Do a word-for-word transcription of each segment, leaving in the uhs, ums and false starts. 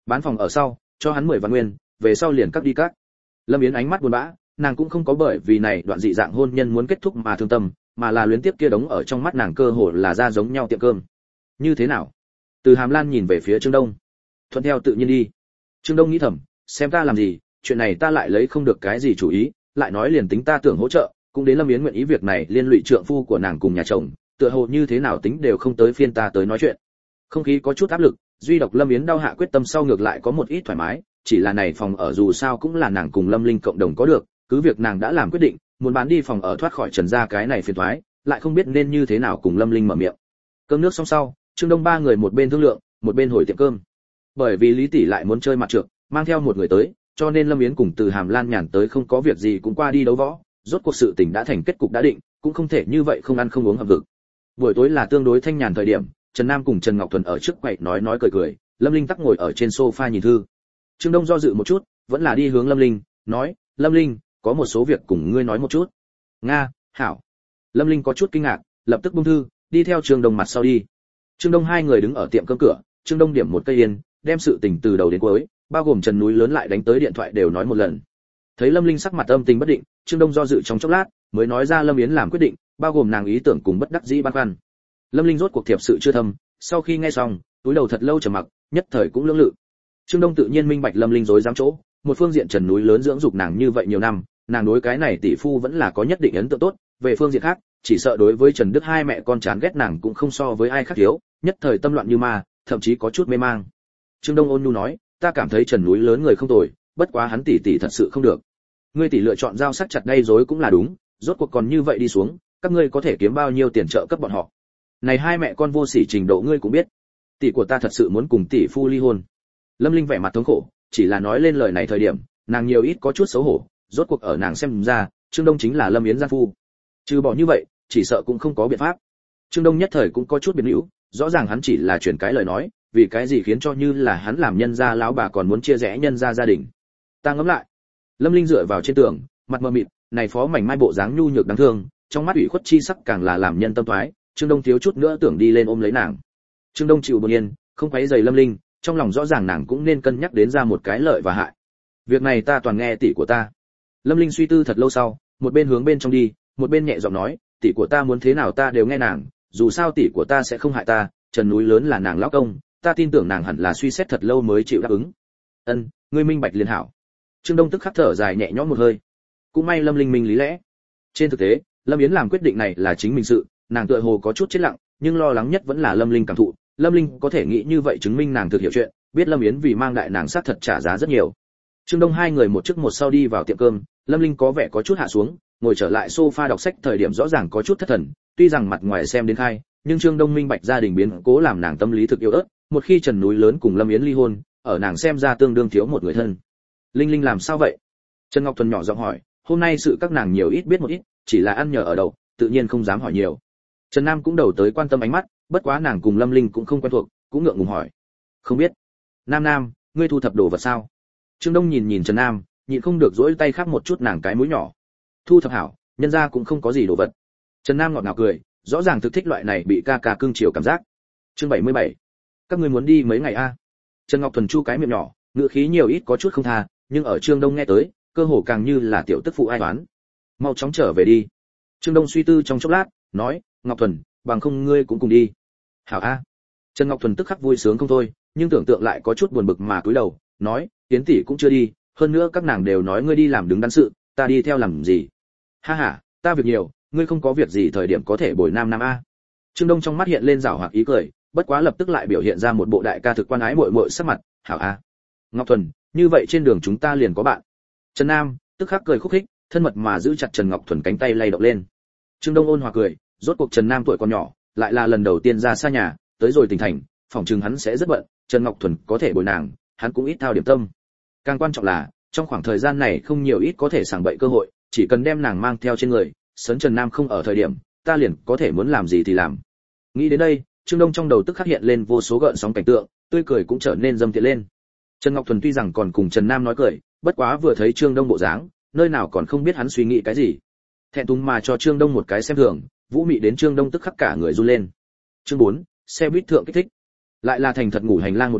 Bán phòng ở sau, cho hắn mười vạn nguyên, về sau liền cắt đi cắt. Lâm Yến ánh mắt buồn bã, nàng cũng không có bởi vì này đoạn dị dạng hôn nhân muốn kết thúc mà thương tâm, mà là luyến tiếc kia đống ở trong mắt nàng cơ hồ là ra giống nhau tiệm cơm. Như thế nào? Từ Hàm Lan nhìn về phía Trương Đông. Thuận theo tự nhiên đi. Trương Đông nghĩ thầm, xem ta làm gì, chuyện này ta lại lấy không được cái gì chủ ý, lại nói liền tính ta tưởng hỗ trợ, cũng đến Lâm Yến nguyện ý việc này liên lụy trượng phu của nàng cùng nhà chồng, tựa hồ như thế nào tính đều không tới phiên ta tới nói chuyện. Không khí có chút áp lực, duy độc Lâm Yến đau hạ quyết tâm sau ngược lại có một ít thoải mái, chỉ là này phòng ở dù sao cũng là nàng cùng Lâm Linh cộng đồng có được, cứ việc nàng đã làm quyết định, muốn bán đi phòng ở thoát khỏi Trần gia cái này phiền toái, lại không biết nên như thế nào cùng Lâm Linh mở miệng. Cơm nước xong sau, Trương Đông ba người một bên thương lượng, một bên hồi tiệm cơm. Bởi vì Lý tỷ lại muốn chơi mặt trược, mang theo một người tới, cho nên Lâm Yến cùng Từ Hàm Lan nhàn tới không có việc gì cũng qua đi đấu võ, rốt cuộc sự tình đã thành kết cục đã định, cũng không thể như vậy không ăn không uống hợp vực. Buổi tối là tương đối thanh nhàn thời điểm, Trần Nam cùng Trần Ngọc Thuần ở trước quầy nói nói cười cười, Lâm Linh tắc ngồi ở trên sofa nhìn thư. Trương Đông do dự một chút, vẫn là đi hướng Lâm Linh, nói, Lâm Linh, có một số việc cùng ngươi nói một chút. Nga, hảo. Lâm Linh có chút kinh ngạc, lập tức buông thư, đi theo Trương Đông mặt sau đi. Trương Đông hai người đứng ở tiệm cơm cửa, Trương Đông điểm một cây yên, đem sự tình từ đầu đến cuối, bao gồm Trần Núi Lớn lại đánh tới điện thoại đều nói một lần. Thấy Lâm Linh sắc mặt âm tình bất định, Trương Đông do dự trong chốc lát, mới nói ra Lâm Yến làm quyết định, bao gồm nàng ý tưởng cùng bất đắc dĩ băn khoăn. Lâm Linh rốt cuộc thiệp sự chưa thâm, sau khi nghe xong, túi đầu thật lâu trầm mặc, nhất thời cũng lưỡng lự. Trương Đông tự nhiên minh bạch Lâm Linh dối dám chỗ, một phương diện Trần Núi Lớn dưỡng dục nàng như vậy nhiều năm, nàng đối cái này tỷ phu vẫn là có nhất định ấn tượng tốt, về phương diện khác, chỉ sợ đối với Trần Đức hai mẹ con chán ghét nàng cũng không so với ai khác thiếu, nhất thời tâm loạn như ma, thậm chí có chút mê mang. Trương Đông ôn nhu nói, ta cảm thấy Trần Núi Lớn người không tồi, bất quá hắn tỷ tỷ thật sự không được. Ngươi tỷ lựa chọn giao sắc chặt gây rối cũng là đúng, rốt cuộc còn như vậy đi xuống, các ngươi có thể kiếm bao nhiêu tiền trợ cấp bọn họ. Này hai mẹ con vô sỉ trình độ ngươi cũng biết. Tỷ của ta thật sự muốn cùng tỷ phu ly hôn. Lâm Linh vẻ mặt thống khổ, chỉ là nói lên lời này thời điểm, nàng nhiều ít có chút xấu hổ, rốt cuộc ở nàng xem ra, Trương Đông chính là Lâm Yến gian phu. Trừ bỏ như vậy, chỉ sợ cũng không có biện pháp. Trương Đông nhất thời cũng có chút biến hữu, rõ ràng hắn chỉ là chuyển cái lời nói, vì cái gì khiến cho như là hắn làm nhân gia lão bà còn muốn chia rẽ nhân gia gia đình. Ta ngẫm lại. Lâm Linh dựa vào trên tường, mặt mờ mịt, này phó mảnh mai bộ dáng nhu nhược đáng thương, trong mắt ủy khuất chi sắc càng là làm nhân tâm thoái, Trương Đông thiếu chút nữa tưởng đi lên ôm lấy nàng. Trương Đông chịu buồn yên, không quấy rầy Lâm Linh, trong lòng rõ ràng nàng cũng nên cân nhắc đến ra một cái lợi và hại. Việc này ta toàn nghe tỷ của ta. Lâm Linh suy tư thật lâu sau, một bên hướng bên trong đi, một bên nhẹ giọng nói, tỷ của ta muốn thế nào ta đều nghe nàng, dù sao tỷ của ta sẽ không hại ta, Trần Núi Lớn là nàng lão công, ta tin tưởng nàng hẳn là suy xét thật lâu mới chịu đáp ứng. Ân, ngươi minh bạch liền hảo. Trương Đông tức khắc thở dài nhẹ nhõm một hơi. Cũng may Lâm Linh minh lý lẽ. Trên thực tế, Lâm Yến làm quyết định này là chính mình sự, nàng tựa hồ có chút chết lặng, nhưng lo lắng nhất vẫn là Lâm Linh cảm thụ. Lâm Linh có thể nghĩ như vậy chứng minh nàng thực hiểu chuyện, biết Lâm Yến vì mang đại nàng sát thật trả giá rất nhiều. Trương Đông hai người một trước một sau đi vào tiệm cơm, Lâm Linh có vẻ có chút hạ xuống, ngồi trở lại sofa đọc sách thời điểm rõ ràng có chút thất thần, tuy rằng mặt ngoài xem đến khai, nhưng Trương Đông minh bạch gia đình biến cố làm nàng tâm lý thực yếu ớt, một khi Trần Núi Lớn cùng Lâm Yến ly hôn, ở nàng xem ra tương đương thiếu một người thân. Linh Linh làm sao vậy? Trần Ngọc Thuần nhỏ giọng hỏi, hôm nay sự các nàng nhiều ít biết một ít, chỉ là ăn nhờ ở đậu, tự nhiên không dám hỏi nhiều. Trần Nam cũng đầu tới quan tâm ánh mắt, bất quá nàng cùng Lâm Linh cũng không quen thuộc, cũng ngượng ngùng hỏi. Không biết. Nam Nam, ngươi thu thập đồ vật sao? Trương Đông nhìn nhìn Trần Nam, nhịn không được duỗi tay khắp một chút nàng cái mũi nhỏ. Thu thập hảo, nhân ra cũng không có gì đồ vật. Trần Nam ngọt ngào cười, rõ ràng thực thích loại này bị ca ca cưng chiều cảm giác. Chương bảy mươi bảy. Các ngươi muốn đi mấy ngày a? Trần Ngọc Thuần chu cái miệng nhỏ, ngữ khí nhiều ít có chút không tha, nhưng ở Trương Đông nghe tới, cơ hồ càng như là tiểu tức phụ ai oán. Mau chóng trở về đi. Trương Đông suy tư trong chốc lát, nói, Ngọc Thuần, bằng không ngươi cũng cùng đi. Hảo a. Trần Ngọc Thuần tức khắc vui sướng không thôi, nhưng tưởng tượng lại có chút buồn bực mà cúi đầu, nói, Tiến tỷ cũng chưa đi, hơn nữa các nàng đều nói ngươi đi làm đứng đắn sự, ta đi theo làm gì? Ha ha, ta việc nhiều, ngươi không có việc gì thời điểm có thể bồi Nam Nam a. Trương Đông trong mắt hiện lên giảo hoạt ý cười, bất quá lập tức lại biểu hiện ra một bộ đại ca thực quan ái muội muội sắc mặt, hảo a. Ngọc Thuần, như vậy trên đường chúng ta liền có bạn. Trần Nam tức khắc cười khúc khích, thân mật mà giữ chặt Trần Ngọc Thuần cánh tay lay động lên. Trương Đông ôn hòa cười, rốt cuộc Trần Nam tuổi còn nhỏ, lại là lần đầu tiên ra xa nhà, tới rồi tỉnh thành, phòng trường hắn sẽ rất bận, Trần Ngọc Thuần có thể bồi nàng, hắn cũng ít thao điểm tâm. Càng quan trọng là, trong khoảng thời gian này không nhiều ít có thể sảng bậy cơ hội, chỉ cần đem nàng mang theo trên người, sớm Trần Nam không ở thời điểm, ta liền có thể muốn làm gì thì làm. Nghĩ đến đây, Trương Đông trong đầu tức khắc hiện lên vô số gợn sóng cảnh tượng, tươi cười cũng trở nên dâm tiện lên. Trần Ngọc Thuần tuy rằng còn cùng Trần Nam nói cười, bất quá vừa thấy Trương Đông bộ dáng, nơi nào còn không biết hắn suy nghĩ cái gì. Thẹn thùng mà cho Trương Đông một cái xem thường, vũ mị đến Trương Đông tức khắc cả người run lên. Chương bốn, xe buýt thượng kích thích. Lại là thành thật ngủ hành lang một đêm,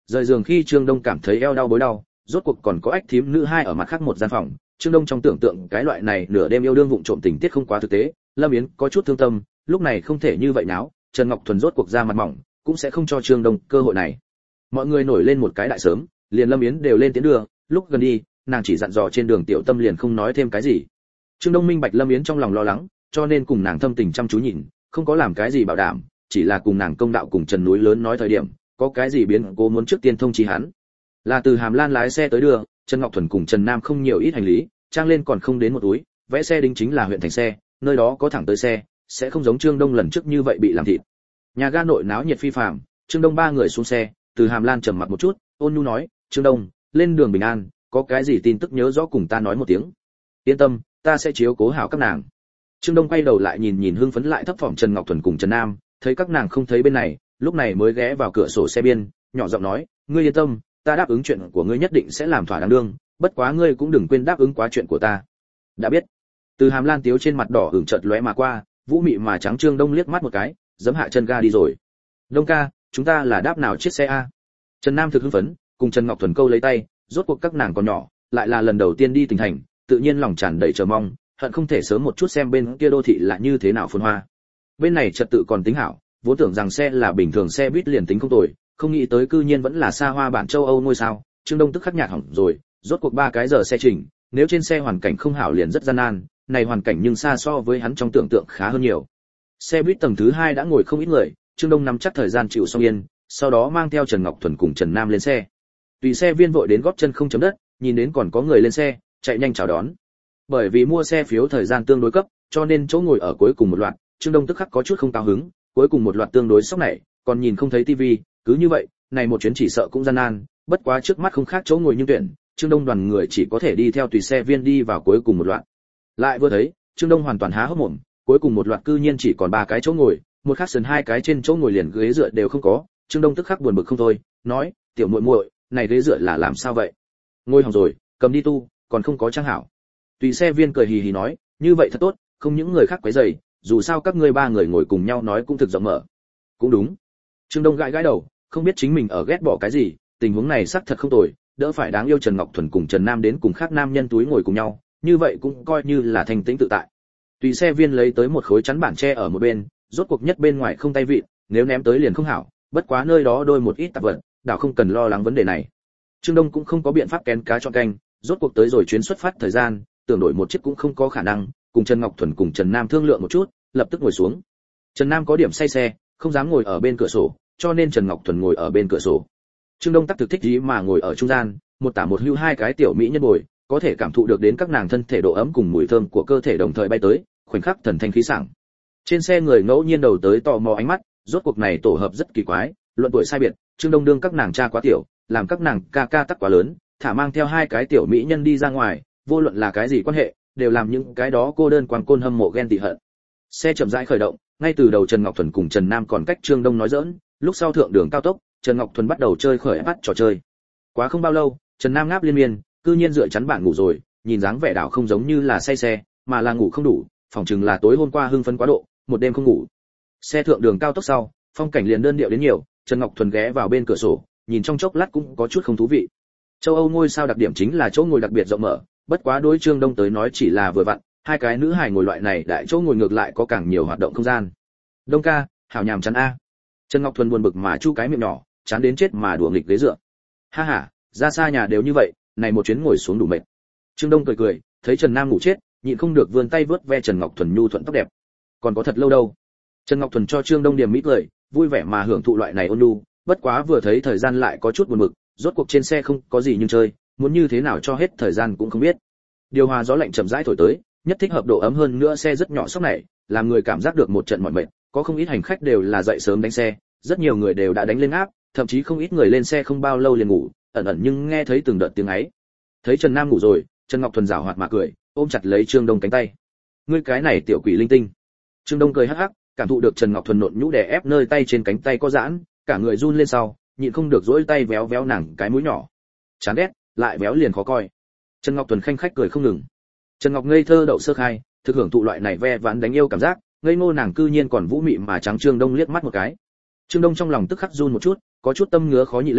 Rời giường khi Trương Đông cảm thấy eo đau bối đau, rốt cuộc còn có ách thím nữ hai ở mặt khác một gian phòng, Trương Đông trong tưởng tượng cái loại này nửa đêm yêu đương vụng trộm tình tiết không quá thực tế, Lâm Yến có chút thương tâm, lúc này không thể như vậy náo, Trần Ngọc Thuần rốt cuộc ra mặt mỏng, cũng sẽ không cho Trương Đông cơ hội này. Mọi người nổi lên một cái đại sớm, liền Lâm Yến đều lên tiến đường, lúc gần đi, nàng chỉ dặn dò trên đường tiểu tâm liền không nói thêm cái gì. Trương Đông minh bạch Lâm Yến trong lòng lo lắng, cho nên cùng nàng thâm tình chăm chú nhìn, không có làm cái gì bảo đảm, chỉ là cùng nàng công đạo cùng Trần núi lớn nói thời điểm, có cái gì biến cố muốn trước tiên thông chi hắn. Là từ Hàm Lan lái xe tới đưa, Trần Ngọc Thuần cùng Trần Nam không nhiều ít hành lý, trang lên còn không đến một túi, vẽ xe đính chính là huyện thành xe, nơi đó có thẳng tới xe, sẽ không giống Trương Đông lần trước như vậy bị làm thịt. Nhà ga nội náo nhiệt phi phàm, Trương Đông ba người xuống xe, từ Hàm Lan trầm mặt một chút, ôn nhu nói, "Trương Đông, lên đường bình an, có cái gì tin tức nhớ rõ cùng ta nói một tiếng." "Yên tâm, ta sẽ chiếu cố hảo các nàng." Trương Đông quay đầu lại nhìn nhìn hưng phấn lại thấp thỏm Trần Ngọc Thuần cùng Trần Nam, thấy các nàng không thấy bên này, lúc này mới ghé vào cửa sổ xe biên, nhỏ giọng nói, "Ngươi yên tâm, ta đáp ứng chuyện của ngươi nhất định sẽ làm thỏa đáng đương, bất quá ngươi cũng đừng quên đáp ứng quá chuyện của ta." "Đã biết." Từ Hàm Lan tiếu trên mặt đỏ ửng chợt lóe mà qua, vũ mị mà trắng Trương Đông liếc mắt một cái, giẫm hạ chân ga đi rồi. "Đông ca, chúng ta là đáp nào chiếc xe a?" Trần Nam thực hưng phấn, cùng Trần Ngọc Thuần câu lấy tay, rốt cuộc các nàng còn nhỏ, lại là lần đầu tiên đi tỉnh thành, tự nhiên lòng tràn đầy chờ mong, hận không thể sớm một chút xem bên kia đô thị là như thế nào phồn hoa. Bên này trật tự còn tính hảo, vốn tưởng rằng xe là bình thường xe buýt liền tính không tồi, không nghĩ tới cư nhiên vẫn là xa hoa bản châu Âu ngôi sao. Trương Đông tức khắc nhạt hỏng rồi, rốt cuộc ba cái giờ xe trình, nếu trên xe hoàn cảnh không hảo liền rất gian nan, này hoàn cảnh nhưng xa so với hắn trong tưởng tượng khá hơn nhiều. Xe buýt tầng thứ hai đã ngồi không ít người, Trương Đông nắm chắc thời gian chịu xong yên, sau đó mang theo Trần Ngọc Thuần cùng Trần Nam lên xe. Tùy xe viên vội đến góp chân không chấm đất, nhìn đến còn có người lên xe, chạy nhanh chào đón. Bởi vì mua xe phiếu thời gian tương đối cấp, cho nên chỗ ngồi ở cuối cùng một loạt, Trương Đông tức khắc có chút không cao hứng, cuối cùng một loạt tương đối sốc này, còn nhìn không thấy tivi, cứ như vậy, này một chuyến chỉ sợ cũng gian nan, bất quá trước mắt không khác chỗ ngồi nhưng tuyển, Trương Đông đoàn người chỉ có thể đi theo tùy xe viên đi vào cuối cùng một loạt. Lại vừa thấy, Trương Đông hoàn toàn há hốc mồm, cuối cùng một loạt cư nhiên chỉ còn ba cái chỗ ngồi, một khác sườn hai cái trên chỗ ngồi liền ghế dựa đều không có, Trương Đông tức khắc buồn bực không thôi, nói, "Tiểu muội muội, này ghế dựa là làm sao vậy?" "Ngồi hỏng rồi, cầm đi tu, còn không có trang hảo." Tùy xe viên cười hì hì nói, "Như vậy thật tốt, không những người khác quấy rầy, dù sao các ngươi ba người ngồi cùng nhau nói cũng thực rộng mở." "Cũng đúng." Trương Đông gãi gãi đầu, không biết chính mình ở ghét bỏ cái gì, tình huống này xác thật không tồi, đỡ phải đáng yêu Trần Ngọc Thuần cùng Trần Nam đến cùng khác nam nhân túi ngồi cùng nhau, như vậy cũng coi như là thành tĩnh tự tại. Tùy xe viên lấy tới một khối chắn bản tre ở một bên, rốt cuộc nhất bên ngoài không tay vịn, nếu ném tới liền không hảo, bất quá nơi đó đôi một ít tạp vật, đảo không cần lo lắng vấn đề này. Trương Đông cũng không có biện pháp kén cá chọn canh, rốt cuộc tới rồi chuyến xuất phát thời gian, tưởng đổi một chiếc cũng không có khả năng, cùng Trần Ngọc Thuần cùng Trần Nam thương lượng một chút, lập tức ngồi xuống. Trần Nam có điểm say xe, không dám ngồi ở bên cửa sổ, cho nên Trần Ngọc Thuần ngồi ở bên cửa sổ. Trương Đông tắc thực thích ý mà ngồi ở trung gian, một tả một hữu hai cái tiểu mỹ nhân bồi, có thể cảm thụ được đến các nàng thân thể độ ấm cùng mùi thơm của cơ thể đồng thời bay tới, khoảnh khắc thần thanh khí sảng. Trên xe người ngẫu nhiên đầu tới tò mò ánh mắt, rốt cuộc này tổ hợp rất kỳ quái, luận tuổi sai biệt, Trương Đông đương các nàng cha quá tiểu, làm các nàng ca ca tắc quá lớn, thả mang theo hai cái tiểu mỹ nhân đi ra ngoài, vô luận là cái gì quan hệ, đều làm những cái đó cô đơn quàng côn hâm mộ ghen tị hận. Xe chậm rãi khởi động, ngay từ đầu Trần Ngọc Thuần cùng Trần Nam còn cách Trương Đông nói giỡn, lúc sau thượng đường cao tốc, Trần Ngọc Thuần bắt đầu chơi khởi bắt trò chơi. Quá không bao lâu, Trần Nam ngáp liên miên, cư nhiên dựa chắn bạn ngủ rồi, nhìn dáng vẻ đảo không giống như là say xe, mà là ngủ không đủ, phòng chừng là tối hôm qua hưng phấn quá độ, một đêm không ngủ. Xe thượng đường cao tốc sau, phong cảnh liền đơn điệu đến nhiều, Trần Ngọc Thuần ghé vào bên cửa sổ, nhìn trong chốc lát cũng có chút không thú vị. Châu Âu ngôi sao đặc điểm chính là chỗ ngồi đặc biệt rộng mở, bất quá đối Trương Đông tới nói chỉ là vừa vặn, hai cái nữ hài ngồi loại này đại chỗ ngồi ngược lại có càng nhiều hoạt động không gian. Đông ca, hảo nhàm chán a. Trần Ngọc Thuần buồn bực mà chu cái miệng nhỏ, chán đến chết mà đùa nghịch ghế dựa. Ha ha, ra xa nhà đều như vậy, này một chuyến ngồi xuống đủ mệt. Trương Đông cười cười, thấy Trần Nam ngủ chết, nhịn không được vươn tay vớt ve Trần Ngọc Thuần nhu thuận tóc đẹp. Còn có thật lâu đâu. Trần Ngọc Thuần cho Trương Đông điểm mỹ cười, vui vẻ mà hưởng thụ loại này ôn nhu, bất quá vừa thấy thời gian lại có chút buồn bực, rốt cuộc trên xe không có gì nhưng chơi, muốn như thế nào cho hết thời gian cũng không biết. Điều hòa gió lạnh chậm rãi thổi tới, nhất thích hợp độ ấm hơn nữa xe rất nhỏ sốc này, làm người cảm giác được một trận mỏi mệt, có không ít hành khách đều là dậy sớm đánh xe, rất nhiều người đều đã đánh lên áp, thậm chí không ít người lên xe không bao lâu liền ngủ, ẩn ẩn nhưng nghe thấy từng đợt tiếng ấy. Thấy Trần Nam ngủ rồi, Trần Ngọc Thuần giảo hoạt mà cười, ôm chặt lấy Trương Đông cánh tay. Ngươi cái này tiểu quỷ linh tinh. Trương Đông cười hắc hắc, cảm thụ được Trần Ngọc Thuần nộn nhũ đè ép nơi tay trên cánh tay có giãn, cả người run lên sau, nhịn không được duỗi tay véo véo nàng cái mũi nhỏ. Chán ghét, lại véo liền khó coi. Trần Ngọc Thuần khanh khách cười không ngừng. Trần Ngọc ngây thơ đậu sơ khai, thực hưởng thụ loại này ve vãn đánh yêu cảm giác, ngây ngô nàng cư nhiên còn vũ mị mà trắng Trương Đông liếc mắt một cái. Trương Đông trong lòng tức khắc run một chút, có chút tâm ngứa khó nhịn lên,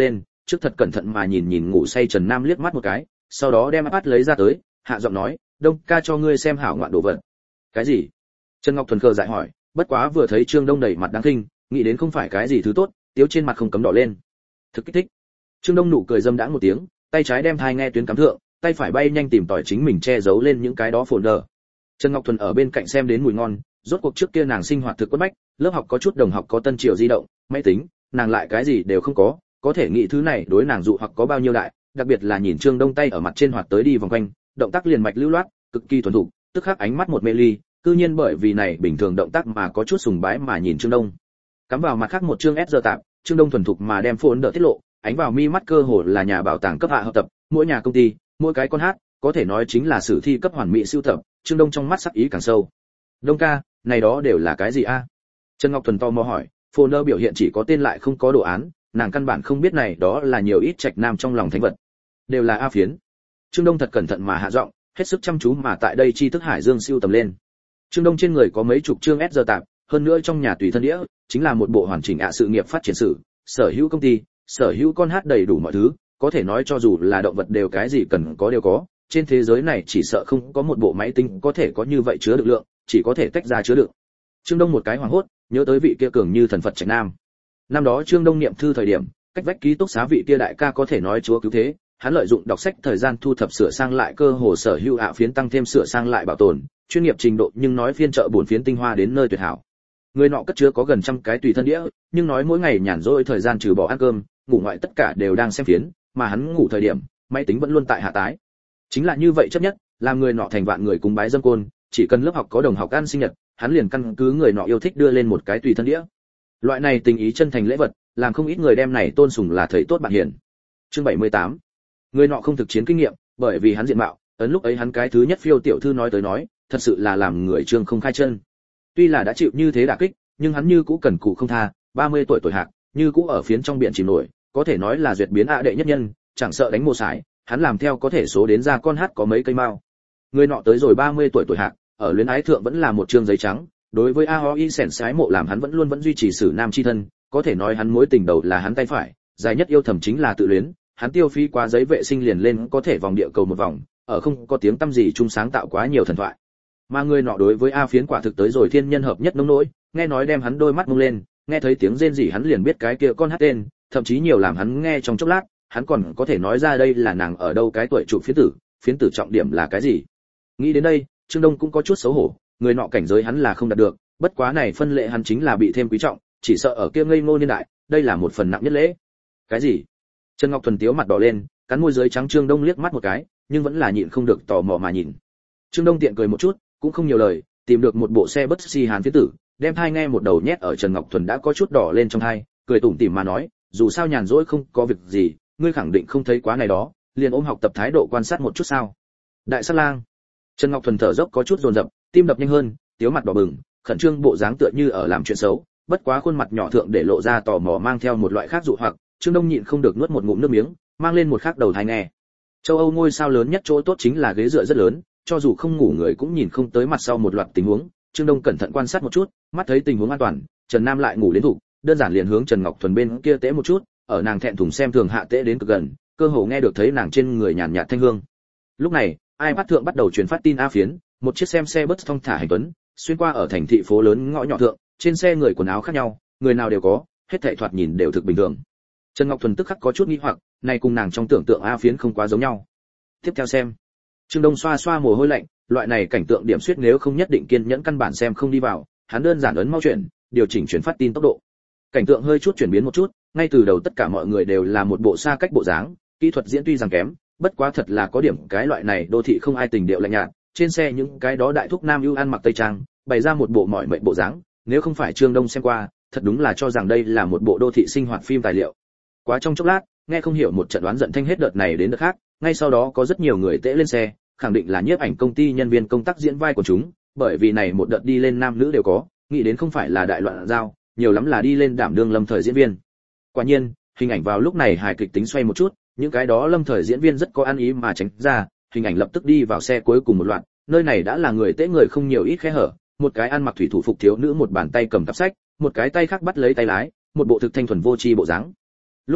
trước thật cẩn thận mà nhìn nhìn ngủ say Trần Nam liếc mắt một cái, sau đó đem iPad lấy ra tới, hạ giọng nói, Đông ca cho ngươi xem hảo ngoạn đồ vật. Cái gì? Trần Ngọc Thuần khờ dại hỏi, bất quá vừa thấy Trương Đông đầy mặt đáng kinh, nghĩ đến không phải cái gì thứ tốt, tiếu trên mặt không cấm đỏ lên. Thực kích thích. Trương Đông nụ cười dâm đãng một tiếng, tay trái đem thai nghe tuyến cắm thượng, tay phải bay nhanh tìm tòi chính mình che giấu lên những cái đó folder. Trần Ngọc Thuần ở bên cạnh xem đến mùi ngon, rốt cuộc trước kia nàng sinh hoạt thực quất bách, lớp học có chút đồng học có tân triều di động, máy tính, nàng lại cái gì đều không có, có thể nghĩ thứ này đối nàng dụ hoặc có bao nhiêu đại, đặc biệt là nhìn Trương Đông tay ở mặt trên hoạt tới đi vòng quanh, động tác liền mạch lưu loát, cực kỳ thuần thục, tức khắc ánh mắt một mê ly, cư nhiên bởi vì này bình thường động tác mà có chút sùng bái mà nhìn Trương Đông. Cắm vào mặt khác một chương ét giờ tạp, Trương Đông thuần thục mà đem phone đỡ tiết lộ, ánh vào mi mắt cơ hồ là nhà bảo tàng cấp hạ hợp tập, mỗi nhà công ty, mỗi cái con hát, có thể nói chính là sử thi cấp hoàn mỹ siêu tập, Trương Đông trong mắt sắc ý càng sâu. Đông ca, này đó đều là cái gì a? Trần Ngọc Thuần to mò hỏi, folder biểu hiện chỉ có tên lại không có đồ án, nàng căn bản không biết này đó là nhiều ít trạch nam trong lòng thánh vật. Đều là a phiến. Trương Đông thật cẩn thận mà hạ giọng, hết sức chăm chú mà tại đây tri thức hải dương siêu tầm lên. Trương Đông trên người có mấy chục chương ét giờ tạp, hơn nữa trong nhà tùy thân đĩa, chính là một bộ hoàn chỉnh ạ sự nghiệp phát triển sử, sở hữu công ty, sở hữu con hát đầy đủ mọi thứ, có thể nói cho dù là động vật đều cái gì cần có đều có, trên thế giới này chỉ sợ không có một bộ máy tính có thể có như vậy chứa được lượng, chỉ có thể tách ra chứa đựng. Trương Đông một cái hoảng hốt, nhớ tới vị kia cường như thần Phật Trạch Nam. Năm đó Trương Đông niệm thư thời điểm, cách vách ký túc xá vị kia đại ca có thể nói chúa cứu thế, hắn lợi dụng đọc sách thời gian thu thập sửa sang lại cơ hồ sở hữu ạ phiến tăng thêm sửa sang lại bảo tồn, chuyên nghiệp trình độ nhưng nói phiên trợ buồn phiến tinh hoa đến nơi tuyệt hảo. Người nọ cất chứa có gần trăm cái tùy thân đĩa, nhưng nói mỗi ngày nhàn rỗi thời gian trừ bỏ ăn cơm, ngủ ngoại tất cả đều đang xem phiến, mà hắn ngủ thời điểm, máy tính vẫn luôn tại hạ tái. Chính là như vậy chấp nhất, làm người nọ thành vạn người cúng bái dâm côn, chỉ cần lớp học có đồng học ăn sinh nhật, hắn liền căn cứ người nọ yêu thích đưa lên một cái tùy thân đĩa. Loại này tình ý chân thành lễ vật, làm không ít người đem này tôn sùng là thầy tốt bạn hiền. Chương bảy mươi tám. Người nọ không thực chiến kinh nghiệm, bởi vì hắn diện mạo, ấn lúc ấy hắn cái thứ nhất phiêu tiểu thư nói tới nói, thật sự là làm người Trương không khai chân. Tuy là đã chịu như thế đả kích, nhưng hắn như cũ cần cù không tha, ba mươi tuổi tuổi hạc, như cũ ở phiến trong biển chìm nổi, có thể nói là duyệt biến ạ đệ nhất nhân, chẳng sợ đánh mồ sải, hắn làm theo có thể số đến ra con hát có mấy cây mao. Người nọ tới rồi ba mươi tuổi tuổi hạc, ở luyến ái thượng vẫn là một trương giấy trắng, đối với A Ho Y sẻn sái mộ làm hắn vẫn luôn vẫn duy trì sử nam chi thân, có thể nói hắn mối tình đầu là hắn tay phải, dài nhất yêu thầm chính là tự luyến, hắn tiêu phí quá giấy vệ sinh liền lên có thể vòng địa cầu một vòng, ở không có tiếng tăm gì chung sáng tạo quá nhiều thần thoại. Mà người nọ đối với A phiến quả thực tới rồi thiên nhân hợp nhất nông nỗi, nghe nói đem hắn đôi mắt mông lên, nghe thấy tiếng rên rỉ hắn liền biết cái kia con hát tên, thậm chí nhiều làm hắn nghe trong chốc lát, hắn còn có thể nói ra đây là nàng ở đâu cái tuổi trụ phiến tử, phiến tử trọng điểm là cái gì. Nghĩ đến đây, Trương Đông cũng có chút xấu hổ, người nọ cảnh giới hắn là không đạt được, bất quá này phân lệ hắn chính là bị thêm quý trọng, chỉ sợ ở kia ngây ngô niên đại, đây là một phần nặng nhất lễ. Cái gì? Trần Ngọc Thuần tiếu mặt đỏ lên, cắn môi dưới trắng Trương Đông liếc mắt một cái, nhưng vẫn là nhịn không được tò mò mà nhìn. Trương Đông tiện cười một chút, cũng không nhiều lời, tìm được một bộ xe bất xi hàn phiến tử, đem thai nghe một đầu nhét ở Trần Ngọc Thuần đã có chút đỏ lên trong thai, cười tủm tỉm mà nói, dù sao nhàn rỗi không có việc gì, ngươi khẳng định không thấy quá này đó, liền ôm học tập thái độ quan sát một chút sao? Đại sát lang. Trần Ngọc Thuần thở dốc có chút dồn dập, tim đập nhanh hơn, tiếu mặt đỏ bừng, khẩn trương bộ dáng tựa như ở làm chuyện xấu, bất quá khuôn mặt nhỏ thượng để lộ ra tò mò mang theo một loại khác dụ hoặc, Trương Đông nhịn không được nuốt một ngụm nước miếng, mang lên một khác đầu thai nghe. Châu Âu ngôi sao lớn nhất chỗ tốt chính là ghế dựa rất lớn, cho dù không ngủ người cũng nhìn không tới mặt sau một loạt tình huống. Trương Đông cẩn thận quan sát một chút, mắt thấy tình huống an toàn, Trần Nam lại ngủ đến thủ, đơn giản liền hướng Trần Ngọc Thuần bên kia tễ một chút, ở nàng thẹn thùng xem thường hạ tễ đến cực gần, cơ hồ nghe được thấy nàng trên người nhàn nhạt thanh hương. Lúc này, iPad thượng bắt đầu truyền phát tin A phiến, một chiếc xem xe bus thong thả hành tuấn, xuyên qua ở thành thị phố lớn ngõ nhỏ thượng, trên xe người quần áo khác nhau, người nào đều có, hết thảy thoạt nhìn đều thực bình thường. Trần Ngọc Thuần tức khắc có chút nghi hoặc, này cùng nàng trong tưởng tượng A phiến không quá giống nhau. Tiếp theo xem. Trương Đông xoa xoa mồ hôi lạnh, loại này cảnh tượng điểm xuyết nếu không nhất định kiên nhẫn căn bản xem không đi vào, hắn đơn giản ấn mau chuyển, điều chỉnh truyền phát tin tốc độ. Cảnh tượng hơi chút chuyển biến một chút, ngay từ đầu tất cả mọi người đều là một bộ xa cách bộ dáng, kỹ thuật diễn tuy rằng kém, bất quá thật là có điểm cái loại này đô thị không ai tình điệu lạnh nhạt, trên xe những cái đó đại thúc nam ưu ăn mặc tây trang, bày ra một bộ mỏi mệt bộ dáng, nếu không phải Trương Đông xem qua, thật đúng là cho rằng đây là một bộ đô thị sinh hoạt phim tài liệu. Quá trong chốc lát, nghe không hiểu một trận đoán giận thanh hết đợt này đến đợt khác, ngay sau đó có rất nhiều người tễ lên xe, khẳng định là nhiếp ảnh công ty nhân viên công tác diễn vai của chúng, bởi vì này một đợt đi lên nam nữ đều có, nghĩ đến không phải là đại loạn giao, nhiều lắm là đi lên đảm đương lâm thời diễn viên. Quả nhiên, hình ảnh vào lúc này hài kịch tính xoay một chút, những cái đó lâm thời diễn viên rất có ăn ý mà tránh ra, hình ảnh lập tức đi vào xe cuối cùng một loạt, nơi này đã là người tễ người không nhiều ít khe hở, một cái ăn mặc thủy thủ phục thiếu nữ một bàn tay cầm cặp sách, một cái tay khác bắt lấy tay lái, một bộ thực thanh thuần vô tri bộ dáng. Lúc này,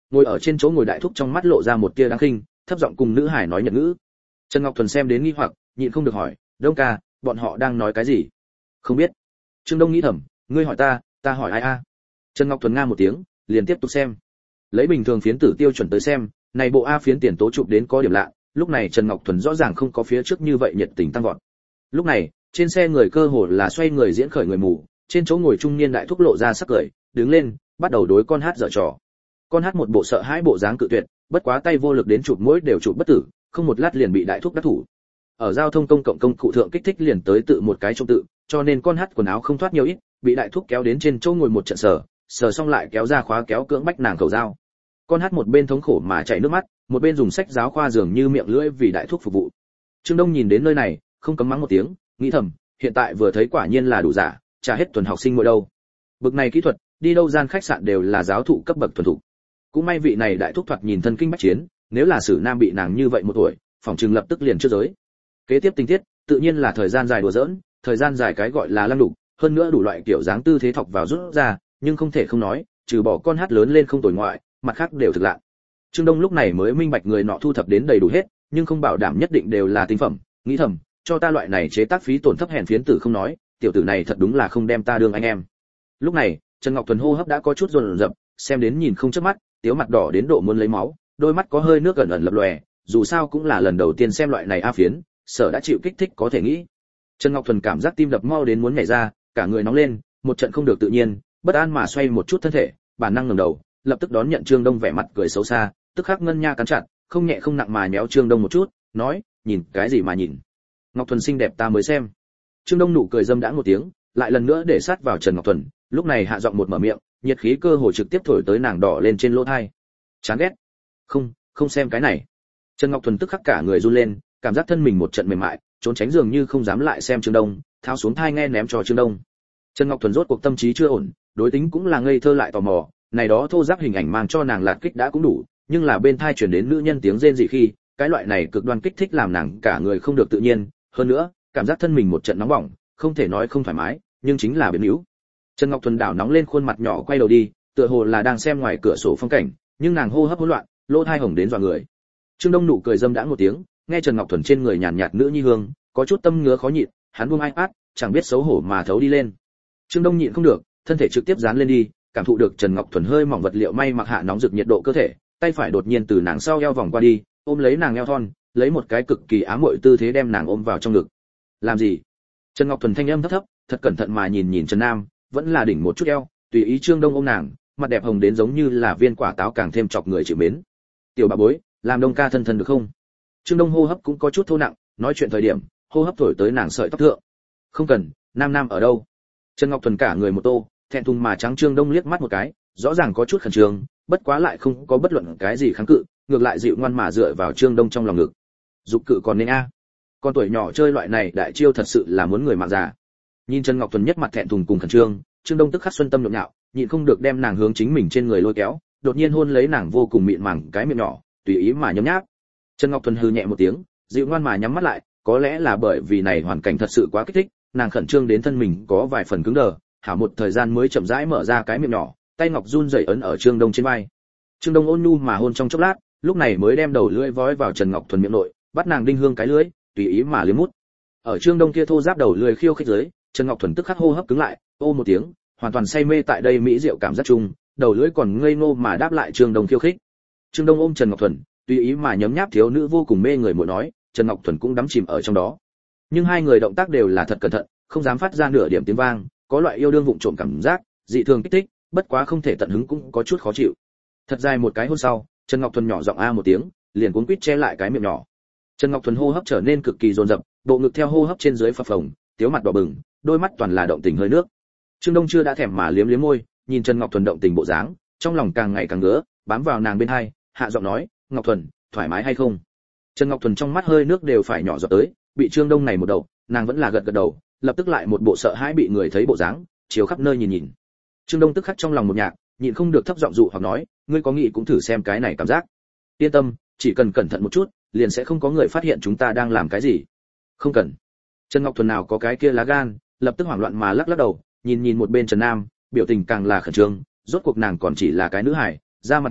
Ngồi ở trên chỗ ngồi đại thúc trong mắt lộ ra một tia đáng khinh, thấp giọng cùng nữ hải nói nhật ngữ. Trần Ngọc Thuần xem đến nghi hoặc, nhịn không được hỏi, Đông ca, bọn họ đang nói cái gì? Không biết. Trương Đông nghĩ thầm, ngươi hỏi ta, ta hỏi ai a? Trần Ngọc Thuần nga một tiếng, liền tiếp tục xem. Lấy bình thường phiến tử tiêu chuẩn tới xem, này bộ a phiến tiền tố chụp đến có điểm lạ, lúc này Trần Ngọc Thuần rõ ràng không có phía trước như vậy nhiệt tình tăng vọt. Lúc này, trên xe người cơ hồ là xoay người diễn khởi người mù, trên chỗ ngồi trung niên đại thúc lộ ra sắc cười, đứng lên, bắt đầu đối con hát giở trò. Con hát một bộ sợ hãi bộ dáng cự tuyệt, bất quá tay vô lực đến chụp mũi đều chụp bất tử, không một lát liền bị đại thúc đắc thủ. Ở giao thông công cộng công cụ thượng kích thích liền tới tự một cái trong tự, cho nên con hát quần áo không thoát nhiều ít, bị đại thúc kéo đến trên chỗ ngồi một trận sờ, sờ xong lại kéo ra khóa kéo cưỡng bách nàng khẩu dao. Con hát một bên thống khổ mà chảy nước mắt, một bên dùng sách giáo khoa dường như miệng lưỡi vì đại thúc phục vụ. Trương Đông nhìn đến nơi này, không cấm mắng một tiếng, nghĩ thầm, hiện tại vừa thấy quả nhiên là đủ giả, trả hết tuần học sinh ngồi đâu. Bực này kỹ thuật, đi đâu gian khách sạn đều là giáo thụ cấp bậc thuần thục. Cũng may vị này đại thúc thoạt nhìn thân kinh bách chiến, nếu là Sử Nam bị nàng như vậy một tuổi, phòng trừng lập tức liền trước giới. Kế tiếp tình tiết, tự nhiên là thời gian dài đùa giỡn, thời gian dài cái gọi là lăng đục, hơn nữa đủ loại kiểu dáng tư thế thọc vào rút ra, nhưng không thể không nói, trừ bỏ con hát lớn lên không tồi ngoại, mặt khác đều thực lạ. Trương Đông lúc này mới minh bạch người nọ thu thập đến đầy đủ hết, nhưng không bảo đảm nhất định đều là tinh phẩm, nghĩ thầm, cho ta loại này chế tác phí tổn thấp hèn phiến tử không nói, tiểu tử này thật đúng là không đem ta đương anh em. Lúc này, Trần Ngọc Thuần hô hấp đã có chút run rập, xem đến nhìn không chớp mắt, tiếu mặt đỏ đến độ muốn lấy máu, đôi mắt có hơi nước gần ẩn lập lòe, dù sao cũng là lần đầu tiên xem loại này a phiến, sợ đã chịu kích thích có thể nghĩ. Trần Ngọc Thuần cảm giác tim đập mau đến muốn nhảy ra, cả người nóng lên, một trận không được tự nhiên, bất an mà xoay một chút thân thể, bản năng ngẩng đầu, lập tức đón nhận Trương Đông vẻ mặt cười xấu xa, tức khắc ngân nha cắn chặt, không nhẹ không nặng mà nhéo Trương Đông một chút, nói, nhìn cái gì mà nhìn? Ngọc Thuần xinh đẹp ta mới xem. Trương Đông nụ cười dâm đãng một tiếng, lại lần nữa để sát vào Trần Ngọc Thuần, lúc này hạ giọng một mở miệng, nhiệt khí cơ hồ trực tiếp thổi tới nàng đỏ lên trên lỗ tai. Chán ghét. Không, không xem cái này. Trần Ngọc Thuần tức khắc cả người run lên, cảm giác thân mình một trận mềm mại, trốn tránh dường như không dám lại xem Trương Đông, tháo xuống thai nghe ném cho Trương Đông. Trần Ngọc Thuần rốt cuộc tâm trí chưa ổn, đối tính cũng là ngây thơ lại tò mò, này đó thô ráp hình ảnh mang cho nàng lạt kích đã cũng đủ, nhưng là bên thai truyền đến nữ nhân tiếng rên rỉ khi, cái loại này cực đoan kích thích làm nàng cả người không được tự nhiên, hơn nữa, cảm giác thân mình một trận nóng bỏng, không thể nói không thoải mái, nhưng chính là biến yếu. Trần Ngọc Thuần đảo nóng lên khuôn mặt nhỏ quay đầu đi, tựa hồ là đang xem ngoài cửa sổ phong cảnh, nhưng nàng hô hấp hỗn loạn, lỗ tai hồng đến dọa người. Trương Đông nụ cười dâm đãng một tiếng, nghe Trần Ngọc Thuần trên người nhàn nhạt nữ nhi hương, có chút tâm ngứa khó nhịn, hắn buông iPad, chẳng biết xấu hổ mà thấu đi lên. Trương Đông nhịn không được, thân thể trực tiếp dán lên đi, cảm thụ được Trần Ngọc Thuần hơi mỏng vật liệu may mặc hạ nóng rực nhiệt độ cơ thể, tay phải đột nhiên từ nàng sau eo vòng qua đi, ôm lấy nàng eo thon, lấy một cái cực kỳ ám muội tư thế đem nàng ôm vào trong ngực. Làm gì? Trần Ngọc Thuần thanh âm thấp thấp, thật cẩn thận mà nhìn nhìn Trần Nam, vẫn là đỉnh một chút eo, tùy ý Trương Đông ôm nàng, mặt đẹp hồng đến giống như là viên quả táo càng thêm chọc người chịu mến. Tiểu bà bối, làm Đông ca thân thân được không? Trương Đông hô hấp cũng có chút thô nặng, nói chuyện thời điểm, hô hấp thổi tới nàng sợi tóc thượng. Không cần, Nam Nam ở đâu? Trần Ngọc Thuần cả người một tô, thẹn thùng mà trắng Trương Đông liếc mắt một cái, rõ ràng có chút khẩn trương, bất quá lại không có bất luận cái gì kháng cự, ngược lại dịu ngoan mà dựa vào Trương Đông trong lòng ngực. Dục cự còn nên a. Con tuổi nhỏ chơi loại này đại chiêu thật sự là muốn người mạng già. Nhìn Trần Ngọc Thuần nhất mặt thẹn thùng cùng khẩn trương, Trương Đông tức khắc xuân tâm nhộn nhạo, nhịn không được đem nàng hướng chính mình trên người lôi kéo, đột nhiên hôn lấy nàng vô cùng mịn màng cái miệng nhỏ, tùy ý mà nhấm nháp. Trần Ngọc Thuần hừ nhẹ một tiếng, dịu ngoan mà nhắm mắt lại, có lẽ là bởi vì này hoàn cảnh thật sự quá kích thích, nàng khẩn trương đến thân mình có vài phần cứng đờ, hảo một thời gian mới chậm rãi mở ra cái miệng nhỏ, tay ngọc run rẩy ấn ở Trương Đông trên vai. Trương Đông ôn nhu mà hôn trong chốc lát, lúc này mới đem đầu lưỡi vói vào Trần Ngọc Thuần miệng nội, bắt nàng đinh hương cái lưỡi, tùy ý mà liếm mút. Ở Trương Đông kia thô giáp đầu lưỡi khiêu khích dưới, Trần Ngọc Thuần tức khắc hô hấp cứng lại, ô một tiếng, hoàn toàn say mê tại đây mỹ diệu cảm giác chung, đầu lưỡi còn ngây ngô mà đáp lại Trương Đông khiêu khích. Trương Đông ôm Trần Ngọc Thuần, tùy ý mà nhấm nháp thiếu nữ vô cùng mê người muội nói, Trần Ngọc Thuần cũng đắm chìm ở trong đó. Nhưng hai người động tác đều là thật cẩn thận, không dám phát ra nửa điểm tiếng vang, có loại yêu đương vụng trộm cảm giác, dị thường kích thích, bất quá không thể tận hứng cũng có chút khó chịu. Thật dài một cái hôn sau, Trần Ngọc Thuần nhỏ giọng a một tiếng, liền cuống quýt che lại cái miệng nhỏ. Trần Ngọc Thuần hô hấp trở nên cực kỳ dồn dập, bộ ngực theo hô hấp trên dưới phập phồng, tiếu mặt đỏ bừng, đôi mắt toàn là động tình hơi nước. Trương Đông chưa đã thèm mà liếm liếm môi, nhìn Trần Ngọc Thuần động tình bộ dáng, trong lòng càng ngày càng ngứa, bám vào nàng bên hai, hạ giọng nói, "Ngọc Thuần, thoải mái hay không?" Trần Ngọc Thuần trong mắt hơi nước đều phải nhỏ giọt tới, bị Trương Đông này một đầu, nàng vẫn là gật gật đầu, lập tức lại một bộ sợ hãi bị người thấy bộ dáng, chiếu khắp nơi nhìn nhìn. Trương Đông tức khắc trong lòng một nhạc, nhịn không được thấp giọng dụ hoặc nói, "Ngươi có nghĩ cũng thử xem cái này cảm giác. Yên tâm, chỉ cần cẩn thận một chút, liền sẽ không có người phát hiện chúng ta đang làm cái gì." "Không cần." Trần Ngọc Thuần nào có cái kia lá gan, lập tức hoảng loạn mà lắc lắc đầu, nhìn nhìn một bên Trần Nam, biểu tình càng là khẩn trương, rốt cuộc nàng còn chỉ là cái nữ hài, da mặt mỏng,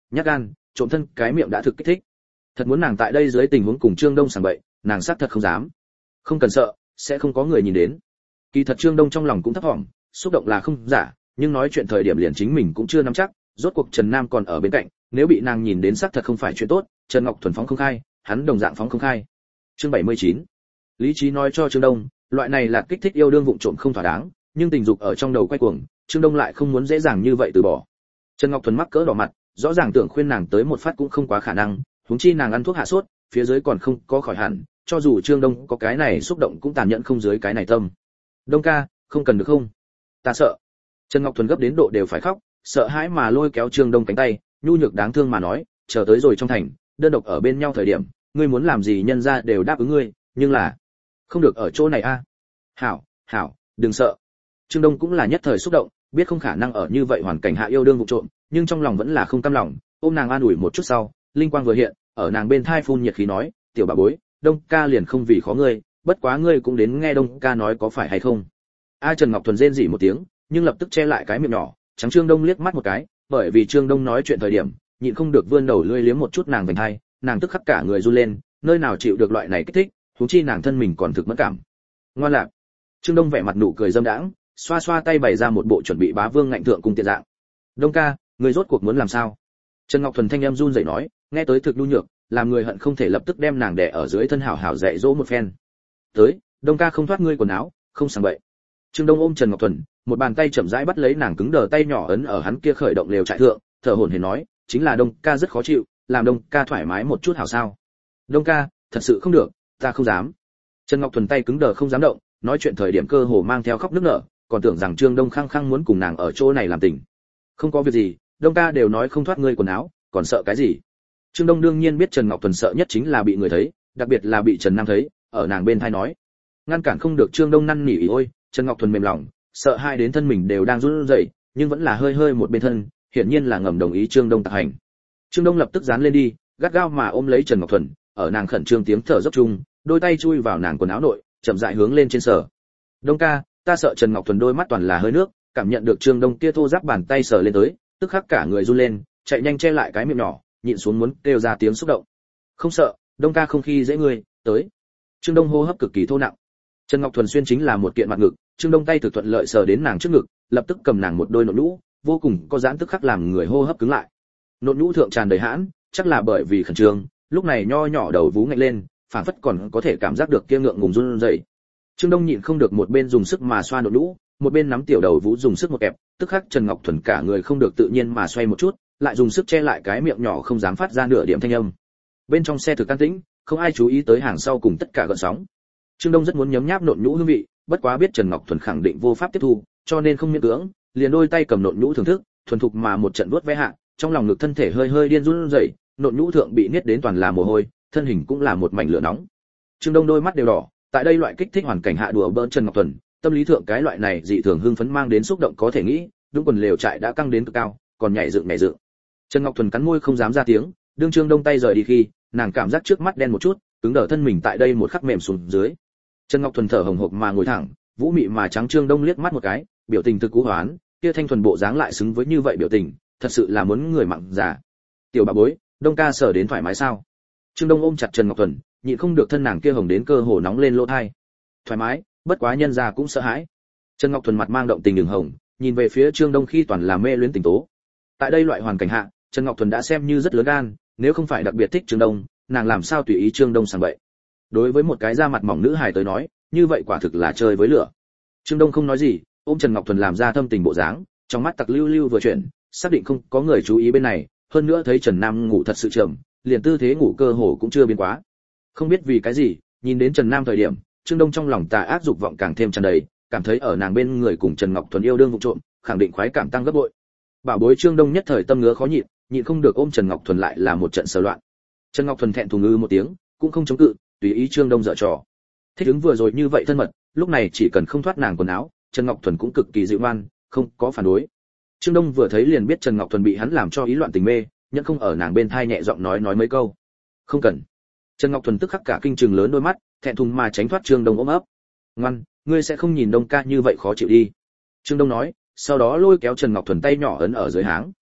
nhát gan, trộm thân cái miệng đã thực kích thích. Thật muốn nàng tại đây dưới tình huống cùng Trương Đông sảng bậy, nàng xác thật không dám. Không cần sợ, sẽ không có người nhìn đến. Kỳ thật Trương Đông trong lòng cũng thấp thỏm, xúc động là không giả, nhưng nói chuyện thời điểm liền chính mình cũng chưa nắm chắc, rốt cuộc Trần Nam còn ở bên cạnh, nếu bị nàng nhìn đến xác thật không phải chuyện tốt. Trần Ngọc Thuần phóng không khai, hắn đồng dạng phóng không khai. Chương bảy mươi chín. Lý trí nói cho Trương Đông, loại này là kích thích yêu đương vụng trộm không thỏa đáng, nhưng tình dục ở trong đầu quay cuồng, Trương Đông lại không muốn dễ dàng như vậy từ bỏ. Trần Ngọc Thuần mắc cỡ đỏ mặt, rõ ràng tưởng khuyên nàng tới một phát cũng không quá khả năng, huống chi nàng ăn thuốc hạ sốt, phía dưới còn không có khỏi hẳn, cho dù Trương Đông có cái này xúc động cũng tàn nhẫn không dưới cái này tâm. Đông ca, không cần được không? Ta sợ. Trần Ngọc Thuần gấp đến độ đều phải khóc, sợ hãi mà lôi kéo Trương Đông cánh tay, nhu nhược đáng thương mà nói, chờ tới rồi trong thành, đơn độc ở bên nhau thời điểm, ngươi muốn làm gì nhân gia đều đáp ứng ngươi, nhưng là không được ở chỗ này a. À? Hảo, hảo, đừng sợ. Trương Đông cũng là nhất thời xúc động, biết không khả năng ở như vậy hoàn cảnh hạ yêu đương vụ trộm, nhưng trong lòng vẫn là không cam lòng, ôm nàng an ủi một chút sau, linh quang vừa hiện, ở nàng bên thai phun nhiệt khí nói, tiểu bà bối, Đông ca liền không vì khó ngươi, bất quá ngươi cũng đến nghe Đông ca nói có phải hay không. A Trần Ngọc Thuần rên rỉ một tiếng, nhưng lập tức che lại cái miệng nhỏ, trắng Trương Đông liếc mắt một cái, bởi vì Trương Đông nói chuyện thời điểm, nhịn không được vươn đầu lưỡi liếm một chút nàng vành hai, nàng tức khắc cả người run lên, nơi nào chịu được loại này kích thích, huống chi nàng thân mình còn thực mẫn cảm. Ngoan lạc. Trương Đông vẻ mặt nụ cười dâm đãng, xoa xoa tay bày ra một bộ chuẩn bị bá vương ngạnh thượng cùng tiện dạng. Đông ca, ngươi rốt cuộc muốn làm sao? Trần Ngọc Thuần thanh em run rẩy nói, nghe tới thực nhu nhược, làm người hận không thể lập tức đem nàng đè ở dưới thân hảo hảo dạy dỗ một phen. Tới, Đông ca không thoát ngươi quần áo, không sảng bậy. Trương Đông ôm Trần Ngọc Thuần, một bàn tay chậm rãi bắt lấy nàng cứng đờ tay nhỏ ấn ở hắn kia khởi động lều trại thượng, thở hổn hển nói, chính là Đông ca rất khó chịu, làm Đông ca thoải mái một chút hảo sao? Đông ca, thật sự không được, ta không dám. Trần Ngọc Thuần tay cứng đờ không dám động, nói chuyện thời điểm cơ hồ mang theo khóc nức nở, còn tưởng rằng Trương Đông khăng khăng muốn cùng nàng ở chỗ này làm tình. Không có việc gì, Đông ca đều nói không thoát ngươi quần áo, còn sợ cái gì? Trương Đông đương nhiên biết Trần Ngọc Thuần sợ nhất chính là bị người thấy, đặc biệt là bị Trần Nam thấy, ở nàng bên tai nói. Ngăn cản không được Trương Đông năn nỉ ôi, Trần Ngọc Thuần mềm lòng, sợ hai đến thân mình đều đang run rẩy, nhưng vẫn là hơi hơi một bên thân, hiển nhiên là ngầm đồng ý Trương Đông tạc hành. Trương Đông lập tức dán lên đi, gắt gao mà ôm lấy Trần Ngọc Thuần, ở nàng khẩn trương tiếng thở dốc chung, đôi tay chui vào nàng quần áo nội, chậm rãi hướng lên trên sờ. Đông ca, ta sợ. Trần Ngọc Thuần đôi mắt toàn là hơi nước, cảm nhận được Trương Đông kia thô ráp bàn tay sờ lên tới, tức khắc cả người run lên, chạy nhanh che lại cái miệng nhỏ, nhịn xuống muốn kêu ra tiếng xúc động. Không sợ, Đông ca không khi dễ ngươi, tới. Trương Đông hô hấp cực kỳ thô nặng. Trần Ngọc Thuần xuyên chính là một kiện mặt ngực, Trương Đông tay thực thuận lợi sờ đến nàng trước ngực, lập tức cầm nàng một đôi nộn nhũ, vô cùng có giãn tức khắc làm người hô hấp cứng lại. Nộn nhũ thượng tràn đầy hãn, chắc là bởi vì khẩn trương, lúc này nho nhỏ đầu vú ngạnh lên, phảng phất còn có thể cảm giác được kia ngượng ngùng run rẩy. Trương Đông nhịn không được một bên dùng sức mà xoa nộn nhũ, một bên nắm tiểu đầu vú dùng sức một kẹp, tức khắc Trần Ngọc Thuần cả người không được tự nhiên mà xoay một chút, lại dùng sức che lại cái miệng nhỏ không dám phát ra nửa điểm thanh âm. Bên trong xe thực an tĩnh, không ai chú ý tới hàng sau cùng tất cả gợn sóng. Trương Đông rất muốn nhấm nháp nộn nhũ hương vị, bất quá biết Trần Ngọc Thuần khẳng định vô pháp tiếp thu, cho nên không miễn cưỡng, liền đôi tay cầm nộn nhũ thưởng thức, thuần thục mà một trận vuốt ve hạ, trong lòng ngực thân thể hơi hơi điên run rẩy, nộn nhũ thượng bị niết đến toàn là mồ hôi, thân hình cũng là một mảnh lửa nóng. Trương Đông đôi mắt đều đỏ, tại đây loại kích thích hoàn cảnh hạ đùa bỡn Trần Ngọc Thuần, tâm lý thượng cái loại này dị thường hưng phấn mang đến xúc động có thể nghĩ, đúng quần lều trại đã căng đến cực cao, còn nhảy dựng nhảy dựng. Trần Ngọc Thuần cắn môi không dám ra tiếng, đương Trương Đông tay rời đi khi, nàng cảm giác trước mắt đen một chút, cứng đờ thân mình tại đây một khắc mềm xuống dưới. Trần Ngọc Thuần thở hổn hộc mà ngồi thẳng, vũ mị mà trắng Trương Đông liếc mắt một cái, biểu tình thực cú hoán, kia thanh thuần bộ dáng lại xứng với như vậy biểu tình, thật sự là muốn người mặn già. Tiểu bà bối, Đông ca sở đến thoải mái sao? Trương Đông ôm chặt Trần Ngọc Thuần, nhịn không được thân nàng kia hồng đến cơ hồ nóng lên lỗ tai. Thoải mái, bất quá nhân gia cũng sợ hãi. Trần Ngọc Thuần mặt mang động tình đường hồng, nhìn về phía Trương Đông khi toàn là mê luyến tình tố. Tại đây loại hoàn cảnh hạ, Trần Ngọc Thuần đã xem như rất lớn gan, nếu không phải đặc biệt thích Trương Đông, nàng làm sao tùy ý Trương Đông sảng bậy. Đối với một cái da mặt mỏng nữ hài tới nói, như vậy quả thực là chơi với lửa. Trương Đông không nói gì, ôm Trần Ngọc Thuần làm ra thâm tình bộ dáng, trong mắt tặc lưu lưu vừa chuyển, xác định không có người chú ý bên này, hơn nữa thấy Trần Nam ngủ thật sự trầm, liền tư thế ngủ cơ hồ cũng chưa biến quá. Không biết vì cái gì, nhìn đến Trần Nam thời điểm, Trương Đông trong lòng tà ác dục vọng càng thêm tràn đầy, cảm thấy ở nàng bên người cùng Trần Ngọc Thuần yêu đương vụ trộm, khẳng định khoái cảm tăng gấp bội. Bảo bối Trương Đông nhất thời tâm ngứa khó nhịn, nhịn không được ôm Trần Ngọc Thuần lại là một trận sờ loạn. Trần Ngọc Thuần thẹn thùng ngư một tiếng, cũng không chống cự, tùy ý Trương Đông dở trò. Thích ứng vừa rồi như vậy thân mật, lúc này chỉ cần không thoát nàng quần áo, Trần Ngọc Thuần cũng cực kỳ dịu ngoan, không có phản đối. Trương Đông vừa thấy liền biết Trần Ngọc Thuần bị hắn làm cho ý loạn tình mê, nhưng không ở nàng bên thai nhẹ giọng nói nói mấy câu. Không cần. Trần Ngọc Thuần tức khắc cả kinh trừng lớn đôi mắt, thẹn thùng mà tránh thoát Trương Đông ôm ấp. Ngoan, ngươi sẽ không nhìn Đông ca như vậy khó chịu đi. Trương Đông nói, sau đó lôi kéo Trần Ngọc Thuần tay nhỏ ấn ở dưới háng.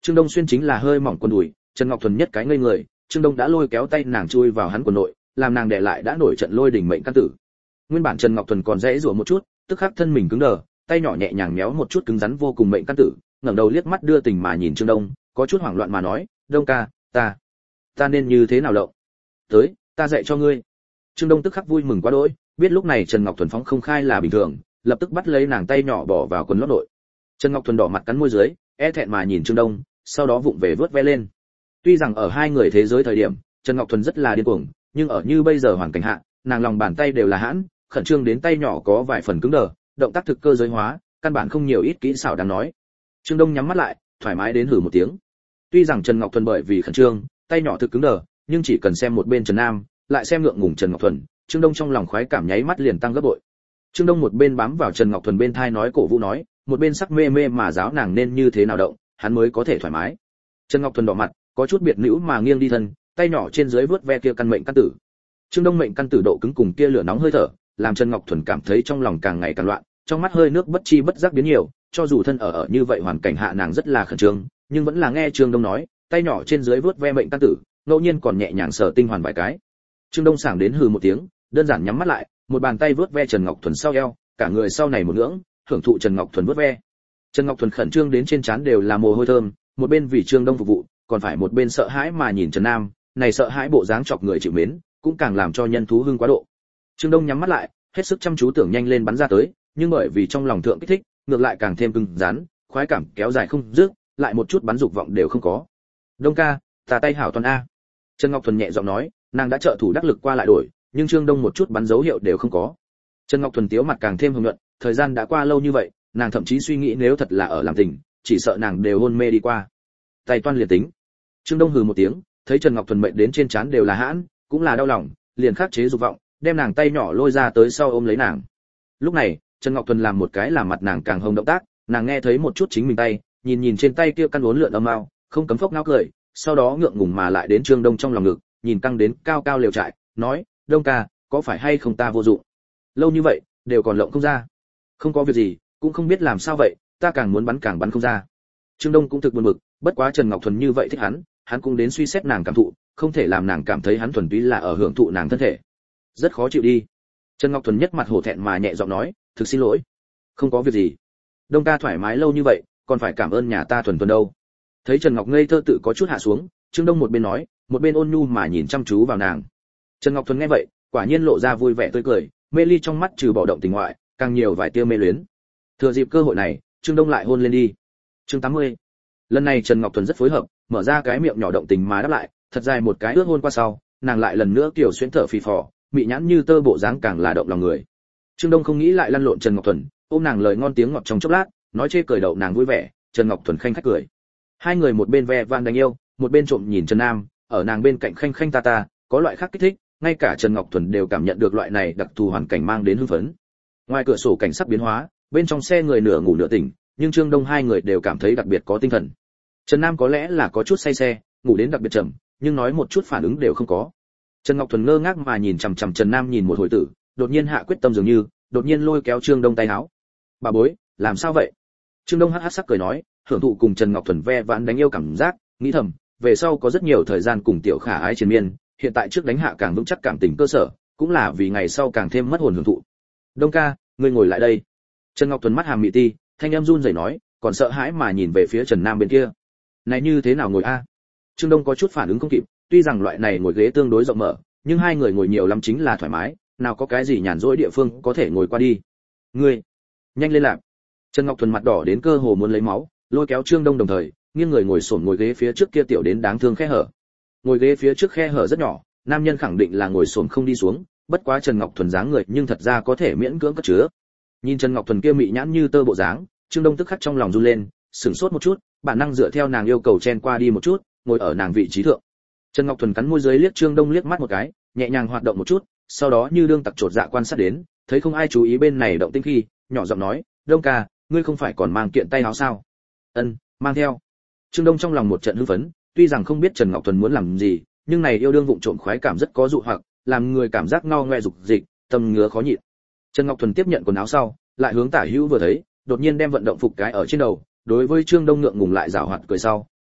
Trương Đông xuyên chính là hơi mỏng quần đùi, Trần Ngọc Thuần nhất cái ngây người, Trương Đông đã lôi kéo tay nàng chui vào hắn quần nội, làm nàng đè lại đã nổi trận lôi đình mệnh căn tử. Nguyên bản Trần Ngọc Thuần còn dễ rủa một chút, tức khắc thân mình cứng đờ, tay nhỏ nhẹ nhàng méo một chút cứng rắn vô cùng mệnh căn tử, ngẩng đầu liếc mắt đưa tình mà nhìn Trương Đông, có chút hoảng loạn mà nói, "Đông ca, ta, ta nên như thế nào lộng? Tới, ta dạy cho ngươi." Trương Đông tức khắc vui mừng quá đỗi, biết lúc này Trần Ngọc Thuần phóng không khai là bình thường, lập tức bắt lấy nàng tay nhỏ bỏ vào quần lót nội. Trần Ngọc Thuần đỏ mặt cắn môi dưới, e thẹn mà nhìn Trương Đông, sau đó vụng về vớt ve lên. Tuy rằng ở hai người thế giới thời điểm, Trần Ngọc Thuần rất là điên cuồng, nhưng ở như bây giờ hoàn cảnh hạ, nàng lòng bàn tay đều là hãn, khẩn trương đến tay nhỏ có vài phần cứng đờ, động tác thực cơ giới hóa, căn bản không nhiều ít kỹ xảo đáng nói. Trương Đông nhắm mắt lại, thoải mái đến hử một tiếng. Tuy rằng Trần Ngọc Thuần bởi vì khẩn trương, tay nhỏ thực cứng đờ, nhưng chỉ cần xem một bên Trần Nam, lại xem ngượng ngùng Trần Ngọc Thuần, Trương Đông trong lòng khoái cảm nháy mắt liền tăng gấp bội. Trương Đông một bên bám vào Trần Ngọc Thuần bên thai nói cổ vũ nói, một bên sắc mê mê mà giáo nàng nên như thế nào động, hắn mới có thể thoải mái. Trần Ngọc Thuần đỏ mặt, có chút biệt nữ mà nghiêng đi thân, tay nhỏ trên dưới vớt ve kia căn mệnh căn tử. Trương Đông mệnh căn tử độ cứng cùng kia lửa nóng hơi thở, làm Trần Ngọc Thuần cảm thấy trong lòng càng ngày càng loạn, trong mắt hơi nước bất chi bất giác biến nhiều, cho dù thân ở ở như vậy hoàn cảnh hạ nàng rất là khẩn trương, nhưng vẫn là nghe Trương Đông nói, tay nhỏ trên dưới vớt ve mệnh căn tử, ngẫu nhiên còn nhẹ nhàng sờ tinh hoàn vài cái. Trương Đông sảng đến hừ một tiếng, đơn giản nhắm mắt lại, một bàn tay vớt ve Trần Ngọc Thuần sau eo, cả người sau này một ngưỡng, hưởng thụ Trần Ngọc Thuần vớt ve. Trần Ngọc Thuần khẩn trương đến trên trán đều là mồ hôi thơm, một bên vì Trương Đông phục vụ, còn phải một bên sợ hãi mà nhìn Trần Nam, này sợ hãi bộ dáng chọc người chịu mến, cũng càng làm cho nhân thú hưng quá độ. Trương Đông nhắm mắt lại, hết sức chăm chú tưởng nhanh lên bắn ra tới, nhưng bởi vì trong lòng thượng kích thích, ngược lại càng thêm cứng rắn, khoái cảm kéo dài không dứt, lại một chút bắn dục vọng đều không có. "Đông ca, ta tay hảo toàn a." Trần Ngọc Thuần nhẹ giọng nói, nàng đã trợ thủ đắc lực qua lại đổi, nhưng Trương Đông một chút bắn dấu hiệu đều không có. Trần Ngọc Thuần tiếu mặt càng thêm hưng nhuận, thời gian đã qua lâu như vậy, nàng thậm chí suy nghĩ nếu thật là ở làm tình, chỉ sợ nàng đều hôn mê đi qua. Tay toan liền tính. Trương Đông hừ một tiếng, thấy Trần Ngọc Thuần mệnh đến trên trán đều là hãn, cũng là đau lòng, liền khắc chế dục vọng, đem nàng tay nhỏ lôi ra tới sau ôm lấy nàng. Lúc này, Trần Ngọc Thuần làm một cái làm mặt nàng càng hồng động tác, nàng nghe thấy một chút chính mình tay, nhìn nhìn trên tay kia căn uốn lượn âm mao, không cấm phốc ngao cười, sau đó ngượng ngùng mà lại đến Trương Đông trong lòng ngực, nhìn căng đến cao cao liều trại, nói, "Đông ca, có phải hay không ta vô dụng? Lâu như vậy, đều còn lộng không ra." "Không có việc gì, cũng không biết làm sao vậy, ta càng muốn bắn càng bắn không ra." Trương Đông cũng thực buồn bực, bất quá Trần Ngọc Thuần như vậy thích hắn, hắn cũng đến suy xét nàng cảm thụ, không thể làm nàng cảm thấy hắn thuần túy là ở hưởng thụ nàng thân thể. Rất khó chịu đi. Trần Ngọc Thuần nhất mặt hổ thẹn mà nhẹ giọng nói, "Thực xin lỗi." "Không có việc gì. Đông ca thoải mái lâu như vậy, còn phải cảm ơn nhà ta Thuần Thuần đâu." Thấy Trần Ngọc ngây thơ tự có chút hạ xuống, Trương Đông một bên nói, một bên ôn nhu mà nhìn chăm chú vào nàng. Trần Ngọc Thuần nghe vậy, quả nhiên lộ ra vui vẻ tươi cười, mê ly trong mắt trừ bỏ động tình ngoại, càng nhiều vài tia mê luyến. Thừa dịp cơ hội này, Trương Đông lại hôn lên đi. Chương tám mươi. Lần này Trần Ngọc Thuần rất phối hợp, mở ra cái miệng nhỏ động tình mà đáp lại, thật dài một cái ước hôn qua sau, nàng lại lần nữa kiểu xuyến thở phì phò, mị nhãn như tơ bộ dáng càng là động lòng người. Trương Đông không nghĩ lại lăn lộn Trần Ngọc Thuần, ôm nàng lời ngon tiếng ngọt trong chốc lát, nói chê cười đậu nàng vui vẻ, Trần Ngọc Thuần khanh khách cười. Hai người một bên ve van đánh yêu, một bên trộm nhìn Trần Nam, ở nàng bên cạnh khanh khanh ta ta, có loại khác kích thích, ngay cả Trần Ngọc Thuần đều cảm nhận được loại này đặc thù hoàn cảnh mang đến hưng phấn. Ngoài cửa sổ cảnh sắc biến hóa, bên trong xe người nửa ngủ nửa tỉnh, nhưng Trương Đông hai người đều cảm thấy đặc biệt có tinh thần. Trần Nam có lẽ là có chút say xe, ngủ đến đặc biệt chậm, nhưng nói một chút phản ứng đều không có. Trần Ngọc Thuần ngơ ngác mà nhìn chằm chằm Trần Nam nhìn một hồi tử, đột nhiên hạ quyết tâm dường như, đột nhiên lôi kéo Trương Đông tay áo. "Bà bối, làm sao vậy?" Trương Đông hắc hắc sắc cười nói, hưởng thụ cùng Trần Ngọc Thuần ve vãn đánh yêu cảm giác, nghĩ thầm, về sau có rất nhiều thời gian cùng tiểu khả ái triền miên, hiện tại trước đánh hạ càng vững chắc cảm tình cơ sở, cũng là vì ngày sau càng thêm mất hồn hưởng thụ. "Đông ca, ngươi ngồi lại đây." Trần Ngọc Thuần mắt hàm mị ti, thanh âm run rẩy nói, còn sợ hãi mà nhìn về phía Trần Nam bên kia. "Này như thế nào ngồi a?" Trương Đông có chút phản ứng không kịp, tuy rằng loại này ngồi ghế tương đối rộng mở, nhưng hai người ngồi nhiều lắm chính là thoải mái, nào có cái gì nhàn rỗi địa phương có thể ngồi qua đi. "Ngươi, nhanh lên làm." Trần Ngọc Thuần mặt đỏ đến cơ hồ muốn lấy máu, lôi kéo Trương Đông đồng thời, nghiêng người ngồi xổm ngồi ghế phía trước kia tiểu đến đáng thương khe hở. Ngồi ghế phía trước khe hở rất nhỏ, nam nhân khẳng định là ngồi xổm không đi xuống, bất quá Trần Ngọc Thuần dáng người nhưng thật ra có thể miễn cưỡng cất chứa. Nhìn Trần Ngọc Thuần kia mị nhãn như tơ bộ dáng, Trương Đông tức khắc trong lòng run lên, sửng sốt một chút, bản năng dựa theo nàng yêu cầu chen qua đi một chút, ngồi ở nàng vị trí thượng. Trần Ngọc Thuần cắn môi dưới liếc Trương Đông liếc mắt một cái, nhẹ nhàng hoạt động một chút, sau đó như đương tặc chột dạ quan sát đến, thấy không ai chú ý bên này động tĩnh khi, nhỏ giọng nói, "Đông ca, ngươi không phải còn mang kiện tay áo sao?" "Ân, mang theo." Trương Đông trong lòng một trận hưng phấn, tuy rằng không biết Trần Ngọc Thuần muốn làm gì, nhưng này yêu đương vụng trộm khoái cảm rất có dụ hoặc, làm người cảm giác ngao ngoe dục dịch, tâm ngứa khó nhịn. Trần Ngọc Thuần tiếp nhận quần áo sau, lại hướng tả hữu vừa thấy, đột nhiên đem vận động phục cái ở trên đầu, đối với Trương Đông ngượng ngùng lại giảo hoạt cười sau,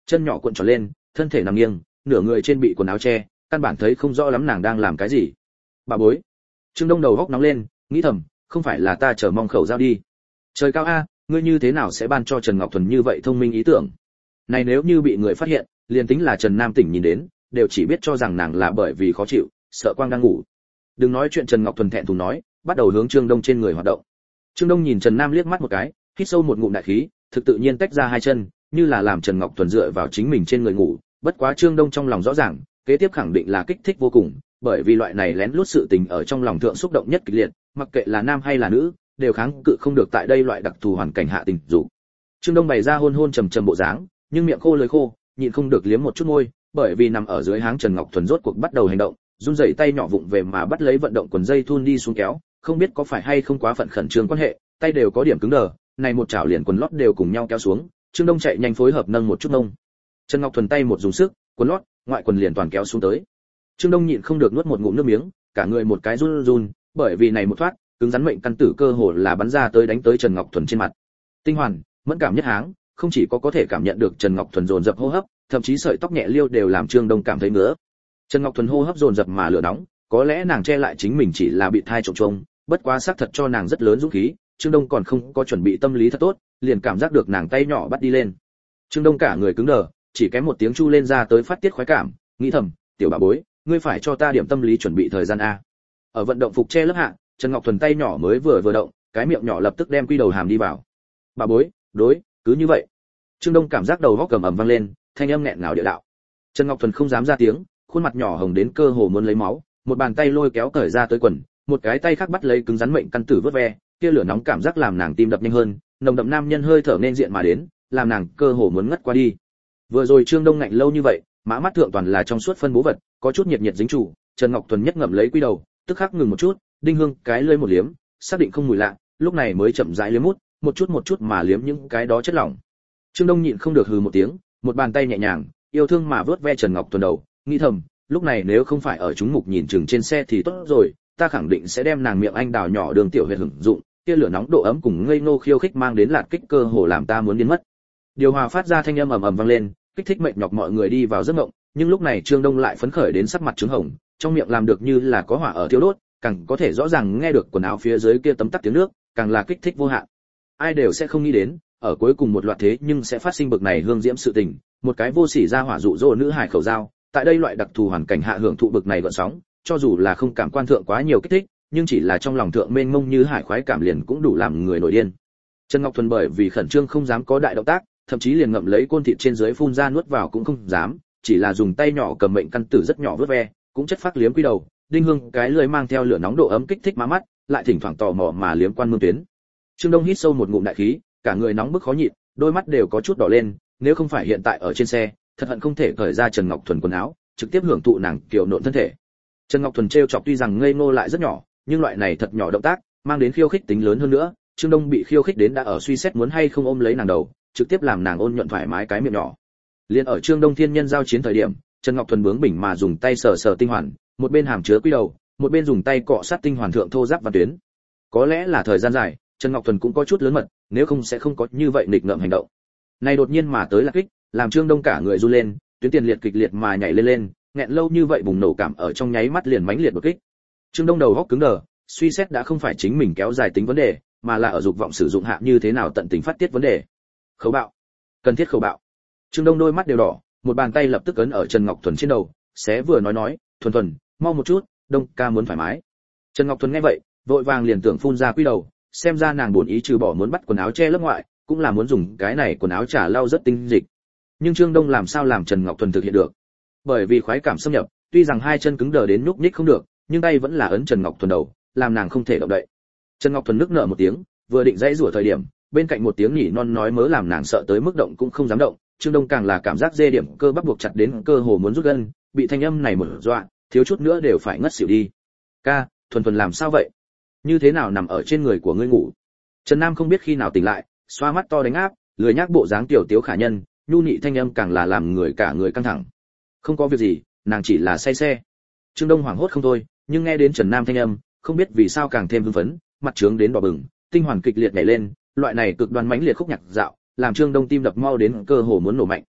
chân nhỏ cuộn tròn lên, thân thể nằm nghiêng, nửa người trên bị quần áo che, căn bản thấy không rõ lắm nàng đang làm cái gì. Bà bối. Trương Đông đầu góc nóng lên, nghĩ thầm, không phải là ta chờ mong khẩu giao đi. Trời cao a, ngươi như thế nào sẽ ban cho Trần Ngọc Thuần như vậy thông minh ý tưởng? Này nếu như bị người phát hiện, liền tính là Trần Nam Tỉnh nhìn đến, đều chỉ biết cho rằng nàng là bởi vì khó chịu, sợ quang đang ngủ. Đừng nói chuyện, Trần Ngọc Thuần thẹn thùng nói, bắt đầu hướng Trương Đông trên người hoạt động. Trương Đông nhìn Trần Nam liếc mắt một cái, hít sâu một ngụm đại khí, thực tự nhiên tách ra hai chân, như là làm Trần Ngọc Thuần dựa vào chính mình trên người ngủ, bất quá Trương Đông trong lòng rõ ràng, kế tiếp khẳng định là kích thích vô cùng, bởi vì loại này lén lút sự tình ở trong lòng thượng xúc động nhất kịch liệt, mặc kệ là nam hay là nữ, đều kháng cự không được tại đây loại đặc thù hoàn cảnh hạ tình dục. Trương Đông bày ra hôn hôn trầm trầm bộ dáng, nhưng miệng khô lưỡi khô, nhịn không được liếm một chút môi, bởi vì nằm ở dưới háng Trần Ngọc Thuần rốt cuộc bắt đầu hành động, run rẩy tay nhỏ vụng về mà bắt lấy vận động quần dây thun đi xuống kéo, không biết có phải hay không quá phận khẩn trương quan hệ, tay đều có điểm cứng đờ, này một chảo liền quần lót đều cùng nhau kéo xuống, Trương Đông chạy nhanh phối hợp nâng một chút nông. Trần Ngọc Thuần tay một dùng sức, quần lót, ngoại quần liền toàn kéo xuống tới. Trương Đông nhịn không được nuốt một ngụm nước miếng, cả người một cái run run, bởi vì này một thoát, cứng rắn mệnh căn tử cơ hồ là bắn ra tới đánh tới Trần Ngọc Thuần trên mặt. Tinh hoàn, mẫn cảm nhất háng, không chỉ có có thể cảm nhận được Trần Ngọc Thuần dồn dập hô hấp, thậm chí sợi tóc nhẹ liêu đều làm Trương Đông cảm thấy ngứa. Trần Ngọc Thuần hô hấp dồn dập mà lửa nóng, có lẽ nàng che lại chính mình chỉ là bị thai trộm trông, bất quá xác thật cho nàng rất lớn dũng khí, Trương Đông còn không có chuẩn bị tâm lý thật tốt, liền cảm giác được nàng tay nhỏ bắt đi lên. Trương Đông cả người cứng đờ, chỉ kém một tiếng chu lên ra tới phát tiết khoái cảm, nghĩ thầm, tiểu bà bối, ngươi phải cho ta điểm tâm lý chuẩn bị thời gian a. Ở vận động phục che lớp hạ, Trần Ngọc Thuần tay nhỏ mới vừa vừa động, cái miệng nhỏ lập tức đem quy đầu hàm đi vào. Bà bối, đối, cứ như vậy. Trương Đông cảm giác đầu góc cầm ầm vang lên, thanh âm nghẹn ngào địa đạo. Trần Ngọc Thuần không dám ra tiếng, khuôn mặt nhỏ hồng đến cơ hồ muốn lấy máu, một bàn tay lôi kéo cởi ra tới quần, một cái tay khác bắt lấy cứng rắn mệnh căn tử vớt ve, kia lửa nóng cảm giác làm nàng tim đập nhanh hơn, nồng đậm nam nhân hơi thở nên diện mà đến, làm nàng cơ hồ muốn ngất qua đi. Vừa rồi Trương Đông ngạnh lâu như vậy, mã mắt thượng toàn là trong suốt phân bố vật, có chút nhiệt nhiệt dính chủ, Trần Ngọc Thuần nhất ngậm lấy quy đầu, tức khắc ngừng một chút, đinh hương cái lưỡi một liếm, xác định không mùi lạ, lúc này mới chậm rãi liếm mút, một chút một chút mà liếm những cái đó chất lỏng. Trương Đông nhịn không được hừ một tiếng, một bàn tay nhẹ nhàng, yêu thương mà vớt ve Trần Ngọc Thuần đầu, nghĩ thầm, lúc này nếu không phải ở chúng mục nhìn chừng trên xe thì tốt rồi, ta khẳng định sẽ đem nàng miệng anh đào nhỏ đường tiểu huyệt hưởng dụng, kia lửa nóng độ ấm cùng ngây ngô khiêu khích mang đến lạt kích cơ hồ làm ta muốn điên mất. Điều hòa phát ra thanh âm ầm ầm vang lên, kích thích mệt nhọc mọi người đi vào giấc mộng, nhưng lúc này Trương Đông lại phấn khởi đến sắc mặt trứng hồng, trong miệng làm được như là có hỏa ở thiêu đốt, càng có thể rõ ràng nghe được quần áo phía dưới kia tấm tắc tiếng nước, càng là kích thích vô hạn. Ai đều sẽ không nghĩ đến, ở cuối cùng một loạt thế nhưng sẽ phát sinh bực này hương diễm sự tình, một cái vô sỉ ra hỏa dụ dỗ nữ hài khẩu giao, tại đây loại đặc thù hoàn cảnh hạ hưởng thụ bực này gợn sóng, cho dù là không cảm quan thượng quá nhiều kích thích, nhưng chỉ là trong lòng thượng mênh mông như hải khoái cảm liền cũng đủ làm người nổi điên. Trần Ngọc Thuần bởi vì khẩn trương không dám có đại động tác, thậm chí liền ngậm lấy côn thịt trên dưới phun ra nuốt vào cũng không dám, chỉ là dùng tay nhỏ cầm mệnh căn tử rất nhỏ vớt ve, cũng chất phát liếm quy đầu, đinh hương cái lưỡi mang theo lửa nóng độ ấm kích thích má mắt, lại thỉnh thoảng tò mò mà liếm quan mương tuyến. Trương Đông hít sâu một ngụm đại khí, cả người nóng bức khó nhịn, đôi mắt đều có chút đỏ lên, nếu không phải hiện tại ở trên xe, thật hận không thể cởi ra Trần Ngọc Thuần quần áo, trực tiếp hưởng thụ nàng kiều nộn thân thể. Trần Ngọc Thuần trêu chọc tuy rằng ngây ngô lại rất nhỏ, nhưng loại này thật nhỏ động tác, mang đến khiêu khích tính lớn hơn nữa, Trương Đông bị khiêu khích đến đã ở suy xét muốn hay không ôm lấy nàng đầu, trực tiếp làm nàng ôn nhuận thoải mái cái miệng nhỏ. Liên ở Trương Đông thiên nhân giao chiến thời điểm, Trần Ngọc Thuần bướng bỉnh mà dùng tay sờ sờ tinh hoàn, một bên hàm chứa quy đầu, một bên dùng tay cọ sát tinh hoàn thượng thô ráp và tuyến. Có lẽ là thời gian dài, Trần Ngọc Thuần cũng có chút lớn mật, nếu không sẽ không có như vậy nghịch ngợm hành động. Này đột nhiên mà tới là kích, làm Trương Đông cả người run lên, tuyến tiền liệt kịch liệt mà nhảy lên lên, nghẹn lâu như vậy bùng nổ cảm ở trong nháy mắt liền mãnh liệt đột kích. Trương Đông đầu góc cứng đờ, suy xét đã không phải chính mình kéo dài tính vấn đề, mà là ở dục vọng sử dụng hạ như thế nào tận tình phát tiết vấn đề. Khẩu bạo, cần thiết khẩu bạo. Trương Đông đôi mắt đều đỏ, một bàn tay lập tức ấn ở Trần Ngọc Thuần trên đầu, xé vừa nói nói, "Thuần Thuần, mau một chút, Đông ca muốn thoải mái." Trần Ngọc Thuần nghe vậy, vội vàng liền tưởng phun ra quy đầu, xem ra nàng buồn ý trừ bỏ muốn bắt quần áo che lớp ngoại, cũng là muốn dùng cái này quần áo trả lau rất tinh dịch. Nhưng Trương Đông làm sao làm Trần Ngọc Thuần thực hiện được? Bởi vì khoái cảm xâm nhập, tuy rằng hai chân cứng đờ đến nhúc nhích không được, nhưng tay vẫn là ấn Trần Ngọc Thuần đầu, làm nàng không thể động đậy. Trần Ngọc Thuần nức nở một tiếng, vừa định dãy rủa thời điểm, bên cạnh một tiếng nhỉ non nói mớ làm nàng sợ tới mức động cũng không dám động. Trương Đông càng là cảm giác dê điểm cơ bắp buộc chặt đến cơ hồ muốn rút gân, bị thanh âm này một dọa, thiếu chút nữa đều phải ngất xỉu đi. "Ca, Thuần Thuần làm sao vậy? Như thế nào nằm ở trên người của ngươi ngủ?" Trần Nam không biết khi nào tỉnh lại, xoa mắt to đánh áp, lười nhác bộ dáng tiểu tiếu khả nhân, nhu nị thanh âm càng là làm người cả người căng thẳng. "Không có việc gì, nàng chỉ là say xe." Trương Đông hoảng hốt không thôi, nhưng nghe đến Trần Nam thanh âm, không biết vì sao càng thêm hưng phấn, mặt trướng đến đỏ bừng, tinh hoàn kịch liệt nhảy lên, loại này cực đoan mãnh liệt khúc nhạc dạo, làm Trương Đông tim đập mau đến cơ hồ muốn nổ mạnh.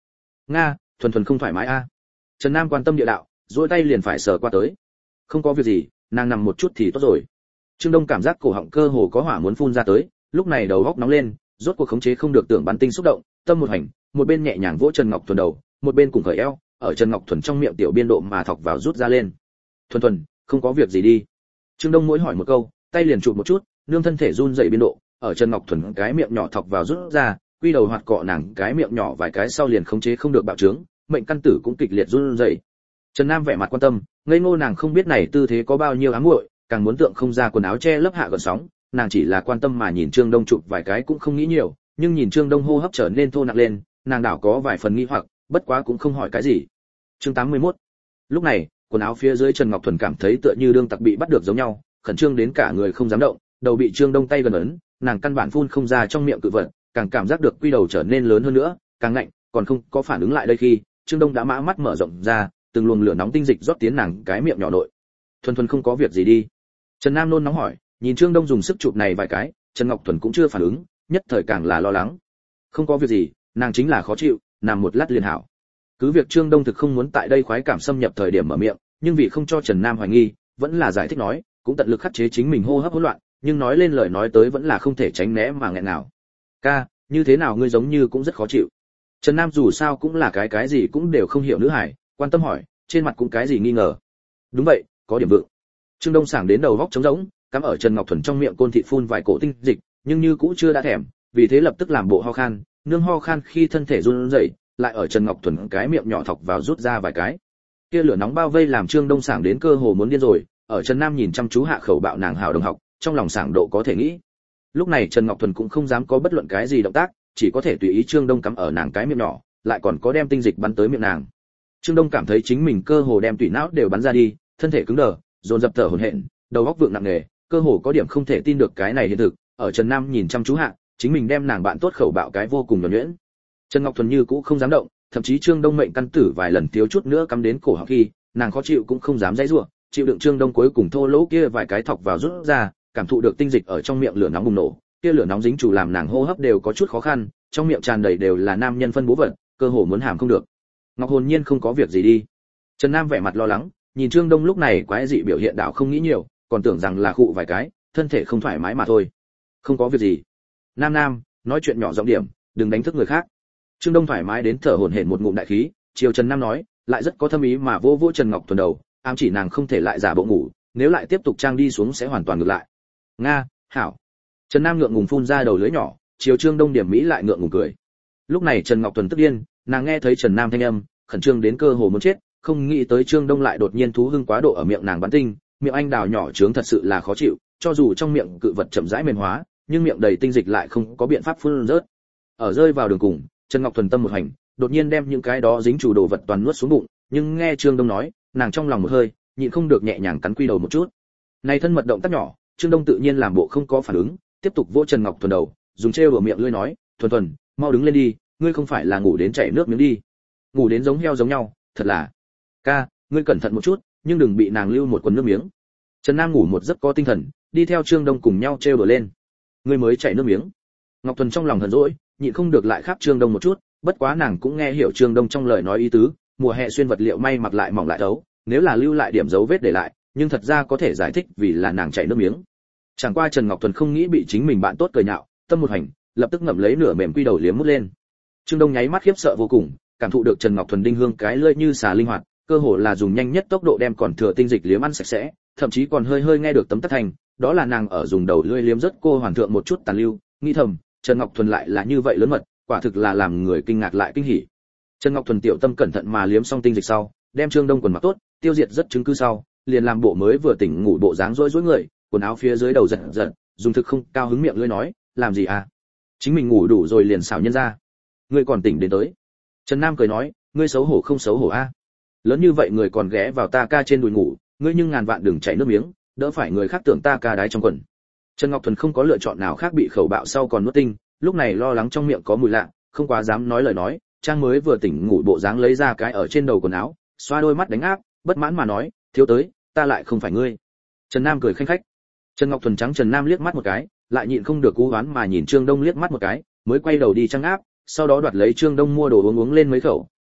Nga, thuần thuần không thoải mái a. Trần Nam quan tâm địa đạo, duỗi tay liền phải sờ qua tới. Không có việc gì, nàng nằm một chút thì tốt rồi. Trương Đông cảm giác cổ họng cơ hồ có hỏa muốn phun ra tới, lúc này đầu óc nóng lên, rốt cuộc khống chế không được tưởng bắn tinh xúc động, tâm một hành, một bên nhẹ nhàng vỗ Trần Ngọc Thuần đầu, một bên cùng khởi eo, ở Trần Ngọc Thuần trong miệng tiểu biên độ mà thọc vào rút ra lên. Thuần Thuần, không có việc gì đi. Trương Đông mỗi hỏi một câu, tay liền chụp một chút, nương thân thể run rẩy biên độ, ở Trần Ngọc Thuần cái miệng nhỏ thọc vào rút ra, quy đầu hoạt cọ nàng cái miệng nhỏ vài cái sau liền khống chế không được bạo trướng, mệnh căn tử cũng kịch liệt run rẩy. Trần Nam vẻ mặt quan tâm, ngây ngô nàng không biết này tư thế có bao nhiêu ám muội, càng muốn tượng không ra quần áo che lấp hạ gợn sóng, nàng chỉ là quan tâm mà nhìn Trương Đông chụp vài cái cũng không nghĩ nhiều, nhưng nhìn Trương Đông hô hấp trở nên thô nặng lên, nàng đảo có vài phần nghi hoặc, bất quá cũng không hỏi cái gì. Chương tám mươi mốt. Lúc này, quần áo phía dưới Trần Ngọc Thuần cảm thấy tựa như đương tặc bị bắt được giống nhau, khẩn trương đến cả người không dám động, đầu bị Trương Đông tay gần ấn, nàng căn bản phun không ra trong miệng cự vật, càng cảm giác được quy đầu trở nên lớn hơn nữa, càng lạnh, còn không có phản ứng lại đây khi, Trương Đông đã mã mắt mở rộng ra, từng luồng lửa nóng tinh dịch rót tiến nàng cái miệng nhỏ nội. Thuần Thuần không có việc gì đi. Trần Nam nôn nóng hỏi, nhìn Trương Đông dùng sức chụp này vài cái, Trần Ngọc Thuần cũng chưa phản ứng, nhất thời càng là lo lắng. Không có việc gì, nàng chính là khó chịu, nằm một lát liền hảo. Cứ việc Trương Đông thực không muốn tại đây khoái cảm xâm nhập thời điểm mở miệng, nhưng vì không cho Trần Nam hoài nghi, vẫn là giải thích nói, cũng tận lực khắc chế chính mình hô hấp hỗn loạn, nhưng nói lên lời nói tới vẫn là không thể tránh né mà nghẹn nào. Ca, như thế nào ngươi giống như cũng rất khó chịu. Trần Nam dù sao cũng là cái cái gì cũng đều không hiểu nữ hải, quan tâm hỏi, trên mặt cũng cái gì nghi ngờ. Đúng vậy, có điểm vượng. Trương Đông sảng đến đầu góc trống rỗng, cắm ở Trần Ngọc Thuần trong miệng côn thịt phun vài cổ tinh dịch, nhưng như cũ chưa đã thèm, vì thế lập tức làm bộ ho khan, nương ho khan khi thân thể run rẩy, lại ở Trần Ngọc Thuần cái miệng nhỏ thọc vào rút ra vài cái. Kia lửa nóng bao vây làm Trương Đông sảng đến cơ hồ muốn điên rồi, ở Trần Nam nhìn chăm chú hạ khẩu bạo nàng hảo đồng học, trong lòng sảng độ có thể nghĩ. Lúc này Trần Ngọc Thuần cũng không dám có bất luận cái gì động tác, chỉ có thể tùy ý Trương Đông cắm ở nàng cái miệng nhỏ, lại còn có đem tinh dịch bắn tới miệng nàng. Trương Đông cảm thấy chính mình cơ hồ đem tủy não đều bắn ra đi, thân thể cứng đờ, dồn dập thở hổn hển, đầu óc vượng nặng nề, cơ hồ có điểm không thể tin được cái này hiện thực. Ở Trần Nam nhìn chăm chú hạ, chính mình đem nàng bạn tốt khẩu bạo cái vô cùng nhuần nhuyễn. Trần Ngọc Thuần như cũ không dám động, thậm chí Trương Đông mệnh căn tử vài lần thiếu chút nữa cắm đến cổ họng khi, nàng khó chịu cũng không dám dãy rủa, chịu đựng Trương Đông cuối cùng thô lỗ kia vài cái thọc vào rút ra, cảm thụ được tinh dịch ở trong miệng lửa nóng bùng nổ, kia lửa nóng dính chủ làm nàng hô hấp đều có chút khó khăn, trong miệng tràn đầy đều là nam nhân phân bố vật, cơ hồ muốn hàm không được. Ngọc hồn nhiên không có việc gì đi. Trần Nam vẻ mặt lo lắng, nhìn Trương Đông lúc này quái dị biểu hiện đạo không nghĩ nhiều, còn tưởng rằng là khụ vài cái, thân thể không thoải mái mà thôi. Không có việc gì. Nam Nam, nói chuyện nhỏ giọng điểm, đừng đánh thức người khác. Trương Đông thoải mái đến thở hổn hển một ngụm đại khí, chiều Trần Nam nói, lại rất có thâm ý mà vô vô Trần Ngọc Thuần đầu, ám chỉ nàng không thể lại giả bộ ngủ, nếu lại tiếp tục trang đi xuống sẽ hoàn toàn ngược lại. Nga, hảo. Trần Nam ngượng ngùng phun ra đầu lưỡi nhỏ, chiều Trương Đông điểm mỹ lại ngượng ngùng cười. Lúc này Trần Ngọc Thuần tức điên, nàng nghe thấy Trần Nam thanh âm, khẩn trương đến cơ hồ muốn chết, không nghĩ tới Trương Đông lại đột nhiên thú hưng quá độ ở miệng nàng bắn tinh, miệng anh đào nhỏ trướng thật sự là khó chịu, cho dù trong miệng cự vật chậm rãi mềm hóa, nhưng miệng đầy tinh dịch lại không có biện pháp phun rớt. Ở rơi vào đường cùng, Trần Ngọc Thuần tâm một hành, đột nhiên đem những cái đó dính chủ đồ vật toàn nuốt xuống bụng, nhưng nghe Trương Đông nói, nàng trong lòng một hơi, nhịn không được nhẹ nhàng cắn quy đầu một chút. Này thân mật động tác nhỏ, Trương Đông tự nhiên làm bộ không có phản ứng, tiếp tục vỗ Trần Ngọc Thuần đầu, dùng trêu ở miệng lưỡi nói, "Thuần Thuần, mau đứng lên đi, ngươi không phải là ngủ đến chảy nước miếng đi. Ngủ đến giống heo giống nhau, thật là. Ca, ngươi cẩn thận một chút, nhưng đừng bị nàng lưu một quần nước miếng." Trần Nam ngủ một giấc có tinh thần, đi theo Trương Đông cùng nhau trêu đùa lên. "Ngươi mới chảy nước miếng." Ngọc Thuần trong lòng hờn dỗi, nhịn không được lại khắp Trương Đông một chút, bất quá nàng cũng nghe hiểu Trương Đông trong lời nói ý tứ, mùa hè xuyên vật liệu may mặc lại mỏng lại thấu, nếu là lưu lại điểm dấu vết để lại, nhưng thật ra có thể giải thích vì là nàng chảy nước miếng. Chẳng qua Trần Ngọc Thuần không nghĩ bị chính mình bạn tốt cười nhạo, tâm một hành, lập tức ngậm lấy nửa mềm quy đầu liếm mút lên. Trương Đông nháy mắt khiếp sợ vô cùng, cảm thụ được Trần Ngọc Thuần đinh hương cái lưỡi như xà linh hoạt, cơ hồ là dùng nhanh nhất tốc độ đem còn thừa tinh dịch liếm ăn sạch sẽ, thậm chí còn hơi hơi nghe được tấm tắc thành, đó là nàng ở dùng đầu lưỡi liếm rất cô hoàn thượng một chút tàn lưu, nghĩ thầm, Trần Ngọc Thuần lại là như vậy lớn mật, quả thực là làm người kinh ngạc lại kinh hỉ. Trần Ngọc Thuần tiểu tâm cẩn thận mà liếm xong tinh dịch sau, đem Trương Đông quần mặc tốt, tiêu diệt rất chứng cứ sau, liền làm bộ mới vừa tỉnh ngủ bộ dáng rối rối người, quần áo phía dưới đầu giật giật, dùng thực không cao hứng miệng lưỡi nói, làm gì à? Chính mình ngủ đủ rồi liền xảo nhân ra. Ngươi còn tỉnh đến tới. Trần Nam cười nói, ngươi xấu hổ không xấu hổ a? À? Lớn như vậy người còn ghé vào ta ca trên đùi ngủ, ngươi nhưng ngàn vạn đừng chảy nước miếng, đỡ phải người khác tưởng ta ca đái trong quần. Trần Ngọc Thuần không có lựa chọn nào khác bị khẩu bạo sau còn nuốt tinh, lúc này lo lắng trong miệng có mùi lạ, không quá dám nói lời nói, trang mới vừa tỉnh ngủ bộ dáng lấy ra cái ở trên đầu quần áo, xoa đôi mắt đánh áp, bất mãn mà nói, thiếu tới, ta lại không phải ngươi. Trần Nam cười khanh khách. Trần Ngọc Thuần trắng Trần Nam liếc mắt một cái, lại nhịn không được cú oán mà nhìn Trương Đông liếc mắt một cái, mới quay đầu đi trăng áp, sau đó đoạt lấy Trương Đông mua đồ uống uống lên mấy khẩu,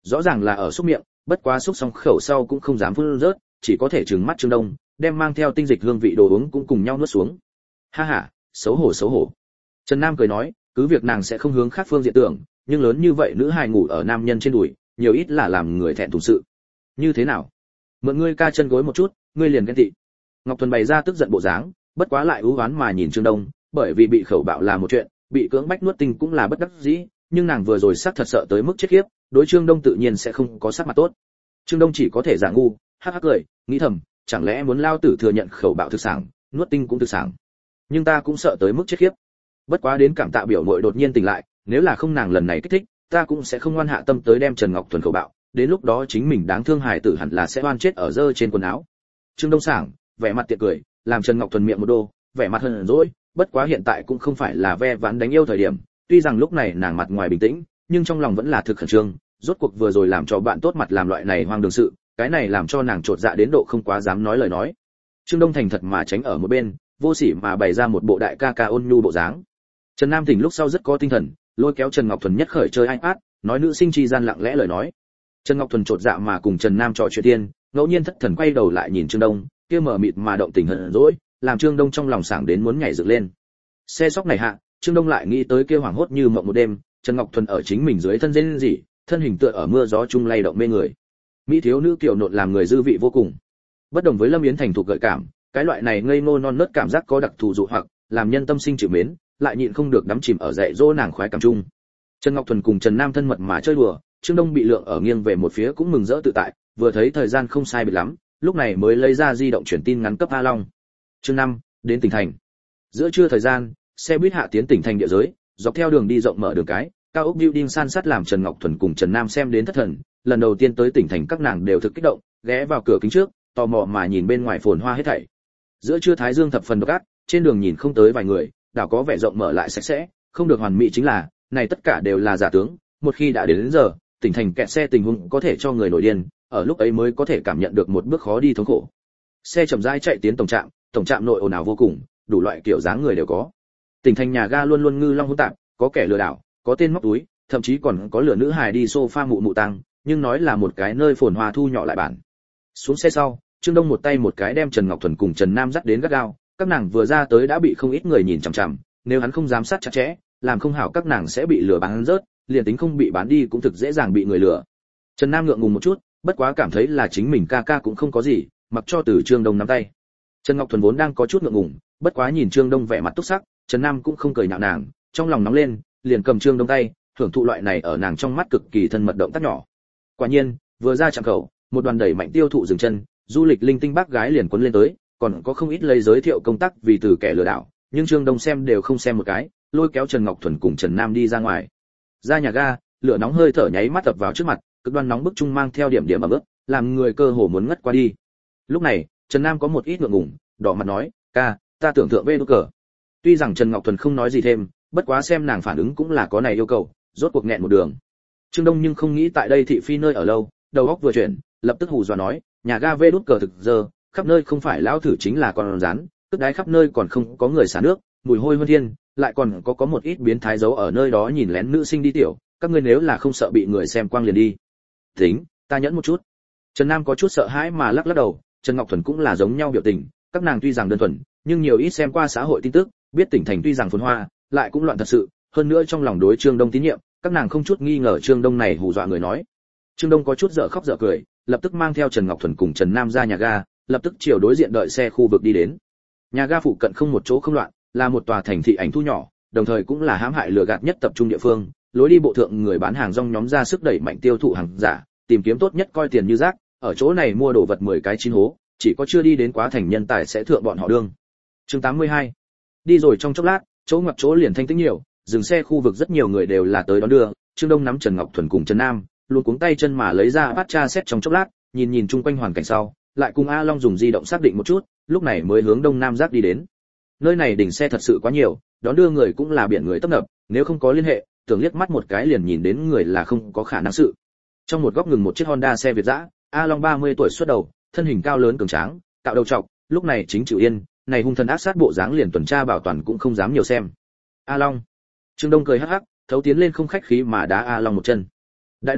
rõ ràng là ở xúc miệng, bất quá xúc xong khẩu sau cũng không dám phun rớt, chỉ có thể trừng mắt Trương Đông, đem mang theo tinh dịch hương vị đồ uống cũng cùng nhau nuốt xuống. Ha ha, xấu hổ xấu hổ. Trần Nam cười nói, cứ việc nàng sẽ không hướng khác phương diện tưởng, nhưng lớn như vậy nữ hài ngủ ở nam nhân trên đùi, nhiều ít là làm người thẹn thùng sự. Như thế nào? Mượn ngươi ca chân gối một chút, ngươi liền ghen tị. Ngọc Thuần bày ra tức giận bộ dáng, bất quá lại ưu oán mà nhìn Trương Đông, bởi vì bị khẩu bạo là một chuyện, bị cưỡng bách nuốt tinh cũng là bất đắc dĩ, nhưng nàng vừa rồi xác thật sợ tới mức chết khiếp, đối Trương Đông tự nhiên sẽ không có sắc mặt tốt. Trương Đông chỉ có thể giả ngu, hắc hắc cười, nghĩ thầm, chẳng lẽ muốn lao tử thừa nhận khẩu bạo thực sản, nuốt tinh cũng thực sản. Nhưng ta cũng sợ tới mức chết khiếp. Bất quá đến cảm tạ biểu muội đột nhiên tỉnh lại, nếu là không nàng lần này kích thích, ta cũng sẽ không ngoan hạ tâm tới đem Trần Ngọc Thuần khẩu bạo, đến lúc đó chính mình đáng thương hài tử hẳn là sẽ oan chết ở dơ trên quần áo. Trương Đông sảng, vẻ mặt tiện cười, làm Trần Ngọc Thuần miệng một đô, vẻ mặt hờn dỗi, bất quá hiện tại cũng không phải là ve vãn đánh yêu thời điểm, tuy rằng lúc này nàng mặt ngoài bình tĩnh, nhưng trong lòng vẫn là thực khẩn trương, rốt cuộc vừa rồi làm cho bạn tốt mặt làm loại này hoang đường sự, cái này làm cho nàng trột dạ đến độ không quá dám nói lời nói. Trương Đông thành thật mà tránh ở một bên, vô sỉ mà bày ra một bộ đại ca ca ôn nhu bộ dáng. Trần Nam tỉnh lúc sau rất có tinh thần, lôi kéo Trần Ngọc Thuần nhất khởi chơi anh át, nói nữ sinh chi gian lặng lẽ lời nói. Trần Ngọc Thuần trột dạ mà cùng Trần Nam trò chuyện tiên, ngẫu nhiên thất thần quay đầu lại nhìn Trương Đông, kia mở mịt mà động tình hờn dỗi, làm Trương Đông trong lòng sảng đến muốn nhảy dựng lên. Xe sóc này hạ, Trương Đông lại nghĩ tới kia hoảng hốt như mộng một đêm, Trần Ngọc Thuần ở chính mình dưới thân rên rỉ, thân hình tựa ở mưa gió chung lay động mê người. Mỹ thiếu nữ kiều nộn làm người dư vị vô cùng. Bất đồng với Lâm Yến thành thục gợi cảm, cái loại này ngây ngô non nớt cảm giác có đặc thù dụ hoặc, làm nhân tâm sinh chịu mến, lại nhịn không được đắm chìm ở dạy dỗ nàng khoái cảm chung. Trần Ngọc Thuần cùng Trần Nam thân mật mà chơi đùa, Trương Đông bị lượng ở nghiêng về một phía cũng mừng rỡ tự tại, vừa thấy thời gian không sai biệt lắm, lúc này mới lấy ra di động truyền tin ngắn cấp A Long. Chương năm, đến tỉnh thành. Giữa trưa thời gian, xe buýt hạ tiến tỉnh thành địa giới, dọc theo đường đi rộng mở đường cái, cao ốc building san sát làm Trần Ngọc Thuần cùng Trần Nam xem đến thất thần, lần đầu tiên tới tỉnh thành các nàng đều thực kích động, ghé vào cửa kính trước, tò mò mà nhìn bên ngoài phồn hoa hết thảy. Giữa trưa thái dương thập phần độc ác, trên đường nhìn không tới vài người, đảo có vẻ rộng mở lại sạch sẽ, không được hoàn mỹ chính là, này tất cả đều là giả tướng, một khi đã đến, đến giờ, tỉnh thành kẹt xe tình huống có thể cho người nổi điên, ở lúc ấy mới có thể cảm nhận được một bước khó đi thống khổ. Xe chậm rãi chạy tiến tổng trạm, tổng trạm nội ồn ào vô cùng, đủ loại kiểu dáng người đều có. Tỉnh thành nhà ga luôn luôn ngư long hỗn tạp, có kẻ lừa đảo, có tên móc túi, thậm chí còn có lừa nữ hài đi sofa mụ mụ tăng, nhưng nói là một cái nơi phồn hoa thu nhỏ lại bản. Xuống xe sau, Trương Đông một tay một cái đem Trần Ngọc Thuần cùng Trần Nam dắt đến gắt gao, các nàng vừa ra tới đã bị không ít người nhìn chằm chằm, nếu hắn không giám sát chặt chẽ, làm không hảo các nàng sẽ bị lừa bán rớt, liền tính không bị bán đi cũng thực dễ dàng bị người lừa. Trần Nam ngượng ngùng một chút, bất quá cảm thấy là chính mình ca ca cũng không có gì, mặc cho từ Trương Đông nắm tay. Trần Ngọc Thuần vốn đang có chút ngượng ngùng, bất quá nhìn Trương Đông vẻ mặt túc sắc, Trần Nam cũng không cười nhạo nàng, trong lòng nóng lên, liền cầm Trương Đông tay, hưởng thụ loại này ở nàng trong mắt cực kỳ thân mật động tác nhỏ. Quả nhiên, vừa ra trạm khẩu, một đoàn đẩy mạnh tiêu thụ dừng chân, du lịch linh tinh bác gái liền quấn lên tới, còn có không ít lấy giới thiệu công tác vì từ kẻ lừa đảo, nhưng Trương Đông xem đều không xem một cái, lôi kéo Trần Ngọc Thuần cùng Trần Nam đi ra ngoài. Ra nhà ga, lửa nóng hơi thở nháy mắt tập vào trước mặt, cực đoan nóng bức chung mang theo điểm điểm ẩm ướt, làm người cơ hồ muốn ngất qua đi. Lúc này, Trần Nam có một ít ngượng ngùng, đỏ mặt nói, ca, ta tưởng tượng về nút cờ. Tuy rằng Trần Ngọc Thuần không nói gì thêm, bất quá xem nàng phản ứng cũng là có này yêu cầu, rốt cuộc nghẹn một đường. Trương Đông nhưng không nghĩ tại đây thị phi nơi ở lâu, đầu óc vừa chuyển, lập tức hù dọa nói, nhà ga về nút cờ thực giờ, khắp nơi không phải lão thử chính là con rắn, tức đái khắp nơi còn không có người xả nước, mùi hôi hơn thiên, lại còn có có một ít biến thái giấu ở nơi đó nhìn lén nữ sinh đi tiểu, các ngươi nếu là không sợ bị người xem quang liền đi. Tính, ta nhẫn một chút. Trần Nam có chút sợ hãi mà lắc lắc đầu, Trần Ngọc Thuần cũng là giống nhau biểu tình, các nàng tuy rằng đơn thuần, nhưng nhiều ít xem qua xã hội tin tức, biết tỉnh thành tuy rằng phồn hoa, lại cũng loạn thật sự, hơn nữa trong lòng đối Trương Đông tín nhiệm, các nàng không chút nghi ngờ Trương Đông này hù dọa người nói. Trương Đông có chút dở khóc dở cười, lập tức mang theo Trần Ngọc Thuần cùng Trần Nam ra nhà ga, lập tức chiều đối diện đợi xe khu vực đi đến. Nhà ga phụ cận không một chỗ không loạn, là một tòa thành thị ảnh thu nhỏ, đồng thời cũng là hãm hại lừa gạt nhất tập trung địa phương, lối đi bộ thượng người bán hàng rong nhóm ra sức đẩy mạnh tiêu thụ hàng giả, tìm kiếm tốt nhất coi tiền như rác, ở chỗ này mua đồ vật mười cái chín hố, chỉ có chưa đi đến quá thành nhân tài sẽ thượng bọn họ đương. Chương tám mươi hai. Đi rồi trong chốc lát, chỗ ngoặt chỗ liền thanh tĩnh nhiều, dừng xe khu vực rất nhiều người đều là tới đón đưa, Trương Đông nắm Trần Ngọc Thuần cùng Trần Nam, luôn cuống tay chân mà lấy ra bắt tra xét trong chốc lát, nhìn nhìn chung quanh hoàn cảnh sau, lại cùng A Long dùng di động xác định một chút, lúc này mới hướng đông nam giác đi đến. Nơi này đỉnh xe thật sự quá nhiều, đón đưa người cũng là biển người tấp nập, nếu không có liên hệ, tưởng liếc mắt một cái liền nhìn đến người là không có khả năng sự. Trong một góc ngừng một chiếc Honda xe Việt dã, A Long ba mươi tuổi xuất đầu, thân hình cao lớn cường tráng, cạo đầu trọc, lúc này chính chịu yên, này hung thần ác sát bộ dáng liền tuần tra bảo toàn cũng không dám nhiều xem. A Long. Trương Đông cười hắc hắc, thấu tiến lên không khách khí mà đá A Long một chân. Đại Đông,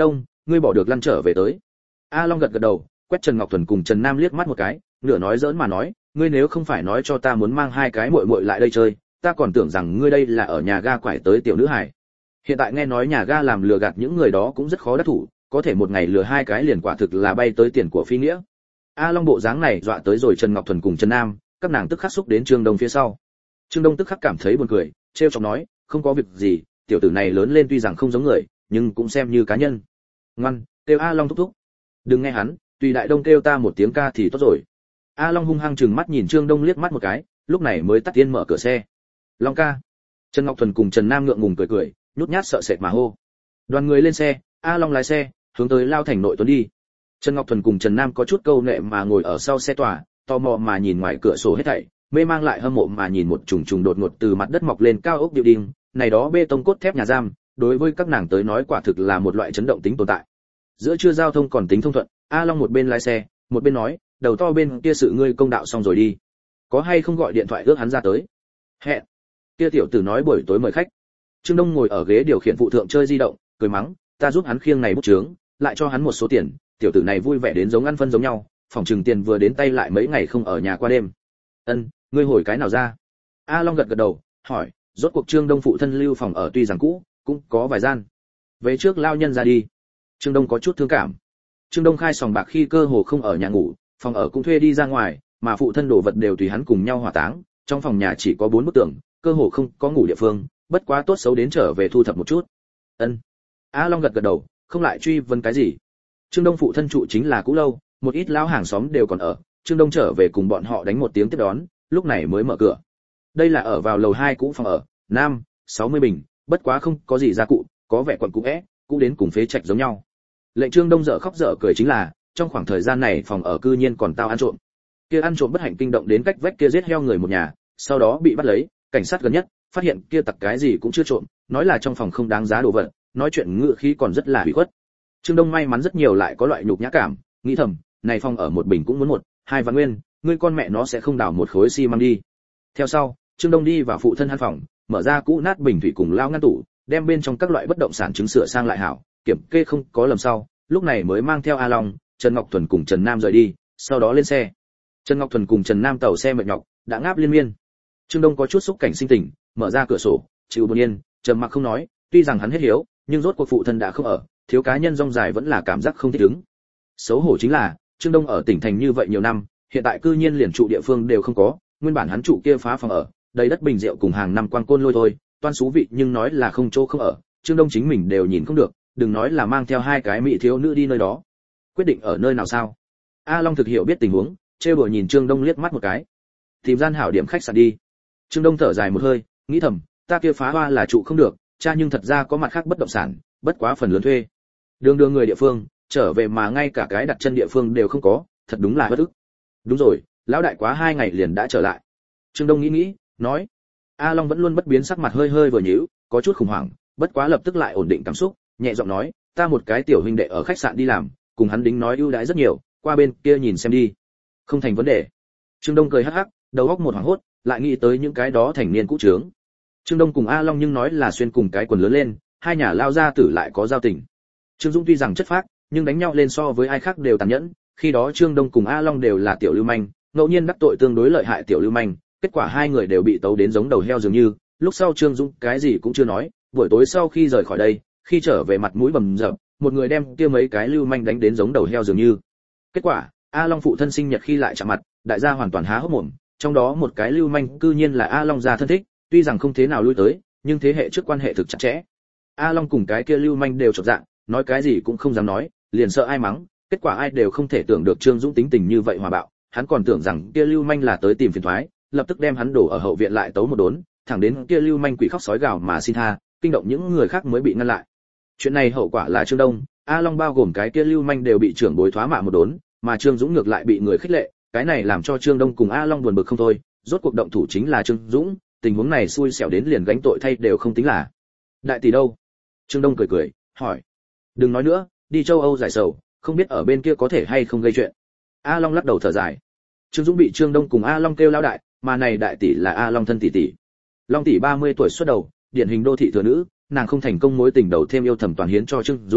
ngươi bỏ được lăn trở về tới. A Long gật gật đầu, quét Trần Ngọc Thuần cùng Trần Nam liếc mắt một cái, nửa nói giỡn mà nói, ngươi nếu không phải nói cho ta muốn mang hai cái muội muội lại đây chơi, ta còn tưởng rằng ngươi đây là ở nhà ga quải tới tiểu nữ hài. Hiện tại nghe nói nhà ga làm lừa gạt những người đó cũng rất khó đắc thủ, có thể một ngày lừa hai cái liền quả thực là bay tới tiền của phi nghĩa. A Long bộ dáng này dọa tới rồi Trần Ngọc Thuần cùng Trần Nam, các nàng tức khắc xúc đến Trương Đông phía sau. Trương Đông tức khắc cảm thấy buồn cười, trêu chọc nói, không có việc gì, tiểu tử này lớn lên tuy rằng không giống người, nhưng cũng xem như cá nhân. Ngoan, kêu A Long thúc thúc. Đừng nghe hắn, tùy đại đông kêu ta một tiếng ca thì tốt rồi. A Long hung hăng trừng mắt nhìn Trương Đông liếc mắt một cái, lúc này mới tắt tiên mở cửa xe. Long ca. Trần Ngọc Thuần cùng Trần Nam ngượng ngùng cười cười, nhút nhát sợ sệt mà hô. Đoàn người lên xe, A Long lái xe, hướng tới Lao Thành nội tuấn đi. Trần Ngọc Thuần cùng Trần Nam có chút câu nệ mà ngồi ở sau xe tòa, tò mò mà nhìn ngoài cửa sổ hết thảy, mê mang lại hâm mộ mà nhìn một trùng trùng đột ngột từ mặt đất mọc lên cao ốc building, này đó bê tông cốt thép nhà giam, đối với các nàng tới nói quả thực là một loại chấn động tính tồn tại. Giữa trưa giao thông còn tính thông thuận, A Long một bên lái xe, một bên nói, đầu to bên kia sự ngươi công đạo xong rồi đi, có hay không gọi điện thoại ước hắn ra tới. Hẹn. Kia tiểu tử nói buổi tối mời khách. Trương Đông ngồi ở ghế điều khiển phụ thượng chơi di động, cười mắng, ta giúp hắn khiêng này bút chướng, lại cho hắn một số tiền, tiểu tử này vui vẻ đến giống ăn phân giống nhau, phòng trừng tiền vừa đến tay lại mấy ngày không ở nhà qua đêm. Ân, ngươi hồi cái nào ra? A Long gật gật đầu, hỏi, rốt cuộc Trương Đông phụ thân lưu phòng ở tuy rằng cũ, cũng có vài gian. Về trước lao nhân ra đi. Trương Đông có chút thương cảm. Trương Đông khai sòng bạc khi cơ hồ không ở nhà ngủ, phòng ở cũng thuê đi ra ngoài, mà phụ thân đồ vật đều tùy hắn cùng nhau hỏa táng, trong phòng nhà chỉ có bốn bức tường, cơ hồ không có ngủ địa phương, bất quá tốt xấu đến trở về thu thập một chút. Ân. A Long gật gật đầu, không lại truy vấn cái gì. Trương Đông phụ thân trụ chính là cũ lâu, một ít lão hàng xóm đều còn ở, Trương Đông trở về cùng bọn họ đánh một tiếng tiếp đón, lúc này mới mở cửa. Đây là ở vào lầu hai cũ phòng ở, nam, sáu mươi bình, bất quá không có gì gia cụ, có vẻ quận cũ é, cũ đến cùng phế trạch giống nhau. Lệnh Trương Đông dở khóc dở cười chính là, trong khoảng thời gian này phòng ở cư nhiên còn tao ăn trộm. Kia ăn trộm bất hạnh kinh động đến cách vách kia giết heo người một nhà, sau đó bị bắt lấy, cảnh sát gần nhất phát hiện kia tặc cái gì cũng chưa trộm, nói là trong phòng không đáng giá đồ vật, nói chuyện ngựa khí còn rất là ủy khuất. Trương Đông may mắn rất nhiều lại có loại nhục nhã cảm, nghĩ thầm, này phòng ở một bình cũng muốn một, hai vạn nguyên, ngươi con mẹ nó sẽ không đào một khối xi măng đi. Theo sau, Trương Đông đi vào phụ thân hắn phòng, mở ra cũ nát bình thủy cùng lao ngăn tủ, đem bên trong các loại bất động sản chứng sửa sang lại hảo, kiểm kê không có lầm sau, lúc này mới mang theo A Long, Trần Ngọc Thuần cùng Trần Nam rời đi, sau đó lên xe. Trần Ngọc Thuần cùng Trần Nam tàu xe mệt nhọc, đã ngáp liên miên. Trương Đông có chút xúc cảnh sinh tình, mở ra cửa sổ, chịu buồn yên, trầm mặc không nói, tuy rằng hắn hết hiếu, nhưng rốt cuộc phụ thân đã không ở, thiếu cá nhân rong dài vẫn là cảm giác không thích ứng. Xấu hổ chính là, Trương Đông ở tỉnh thành như vậy nhiều năm, hiện tại cư nhiên liền trụ địa phương đều không có, nguyên bản hắn trụ kia phá phòng ở, đầy đất bình rượu cùng hàng năm quan côn lôi thôi, toan xú vị nhưng nói là không chỗ không ở, Trương Đông chính mình đều nhìn không được, đừng nói là mang theo hai cái mỹ thiếu nữ đi nơi đó. Quyết định ở nơi nào sao? A Long thực hiểu biết tình huống, trêu đùa nhìn Trương Đông liếc mắt một cái. Tìm gian hảo điểm khách sạn đi. Trương Đông thở dài một hơi, nghĩ thầm, ta kia phá hoa là trụ không được, cha nhưng thật ra có mặt khác bất động sản, bất quá phần lớn thuê. Đường đường người địa phương, trở về mà ngay cả cái đặt chân địa phương đều không có, thật đúng là bất ức. Đúng rồi, lão đại quá hai ngày liền đã trở lại. Trương Đông nghĩ nghĩ, nói. A Long vẫn luôn bất biến sắc mặt hơi hơi vừa nhíu, có chút khủng hoảng, bất quá lập tức lại ổn định cảm xúc, nhẹ giọng nói, ta một cái tiểu huynh đệ ở khách sạn đi làm, cùng hắn đính nói ưu đãi rất nhiều, qua bên kia nhìn xem đi. Không thành vấn đề. Trương Đông cười hắc hắc, đầu óc một hoảng hốt, lại nghĩ tới những cái đó thành niên cũ trướng. Trương Đông cùng A Long nhưng nói là xuyên cùng cái quần lớn lên, hai nhà lao ra tử lại có giao tình. Trương Dũng tuy rằng chất phác, nhưng đánh nhau lên so với ai khác đều tàn nhẫn, khi đó Trương Đông cùng A Long đều là tiểu lưu manh, ngẫu nhiên đắc tội tương đối lợi hại tiểu lưu manh, kết quả hai người đều bị tấu đến giống đầu heo dường như, lúc sau Trương Dũng cái gì cũng chưa nói, buổi tối sau khi rời khỏi đây, khi trở về mặt mũi bầm dập, một người đem kia mấy cái lưu manh đánh đến giống đầu heo dường như. Kết quả, A Long phụ thân sinh nhật khi lại chạm mặt, đại gia hoàn toàn há hốc mồm, trong đó một cái lưu manh cư nhiên là A Long gia thân thích, tuy rằng không thế nào lui tới, nhưng thế hệ trước quan hệ thực chặt chẽ. A Long cùng cái kia lưu manh đều chột dạ, nói cái gì cũng không dám nói, liền sợ ai mắng, kết quả ai đều không thể tưởng được Trương Dũng tính tình như vậy hòa bạo, hắn còn tưởng rằng kia lưu manh là tới tìm phiền toái, lập tức đem hắn đổ ở hậu viện lại tấu một đốn, thẳng đến kia lưu manh quỷ khóc sói gào mà xin tha, kinh động những người khác mới bị ngăn lại. Chuyện này hậu quả là Trương Đông, A Long bao gồm cái kia lưu manh đều bị trưởng bối thoá mạ một đốn, mà Trương Dũng ngược lại bị người khích lệ, cái này làm cho Trương Đông cùng A Long buồn bực không thôi, rốt cuộc động thủ chính là Trương Dũng, tình huống này xui xẻo đến liền gánh tội thay đều không tính là. Đại tỷ đâu? Trương Đông cười cười, hỏi. Đừng nói nữa, đi châu Âu giải sầu, không biết ở bên kia có thể hay không gây chuyện. A Long lắc đầu thở dài. Trương Dũng bị Trương Đông cùng A Long kêu lão đại, mà này đại tỷ là A Long thân tỷ tỷ. Long tỷ ba mươi tuổi xuất đầu, điển hình đô thị thừa nữ, nàng không thành công mối tình đầu thêm yêu thầm toàn hiến cho Trương Dũng,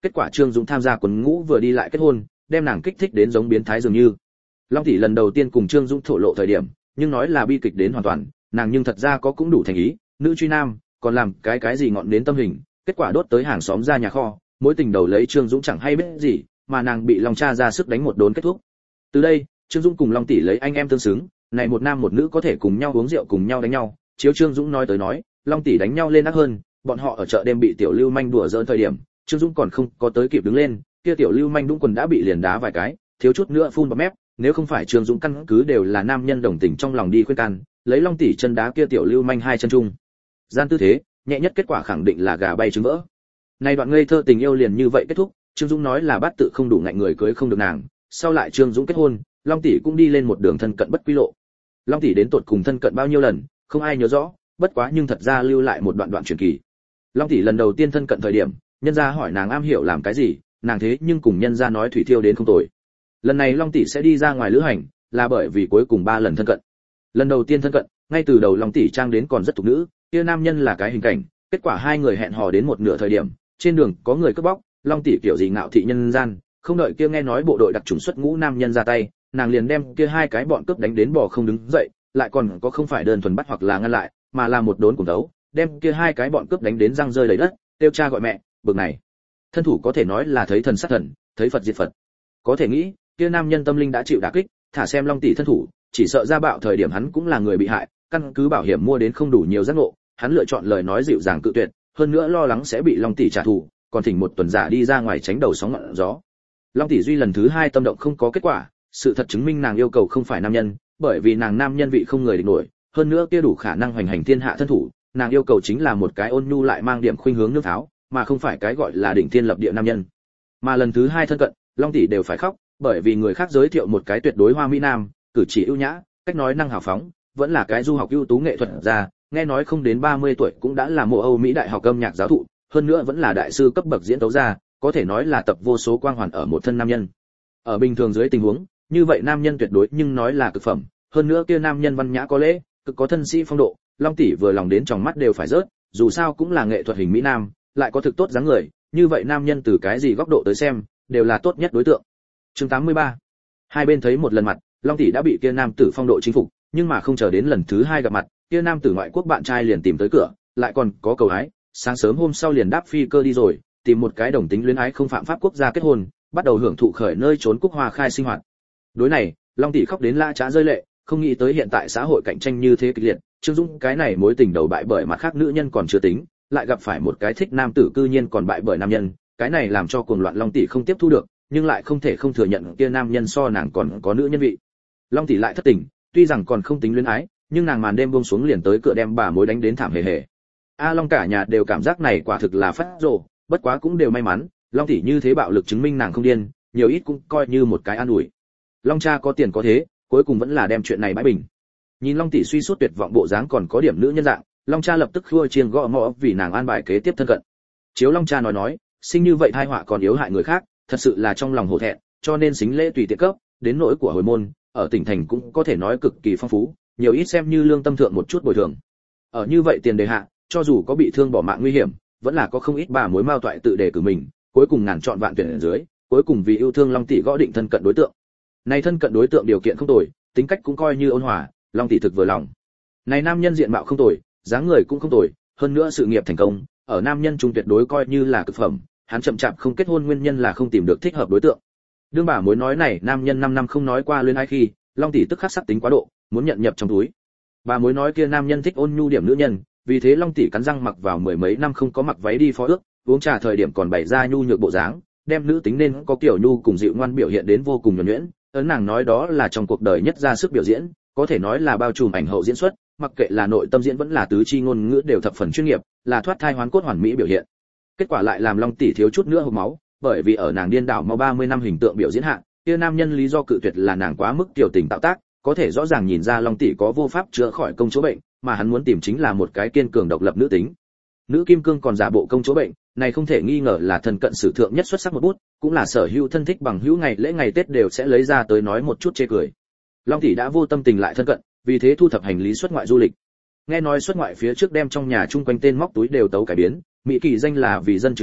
kết quả Trương Dũng tham gia quân ngũ vừa đi lại kết hôn, đem nàng kích thích đến giống biến thái dường như. Long tỷ lần đầu tiên cùng Trương Dũng thổ lộ thời điểm, nhưng nói là bi kịch đến hoàn toàn, nàng nhưng thật ra có cũng đủ thành ý, nữ truy nam, còn làm cái cái gì ngọn đến tâm hình, kết quả đốt tới hàng xóm ra nhà kho, mối tình đầu lấy Trương Dũng chẳng hay biết gì, mà nàng bị Long cha ra sức đánh một đốn kết thúc. Từ đây, Trương Dũng cùng Long tỷ lấy anh em tương xứng, này một nam một nữ có thể cùng nhau uống rượu cùng nhau đánh nhau, chiếu Trương Dũng nói tới nói, Long tỷ đánh nhau lên ác hơn, bọn họ ở chợ đêm bị tiểu lưu manh đùa giỡn thời điểm, Trương Dũng còn không có tới kịp đứng lên, kia tiểu lưu manh đúng quần đã bị liền đá vài cái, thiếu chút nữa phun bọt mép, nếu không phải Trương Dũng căn cứ đều là nam nhân đồng tình trong lòng đi khuyên can, lấy Long tỷ chân đá kia tiểu lưu manh hai chân chung. Gian tư thế, nhẹ nhất kết quả khẳng định là gà bay trứng vỡ. Nay đoạn ngây thơ tình yêu liền như vậy kết thúc, Trương Dũng nói là bát tự không đủ ngạnh người cưới không được nàng, sau lại Trương Dũng kết hôn, Long tỷ cũng đi lên một đường thân cận bất quy lộ. Long tỷ đến tột cùng thân cận bao nhiêu lần, không ai nhớ rõ, bất quá nhưng thật ra lưu lại một đoạn đoạn truyền kỳ. Long tỷ lần đầu tiên thân cận thời điểm, nhân gia hỏi nàng am hiểu làm cái gì, nàng thế nhưng cùng nhân gia nói thủy thiêu đến không tồi. Lần này Long tỷ sẽ đi ra ngoài lữ hành, là bởi vì cuối cùng ba lần thân cận. Lần đầu tiên thân cận, ngay từ đầu Long tỷ trang đến còn rất tục nữ, kia nam nhân là cái hình cảnh, kết quả hai người hẹn hò đến một nửa thời điểm, trên đường có người cướp bóc, Long tỷ kiểu gì ngạo thị nhân gian, không đợi kia nghe nói bộ đội đặc chủng xuất ngũ nam nhân ra tay, nàng liền đem kia hai cái bọn cướp đánh đến bò không đứng dậy, lại còn có không phải đơn thuần bắt hoặc là ngăn lại, mà là một đốn cùng đấu, đem kia hai cái bọn cướp đánh đến răng rơi đầy đất, kêu cha gọi mẹ, bực này. Thân thủ có thể nói là thấy thần sát thần, thấy Phật diệt Phật. Có thể nghĩ, kia nam nhân tâm linh đã chịu đả kích, thả xem Long tỷ thân thủ, chỉ sợ ra bạo thời điểm hắn cũng là người bị hại, căn cứ bảo hiểm mua đến không đủ nhiều giác ngộ, hắn lựa chọn lời nói dịu dàng cự tuyệt, hơn nữa lo lắng sẽ bị Long tỷ trả thù, còn thỉnh một tuần giả đi ra ngoài tránh đầu sóng ngọn gió. Long tỷ duy lần thứ hai tâm động không có kết quả, sự thật chứng minh nàng yêu cầu không phải nam nhân, bởi vì nàng nam nhân vị không người địch nổi, hơn nữa kia đủ khả năng hoành hành thiên hạ thân thủ, nàng yêu cầu chính là một cái ôn nhu lại mang điểm khuynh hướng nước tháo, mà không phải cái gọi là đỉnh thiên lập địa nam nhân. Mà lần thứ hai thân cận, Long tỷ đều phải khóc, bởi vì người khác giới thiệu một cái tuyệt đối hoa mỹ nam, cử chỉ ưu nhã, cách nói năng hào phóng, vẫn là cái du học ưu tú nghệ thuật gia, nghe nói không đến ba mươi tuổi cũng đã là mộ Âu Mỹ đại học âm nhạc giáo thụ, hơn nữa vẫn là đại sư cấp bậc diễn tấu gia, có thể nói là tập vô số quang hoàn ở một thân nam nhân. Ở bình thường dưới tình huống, như vậy nam nhân tuyệt đối nhưng nói là cực phẩm, hơn nữa kia nam nhân văn nhã có lễ, cực có thân sĩ phong độ, Long tỷ vừa lòng đến trong mắt đều phải rớt, dù sao cũng là nghệ thuật hình mỹ nam, lại có thực tốt dáng người, như vậy nam nhân từ cái gì góc độ tới xem, đều là tốt nhất đối tượng. Chương tám mươi ba. Hai bên thấy một lần mặt, Long tỷ đã bị kia nam tử phong độ chinh phục, nhưng mà không chờ đến lần thứ hai gặp mặt, kia nam tử ngoại quốc bạn trai liền tìm tới cửa, lại còn có cầu hái, sáng sớm hôm sau liền đáp phi cơ đi rồi, tìm một cái đồng tính luyến ái không phạm pháp quốc gia kết hôn, bắt đầu hưởng thụ khởi nơi trốn cúc hoa khai sinh hoạt. Đối này, Long tỷ khóc đến la chã rơi lệ, không nghĩ tới hiện tại xã hội cạnh tranh như thế kịch liệt, Trương Dũng cái này mối tình đầu bại bởi mặt khác nữ nhân còn chưa tính, lại gặp phải một cái thích nam tử cư nhiên còn bại bởi nam nhân, cái này làm cho cuồng loạn Long tỷ không tiếp thu được, nhưng lại không thể không thừa nhận kia nam nhân so nàng còn có nữ nhân vị. Long tỷ lại thất tình, tuy rằng còn không tính luyến ái, nhưng nàng màn đêm buông xuống liền tới cửa đem bà mối đánh đến thảm hề hề. A Long cả nhà đều cảm giác này quả thực là phát rồ, bất quá cũng đều may mắn, Long tỷ như thế bạo lực chứng minh nàng không điên, nhiều ít cũng coi như một cái an ủi. Long cha có tiền có thế, cuối cùng vẫn là đem chuyện này bãi bình. Nhìn Long tỷ suy sút tuyệt vọng bộ dáng còn có điểm nữ nhân dạng, Long cha lập tức khua chiêng gõ mõ vì nàng an bài kế tiếp thân cận. Chiếu Long cha nói nói, sinh như vậy tai họa còn yếu hại người khác, thật sự là trong lòng hổ thẹn, cho nên xính lễ tùy tiện cấp, đến nỗi của hồi môn, ở tỉnh thành cũng có thể nói cực kỳ phong phú, nhiều ít xem như lương tâm thượng một chút bồi thường. Ở như vậy tiền đề hạ, cho dù có bị thương bỏ mạng nguy hiểm, vẫn là có không ít bà mối mao toại tự đề cử mình, cuối cùng ngàn chọn vạn tuyển ở dưới, cuối cùng vì yêu thương Long tỷ gõ định thân cận đối tượng. Này thân cận đối tượng điều kiện không tồi, tính cách cũng coi như ôn hòa, Long tỷ thực vừa lòng. Này nam nhân diện mạo không tồi, dáng người cũng không tồi, hơn nữa sự nghiệp thành công, ở nam nhân trung tuyệt đối coi như là cực phẩm, hắn chậm chạp không kết hôn nguyên nhân là không tìm được thích hợp đối tượng. Đương bà mối nói này nam nhân năm năm không nói qua luyến ái khi, Long tỷ tức khắc sắc tính quá độ, muốn nhận nhập trong túi. Bà mối nói kia nam nhân thích ôn nhu điểm nữ nhân, vì thế Long tỷ cắn răng mặc vào mười mấy năm không có mặc váy đi phó ước, uống trà thời điểm còn bày ra nhu nhược bộ dáng, đem nữ tính nên có kiểu nhu cùng dịu ngoan biểu hiện đến vô cùng nhuần nhuyễn, ấn nàng nói đó là trong cuộc đời nhất ra sức biểu diễn, có thể nói là bao trùm ảnh hậu diễn xuất, mặc kệ là nội tâm diễn vẫn là tứ chi ngôn ngữ đều thập phần chuyên nghiệp, là thoát thai hoán cốt hoàn mỹ biểu hiện. Kết quả lại làm Long tỷ thiếu chút nữa hộc máu, bởi vì ở nàng điên đảo mau ba mươi năm hình tượng biểu diễn hạ, kia nam nhân lý do cự tuyệt là nàng quá mức tiểu tình tạo tác, có thể rõ ràng nhìn ra Long tỷ có vô pháp chữa khỏi công chỗ bệnh, mà hắn muốn tìm chính là một cái kiên cường độc lập nữ tính. Nữ kim cương còn giả bộ công chỗ bệnh, này không thể nghi ngờ là thần cận sử thượng nhất xuất sắc một bút, cũng là sở hữu thân thích bằng hữu ngày lễ ngày Tết đều sẽ lấy ra tới nói một chút chê cười. Long tỷ đã vô tâm tình lại thân cận, vì thế thu thập hành lý xuất ngoại du lịch. Nghe nói xuất ngoại phía trước đem trong nhà chung quanh tên móc túi đều tấu cải biến, mỹ kỳ danh là vì dân trừ hại,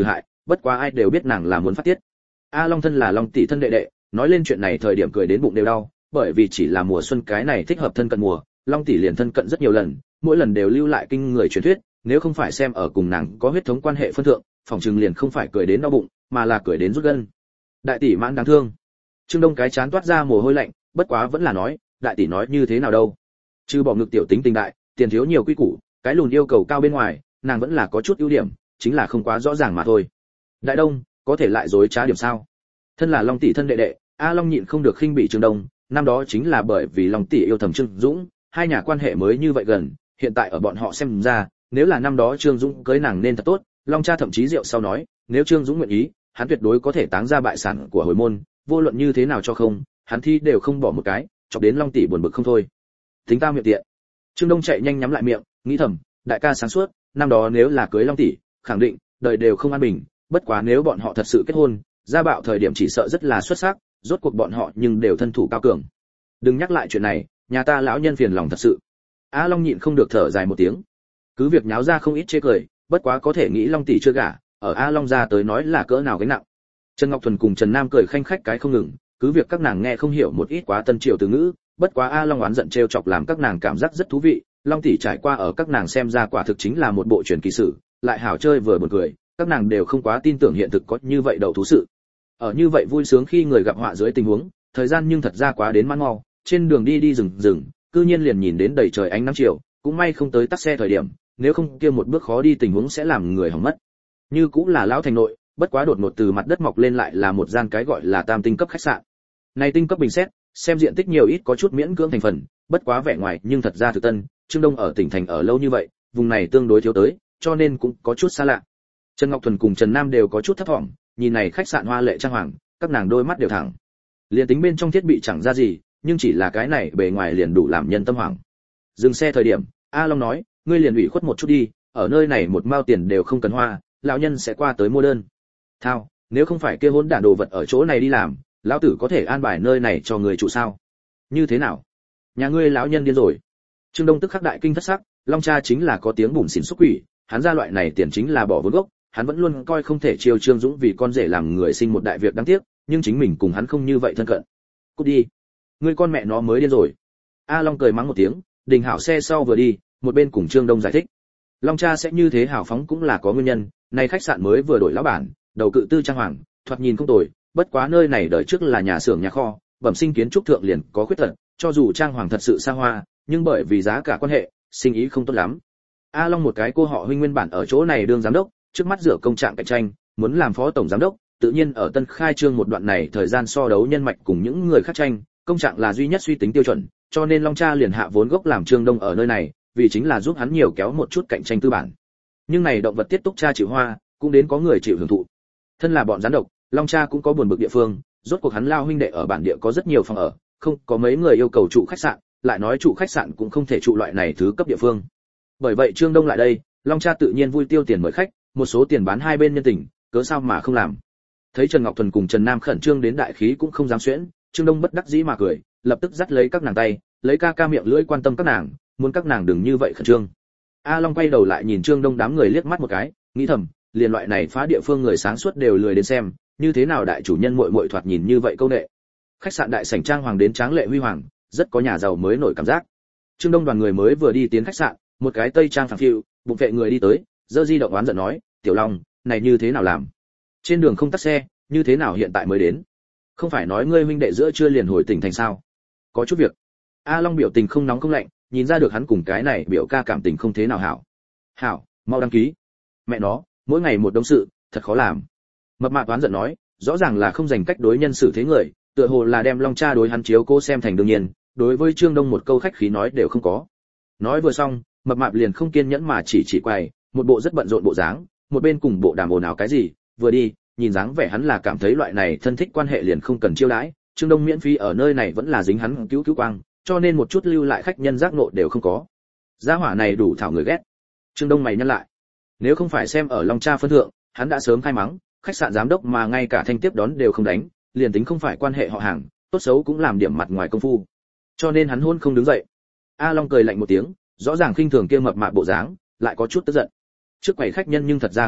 bất quá ai đều biết nàng là muốn phát tiết. A Long thân là Long tỷ thân đệ đệ, nói lên chuyện này thời điểm cười đến bụng đều đau, bởi vì chỉ là mùa xuân cái này thích hợp thân cận mùa, Long tỷ liền thân cận rất nhiều lần, mỗi lần đều lưu lại kinh người truyền thuyết, nếu không phải xem ở cùng nàng có huyết thống quan hệ phân thượng, phòng trừng liền không phải cười đến đau bụng, mà là cười đến rút gân. Đại tỷ mãn đáng thương. Trương Đông cái chán toát ra mồ hôi lạnh, bất quá vẫn là nói, đại tỷ nói như thế nào đâu? Chứ bỏ ngực tiểu tính tình đại, tiền thiếu nhiều quy củ, cái lùn yêu cầu cao bên ngoài, nàng vẫn là có chút ưu điểm, chính là không quá rõ ràng mà thôi. Đại Đông, có thể lại dối trá điểm sao? Thân là Long tỷ thân đệ đệ, A Long nhịn không được khinh bỉ Trương Đông, năm đó chính là bởi vì Long tỷ yêu thầm Trương Dũng, hai nhà quan hệ mới như vậy gần, hiện tại ở bọn họ xem ra, nếu là năm đó Trương Dũng cưới nàng nên thật tốt, Long cha thậm chí rượu sau nói, nếu Trương Dũng nguyện ý, hắn tuyệt đối có thể táng ra bại sản của hồi môn, vô luận như thế nào cho không, hắn thi đều không bỏ một cái, chọc đến Long tỷ buồn bực không thôi. Tính ta miệng tiện. Trương Đông chạy nhanh nhắm lại miệng, nghĩ thầm, đại ca sáng suốt, năm đó nếu là cưới Long tỷ, khẳng định đời đều không an bình, bất quá nếu bọn họ thật sự kết hôn, gia bạo thời điểm chỉ sợ rất là xuất sắc, rốt cuộc bọn họ nhưng đều thân thủ cao cường. Đừng nhắc lại chuyện này, nhà ta lão nhân phiền lòng thật sự. A Long nhịn không được thở dài một tiếng. Cứ việc nháo ra không ít chê cười, bất quá có thể nghĩ Long tỷ chưa gả, ở A Long ra tới nói là cỡ nào gánh nặng. Trần Ngọc Thuần cùng Trần Nam cười khanh khách cái không ngừng, cứ việc các nàng nghe không hiểu một ít quá tân triều từ ngữ, bất quá A Long oán giận trêu chọc làm các nàng cảm giác rất thú vị, Long tỷ trải qua ở các nàng xem ra quả thực chính là một bộ truyền kỳ sử, lại hảo chơi vừa buồn cười, các nàng đều không quá tin tưởng hiện thực có như vậy đầu thú sự. Ở như vậy vui sướng khi người gặp họa dưới tình huống, thời gian nhưng thật ra quá đến mãn mau, trên đường đi đi rừng rừng, cư nhiên liền nhìn đến đầy trời ánh nắng chiều, cũng may không tới tắc xe thời điểm, nếu không kia một bước khó đi tình huống sẽ làm người hỏng mất. Như cũng là lão thành nội, bất quá đột ngột từ mặt đất mọc lên lại là một gian cái gọi là tam tinh cấp khách sạn. Này tinh cấp bình xét, xem diện tích nhiều ít có chút miễn cưỡng thành phần, bất quá vẻ ngoài nhưng thật ra thực tân, Trương Đông ở tỉnh thành ở lâu như vậy, vùng này tương đối thiếu tới, cho nên cũng có chút xa lạ. Trần Ngọc Thuần cùng Trần Nam đều có chút thấp vọng, nhìn này khách sạn hoa lệ trang hoàng, các nàng đôi mắt đều thẳng. Liên tính bên trong thiết bị chẳng ra gì, nhưng chỉ là cái này bề ngoài liền đủ làm nhân tâm hoảng. Dừng xe thời điểm, A Long nói, ngươi liền ủy khuất một chút đi, ở nơi này một mao tiền đều không cần hoa, lão nhân sẽ qua tới mua đơn. Thao, nếu không phải kia hỗn đản đồ vật ở chỗ này đi làm, lão tử có thể an bài nơi này cho người trụ sao? Như thế nào? Nhà ngươi lão nhân điên rồi. Trương Đông tức khắc đại kinh thất sắc, Long cha chính là có tiếng bùn xỉn xúc quỷ, hắn ra loại này tiền chính là bỏ vốn gốc, hắn vẫn luôn coi không thể chiêu Trương Dũng vì con rể làm người sinh một đại việc đáng tiếc, nhưng chính mình cùng hắn không như vậy thân cận. Cút đi, ngươi con mẹ nó mới điên rồi. A Long cười mắng một tiếng, đình hảo xe sau vừa đi, một bên cùng Trương Đông giải thích. Long cha sẽ như thế hào phóng cũng là có nguyên nhân, này khách sạn mới vừa đổi lão bản, đầu cự tư trang hoàng, thoạt nhìn không tồi, bất quá nơi này đời trước là nhà xưởng nhà kho, bẩm sinh kiến trúc thượng liền có khuyết tật, cho dù trang hoàng thật sự xa hoa, nhưng bởi vì giá cả quan hệ, sinh ý không tốt lắm. A Long một cái cô họ huynh nguyên bản ở chỗ này đương giám đốc, trước mắt dựa công trạng cạnh tranh, muốn làm phó tổng giám đốc, tự nhiên ở tân khai trương một đoạn này thời gian so đấu nhân mạch cùng những người khác tranh, công trạng là duy nhất suy tính tiêu chuẩn, cho nên Long cha liền hạ vốn gốc làm Trương Đông ở nơi này, vì chính là giúp hắn nhiều kéo một chút cạnh tranh tư bản. Nhưng này động vật tiết túc cha chịu hoa, cũng đến có người chịu hưởng thụ. Thân là bọn gián độc, Long cha cũng có buồn bực địa phương, rốt cuộc hắn lao huynh đệ ở bản địa có rất nhiều phòng ở, không có mấy người yêu cầu trụ khách sạn, lại nói trụ khách sạn cũng không thể trụ loại này thứ cấp địa phương. Bởi vậy Trương Đông lại đây, Long cha tự nhiên vui tiêu tiền mời khách, một số tiền bán hai bên nhân tình, cớ sao mà không làm. Thấy Trần Ngọc Thuần cùng Trần Nam khẩn trương đến đại khí cũng không dám xuyễn, Trương Đông bất đắc dĩ mà cười, lập tức dắt lấy các nàng tay, lấy ca ca miệng lưỡi quan tâm các nàng, muốn các nàng đừng như vậy khẩn trương. A Long quay đầu lại nhìn Trương Đông đám người liếc mắt một cái, nghĩ thầm, liền loại này phá địa phương người sáng suốt đều lười đến xem, như thế nào đại chủ nhân muội muội thoạt nhìn như vậy câu nệ. Khách sạn đại sảnh trang hoàng đến tráng lệ huy hoàng, rất có nhà giàu mới nổi cảm giác. Trương Đông đoàn người mới vừa đi tiến khách sạn, một cái tây trang phẳng phiu, bụng vệ người đi tới, giơ di động oán giận nói, "Tiểu Long, này như thế nào làm? Trên đường không tắt xe, như thế nào hiện tại mới đến? Không phải nói ngươi huynh đệ giữa chưa liền hồi tỉnh thành sao? Có chút việc." A Long biểu tình không nóng không lạnh, nhìn ra được hắn cùng cái này biểu ca cảm tình không thế nào hảo. "Hảo, mau đăng ký." Mẹ nó, mỗi ngày một đống sự, thật khó làm. Mập mạp oán giận nói, rõ ràng là không dành cách đối nhân xử thế người, tựa hồ là đem Long cha đối hắn chiếu cố xem thành đương nhiên, đối với Trương Đông một câu khách khí nói đều không có. Nói vừa xong, mập mạp liền không kiên nhẫn mà chỉ chỉ quay, một bộ rất bận rộn bộ dáng, một bên cùng bộ đàm ồn ào cái gì, vừa đi, nhìn dáng vẻ hắn là cảm thấy loại này thân thích quan hệ liền không cần chiêu đãi, Trương Đông miễn phí ở nơi này vẫn là dính hắn cứu cứu quang, cho nên một chút lưu lại khách nhân giác nộ đều không có. Gia hỏa này đủ thảo người ghét. Trương Đông mày nhăn lại. Nếu không phải xem ở Long cha phân thượng, hắn đã sớm khai mắng, khách sạn giám đốc mà ngay cả thanh tiếp đón đều không đánh, liền tính không phải quan hệ họ hàng, tốt xấu cũng làm điểm mặt ngoài công phu. Cho nên hắn hôn không đứng dậy. A Long cười lạnh một tiếng, rõ ràng khinh thường kia mập mạp bộ dáng, lại có chút tức giận. Trước quầy khách nhân nhưng thật ra không ít,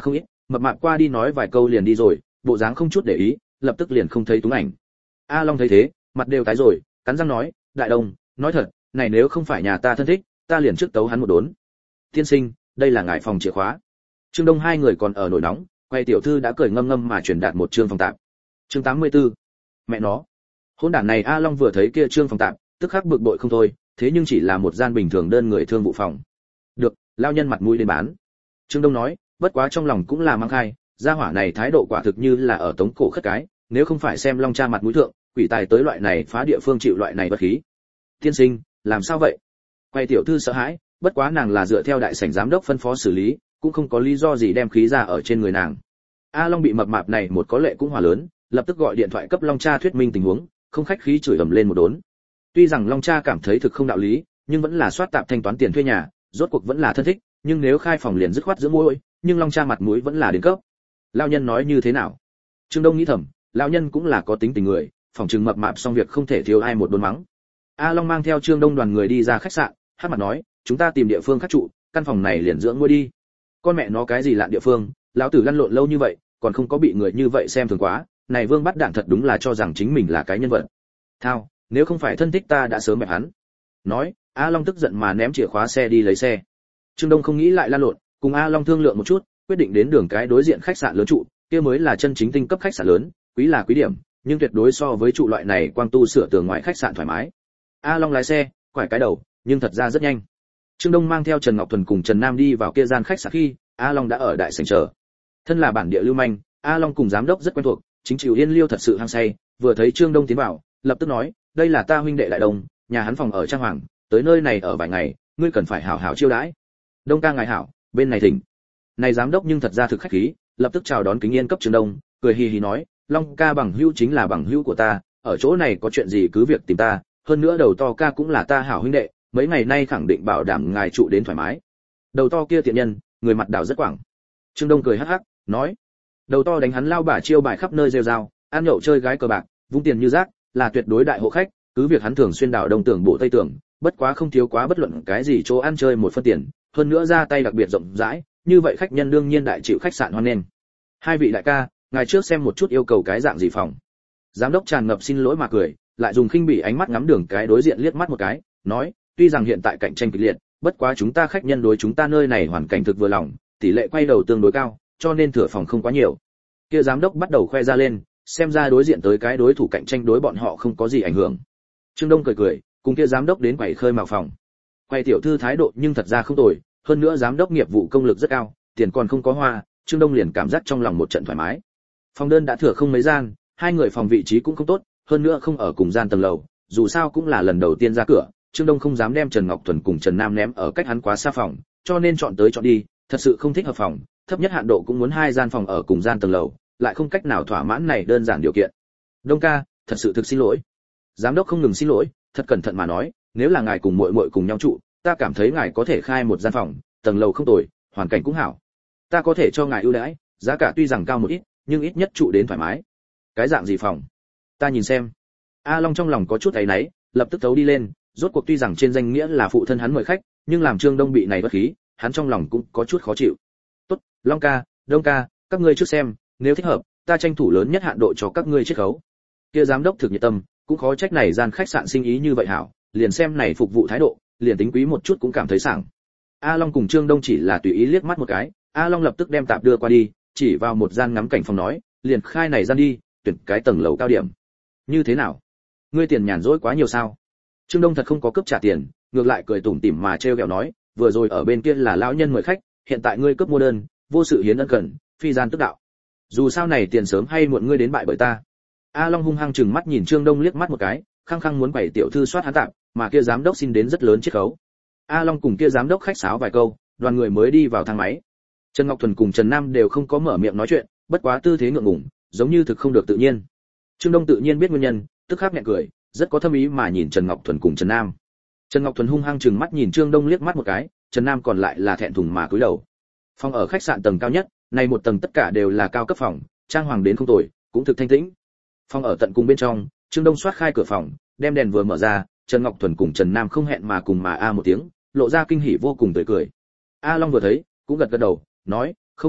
mập mạp qua đi nói vài câu liền đi rồi, bộ dáng không chút để ý, lập tức liền không thấy tung ảnh. A Long thấy thế, mặt đều tái rồi, cắn răng nói, đại đông, nói thật, này nếu không phải nhà ta thân thích, ta liền trước tấu hắn một đốn. Tiên sinh, đây là ngài phòng chìa khóa. Trương Đông hai người còn ở nổi nóng, quay tiểu thư đã cười ngâm ngâm mà truyền đạt một chương phòng tạm. Chương tám mươi tư. Mẹ nó. Hỗn đản này A Long vừa thấy kia chương phòng tạm, tức khắc bực bội không thôi, thế nhưng chỉ là một gian bình thường đơn người thương vụ phòng. Được, lao nhân mặt mũi lên bán. Trương Đông nói, bất quá trong lòng cũng là mang khai, gia hỏa này thái độ quả thực như là ở tống cổ khất cái, nếu không phải xem Long cha mặt mũi thượng, quỷ tài tới loại này phá địa phương chịu loại này bất khí. Tiên sinh, làm sao vậy? Quay tiểu thư sợ hãi, bất quá nàng là dựa theo đại sảnh giám đốc phân phó xử lý, cũng không có lý do gì đem khí ra ở trên người nàng. A Long bị mập mạp này một có lệ cũng hòa lớn, lập tức gọi điện thoại cấp Long cha thuyết minh tình huống, không khách khí chửi ầm lên một đốn. Tuy rằng Long cha cảm thấy thực không đạo lý, nhưng vẫn là soát tạm thanh toán tiền thuê nhà, rốt cuộc vẫn là thân thích, nhưng nếu khai phòng liền dứt khoát giữa môi, nhưng Long cha mặt mũi vẫn là đến cấp. Lão nhân nói như thế nào? Trương Đông nghĩ thầm, lão nhân cũng là có tính tình người, phòng trừng mập mạp xong việc không thể thiếu ai một đốn mắng. A Long mang theo Trương Đông đoàn người đi ra khách sạn, hát mặt nói, chúng ta tìm địa phương khác trụ, căn phòng này liền dưỡng ngôi đi. Con mẹ nó cái gì lạ địa phương, lão tử lăn lộn lâu như vậy, còn không có bị người như vậy xem thường quá, này Vương Bắt Đản thật đúng là cho rằng chính mình là cái nhân vật. Thao, nếu không phải thân thích ta đã sớm mẹ hắn. Nói, A Long tức giận mà ném chìa khóa xe đi lấy xe. Trương Đông không nghĩ lại lăn lộn, cùng A Long thương lượng một chút, quyết định đến đường cái đối diện khách sạn lớn trụ, kia mới là chân chính tinh cấp khách sạn lớn, quý là quý điểm, nhưng tuyệt đối so với trụ loại này quang tu sửa tường ngoại khách sạn thoải mái. A Long lái xe, quải cái đầu, nhưng thật ra rất nhanh. Trương Đông mang theo Trần Ngọc Thuần cùng Trần Nam đi vào kia gian khách sạn khi, A Long đã ở đại sảnh chờ. Thân là bản địa lưu manh, A Long cùng giám đốc rất quen thuộc, chính chịu yên liêu thật sự hăng say, vừa thấy Trương Đông tiến vào, lập tức nói, đây là ta huynh đệ Đại Đông, nhà hắn phòng ở Trang Hoàng, tới nơi này ở vài ngày, ngươi cần phải hảo hảo chiêu đãi. Đông ca ngài hảo, bên này thỉnh. Này giám đốc nhưng thật ra thực khách khí, lập tức chào đón kính yên cấp Trương Đông, cười hì hì nói, Long ca bằng hữu chính là bằng hữu của ta, ở chỗ này có chuyện gì cứ việc tìm ta, hơn nữa đầu to ca cũng là ta hảo huynh đệ, mấy ngày nay khẳng định bảo đảm ngài trụ đến thoải mái. Đầu to kia tiện nhân, người mặt đảo rất quảng. Trương Đông cười hắc hắc, nói, đầu to đánh hắn lao bả chiêu bài khắp nơi rêu rao, ăn nhậu chơi gái cờ bạc, vung tiền như rác, là tuyệt đối đại hộ khách, cứ việc hắn thường xuyên đảo đông tưởng bộ tây tưởng, bất quá không thiếu quá bất luận cái gì chỗ ăn chơi một phân tiền, hơn nữa ra tay đặc biệt rộng rãi, như vậy khách nhân đương nhiên đại chịu khách sạn hoan nghênh. Hai vị đại ca, ngài trước xem một chút yêu cầu cái dạng gì phòng. Giám đốc tràn ngập xin lỗi mà cười, lại dùng khinh bỉ ánh mắt ngắm đường cái đối diện liếc mắt một cái, nói, tuy rằng hiện tại cạnh tranh kịch liệt, bất quá chúng ta khách nhân đối chúng ta nơi này hoàn cảnh thực vừa lòng, tỷ lệ quay đầu tương đối cao, cho nên thừa phòng không quá nhiều. Kia giám đốc bắt đầu khoe ra lên, xem ra đối diện tới cái đối thủ cạnh tranh đối bọn họ không có gì ảnh hưởng. Trương Đông cười cười, cùng kia giám đốc đến quầy khơi mào phòng. Quầy tiểu thư thái độ nhưng thật ra không tồi, hơn nữa giám đốc nghiệp vụ công lực rất cao, tiền còn không có hoa, Trương Đông liền cảm giác trong lòng một trận thoải mái. Phòng đơn đã thừa không mấy gian, hai người phòng vị trí cũng không tốt, hơn nữa không ở cùng gian tầng lầu, dù sao cũng là lần đầu tiên ra cửa, Trương Đông không dám đem Trần Ngọc Thuần cùng Trần Nam ném ở cách hắn quá xa phòng, cho nên chọn tới chọn đi, thật sự không thích hợp phòng, thấp nhất hạn độ cũng muốn hai gian phòng ở cùng gian tầng lầu, lại không cách nào thỏa mãn này đơn giản điều kiện. Đông ca, thật sự thực xin lỗi. Giám đốc không ngừng xin lỗi, thật cẩn thận mà nói, nếu là ngài cùng muội muội cùng nhau trụ, ta cảm thấy ngài có thể khai một gian phòng, tầng lầu không tồi, hoàn cảnh cũng hảo. Ta có thể cho ngài ưu đãi, giá cả tuy rằng cao một ít, nhưng ít nhất trụ đến thoải mái. Cái dạng gì phòng? Ta nhìn xem. A Long trong lòng có chút áy náy, lập tức thấu đi lên, rốt cuộc tuy rằng trên danh nghĩa là phụ thân hắn mời khách, nhưng làm Trương Đông bị này bất khí, hắn trong lòng cũng có chút khó chịu. Tốt, Long ca, Đông ca, các ngươi trước xem, nếu thích hợp, ta tranh thủ lớn nhất hạn độ cho các ngươi chiết khấu. Kia giám đốc thực nhiệt tâm, cũng khó trách này gian khách sạn sinh ý như vậy hảo, liền xem này phục vụ thái độ, liền tính quý một chút cũng cảm thấy sảng. A Long cùng Trương Đông chỉ là tùy ý liếc mắt một cái, A Long lập tức đem tạp đưa qua đi, chỉ vào một gian ngắm cảnh phòng nói, liền khai này gian đi, tuyển cái tầng lầu cao điểm. Như thế nào? Ngươi tiền nhàn rỗi quá nhiều sao? Trương Đông thật không có cướp trả tiền, ngược lại cười tủm tỉm mà trêu ghẹo nói, vừa rồi ở bên kia là lão nhân mời khách, hiện tại ngươi cướp mua đơn, vô sự hiến ân cần, phi gian tức đạo. Dù sao này tiền sớm hay muộn ngươi đến bại bởi ta. A Long hung hăng chừng mắt nhìn Trương Đông liếc mắt một cái, khăng khăng muốn bày tiểu thư soát hắn tạm, mà kia giám đốc xin đến rất lớn chiết khấu. A Long cùng kia giám đốc khách sáo vài câu, đoàn người mới đi vào thang máy. Trần Ngọc Thuần cùng Trần Nam đều không có mở miệng nói chuyện, bất quá tư thế ngượng ngùng, giống như thực không được tự nhiên. Trương Đông tự nhiên biết nguyên nhân, tức khắc nhẹ cười, rất có thâm ý mà nhìn Trần Ngọc Thuần cùng Trần Nam. Trần Ngọc Thuần hung hăng trừng mắt nhìn Trương Đông liếc mắt một cái, Trần Nam còn lại là thẹn thùng mà cúi đầu. Phòng ở khách sạn tầng cao nhất, này một tầng tất cả đều là cao cấp phòng, trang hoàng đến không tồi, cũng thực thanh tĩnh. Phòng ở tận cùng bên trong, Trương Đông xoát khai cửa phòng, đem đèn vừa mở ra, Trần Ngọc Thuần cùng Trần Nam không hẹn mà cùng mà a một tiếng, lộ ra kinh hỉ vô cùng tươi cười. A Long vừa thấy, cũng gật gật đầu, nói, không tồi,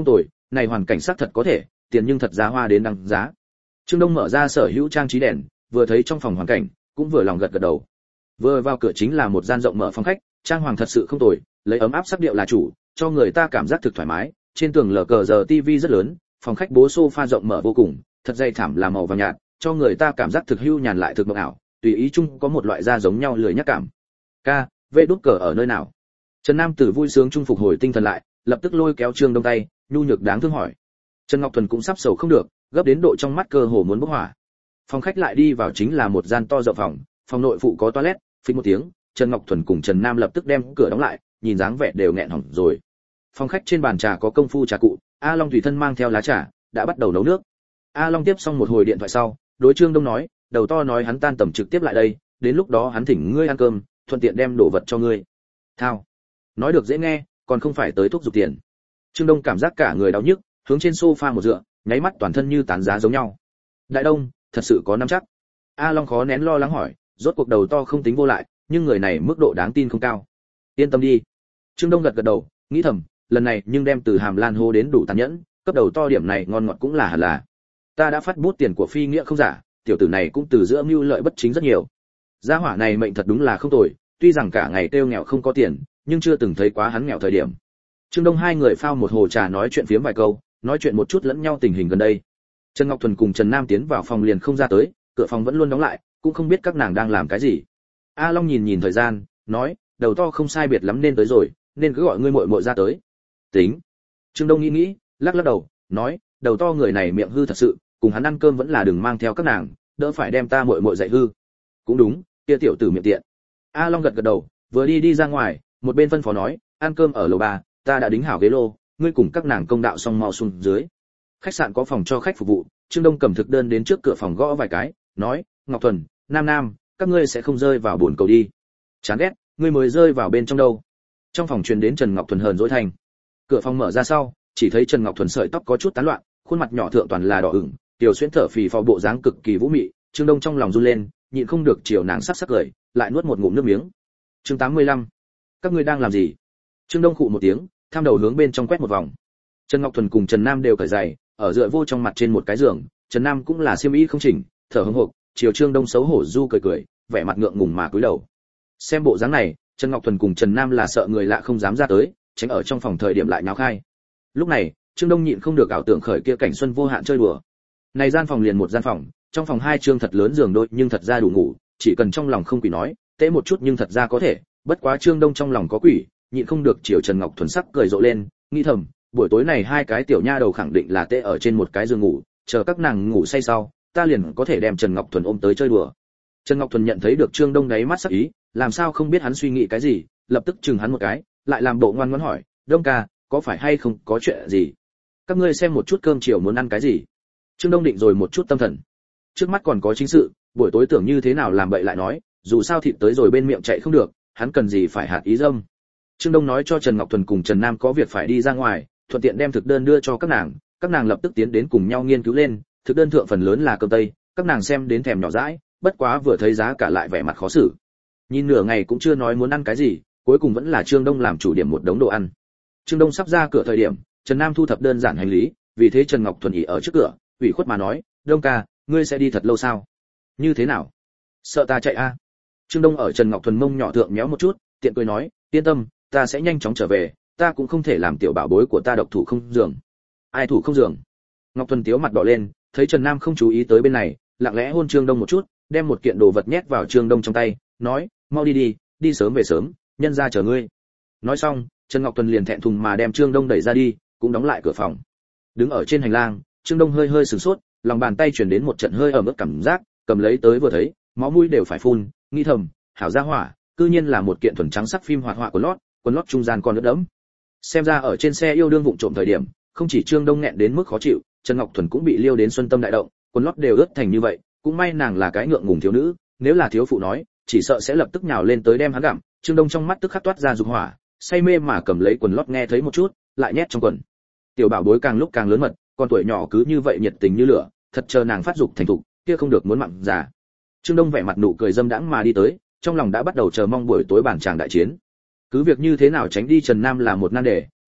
này hoàn cảnh xác thật có thể, tiền nhưng thật giá hoa đến đăng giá. Trương Đông mở ra sở hữu trang trí đèn, vừa thấy trong phòng hoàn cảnh, cũng vừa lòng gật gật đầu. Vừa vào cửa chính là một gian rộng mở phòng khách, trang hoàng thật sự không tồi, lấy ấm áp sắc điệu là chủ, cho người ta cảm giác thực thoải mái. Trên tường lờ cờ giờ tivi rất lớn, phòng khách bố sofa rộng mở vô cùng, thật dày thảm là màu vàng nhạt, cho người ta cảm giác thực hưu nhàn lại thực mộng ảo, tùy ý chung có một loại da giống nhau lười nhác cảm. Ca, vệ đút cờ ở nơi nào? Trần Nam Tử vui sướng trung phục hồi tinh thần lại, lập tức lôi kéo Trương Đông tay, nhu nhược đáng thương hỏi. Trần Ngọc Thuần cũng sắp sầu không được, gấp đến độ trong mắt cơ hồ muốn bốc hỏa. Phòng khách lại đi vào chính là một gian to rộng phòng, phòng nội phụ có toilet, phình một tiếng, Trần Ngọc Thuần cùng Trần Nam lập tức đem cửa đóng lại, nhìn dáng vẻ đều nghẹn họng rồi. Phòng khách trên bàn trà có công phu trà cụ, A Long tùy thân mang theo lá trà, đã bắt đầu nấu nước. A Long tiếp xong một hồi điện thoại sau, đối Trương Đông nói, đầu to nói hắn tan tầm trực tiếp lại đây, đến lúc đó hắn thỉnh ngươi ăn cơm, thuận tiện đem đồ vật cho ngươi. Thao. Nói được dễ nghe, còn không phải tới thuốc giục tiền. Trương Đông cảm giác cả người đau nhức, hướng trên sofa một dựa, nháy mắt toàn thân như tán giá giống nhau. Đại Đông, thật sự có nắm chắc. A Long khó nén lo lắng hỏi, rốt cuộc đầu to không tính vô lại, nhưng người này mức độ đáng tin không cao. Yên tâm đi. Trương Đông gật gật đầu, nghĩ thầm, lần này nhưng đem từ Hàm Lan hô đến đủ tàn nhẫn, cấp đầu to điểm này ngon ngọt cũng là hẳn là. Ta đã phát bút tiền của phi nghĩa không giả, tiểu tử này cũng từ giữa mưu lợi bất chính rất nhiều. Gia hỏa này mệnh thật đúng là không tồi, tuy rằng cả ngày tiêu nghèo không có tiền, nhưng chưa từng thấy quá hắn nghèo thời điểm. Trương Đông hai người phao một hồ trà nói chuyện phiếm vài câu, nói chuyện một chút lẫn nhau tình hình gần đây. Trần Ngọc Thuần cùng Trần Nam tiến vào phòng liền không ra tới, cửa phòng vẫn luôn đóng lại, cũng không biết các nàng đang làm cái gì. A Long nhìn nhìn thời gian, nói, đầu to không sai biệt lắm nên tới rồi, nên cứ gọi ngươi muội muội ra tới. Tính. Trương Đông nghĩ nghĩ, lắc lắc đầu, nói, đầu to người này miệng hư thật sự, cùng hắn ăn cơm vẫn là đừng mang theo các nàng, đỡ phải đem ta muội muội dạy hư. Cũng đúng, kia tiểu tử miệng tiện. A Long gật gật đầu, vừa đi đi ra ngoài, một bên phân phó nói, ăn cơm ở lầu ba, ta đã đính hảo ghế lô, ngươi cùng các nàng công đạo xong mau xuống dưới. Khách sạn có phòng cho khách phục vụ, Trương Đông cầm thực đơn đến trước cửa phòng gõ vài cái, nói, Ngọc Thuần, Nam Nam, các ngươi sẽ không rơi vào buồn cầu đi. Chán ghét, ngươi mới rơi vào bên trong đâu. Trong phòng truyền đến Trần Ngọc Thuần hờn dỗi thành. Cửa phòng mở ra sau, chỉ thấy Trần Ngọc Thuần sợi tóc có chút tán loạn, khuôn mặt nhỏ thượng toàn là đỏ ửng, tiểu xuyên thở phì phò bộ dáng cực kỳ vũ mị, Trương Đông trong lòng run lên, nhịn không được chiều nàng sắc sắc cười, lại nuốt một ngụm nước miếng. Chương tám mươi lăm. Các ngươi đang làm gì? Trương Đông khụ một tiếng, tham đầu hướng bên trong quét một vòng. Trần Ngọc Thuần cùng Trần Nam đều cởi giày, ở dựa vô trong mặt trên một cái giường, Trần Nam cũng là xiêm y không chỉnh, thở hổn hộc, chiều Trương Đông xấu hổ du cười cười, vẻ mặt ngượng ngùng mà cúi đầu. Xem bộ dáng này, Trần Ngọc Thuần cùng Trần Nam là sợ người lạ không dám ra tới, tránh ở trong phòng thời điểm lại nháo khai. Lúc này, Trương Đông nhịn không được ảo tưởng khởi kia cảnh xuân vô hạn chơi đùa. Này gian phòng liền một gian phòng, trong phòng hai trương thật lớn giường đôi nhưng thật ra đủ ngủ, chỉ cần trong lòng không quỷ nói, tễ một chút nhưng thật ra có thể, bất quá Trương Đông trong lòng có quỷ, nhịn không được chiều Trần Ngọc Thuần sắc cười rộ lên, nghĩ thầm, buổi tối này hai cái tiểu nha đầu khẳng định là tễ ở trên một cái giường ngủ, chờ các nàng ngủ say sau, ta liền có thể đem Trần Ngọc Thuần ôm tới chơi đùa. Trần Ngọc Thuần nhận thấy được Trương Đông đáy mắt sắc ý, làm sao không biết hắn suy nghĩ cái gì, lập tức chừng hắn một cái, lại làm bộ ngoan ngoãn hỏi, Đông ca, có phải hay không có chuyện gì? Các ngươi xem một chút cơm chiều muốn ăn cái gì? Trương Đông định rồi một chút tâm thần. Trước mắt còn có chính sự, buổi tối tưởng như thế nào làm bậy lại nói, dù sao thịt tới rồi bên miệng chạy không được, hắn cần gì phải hạt ý dâm. Trương Đông nói cho Trần Ngọc Thuần cùng Trần Nam có việc phải đi ra ngoài, thuận tiện đem thực đơn đưa cho các nàng, các nàng lập tức tiến đến cùng nhau nghiên cứu lên, thực đơn thượng phần lớn là cơm tây, các nàng xem đến thèm nhỏ dãi, bất quá vừa thấy giá cả lại vẻ mặt khó xử. Nhìn nửa ngày cũng chưa nói muốn ăn cái gì, cuối cùng vẫn là Trương Đông làm chủ điểm một đống đồ ăn. Trương Đông sắp ra cửa thời điểm, Trần Nam thu thập đơn giản hành lý, vì thế Trần Ngọc Thuần ỉ ở trước cửa, ủy khuất mà nói, Đông ca, ngươi sẽ đi thật lâu sao? Như thế nào? Sợ ta chạy a? À? Trương Đông ở Trần Ngọc Thuần mông nhỏ thượng méo một chút, tiện cười nói, yên tâm, ta sẽ nhanh chóng trở về, ta cũng không thể làm tiểu bảo bối của ta độc thủ không giường. Ai thủ không giường? Ngọc Thuần tiếu mặt đỏ lên, thấy Trần Nam không chú ý tới bên này, lặng lẽ hôn Trương Đông một chút, đem một kiện đồ vật nhét vào Trương Đông trong tay, nói, mau đi đi, đi sớm về sớm, nhân ra chờ ngươi. Nói xong, Trần Ngọc Thuần liền thẹn thùng mà đem Trương Đông đẩy ra đi, cũng đóng lại cửa phòng. Đứng ở trên hành lang, Trương Đông hơi hơi sửng sốt, lòng bàn tay truyền đến một trận hơi ẩm ướt cảm giác, cầm lấy tới vừa thấy, máu mũi đều phải phun, nghĩ thầm, hảo gia hỏa, cư nhiên là một kiện thuần trắng sắc phim hoạt họa của lót, quần lót trung gian còn ướt đẫm. Xem ra ở trên xe yêu đương vụng trộm thời điểm, không chỉ Trương Đông nghẹn đến mức khó chịu, Trần Ngọc Thuần cũng bị liêu đến xuân tâm đại động, quần lót đều ướt thành như vậy, cũng may nàng là cái ngượng ngùng thiếu nữ, nếu là thiếu phụ nói, chỉ sợ sẽ lập tức nhào lên tới đem hắn gặm. Trương Đông trong mắt tức khắc toát ra dục hỏa, say mê mà cầm lấy quần lót nghe thấy một chút, lại nhét trong quần. Tiểu bảo bối càng lúc càng lớn mật, con tuổi nhỏ cứ như vậy nhiệt tình như lửa, thật chờ nàng phát dục thành thục, kia không được muốn mặn già. Trương Đông vẻ mặt nụ cười dâm đãng mà đi tới, trong lòng đã bắt đầu chờ mong buổi tối bản tràng đại chiến. Cứ việc như thế nào tránh đi Trần Nam là một nan đề,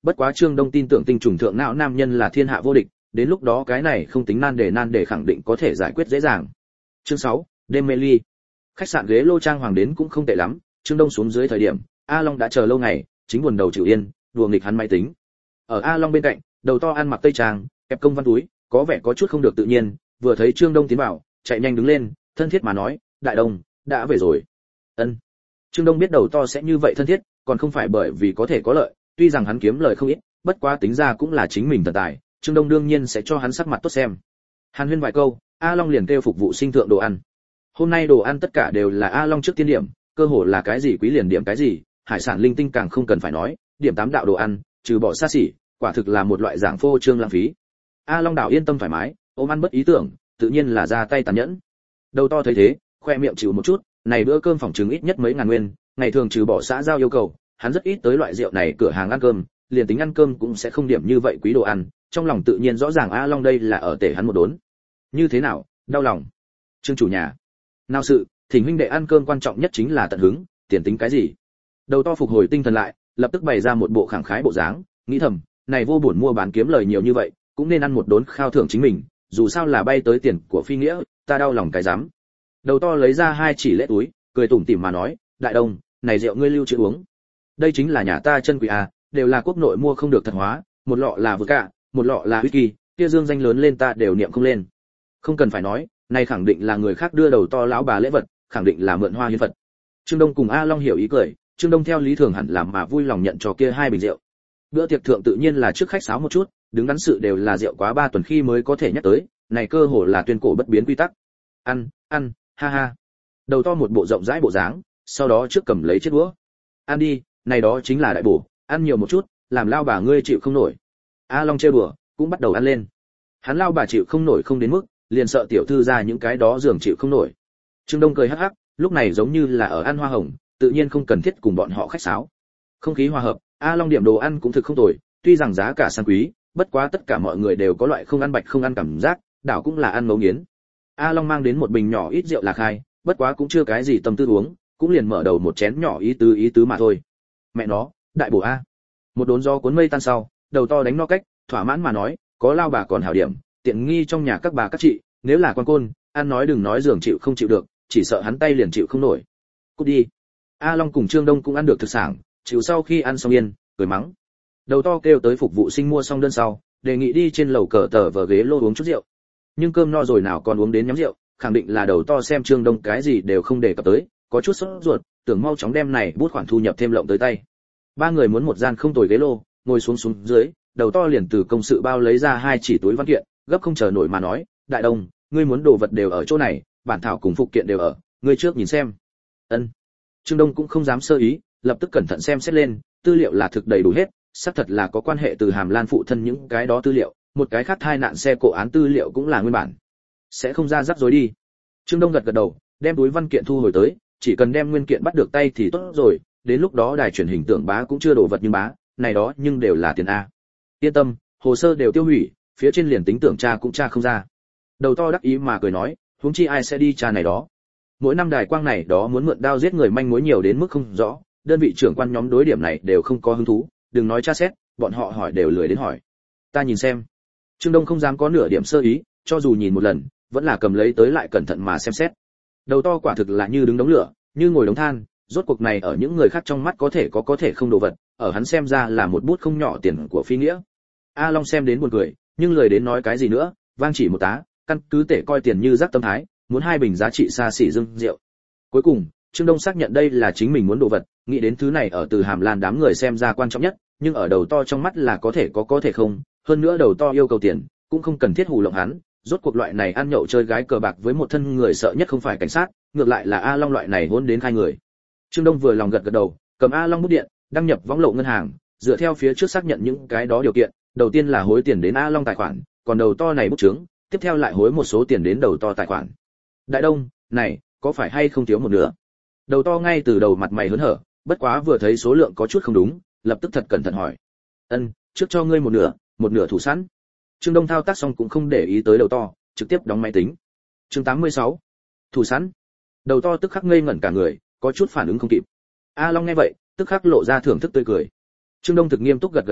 bất quá Trương Đông tin tưởng tinh trùng thượng não nam nhân là thiên hạ vô địch, đến lúc đó cái này không tính nan đề nan đề khẳng định có thể giải quyết dễ dàng. Chương sáu, đêm mê ly. Khách sạn ghế lô trang hoàng đến cũng không tệ lắm, Trương Đông xuống dưới thời điểm, A Long đã chờ lâu ngày, chính buồn đầu chịu yên, đùa nghịch hắn máy tính. Ở A Long bên cạnh, đầu to ăn mặc tây trang, kẹp công văn túi, có vẻ có chút không được tự nhiên, vừa thấy Trương Đông tiến vào, chạy nhanh đứng lên, thân thiết mà nói, "Đại Đông, đã về rồi." Ân. Trương Đông biết đầu to sẽ như vậy thân thiết, còn không phải bởi vì có thể có lợi, tuy rằng hắn kiếm lời không ít, bất quá tính ra cũng là chính mình thần tài, Trương Đông đương nhiên sẽ cho hắn sắc mặt tốt xem. Hàn huyên vài câu, A Long liền kêu phục vụ sinh thượng đồ ăn. Hôm nay đồ ăn tất cả đều là A Long trước tiên điểm, cơ hồ là cái gì quý liền điểm cái gì, hải sản linh tinh càng không cần phải nói, điểm tám đạo đồ ăn, trừ bỏ xa xỉ, quả thực là một loại dạng phô trương lãng phí. A Long đảo yên tâm thoải mái, ôm ăn bất ý tưởng, tự nhiên là ra tay tàn nhẫn. Đầu to thấy thế, khoe miệng chịu một chút, này bữa cơm phòng trứng ít nhất mấy ngàn nguyên, ngày thường trừ bỏ xã giao yêu cầu, hắn rất ít tới loại rượu này cửa hàng ăn cơm, liền tính ăn cơm cũng sẽ không điểm như vậy quý đồ ăn, trong lòng tự nhiên rõ ràng A Long đây là ở tể hắn một đốn. Như thế nào, đau lòng? Trương chủ nhà. Nào sự, thỉnh huynh đệ ăn cơm quan trọng nhất chính là tận hứng, tiền tính cái gì? Đầu to phục hồi tinh thần lại, lập tức bày ra một bộ khẳng khái bộ dáng, nghĩ thầm, này vô buồn mua bán kiếm lời nhiều như vậy, cũng nên ăn một đốn khao thưởng chính mình, dù sao là bay tới tiền của phi nghĩa, ta đau lòng cái dám. Đầu to lấy ra hai chỉ lễ túi, cười tủm tỉm mà nói, "Đại Đông, này rượu ngươi lưu trữ uống. Đây chính là nhà ta chân quý à, đều là quốc nội mua không được thật hóa, một lọ là vodka, một lọ là whisky, kia dương danh lớn lên ta đều niệm không lên." Không cần phải nói, này khẳng định là người khác đưa đầu to lão bà lễ vật, khẳng định là mượn hoa hiến Phật. Trương Đông cùng A Long hiểu ý cười, Trương Đông theo lý thường hẳn làm mà vui lòng nhận cho kia hai bình rượu. Bữa tiệc thượng tự nhiên là trước khách sáo một chút, đứng đắn sự đều là rượu quá ba tuần khi mới có thể nhắc tới, này cơ hồ là tuyên cổ bất biến quy tắc. Ăn, ăn, ha ha. Đầu to một bộ rộng rãi bộ dáng, sau đó trước cầm lấy chiếc đũa. Ăn đi, này đó chính là đại bổ, ăn nhiều một chút, làm lao bà ngươi chịu không nổi. A Long trêu đùa, cũng bắt đầu ăn lên. Hắn lao bà chịu không nổi không đến mức, liền sợ tiểu thư ra những cái đó giường chịu không nổi. Trương Đông cười hắc hắc, lúc này giống như là ở ăn hoa hồng, tự nhiên không cần thiết cùng bọn họ khách sáo. Không khí hòa hợp, A Long điểm đồ ăn cũng thực không tồi, tuy rằng giá cả sang quý, bất quá tất cả mọi người đều có loại không ăn bạch không ăn cảm giác, đảo cũng là ăn ngấu nghiến. A Long mang đến một bình nhỏ ít rượu lạc hai, bất quá cũng chưa cái gì tâm tư uống, cũng liền mở đầu một chén nhỏ ý tứ ý tứ mà thôi. Mẹ nó, đại bổ a. Một đốn gió cuốn mây tan sau, đầu to đánh no cách, thỏa mãn mà nói, có lao bà còn hảo điểm, tiện nghi trong nhà các bà các chị, nếu là quan côn, ăn nói đừng nói giường chịu không chịu được, chỉ sợ hắn tay liền chịu không nổi. Cút đi. A Long cùng Trương Đông cũng ăn được thực sảng, chịu sau khi ăn xong yên, cười mắng. Đầu to kêu tới phục vụ sinh mua xong đơn sau, đề nghị đi trên lầu cờ tờ vờ ghế lô uống chút rượu. Nhưng cơm no rồi nào còn uống đến nhắm rượu, khẳng định là đầu to xem Trương Đông cái gì đều không để cập tới, có chút sốt ruột, tưởng mau chóng đem này bút khoản thu nhập thêm lộng tới tay. Ba người muốn một gian không tồi ghế lô, ngồi xuống xuống dưới, đầu to liền từ công sự bao lấy ra hai chỉ túi văn kiện, gấp không chờ nổi mà nói, "Đại Đông, ngươi muốn đồ vật đều ở chỗ này, bản thảo cùng phụ kiện đều ở, ngươi trước nhìn xem." Ân. Trương Đông cũng không dám sơ ý, lập tức cẩn thận xem xét lên, tư liệu là thực đầy đủ hết, xác thật là có quan hệ từ Hàm Lan phụ thân những cái đó tư liệu, một cái khác hai nạn xe cộ án tư liệu cũng là nguyên bản. Sẽ không ra rắc rối đi. Trương Đông gật gật đầu, đem túi văn kiện thu hồi tới, chỉ cần đem nguyên kiện bắt được tay thì tốt rồi, đến lúc đó đài truyền hình tưởng bá cũng chưa đổ vật nhưng bá, này đó nhưng đều là tiền a. Yên tâm, hồ sơ đều tiêu hủy, phía trên liền tính tưởng tra cũng tra không ra. Đầu to đắc ý mà cười nói, huống chi ai sẽ đi tra này đó. Mỗi năm đài quang này đó muốn mượn đao giết người manh mối nhiều đến mức không rõ, đơn vị trưởng quan nhóm đối điểm này đều không có hứng thú, đừng nói tra xét, bọn họ hỏi đều lười đến hỏi. Ta nhìn xem. Trương Đông không dám có nửa điểm sơ ý, cho dù nhìn một lần, vẫn là cầm lấy tới lại cẩn thận mà xem xét. Đầu to quả thực là như đứng đống lửa, như ngồi đống than, rốt cuộc này ở những người khác trong mắt có thể có có thể không đồ vật, ở hắn xem ra là một bút không nhỏ tiền của phi nghĩa. A Long xem đến buồn cười, nhưng lời đến nói cái gì nữa, vang chỉ một tá, căn cứ tể coi tiền như rác tâm thái, muốn hai bình giá trị xa xỉ dưng rượu. Cuối cùng, Trương Đông xác nhận đây là chính mình muốn đồ vật, nghĩ đến thứ này ở từ Hàm Lan đám người xem ra quan trọng nhất, nhưng ở đầu to trong mắt là có thể có có thể không, hơn nữa đầu to yêu cầu tiền, cũng không cần thiết hù lộng hắn, rốt cuộc loại này ăn nhậu chơi gái cờ bạc với một thân người sợ nhất không phải cảnh sát, ngược lại là A Long loại này hôn đến hai người. Trương Đông vừa lòng gật gật đầu, cầm A Long bút điện, đăng nhập võng lộ ngân hàng, dựa theo phía trước xác nhận những cái đó điều kiện, đầu tiên là hối tiền đến A Long tài khoản, còn đầu to này bút chứng, tiếp theo lại hối một số tiền đến đầu to tài khoản. Đại Đông, này, có phải hay không thiếu một nửa? Đầu to ngay từ đầu mặt mày hớn hở, bất quá vừa thấy số lượng có chút không đúng, lập tức thật cẩn thận hỏi. Ân, trước cho ngươi một nửa, một nửa thủ sẵn. Trương Đông thao tác xong cũng không để ý tới đầu to, trực tiếp đóng máy tính. Chương tám mươi sáu. Thủ sẵn. Đầu to tức khắc ngây ngẩn cả người, có chút phản ứng không kịp. A Long nghe vậy, tức khắc lộ ra thưởng thức tươi cười. Trương Đông thực nghiêm túc gật gật đầu,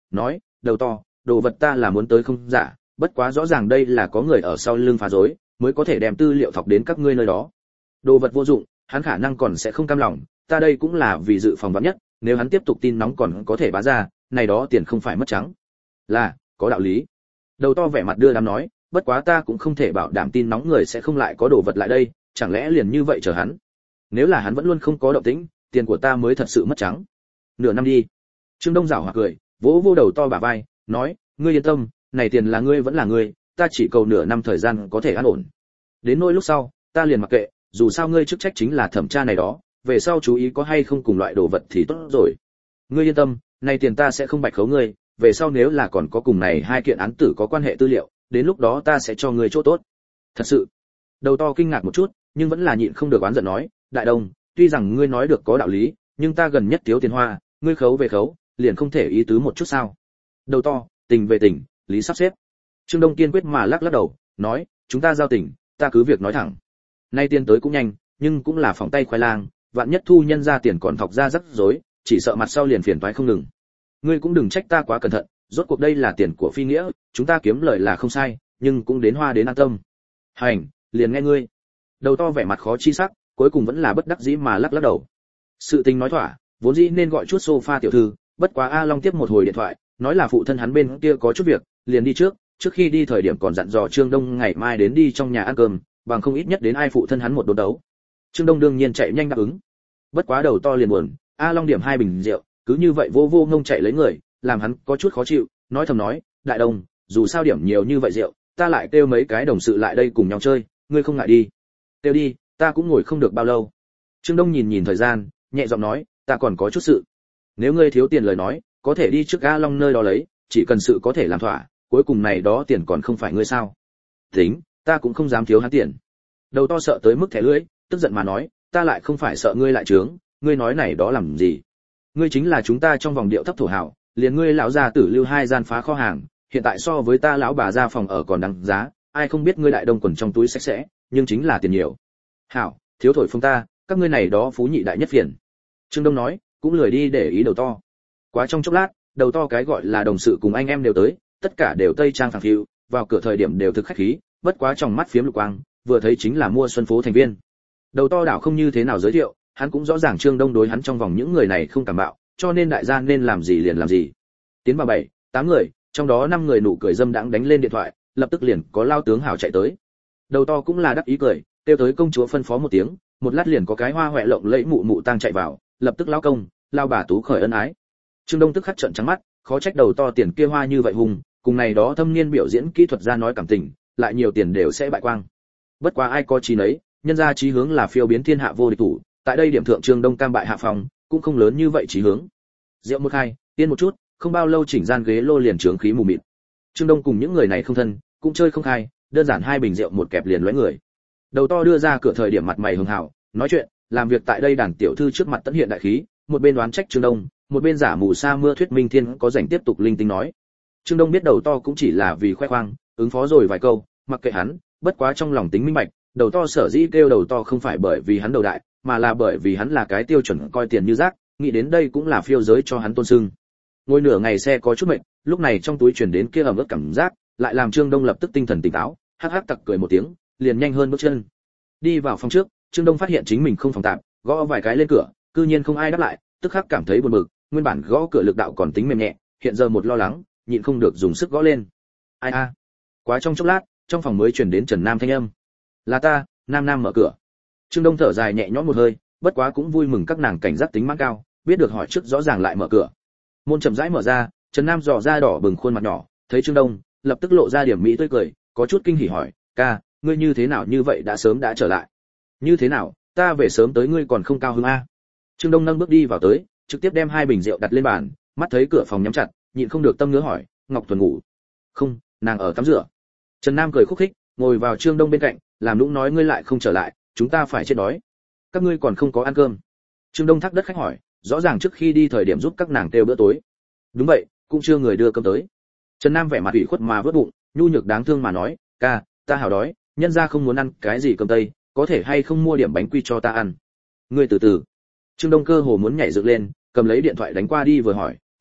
nói, đầu to, đồ vật ta là muốn tới không giả, bất quá rõ ràng đây là có người ở sau lưng phá rối, mới có thể đem tư liệu thọc đến các ngươi nơi đó. Đồ vật vô dụng, hắn khả năng còn sẽ không cam lòng, ta đây cũng là vì dự phòng vạn nhất, nếu hắn tiếp tục tin nóng còn có thể bá ra, này đó tiền không phải mất trắng. Là, có đạo lý. Đầu to vẻ mặt đưa đám nói, bất quá ta cũng không thể bảo đảm tin nóng người sẽ không lại có đồ vật lại đây, chẳng lẽ liền như vậy chờ hắn? Nếu là hắn vẫn luôn không có động tĩnh, tiền của ta mới thật sự mất trắng. Nửa năm đi. Trương Đông giảo hòa cười, vỗ vô đầu to bả vai, nói, ngươi yên tâm, này tiền là ngươi vẫn là ngươi, ta chỉ cầu nửa năm thời gian có thể an ổn. Đến nỗi lúc sau, ta liền mặc kệ, dù sao ngươi chức trách chính là thẩm tra này đó, về sau chú ý có hay không cùng loại đồ vật thì tốt rồi. Ngươi yên tâm, này tiền ta sẽ không bạch khấu ngươi, về sau nếu là còn có cùng này hai kiện án tử có quan hệ tư liệu, đến lúc đó ta sẽ cho ngươi chỗ tốt. Thật sự. Đầu to kinh ngạc một chút, nhưng vẫn là nhịn không được oán giận nói, đại đông, tuy rằng ngươi nói được có đạo lý, nhưng ta gần nhất thiếu tiền hoa, ngươi khấu về khấu, liền không thể ý tứ một chút sao? Đầu to, tình về tình, lý sắp xếp. Trương Đông kiên quyết mà lắc lắc đầu, nói, chúng ta giao tình, ta cứ việc nói thẳng. Nay tiền tới cũng nhanh, nhưng cũng là phòng tay khoai lang, vạn nhất thu nhân ra tiền còn thọc ra rắc rối, chỉ sợ mặt sau liền phiền toái không ngừng. Ngươi cũng đừng trách ta quá cẩn thận, rốt cuộc đây là tiền của phi nghĩa, chúng ta kiếm lời là không sai, nhưng cũng đến hoa đến an tâm. Hành, liền nghe ngươi. Đầu to vẻ mặt khó chi sắc, cuối cùng vẫn là bất đắc dĩ mà lắc lắc đầu. Sự tình nói thỏa, vốn dĩ nên gọi chút sofa tiểu thư, bất quá A Long tiếp một hồi điện thoại, nói là phụ thân hắn bên kia có chút việc, liền đi trước, trước khi đi thời điểm còn dặn dò Trương Đông ngày mai đến đi trong nhà ăn cơm, bằng không ít nhất đến ai phụ thân hắn một đốn đấu. Trương Đông đương nhiên chạy nhanh đáp ứng. Bất quá đầu to liền buồn, A Long điểm hai bình rượu, cứ như vậy vô vô ngông chạy lấy người, làm hắn có chút khó chịu, nói thầm nói, đại đông, dù sao điểm nhiều như vậy rượu, ta lại kêu mấy cái đồng sự lại đây cùng nhau chơi, ngươi không ngại đi. Kêu đi, ta cũng ngồi không được bao lâu. Trương Đông nhìn nhìn thời gian, nhẹ giọng nói, ta còn có chút sự. Nếu ngươi thiếu tiền lời nói, có thể đi trước A Long nơi đó lấy, chỉ cần sự có thể làm thỏa, cuối cùng này đó tiền còn không phải ngươi sao? Tính, ta cũng không dám thiếu hắn tiền. Đầu to sợ tới mức thẻ lưỡi, tức giận mà nói, ta lại không phải sợ ngươi lại trướng, ngươi nói này đó làm gì? Ngươi chính là chúng ta trong vòng điệu thấp thổ hảo, liền ngươi lão gia tử lưu hai gian phá kho hàng, hiện tại so với ta lão bà ra phòng ở còn đáng giá, ai không biết ngươi đại đông quần trong túi sạch sẽ, nhưng chính là tiền nhiều. Hảo, thiếu thổi phông ta, các ngươi này đó phú nhị đại nhất phiền. Trương Đông nói, cũng lười đi để ý đầu to. Quá trong chốc lát, đầu to cái gọi là đồng sự cùng anh em đều tới, tất cả đều tây trang phẳng phiu, vào cửa thời điểm đều thực khách khí, bất quá trong mắt phiếm lục quang, vừa thấy chính là mua xuân phố thành viên. Đầu to đảo không như thế nào giới thiệu, hắn cũng rõ ràng Trương Đông đối hắn trong vòng những người này không cảm bạo, cho nên đại gia nên làm gì liền làm gì. Tiến vào bảy, tám người, trong đó năm người nụ cười dâm đãng đánh lên điện thoại, lập tức liền có lao tướng hảo chạy tới. Đầu to cũng là đắc ý cười, kêu tới công chúa phân phó một tiếng, một lát liền có cái hoa hoẹ lộng lẫy mụ mụ tang chạy vào, lập tức lao công, lao bà tú khởi ân ái. Trương Đông tức khắc trợn trắng mắt, khó trách đầu to tiền kia hoa như vậy hùng, cùng này đó thâm niên biểu diễn kỹ thuật ra nói cảm tình, lại nhiều tiền đều sẽ bại quang. Bất quá ai có chí nấy, nhân ra chí hướng là phiêu biến thiên hạ vô địch thủ, tại đây điểm thượng Trương Đông cam bại hạ phòng, cũng không lớn như vậy chí hướng. Rượu một hai, tiên một chút, không bao lâu chỉnh gian ghế lô liền trướng khí mù mịt. Trương Đông cùng những người này không thân, cũng chơi không khai, đơn giản hai bình rượu một kẹp liền lóe người. Đầu to đưa ra cửa thời điểm mặt mày hường hảo, nói chuyện, làm việc tại đây đàn tiểu thư trước mặt tận hiện đại khí, một bên đoán trách Trương Đông, một bên giả mù sa mưa thuyết minh thiên có rảnh tiếp tục linh tinh nói. Trương Đông biết đầu to cũng chỉ là vì khoe khoang, ứng phó rồi vài câu, mặc kệ hắn, bất quá trong lòng tính minh bạch, đầu to sở dĩ kêu đầu to không phải bởi vì hắn đầu đại, mà là bởi vì hắn là cái tiêu chuẩn coi tiền như rác, nghĩ đến đây cũng là phiêu giới cho hắn tôn sưng. Ngồi nửa ngày xe có chút mệt, lúc này trong túi truyền đến kia ẩm ướt cảm giác, lại làm Trương Đông lập tức tinh thần tỉnh táo, hắc hắc tặc cười một tiếng, liền nhanh hơn bước chân. Đi vào phòng trước, Trương Đông phát hiện chính mình không phòng tạm, gõ vài cái lên cửa, cư nhiên không ai đáp lại, tức khắc cảm thấy buồn bực, nguyên bản gõ cửa lực đạo còn tính mềm nhẹ, hiện giờ một lo lắng, nhịn không được dùng sức gõ lên. Ai a? Quá trong chốc lát, trong phòng mới truyền đến Trần Nam thanh âm. Là ta, Nam Nam mở cửa. Trương Đông thở dài nhẹ nhõm một hơi, bất quá cũng vui mừng các nàng cảnh giác tính mãn cao, biết được hỏi trước rõ ràng lại mở cửa. Môn chậm rãi mở ra, Trần Nam dò ra đỏ bừng khuôn mặt nhỏ, thấy Trương Đông, lập tức lộ ra điểm mỹ tươi cười, có chút kinh hỉ hỏi, ca, ngươi như thế nào như vậy đã sớm đã trở lại? Như thế nào, ta về sớm tới ngươi còn không cao hứng a? Trương Đông nâng bước đi vào tới, trực tiếp đem hai bình rượu đặt lên bàn, mắt thấy cửa phòng nhắm chặt, nhịn không được tâm ngứa hỏi, Ngọc Thuần ngủ? Không, nàng ở tắm rửa. Trần Nam cười khúc khích, ngồi vào Trương Đông bên cạnh, làm nũng nói ngươi lại không trở lại, chúng ta phải chết đói. Các ngươi còn không có ăn cơm. Trương Đông thắc đất khách hỏi, rõ ràng trước khi đi thời điểm giúp các nàng kêu bữa tối. Đúng vậy, cũng chưa người đưa cơm tới. Trần Nam vẻ mặt ủy khuất mà vớt bụng, nhu nhược đáng thương mà nói, ca, ta hảo đói, nhân gia không muốn ăn cái gì cơm tây, có thể hay không mua điểm bánh quy cho ta ăn. Ngươi từ từ. Trương Đông cơ hồ muốn nhảy dựng lên, cầm lấy điện thoại đánh qua đi vừa hỏi,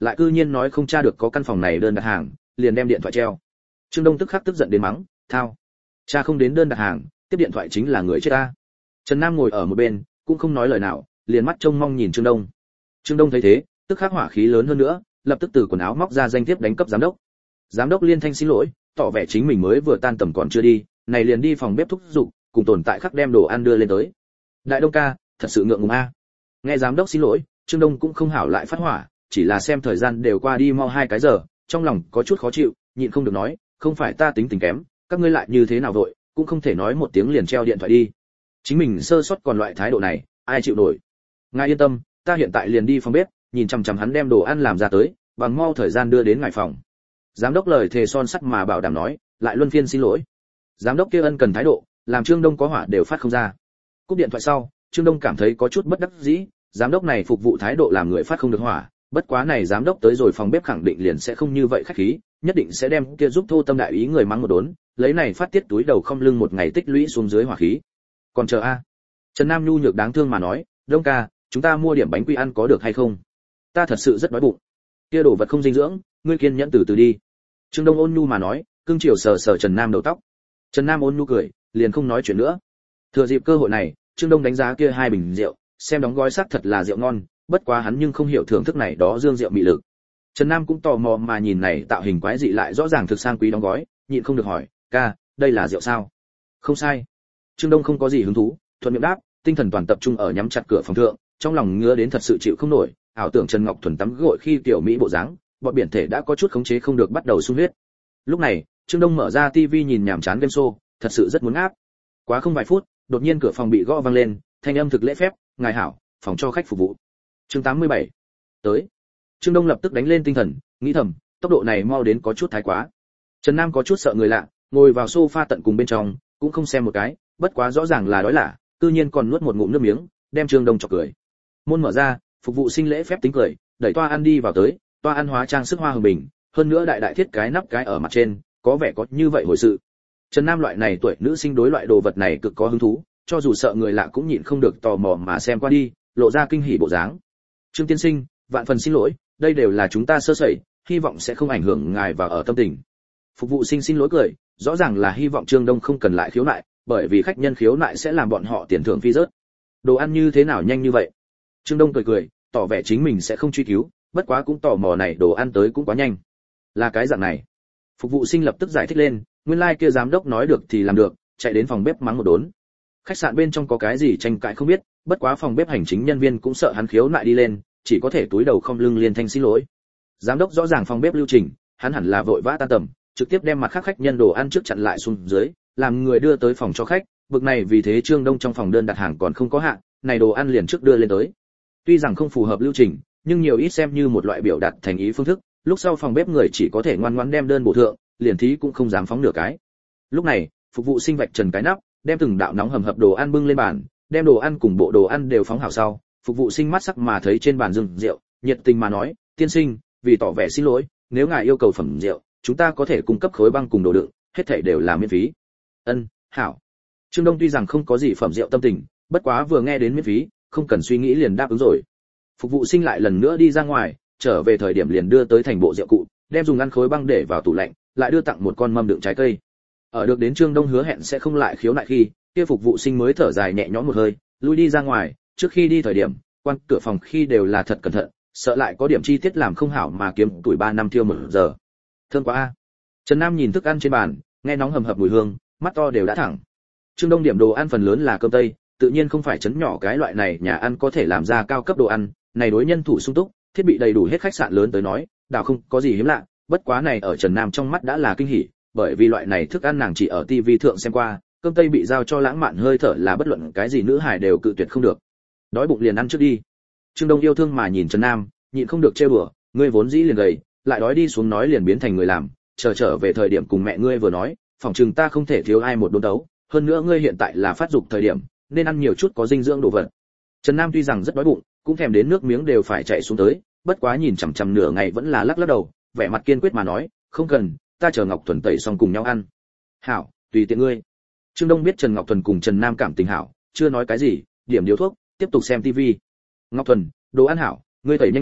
lại cư nhiên nói không tra được có căn phòng này đơn đặt hàng, liền đem điện thoại treo. Trương Đông tức khắc tức giận đến mắng, thao, cha không đến đơn đặt hàng, tiếp điện thoại chính là người chết ta. Trần Nam ngồi ở một bên, cũng không nói lời nào, liền mắt trông mong nhìn Trương Đông. Trương Đông thấy thế, tức khắc hỏa khí lớn hơn nữa, lập tức từ quần áo móc ra danh thiếp đánh cấp giám đốc. Giám đốc liên thanh xin lỗi, tỏ vẻ chính mình mới vừa tan tầm còn chưa đi, này liền đi phòng bếp thúc giục, cùng tồn tại khắc đem đồ ăn đưa lên tới. Đại Đông ca, thật sự ngượng ngùng a. Nghe giám đốc xin lỗi, Trương Đông cũng không hảo lại phát hỏa, chỉ là xem thời gian đều qua đi mau hai cái giờ, trong lòng có chút khó chịu, nhịn không được nói, không phải ta tính tình kém, các ngươi lại như thế nào vội, cũng không thể nói một tiếng liền treo điện thoại đi. Chính mình sơ sót còn loại thái độ này, ai chịu nổi. Ngài yên tâm, ta hiện tại liền đi phòng bếp, nhìn chằm chằm hắn đem đồ ăn làm ra tới, bằng mau thời gian đưa đến ngài phòng. Giám đốc lời thề son sắt mà bảo đảm nói, lại luân phiên xin lỗi. Giám đốc kia ân cần thái độ, làm Trương Đông có hỏa đều phát không ra. Cúp điện thoại sau, Trương Đông cảm thấy có chút bất đắc dĩ, giám đốc này phục vụ thái độ làm người phát không được hỏa, bất quá này giám đốc tới rồi phòng bếp khẳng định liền sẽ không như vậy khách khí, nhất định sẽ đem kia giúp thô tâm đại ý người mắng một đốn, lấy này phát tiết túi đầu không lưng một ngày tích lũy xuống dưới hỏa khí. Còn chờ a. Trần Nam nhu nhược đáng thương mà nói, Đông ca, chúng ta mua điểm bánh quy ăn có được hay không? Ta thật sự rất đói bụng. Kia đồ vật không dinh dưỡng, ngươi kiên nhẫn từ từ đi. Trương Đông ôn nhu mà nói, cương chiều sờ sờ Trần Nam đầu tóc. Trần Nam ôn nhu cười, liền không nói chuyện nữa. Thừa dịp cơ hội này, Trương Đông đánh giá kia hai bình rượu, xem đóng gói sắc thật là rượu ngon, bất quá hắn nhưng không hiểu thưởng thức này đó dương rượu mị lực. Trần Nam cũng tò mò mà nhìn này tạo hình quái dị lại rõ ràng thực sang quý đóng gói, nhịn không được hỏi, ca, đây là rượu sao? Không sai. Trương Đông không có gì hứng thú, thuận miệng đáp, tinh thần toàn tập trung ở nhắm chặt cửa phòng thượng, trong lòng ngứa đến thật sự chịu không nổi, ảo tưởng Trần Ngọc Thuần tắm gội khi tiểu mỹ bộ dáng, bọn biển thể đã có chút khống chế không được bắt đầu sung huyết. Lúc này, Trương Đông mở ra tivi nhìn nhảm chán game show, thật sự rất muốn áp. Quá không vài phút, đột nhiên cửa phòng bị gõ vang lên, thanh âm thực lễ phép, ngài hảo, phòng cho khách phục vụ. Chương tám mươi bảy. Tới. Trương Đông lập tức đánh lên tinh thần, nghĩ thầm, tốc độ này mau đến có chút thái quá. Trần Nam có chút sợ người lạ, ngồi vào sofa tận cùng bên trong, cũng không xem một cái, bất quá rõ ràng là đói lạ, tự nhiên còn nuốt một ngụm nước miếng, đem Trương Đông chọc cười. Môn mở ra, phục vụ sinh lễ phép tính cười, đẩy toa ăn đi vào tới, toa ăn hóa trang sức hoa hồng bình, hơn nữa đại đại thiết cái nắp cái ở mặt trên, có vẻ có như vậy hồi sự. Trần Nam loại này tuổi nữ sinh đối loại đồ vật này cực có hứng thú, cho dù sợ người lạ cũng nhịn không được tò mò mà xem qua đi, lộ ra kinh hỉ bộ dáng. Trương tiên sinh, vạn phần xin lỗi, đây đều là chúng ta sơ sẩy, hy vọng sẽ không ảnh hưởng ngài và ở tâm tình. Phục vụ sinh xin lỗi cười, rõ ràng là hy vọng Trương Đông không cần lại khiếu nại, bởi vì khách nhân khiếu nại sẽ làm bọn họ tiền thưởng phi rớt. Đồ ăn như thế nào nhanh như vậy? Trương Đông cười cười, tỏ vẻ chính mình sẽ không truy cứu, bất quá cũng tò mò này đồ ăn tới cũng quá nhanh. Là cái dạng này. Phục vụ sinh lập tức giải thích lên, nguyên lai like kia giám đốc nói được thì làm được, chạy đến phòng bếp mắng một đốn. Khách sạn bên trong có cái gì tranh cãi không biết, bất quá phòng bếp hành chính nhân viên cũng sợ hắn khiếu nại đi lên, chỉ có thể túi đầu không lưng liên thanh xin lỗi. Giám đốc rõ ràng phòng bếp lưu trình, hắn hẳn là vội vã tan tầm, trực tiếp đem mặt khác khách nhân đồ ăn trước chặn lại xuống dưới, làm người đưa tới phòng cho khách, bực này vì thế Trương Đông trong phòng đơn đặt hàng còn không có hạn, này đồ ăn liền trước đưa lên tới. Tuy rằng không phù hợp lưu trình, nhưng nhiều ít xem như một loại biểu đạt thành ý phương thức, lúc sau phòng bếp người chỉ có thể ngoan ngoãn đem đơn bổ thượng, liền thí cũng không dám phóng nửa cái. Lúc này, phục vụ sinh vạch trần cái nắp, đem từng đạo nóng hầm hập đồ ăn bưng lên bàn, đem đồ ăn cùng bộ đồ ăn đều phóng hảo sau, phục vụ sinh mắt sắc mà thấy trên bàn rừng rượu, nhiệt tình mà nói, tiên sinh, vì tỏ vẻ xin lỗi, nếu ngài yêu cầu phẩm rượu, chúng ta có thể cung cấp khối băng cùng đồ đựng, hết thảy đều là miễn phí. Ân, hảo. Trương Đông tuy rằng không có gì phẩm rượu tâm tình, bất quá vừa nghe đến miễn phí, không cần suy nghĩ liền đáp ứng rồi. Phục vụ sinh lại lần nữa đi ra ngoài, trở về thời điểm liền đưa tới thành bộ rượu cụ, đem dùng ăn khối băng để vào tủ lạnh, lại đưa tặng một con mâm đựng trái cây. Ở được đến Trương Đông hứa hẹn sẽ không lại khiếu nại khi, kia phục vụ sinh mới thở dài nhẹ nhõm một hơi, lui đi ra ngoài, trước khi đi thời điểm, quan cửa phòng khi đều là thật cẩn thận, sợ lại có điểm chi tiết làm không hảo mà kiếm tuổi ba năm tiêu một giờ. Thơm quá a. Trần Nam nhìn thức ăn trên bàn, nghe nóng hầm hập mùi hương, mắt to đều đã thẳng. Trương Đông điểm đồ ăn phần lớn là cơm tây, tự nhiên không phải chấn nhỏ cái loại này nhà ăn có thể làm ra cao cấp đồ ăn, này đối nhân thủ sung túc, thiết bị đầy đủ hết khách sạn lớn tới nói, đảo không có gì hiếm lạ, bất quá này ở Trần Nam trong mắt đã là kinh hỉ, bởi vì loại này thức ăn nàng chỉ ở tivi thượng xem qua, cơm tây bị giao cho lãng mạn hơi thở là bất luận cái gì nữ hài đều cự tuyệt không được. Đói bụng liền ăn trước đi. Trương Đông yêu thương mà nhìn Trần Nam, nhịn không được trêu đùa, ngươi vốn dĩ liền gầy, lại đói đi xuống nói liền biến thành người làm, chờ trở về thời điểm cùng mẹ ngươi vừa nói, phỏng chừng ta không thể thiếu ai một đốn đấu, hơn nữa ngươi hiện tại là phát dục thời điểm, nên ăn nhiều chút có dinh dưỡng đồ vật. Trần Nam tuy rằng rất đói bụng, cũng thèm đến nước miếng đều phải chảy xuống tới, bất quá nhìn chằm chằm nửa ngày vẫn là lắc lắc đầu, vẻ mặt kiên quyết mà nói, không cần, ta chờ Ngọc Thuần tẩy xong cùng nhau ăn. Hảo, tùy tiện ngươi. Trương Đông biết Trần Ngọc Thuần cùng Trần Nam cảm tình hảo, chưa nói cái gì, điểm điếu thuốc, tiếp tục xem tivi. Ngọc Thuần, đồ ăn hảo, ngươi tẩy nhanh lên,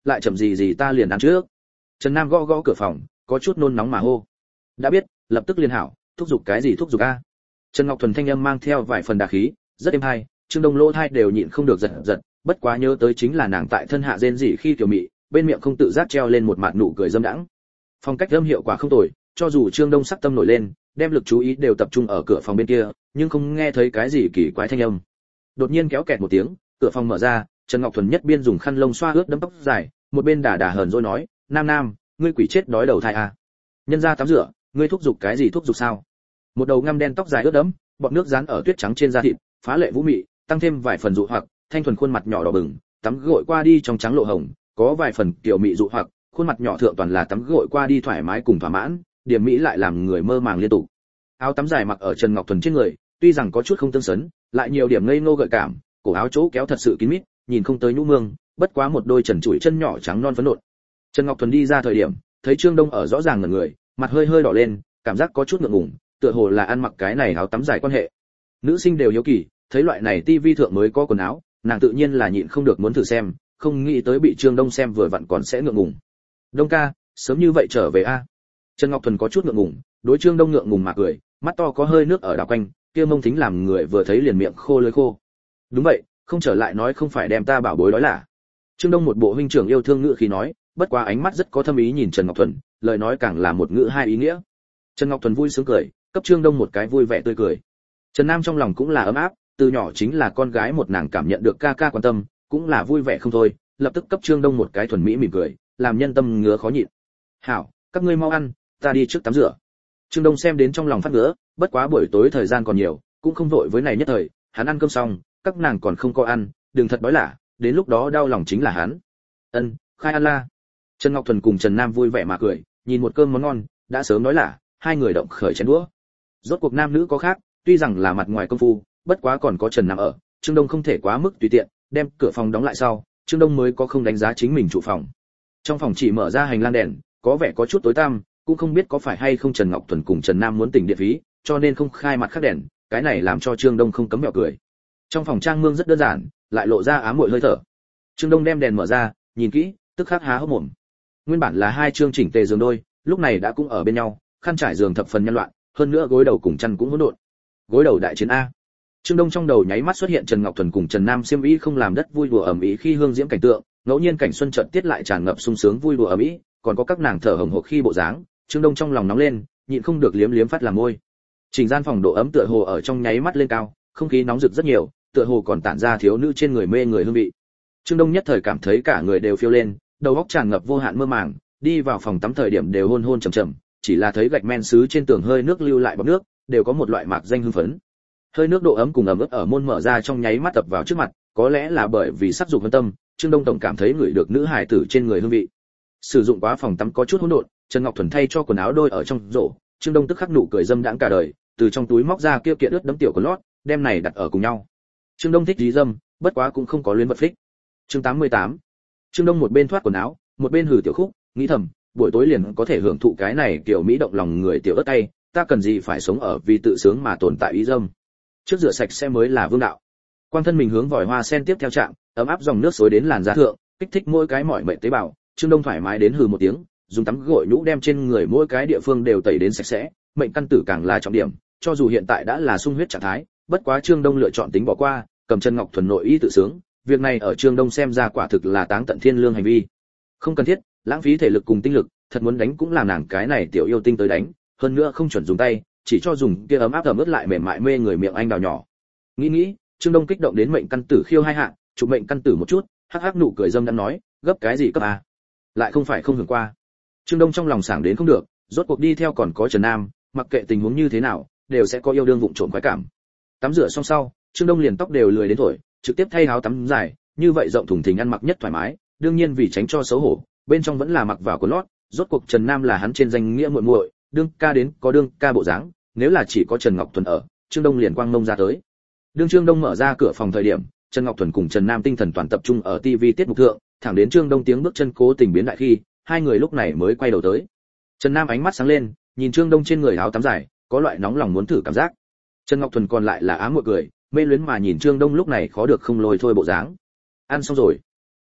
lại chậm gì gì ta liền ăn trước. Trần Nam gõ gõ cửa phòng, có chút nôn nóng mà hô. Đã biết, lập tức liền hảo, thúc giục cái gì thúc giục a? Trần Ngọc Thuần thanh âm mang theo vài phần đà khí, rất êm hay, Trương Đông lỗ thai đều nhịn không được giật giật, bất quá nhớ tới chính là nàng tại thân hạ rên rỉ khi tiểu mị, bên miệng không tự giác treo lên một mặt nụ cười dâm đãng. Phong cách âm hiệu quả không tồi, cho dù Trương Đông sắc tâm nổi lên, đem lực chú ý đều tập trung ở cửa phòng bên kia, nhưng không nghe thấy cái gì kỳ quái thanh âm. Đột nhiên kéo kẹt một tiếng, cửa phòng mở ra, Trần Ngọc Thuần nhất biên dùng khăn lông xoa ướt đẫm tóc dài, một bên đả đả hờn dỗi nói, "Nam Nam, ngươi quỷ chết đói đầu thai à? Nhân ra tắm rửa, ngươi thúc giục cái gì thúc giục sao?" Một đầu ngăm đen tóc dài ướt đẫm, bọt nước dán ở tuyết trắng trên da thịt, phá lệ vũ mị, tăng thêm vài phần dụ hoặc, thanh thuần khuôn mặt nhỏ đỏ bừng, tắm gội qua đi trong trắng lộ hồng, có vài phần kiểu mị dụ hoặc, khuôn mặt nhỏ thượng toàn là tắm gội qua đi thoải mái cùng thỏa mãn, điểm mỹ lại làm người mơ màng liên tục. Áo tắm dài mặc ở Trần Ngọc Thuần trên người, tuy rằng có chút không tương sấn, lại nhiều điểm ngây ngô gợi cảm, cổ áo chỗ kéo thật sự kín mít, nhìn không tới nhũ mương, bất quá một đôi trần trụi chân nhỏ trắng non phấn nộn. Trần Ngọc Thuần đi ra thời điểm, thấy Trương Đông ở rõ ràng ngẩn người, mặt hơi hơi đỏ lên, cảm giác có chút ngượng ngùng, tựa hồ là ăn mặc cái này áo tắm dài quan hệ. Nữ sinh đều hiếu kỳ, thấy loại này tivi thượng mới có quần áo, nàng tự nhiên là nhịn không được muốn thử xem, không nghĩ tới bị Trương Đông xem vừa vặn còn sẽ ngượng ngùng. "Đông ca, sớm như vậy trở về a?" Trần Ngọc Thuần có chút ngượng ngùng, đối Trương Đông ngượng ngùng mà cười, mắt to có hơi nước ở đảo quanh, kia mông thính làm người vừa thấy liền miệng khô lưỡi khô. "Đúng vậy, không trở lại nói không phải đem ta bảo bối đói là." Trương Đông một bộ huynh trưởng yêu thương ngữ khí nói, bất quá ánh mắt rất có thâm ý nhìn Trần Ngọc Thuần, lời nói càng là một ngữ hai ý nghĩa. Trần Ngọc Thuần vui sướng cười, cấp Trương Đông một cái vui vẻ tươi cười. Trần Nam trong lòng cũng là ấm áp, từ nhỏ chính là con gái một nàng cảm nhận được ca ca quan tâm, cũng là vui vẻ không thôi, lập tức cấp Trương Đông một cái thuần mỹ mỉm cười, làm nhân tâm ngứa khó nhịn. "Hảo, các ngươi mau ăn, ta đi trước tắm rửa." Trương Đông xem đến trong lòng phát ngứa, bất quá buổi tối thời gian còn nhiều, cũng không vội với này nhất thời, hắn ăn cơm xong, các nàng còn không có ăn, đừng thật đói lả, đến lúc đó đau lòng chính là hắn. "Ân, khai ăn la." Trần Ngọc Thuần cùng Trần Nam vui vẻ mà cười, nhìn một cơm món ngon, đã sớm nói lả, hai người động khởi chén đũa. Rốt cuộc nam nữ có khác, tuy rằng là mặt ngoài công phu, bất quá còn có Trần Nam ở, Trương Đông không thể quá mức tùy tiện, đem cửa phòng đóng lại sau, Trương Đông mới có không đánh giá chính mình trụ phòng. Trong phòng chỉ mở ra hành lang đèn, có vẻ có chút tối tăm, cũng không biết có phải hay không Trần Ngọc Thuần cùng Trần Nam muốn tỉnh điện phí, cho nên không khai mặt khác đèn, cái này làm cho Trương Đông không cấm mỉm cười. Trong phòng trang mương rất đơn giản, lại lộ ra ám muội hơi thở. Trương Đông đem đèn mở ra, nhìn kỹ, tức khắc há hốc mồm. Nguyên bản là hai chương chỉnh tề giường đôi, lúc này đã cũng ở bên nhau, khăn trải giường thập phần nhân loạn, hơn nữa gối đầu cùng chăn cũng hỗn độn. Gối đầu đại chiến a. Trương Đông trong đầu nháy mắt xuất hiện Trần Ngọc Thuần cùng Trần Nam xiêm y không làm đất vui đùa ầm ĩ khi hương diễm cảnh tượng, ngẫu nhiên cảnh xuân chợt tiết lại tràn ngập sung sướng vui đùa ầm ĩ, còn có các nàng thở hổn hộc khi bộ dáng, Trương Đông trong lòng nóng lên, nhịn không được liếm liếm phát làm môi. Trình gian phòng độ ấm tựa hồ ở trong nháy mắt lên cao, không khí nóng rực rất nhiều, tựa hồ còn tản ra thiếu nữ trên người mê người hương vị. Trương Đông nhất thời cảm thấy cả người đều phiêu lên, đầu óc tràn ngập vô hạn mơ màng, đi vào phòng tắm thời điểm đều hôn hôn trầm trầm, chỉ là thấy gạch men sứ trên tường hơi nước lưu lại bọt nước, đều có một loại mạc danh hưng phấn. Hơi nước độ ấm cùng ẩm ướt ở môn mở ra trong nháy mắt tập vào trước mặt, có lẽ là bởi vì sắc dục hơn tâm, Trương Đông tổng cảm thấy ngửi được nữ hài tử trên người hương vị. Sử dụng quá phòng tắm có chút hỗn độn, Trần Ngọc Thuần thay cho quần áo đôi ở trong rổ, Trương Đông tức khắc nụ cười dâm đãng cả đời, từ trong túi móc ra kia kiện ướt đẫm tiểu quần lót, đem này đặt ở cùng nhau. Trương Đông thích dí dâm, bất quá cũng không có luyến vật phích. Chương tám mươi tám. Trương Đông một bên thoát quần áo, một bên hừ tiểu khúc, nghĩ thầm, buổi tối liền có thể hưởng thụ cái này kiểu mỹ động lòng người tiểu ớt tay, ta cần gì phải sống ở vì tự sướng mà tồn tại ý dâm. Trước rửa sạch sẽ mới là vương đạo. Quang thân mình hướng vòi hoa sen tiếp theo chạm, ấm áp dòng nước xối đến làn da thượng, kích thích mỗi cái mỏi mệt tế bào, Trương Đông thoải mái đến hừ một tiếng, dùng tắm gội nhũ đem trên người mỗi cái địa phương đều tẩy đến sạch sẽ, mệnh căn tử càng là trọng điểm, cho dù hiện tại đã là sung huyết trạng thái, bất quá Trương Đông lựa chọn tính bỏ qua, cầm Trần Ngọc Thuần nội y tự sướng, việc này ở Trương Đông xem ra quả thực là táng tận thiên lương hành vi. Không cần thiết, lãng phí thể lực cùng tinh lực, thật muốn đánh cũng làm nàng cái này tiểu yêu tinh tới đánh, hơn nữa không chuẩn dùng tay, chỉ cho dùng kia ấm áp ẩm ướt lại mềm mại mê người miệng anh đào nhỏ. Nghĩ nghĩ, Trương Đông kích động đến mệnh căn tử khiêu hai hạ, chụp mệnh căn tử một chút, hắc hắc nụ cười dâm đã nói, gấp cái gì cấp a? Lại không phải không hưởng qua. Trương Đông trong lòng sảng đến không được, rốt cuộc đi theo còn có Trần Nam, mặc kệ tình huống như thế nào, đều sẽ có yêu đương vụng trộm khoái cảm. Tắm rửa xong sau, Trương Đông liền tóc đều lười đến thổi, trực tiếp thay áo tắm dài, như vậy rộng thùng thình ăn mặc nhất thoải mái, đương nhiên vì tránh cho xấu hổ, bên trong vẫn là mặc vào quần lót, rốt cuộc Trần Nam là hắn trên danh nghĩa muội muội, đương ca đến có đương ca bộ dáng, nếu là chỉ có Trần Ngọc Thuần ở, Trương Đông liền quang mông ra tới. Đương Trương Đông mở ra cửa phòng thời điểm, Trần Ngọc Thuần cùng Trần Nam tinh thần toàn tập trung ở ti vi tiết mục thượng, thẳng đến Trương Đông tiếng bước chân cố tình biến đại khi, hai người lúc này mới quay đầu tới. Trần Nam ánh mắt sáng lên, nhìn Trương Đông trên người áo tắm dài, có loại nóng lòng muốn thử cảm giác. Trần Ngọc Thuần còn lại là ám một cười, mê luyến mà nhìn Trương Đông lúc này khó được không lôi thôi bộ dáng. Ăn xong rồi.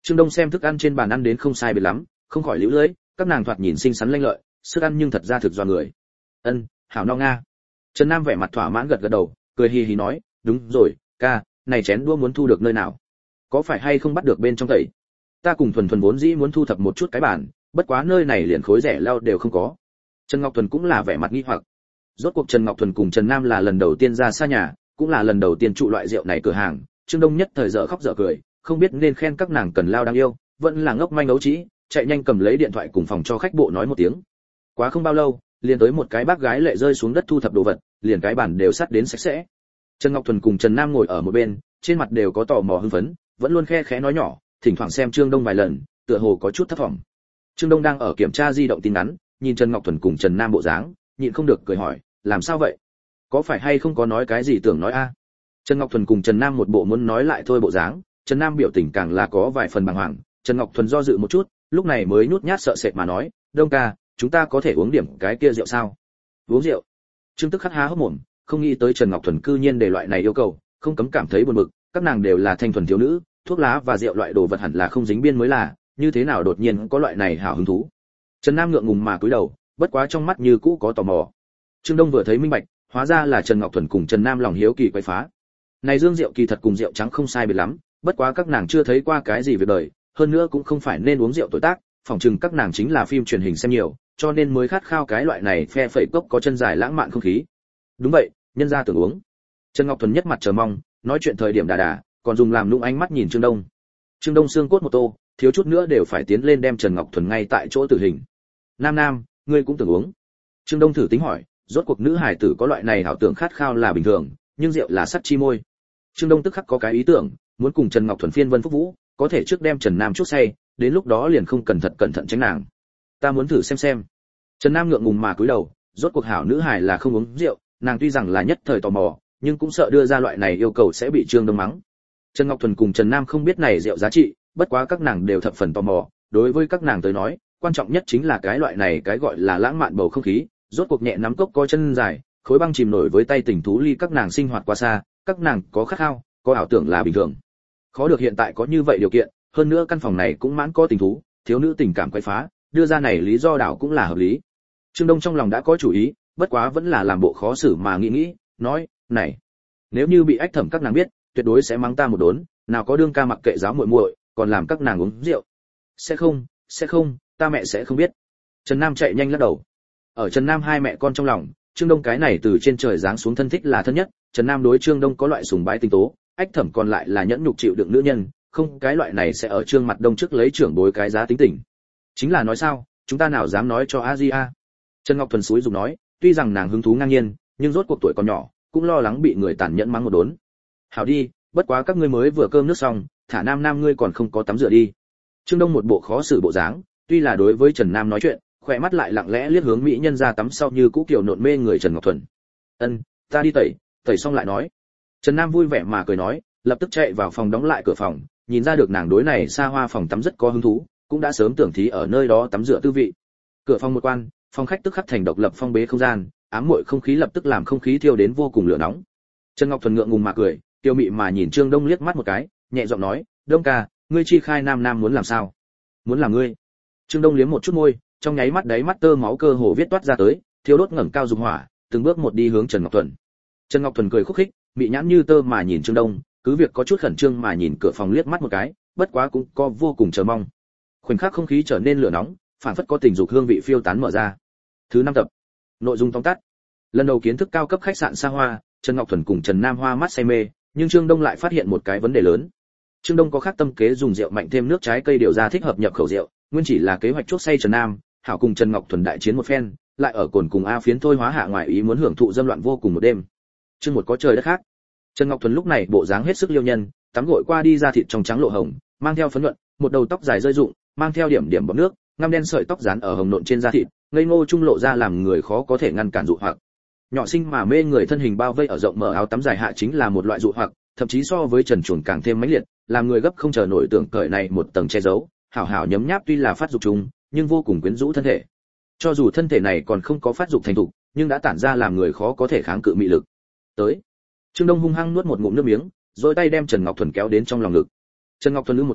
Trương Đông xem thức ăn trên bàn ăn đến không sai biệt lắm, không khỏi liễu lưỡi, các nàng thoạt nhìn xinh xắn lanh lợi, sức ăn nhưng thật ra thực do người. Ân, hảo no nga. Trần Nam vẻ mặt thỏa mãn gật gật đầu, cười hì hì nói, đúng rồi, ca, này chén đũa muốn thu được nơi nào? Có phải hay không bắt được bên trong tẩy? Ta cùng Thuần Thuần vốn dĩ muốn thu thập một chút cái bàn, bất quá nơi này liền khối rẻ lau đều không có. Trần Ngọc Thuần cũng là vẻ mặt nghi hoặc. Rốt cuộc Trần Ngọc Thuần cùng Trần Nam là lần đầu tiên ra xa nhà, cũng là lần đầu tiên trụ loại rượu này cửa hàng, Trương Đông nhất thời dở khóc dở cười, không biết nên khen các nàng cần lao đáng yêu, vẫn là ngốc manh ấu trĩ, chạy nhanh cầm lấy điện thoại cùng phòng cho khách bộ nói một tiếng. Quá không bao lâu, liền tới một cái bác gái lệ rơi xuống đất thu thập đồ vật, liền cái bàn đều sắt đến sạch sẽ. Trần Ngọc Thuần cùng Trần Nam ngồi ở một bên, trên mặt đều có tò mò hưng phấn, vẫn luôn khe khẽ nói nhỏ, thỉnh thoảng xem Trương Đông vài lần, tựa hồ có chút thất vọng. Trương Đông đang ở kiểm tra di động tin nhắn, nhìn Trần Ngọc Thuần cùng Trần Nam bộ dáng, nhịn không được cười hỏi, làm sao vậy? Có phải hay không có nói cái gì tưởng nói a? Trần Ngọc Thuần cùng Trần Nam một bộ muốn nói lại thôi bộ dáng, Trần Nam biểu tình càng là có vài phần bàng hoàng, Trần Ngọc Thuần do dự một chút, lúc này mới nhút nhát sợ sệt mà nói, Đông ca, chúng ta có thể uống điểm cái kia rượu sao? Uống rượu? Trương Tức khắc há hốc mồm, không nghĩ tới Trần Ngọc Thuần cư nhiên để loại này yêu cầu, không cấm cảm thấy buồn bực, các nàng đều là thanh thuần thiếu nữ, thuốc lá và rượu loại đồ vật hẳn là không dính biên mới là, như thế nào đột nhiên có loại này hảo hứng thú. Trần Nam ngượng ngùng mà cúi đầu, bất quá trong mắt như cũ có tò mò. Trương Đông vừa thấy minh bạch, hóa ra là Trần Ngọc Thuần cùng Trần Nam lòng hiếu kỳ quấy phá. Này dương rượu kỳ thật cùng rượu trắng không sai biệt lắm, bất quá các nàng chưa thấy qua cái gì việc đời, hơn nữa cũng không phải nên uống rượu tuổi tác, phỏng chừng các nàng chính là phim truyền hình xem nhiều, cho nên mới khát khao cái loại này phe phẩy cốc có chân dài lãng mạn không khí. Đúng vậy, nhân gia tưởng uống. Trần Ngọc Thuần nhất mặt chờ mong, nói chuyện thời điểm đà đà, còn dùng làm nũng ánh mắt nhìn Trương Đông. Trương Đông xương cốt một tô, thiếu chút nữa đều phải tiến lên đem Trần Ngọc Thuần ngay tại chỗ tử hình. Nam Nam, ngươi cũng tưởng uống? Trương Đông thử tính hỏi, rốt cuộc nữ hải tử có loại này hảo tưởng khát khao là bình thường, nhưng rượu là sắt chi môi. Trương Đông tức khắc có cái ý tưởng, muốn cùng Trần Ngọc Thuần phiên vân phúc vũ, có thể trước đem Trần Nam chút say, đến lúc đó liền không cẩn thận cẩn thận tránh nàng. Ta muốn thử xem xem. Trần Nam ngượng ngùng mà cúi đầu, rốt cuộc hảo nữ hải là không uống rượu, nàng tuy rằng là nhất thời tò mò, nhưng cũng sợ đưa ra loại này yêu cầu sẽ bị Trương Đông mắng. Trần Ngọc Thuần cùng Trần Nam không biết này rượu giá trị, bất quá các nàng đều thập phần tò mò, đối với các nàng tới nói, quan trọng nhất chính là cái loại này cái gọi là lãng mạn bầu không khí, rốt cuộc nhẹ nắm cốc có chân dài, khối băng chìm nổi với tay tình thú ly các nàng sinh hoạt quá xa, các nàng có khát khao, có ảo tưởng là bình thường. Khó được hiện tại có như vậy điều kiện, hơn nữa căn phòng này cũng mãn có tình thú, thiếu nữ tình cảm quấy phá, đưa ra này lý do đảo cũng là hợp lý. Trương Đông trong lòng đã có chủ ý, bất quá vẫn là làm bộ khó xử mà nghĩ nghĩ, nói, này, nếu như bị ách thẩm các nàng biết, tuyệt đối sẽ mắng ta một đốn, nào có đương ca mặc kệ giáo muội muội, còn làm các nàng uống rượu. Sẽ không, sẽ không, ta mẹ sẽ không biết. Trần Nam chạy nhanh lắc đầu. Ở Trần Nam hai mẹ con trong lòng, Trương Đông cái này từ trên trời giáng xuống thân thích là thân nhất, Trần Nam đối Trương Đông có loại sùng bái tinh tố, ách thẩm còn lại là nhẫn nhục chịu đựng nữ nhân, không cái loại này sẽ ở Trương Mặt Đông trước lấy trưởng bối cái giá tính tình. Chính là nói sao, chúng ta nào dám nói cho a di a. Trần Ngọc Thuần suối dùng nói, tuy rằng nàng hứng thú ngang nhiên, nhưng rốt cuộc tuổi còn nhỏ, cũng lo lắng bị người tàn nhẫn mắng một đốn. Hảo đi, bất quá các ngươi mới vừa cơm nước xong, thả Nam Nam ngươi còn không có tắm rửa đi. Trương Đông một bộ khó xử bộ dáng, tuy là đối với Trần Nam nói chuyện, khỏe mắt lại lặng lẽ liếc hướng mỹ nhân ra tắm sau như cũ kiểu nộn mê người Trần Ngọc Thuần. Ân, ta đi tẩy, tẩy xong lại nói. Trần Nam vui vẻ mà cười nói, lập tức chạy vào phòng đóng lại cửa phòng, nhìn ra được nàng đối này xa hoa phòng tắm rất có hứng thú, cũng đã sớm tưởng thí ở nơi đó tắm rửa tư vị. Cửa phòng một quan, phòng khách tức khắc thành độc lập phong bế không gian, ám muội không khí lập tức làm không khí thiêu đến vô cùng lửa nóng. Trần Ngọc Thuần ngượng ngùng mà cười, tiêu mị mà nhìn Trương Đông liếc mắt một cái, nhẹ giọng nói, Đông ca, ngươi chi khai Nam Nam muốn làm sao? Muốn làm ngươi? Trương Đông liếm một chút môi, trong nháy mắt đáy mắt tơ máu cơ hồ viết toát ra tới, thiếu đốt ngẩng cao dùng hỏa, từng bước một đi hướng Trần Ngọc Thuần. Trần Ngọc Thuần cười khúc khích, mị nhãn như tơ mà nhìn Trương Đông, cứ việc có chút khẩn trương mà nhìn cửa phòng liếc mắt một cái, bất quá cũng có vô cùng chờ mong. Khoảnh khắc không khí trở nên lửa nóng, phản phất có tình dục hương vị phiêu tán mở ra. Thứ năm tập. Nội dung tóm tắt. Lần đầu kiến thức cao cấp khách sạn xa hoa, Trần Ngọc Thuần cùng Trần Nam hoa mắt say mê, nhưng Trương Đông lại phát hiện một cái vấn đề lớn. Trương Đông có khác tâm kế dùng rượu mạnh thêm nước trái cây điều ra thích hợp nhập khẩu rượu, nguyên chỉ là kế hoạch chuốc say Trần Nam, hảo cùng Trần Ngọc Thuần đại chiến một phen, lại ở cồn cùng A Phiến thôi hóa hạ ngoài ý muốn hưởng thụ dâm loạn vô cùng một đêm. Chương một có trời đất khác. Trần Ngọc Thuần lúc này bộ dáng hết sức liêu nhân, tắm gội qua đi ra thịt trong trắng lộ hồng, mang theo phấn nhuận, một đầu tóc dài rơi rụng, mang theo điểm điểm bọt nước, ngăm đen sợi tóc dán ở hồng nộn trên da thịt, ngây ngô trung lộ ra làm người khó có thể ngăn cản dụ hoặc. Nhỏ xinh mà mê người thân hình bao vây ở rộng mở áo tắm dài hạ chính là một loại dụ hoặc, thậm chí so với trần truồng càng thêm mãnh liệt, làm người gấp không chờ nổi tưởng cởi này một tầng che giấu, hảo hảo nhấm nháp tuy là phát dục chung, nhưng vô cùng quyến rũ thân thể. Cho dù thân thể này còn không có phát dục thành thục, nhưng đã tản ra làm người khó có thể kháng cự mị lực. Tới, Trương Đông hung hăng nuốt một ngụm nước miếng, rồi tay đem Trần Ngọc Thuần kéo đến trong lòng ngực. Trần Ngọc Thuần ư một tiếng,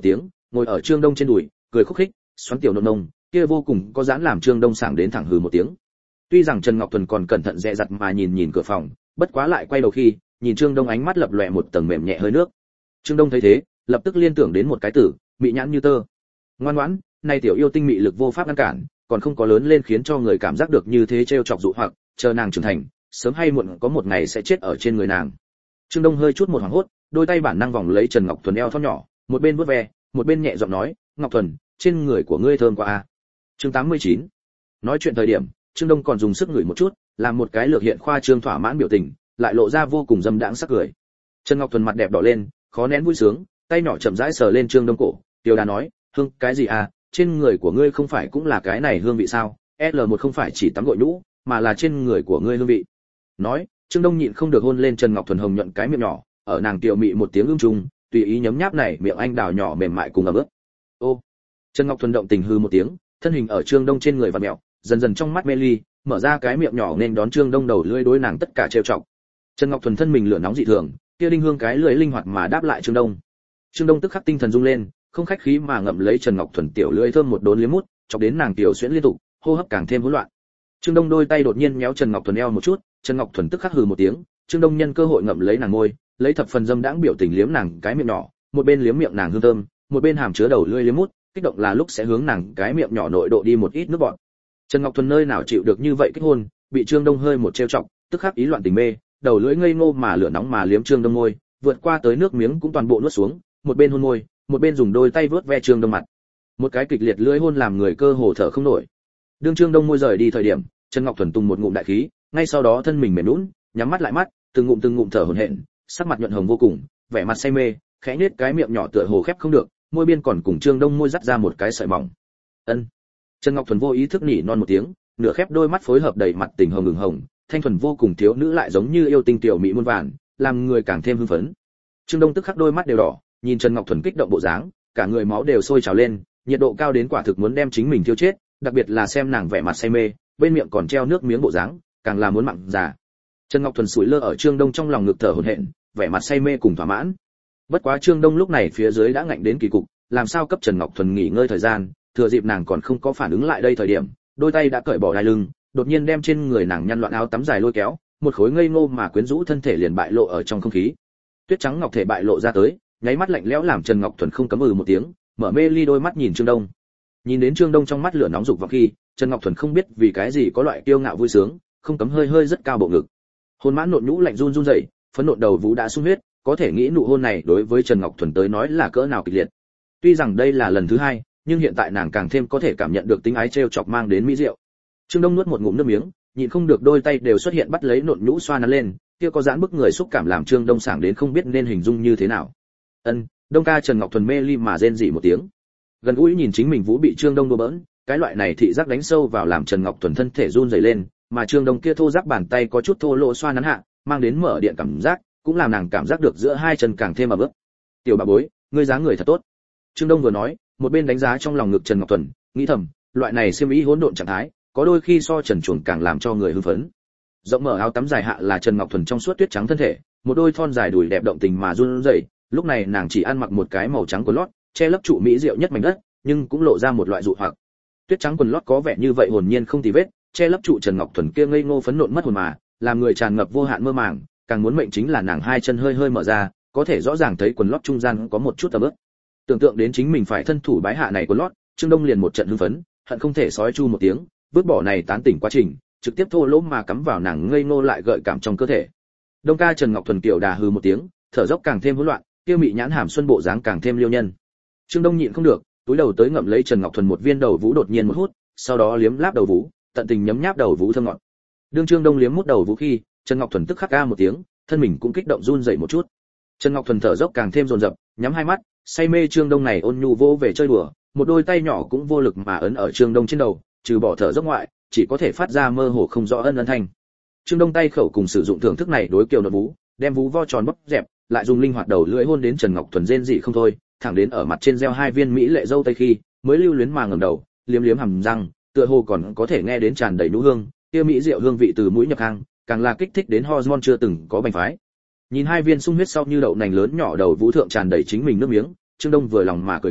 ngồi ở Trương Đông trên đùi, cười khúc khích, xoắn tiểu nộn nông, kia vô cùng có dáng làm Trương Đông sảng đến thẳng hừ một tiếng. Tuy rằng Trần Ngọc Thuần còn cẩn thận dè dặt mà nhìn nhìn cửa phòng, bất quá lại quay đầu khi, nhìn Trương Đông ánh mắt lập lòe một tầng mềm nhẹ hơi nước. Trương Đông thấy thế, lập tức liên tưởng đến một cái từ, mị nhãn như tơ. Ngoan ngoãn, nay tiểu yêu tinh mị lực vô pháp ngăn cản, còn không có lớn lên khiến cho người cảm giác được như thế trêu chọc dụ hoặc, chờ nàng trưởng thành, sớm hay muộn có một ngày sẽ chết ở trên người nàng. Trương Đông hơi chút một hoảng hốt, đôi tay bản năng vòng lấy Trần Ngọc Thuần eo thon nhỏ, một bên vuốt ve, một bên nhẹ giọng nói, "Ngọc Thuần, trên người của ngươi thơm quá a." Chương tám mươi chín. Nói chuyện thời điểm, Trương Đông còn dùng sức ngửi một chút, làm một cái lược hiện khoa trương thỏa mãn biểu tình, lại lộ ra vô cùng dâm đãng sắc cười. Trần Ngọc Thuần mặt đẹp đỏ lên, khó nén vui sướng, tay nhỏ chậm rãi sờ lên Trương Đông cổ, Tiểu Đà nói, "Hương, cái gì à, trên người của ngươi không phải cũng là cái này hương vị sao? L một không phải chỉ tắm gội nhũ, mà là trên người của ngươi hương vị." Nói, Trương Đông nhịn không được hôn lên Trần Ngọc Thuần hồng nhuận cái miệng nhỏ, ở nàng tiểu mị một tiếng ưm trùng, tùy ý nhấm nháp này miệng anh đào nhỏ mềm mại cùng ẩm ướt. Ô, Trần Ngọc Thuần động tình hư một tiếng, thân hình ở Trương Đông trên người vặn mèo, dần dần trong mắt mê ly, mở ra cái miệng nhỏ nên đón Trương Đông đầu lưỡi đối nàng tất cả trêu chọc. Trần Ngọc Thuần thân mình lửa nóng dị thường, kia đinh hương cái lưỡi linh hoạt mà đáp lại Trương Đông. Trương Đông tức khắc tinh thần rung lên, không khách khí mà ngậm lấy Trần Ngọc Thuần tiểu lưỡi thơm một đốn liếm mút, chọc đến nàng tiểu xuyễn liên tục, hô hấp càng thêm hỗn loạn. Trương Đông đôi tay đột nhiên méo Trần Ngọc Thuần eo một chút, Trần Ngọc Thuần tức khắc hừ một tiếng, Trương Đông nhân cơ hội ngậm lấy nàng môi, lấy thập phần dâm đãng biểu tình liếm nàng cái miệng nhỏ, một bên liếm miệng nàng hương thơm, một bên hàm chứa đầu lưỡi liếm mút, kích động là lúc sẽ hướng nàng cái miệng nhỏ nội độ đi một ít nước bọt. Trần Ngọc Thuần nơi nào chịu được như vậy kích hôn, bị Trương Đông hơi một trêu chọc, tức khắc ý loạn tình mê, đầu lưỡi ngây ngô mà lửa nóng mà liếm Trương Đông môi, vượt qua tới nước miếng cũng toàn bộ nuốt xuống, một bên hôn môi, một bên dùng đôi tay vớt ve Trương Đông mặt. Một cái kịch liệt lưỡi hôn làm người cơ hồ thở không nổi. Đương Trương Đông môi rời đi thời điểm, Trần Ngọc Thuần tung một ngụm đại khí, ngay sau đó thân mình mềm nhũn, nhắm mắt lại mắt, từng ngụm từng ngụm thở hổn hển, sắc mặt nhuận hồng vô cùng, vẻ mặt say mê, khẽ nhếch cái miệng nhỏ tựa hồ khép không được, môi biên còn cùng Trương Đông môi dắt ra một cái sợi mỏng. Ân. Trần Ngọc Thuần vô ý thức nỉ non một tiếng, nửa khép đôi mắt phối hợp đầy mặt tình hồng ửng hồng, thanh thuần vô cùng thiếu nữ lại giống như yêu tinh tiểu mỹ muôn vàn, làm người càng thêm hưng phấn. Trương Đông tức khắc đôi mắt đều đỏ, nhìn Trần Ngọc Thuần kích động bộ dáng, cả người máu đều sôi trào lên, nhiệt độ cao đến quả thực muốn đem chính mình thiêu chết, đặc biệt là xem nàng vẻ mặt say mê, bên miệng còn treo nước miếng bộ dáng, càng là muốn mặn già. Trần Ngọc Thuần sủi lơ ở Trương Đông trong lòng ngực thở hổn hển, vẻ mặt say mê cùng thỏa mãn. Bất quá Trương Đông lúc này phía dưới đã ngạnh đến kỳ cục, làm sao cấp Trần Ngọc Thuần nghỉ ngơi thời gian, thừa dịp nàng còn không có phản ứng lại đây thời điểm, đôi tay đã cởi bỏ đai lưng, đột nhiên đem trên người nàng nhăn loạn áo tắm dài lôi kéo, một khối ngây ngô mà quyến rũ thân thể liền bại lộ ở trong không khí. Tuyết trắng ngọc thể bại lộ ra tới, nháy mắt lạnh lẽo làm Trần Ngọc Thuần không cấm ừ một tiếng, mở mê ly đôi mắt nhìn Trương Đông. Nhìn đến Trương Đông trong mắt lửa nóng dục vào khi, Trần Ngọc Thuần không biết vì cái gì có loại kiêu ngạo vui sướng, không cấm hơi hơi rất cao bộ ngực. Hôn mãn nộn nhũ lạnh run run rẩy, phấn nộn đầu vú đã sung huyết, có thể nghĩ nụ hôn này đối với Trần Ngọc Thuần tới nói là cỡ nào kịch liệt. Tuy rằng đây là lần thứ hai, nhưng hiện tại nàng càng thêm có thể cảm nhận được tính ái trêu chọc mang đến mỹ diệu. Trương Đông nuốt một ngụm nước miếng, nhịn không được đôi tay đều xuất hiện bắt lấy nộn nhũ xoa nắn lên, kia có giãn bức người xúc cảm làm Trương Đông sảng đến không biết nên hình dung như thế nào. Ân, Đông ca. Trần Ngọc Thuần mê ly mà rên rỉ một tiếng. Gần gũi nhìn chính mình vũ bị Trương Đông đùa bỡn, cái loại này thị giác đánh sâu vào làm Trần Ngọc Thuần thân thể run rẩy lên, mà Trương Đông kia thô ráp bàn tay có chút thô lỗ xoa nắn hạ, mang đến mở điện cảm giác, cũng làm nàng cảm giác được giữa hai chân càng thêm ấm ức. "Tiểu bà bối, ngươi dáng người thật tốt." Trương Đông vừa nói, một bên đánh giá trong lòng ngực Trần Ngọc Thuần, nghĩ thầm, loại này xiêm y hỗn độn trạng thái, có đôi khi so trần truồng càng làm cho người hưng phấn. Rộng mở áo tắm dài hạ là Trần Ngọc Thuần trong suốt tuyết trắng thân thể, một đôi thon dài đùi đẹp động tình mà run rẩy, lúc này nàng chỉ ăn mặc một cái màu trắng quần lót, che lấp trụ mỹ diệu nhất mảnh đất, nhưng cũng lộ ra một loại dụ hoặc. Tuyết trắng quần lót có vẻ như vậy hồn nhiên không tì vết, che lấp trụ Trần Ngọc Thuần kia ngây ngô phấn nộn mất hồn mà, làm người tràn ngập vô hạn mơ màng, càng muốn mệnh chính là nàng hai chân hơi hơi mở ra, có thể rõ ràng thấy quần lót trung gian có một chút tầm ướt. Tưởng tượng đến chính mình phải thân thủ bái hạ này quần lót, Trương Đông liền một trận hưng phấn, hận không thể sói chu một tiếng, vứt bỏ này tán tỉnh quá trình, trực tiếp thô lỗ mà cắm vào nàng ngây ngô lại gợi cảm trong cơ thể. Đông ca. Trần Ngọc Thuần kiều đà hừ một tiếng, thở dốc càng thêm hỗn loạn, kia mị nhãn hàm xuân bộ dáng càng thêm liêu nhân. Trương Đông nhịn không được, túi đầu tới ngậm lấy Trần Ngọc Thuần một viên đầu vú đột nhiên một hút, sau đó liếm láp đầu vú, tận tình nhấm nháp đầu vú thơm ngọt. Đương Trương Đông liếm mút đầu vú khi, Trần Ngọc Thuần tức khắc a một tiếng, thân mình cũng kích động run rẩy một chút. Trần Ngọc Thuần thở dốc càng thêm dồn dập, nhắm hai mắt, say mê Trương Đông này ôn nhu vô về chơi đùa, một đôi tay nhỏ cũng vô lực mà ấn ở Trương Đông trên đầu, trừ bỏ thở dốc ngoại, chỉ có thể phát ra mơ hồ không rõ ân ân thanh. Trương Đông tay khẩu cùng sử dụng thưởng thức này đối kiều nộn vú, đem vú vo tròn bóp dẹp, lại dùng linh hoạt đầu lưỡi hôn đến Trần Ngọc Thuần rên rỉ không thôi, thẳng đến ở mặt trên gieo hai viên mỹ lệ dâu tây khi, mới lưu luyến mà ngẩng đầu, liếm liếm hàm răng, tựa hồ còn có thể nghe đến tràn đầy nhũ hương, kia mỹ diệu hương vị từ mũi nhập hang, càng là kích thích đến hormone chưa từng có bành phái. Nhìn hai viên sung huyết sau như đậu nành lớn nhỏ đầu vũ thượng tràn đầy chính mình nước miếng, Trương Đông vừa lòng mà cười cười,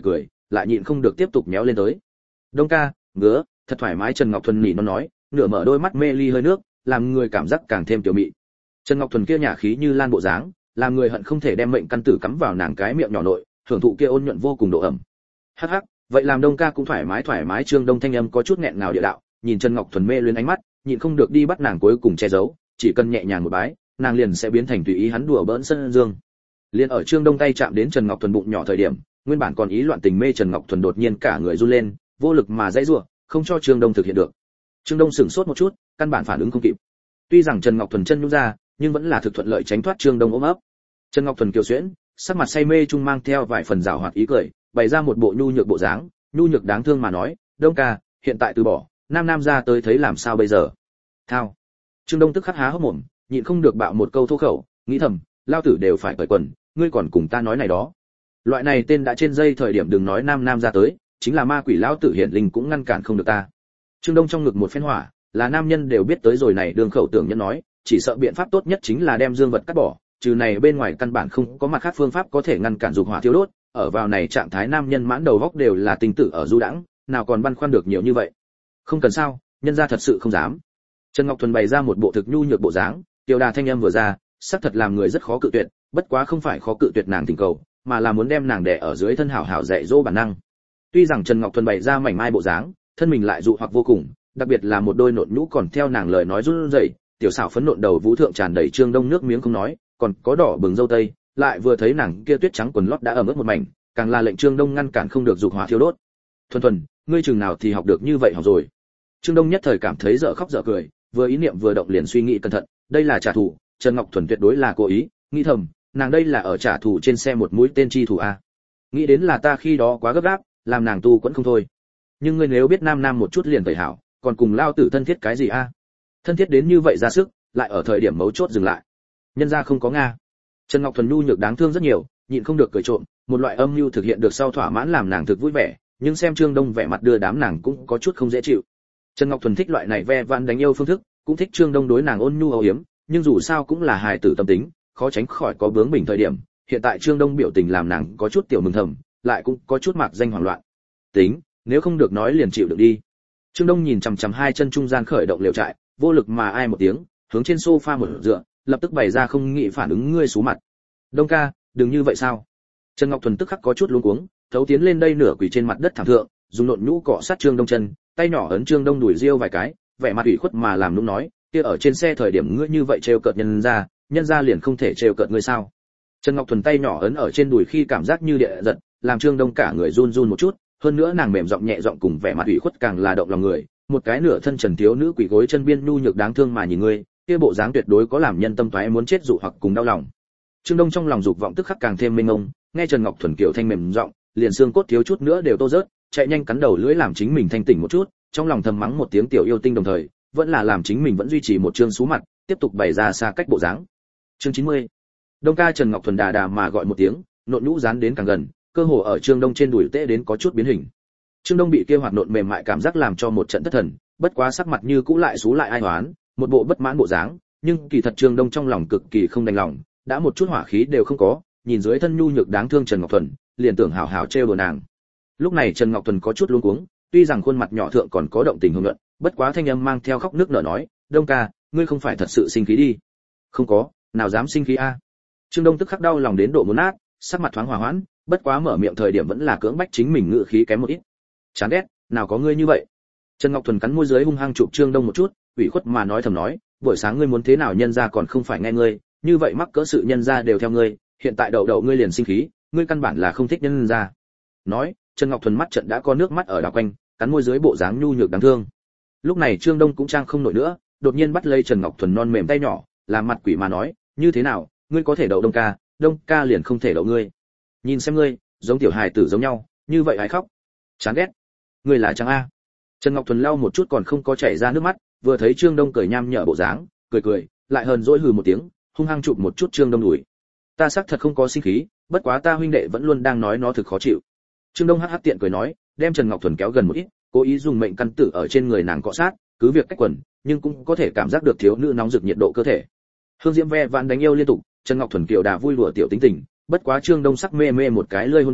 lại nhịn không được tiếp tục méo lên tới. Đông ca, ngứa, thật thoải mái. Trần Ngọc Thuần nỉ nó nói, nửa mở đôi mắt mê ly hơi nước, làm người cảm giác càng thêm tiểu mị. Trần Ngọc Thuần kia nhả khí như lan bộ dáng, làm người hận không thể đem mệnh căn tử cắm vào nàng cái miệng nhỏ nội, hưởng thụ kia ôn nhuận vô cùng độ ẩm. Hắc hắc, vậy làm Đông ca cũng thoải mái thoải mái. Trương Đông thanh âm có chút nghẹn ngào địa đạo, nhìn Trần Ngọc Thuần mê luyến ánh mắt, nhịn không được đi bắt nàng cuối cùng che giấu, chỉ cần nhẹ nhàng một bái, nàng liền sẽ biến thành tùy ý hắn đùa bỡn sân dương. Liên ở Trương Đông tay chạm đến Trần Ngọc Thuần bụng nhỏ thời điểm, nguyên bản còn ý loạn tình mê Trần Ngọc Thuần đột nhiên cả người run lên, vô lực mà dãy rủa, không cho Trương Đông thực hiện được. Trương Đông sửng sốt một chút, căn bản phản ứng không kịp. Tuy rằng Trần Ngọc Thuần chân nhũn ra, nhưng vẫn là thực thuận lợi tránh thoát Trương Đông ôm ấp. Trần Ngọc Thuần kiều xuyễn, sắc mặt say mê trung mang theo vài phần giảo hoạt ý cười, bày ra một bộ nhu nhược bộ dáng, nhu nhược đáng thương mà nói, Đông ca, hiện tại từ bỏ, nam nam ra tới thấy làm sao bây giờ? Thao. Trương Đông tức khắc há hốc mồm, nhịn không được bạo một câu thô khẩu, nghĩ thầm, lao tử đều phải cởi quần, ngươi còn cùng ta nói này đó. Loại này tên đã trên dây thời điểm đừng nói nam nam ra tới, chính là ma quỷ lão tử hiện linh cũng ngăn cản không được ta. Trương Đông trong ngực một phen hỏa, là nam nhân đều biết tới rồi này đường khẩu tưởng nhân nói, chỉ sợ biện pháp tốt nhất chính là đem dương vật cắt bỏ, trừ này bên ngoài căn bản không có mặt khác phương pháp có thể ngăn cản dục hỏa thiêu đốt, ở vào này trạng thái nam nhân mãn đầu góc đều là tinh tử ở du đãng, nào còn băn khoăn được nhiều như vậy. Không cần sao, nhân gia thật sự không dám. Trần Ngọc Thuần bày ra một bộ thực nhu nhược bộ dáng, tiểu đà thanh âm vừa ra, sắc thật làm người rất khó cự tuyệt, bất quá không phải khó cự tuyệt nàng tình cầu, mà là muốn đem nàng đè ở dưới thân hảo hảo dạy dỗ bản năng. Tuy rằng Trần Ngọc Thuần bày ra mảnh mai bộ dáng, thân mình lại dụ hoặc vô cùng, đặc biệt là một đôi nộn nhũ còn theo nàng lời nói run rẩy, tiểu xảo phấn nộn đầu vũ thượng tràn đầy Trương Đông nước miếng không nói, còn có đỏ bừng dâu tây, lại vừa thấy nàng kia tuyết trắng quần lót đã ẩm ướt một mảnh, càng là lệnh Trương Đông ngăn cản không được dục hỏa thiêu đốt. Thuần Thuần, ngươi chừng nào thì học được như vậy học rồi? Trương Đông nhất thời cảm thấy dở khóc dở cười, vừa ý niệm vừa động liền suy nghĩ cẩn thận, đây là trả thù, Trần Ngọc Thuần tuyệt đối là cố ý, nghĩ thầm, nàng đây là ở trả thù trên xe một mũi tên chi thủ a. Nghĩ đến là ta khi đó quá gấp gáp, làm nàng tu quẫn không thôi. Nhưng ngươi nếu biết nam nam một chút liền tẩy hảo, còn cùng lao tử thân thiết cái gì a? Thân thiết đến như vậy ra sức, lại ở thời điểm mấu chốt dừng lại. Nhân gia không có nga. Trần Ngọc Thuần nhu nhược đáng thương rất nhiều, nhịn không được cười trộm, một loại âm mưu thực hiện được sau thỏa mãn làm nàng thực vui vẻ, nhưng xem Trương Đông vẻ mặt đưa đám nàng cũng có chút không dễ chịu. Trần Ngọc Thuần thích loại này ve vãn đánh yêu phương thức, cũng thích Trương Đông đối nàng ôn nhu âu yếm, nhưng dù sao cũng là hài tử tâm tính, khó tránh khỏi có bướng bỉnh thời điểm. Hiện tại Trương Đông biểu tình làm nàng có chút tiểu mừng thầm, lại cũng có chút mạc danh hoảng loạn. Tính, nếu không được nói liền chịu được đi. Trương Đông nhìn chằm chằm hai chân trung gian khởi động liều trại, vô lực mà ai một tiếng, hướng trên sofa một dựa, lập tức bày ra không nghĩ phản ứng ngươi sú mặt. Đông ca, đừng như vậy sao? Trần Ngọc Thuần tức khắc có chút luống cuống, thấu tiến lên đây nửa quỳ trên mặt đất thảm thượng, dùng nộn nhũ cọ sát Trương Đông chân, tay nhỏ ấn Trương Đông đùi riêu vài cái, vẻ mặt ủy khuất mà làm nũng nói, kia ở trên xe thời điểm ngươi như vậy trêu cợt nhân ra, nhân ra liền không thể trêu cợt ngươi sao? Trần Ngọc Thuần tay nhỏ ấn ở trên đùi khi cảm giác như địa giật, làm Trương Đông cả người run run một chút, hơn nữa nàng mềm giọng nhẹ giọng cùng vẻ mặt ủy khuất càng là động lòng người, một cái nửa thân trần thiếu nữ quỳ gối chân biên nhu nhược đáng thương mà nhìn ngươi, kia bộ dáng tuyệt đối có làm nhân tâm toái muốn chết dụ hoặc cùng đau lòng. Trương Đông trong lòng dục vọng tức khắc càng thêm mênh mông, nghe Trần Ngọc Thuần kiểu thanh mềm giọng, liền xương cốt thiếu chút nữa đều tô rớt, chạy nhanh cắn đầu lưỡi làm chính mình thanh tỉnh một chút, trong lòng thầm mắng một tiếng tiểu yêu tinh đồng thời, vẫn là làm chính mình vẫn duy trì một trương sú mặt, tiếp tục bày ra xa cách bộ dáng. Chương chín mươi. Đông ca. Trần Ngọc Thuần đà đà mà gọi một tiếng, nộn nhũ dán đến càng gần, cơ hồ ở Trương Đông trên đùi tễ đến có chút biến hình. Trương Đông bị kia hoạt nộn mềm mại cảm giác làm cho một trận thất thần, bất quá sắc mặt như cũ lại xú lại ai hoán, một bộ bất mãn bộ dáng, nhưng kỳ thật Trương Đông trong lòng cực kỳ không đành lòng, đã một chút hỏa khí đều không có, nhìn dưới thân nhu nhược đáng thương Trần Ngọc Thuần, liền tưởng hảo hảo trêu đùa nàng. Lúc này Trần Ngọc Thuần có chút luống cuống, tuy rằng khuôn mặt nhỏ thượng còn có động tình hưng luận, bất quá thanh âm mang theo khóc nước nở nói, Đông ca, ngươi không phải thật sự sinh khí đi? Không có, nào dám sinh khí a? Trương Đông tức khắc đau lòng đến độ muốn nát, sắc mặt thoáng hòa hoãn, bất quá mở miệng thời điểm vẫn là cưỡng bách chính mình ngự khí kém một ít. Chán ghét, nào có ngươi như vậy. Trần Ngọc Thuần cắn môi dưới hung hăng chụp Trương Đông một chút, ủy khuất mà nói thầm nói, buổi sáng ngươi muốn thế nào nhân gia còn không phải nghe ngươi, như vậy mắc cỡ sự nhân gia đều theo ngươi, hiện tại đậu đậu ngươi liền sinh khí, ngươi căn bản là không thích nhân gia. Nói, Trần Ngọc Thuần mắt trận đã có nước mắt ở đảo quanh, cắn môi dưới bộ dáng nhu nhược đáng thương. Lúc này Trương Đông cũng trang không nổi nữa, đột nhiên bắt lấy Trần Ngọc Thuần non mềm tay nhỏ, làm mặt quỷ mà nói, như thế nào, ngươi có thể đậu Đông ca, Đông ca liền không thể đậu ngươi. Nhìn xem ngươi, giống tiểu hài tử giống nhau, như vậy hãy khóc. Chán ghét. Ngươi là trang a. Trần Ngọc Thuần lau một chút còn không có chảy ra nước mắt, vừa thấy Trương Đông cười nham nhở bộ dáng, cười cười, lại hờn dỗi hừ một tiếng, hung hăng chụp một chút Trương Đông đùi. Ta xác thật không có sinh khí, bất quá ta huynh đệ vẫn luôn đang nói nó thực khó chịu. Trương Đông hắc hắc tiện cười nói, đem Trần Ngọc Thuần kéo gần một ít, cố ý dùng mệnh căn tử ở trên người nàng cọ sát, cứ việc cách quần, nhưng cũng có thể cảm giác được thiếu nữ nóng rực nhiệt độ cơ thể. Hương diễm ve vãn đánh yêu liên tục, Trần Ngọc Thuần kiều đà vui đùa tiểu tính tình, bất quá Trương Đông sắc mê mê một cái lơi hôn đi,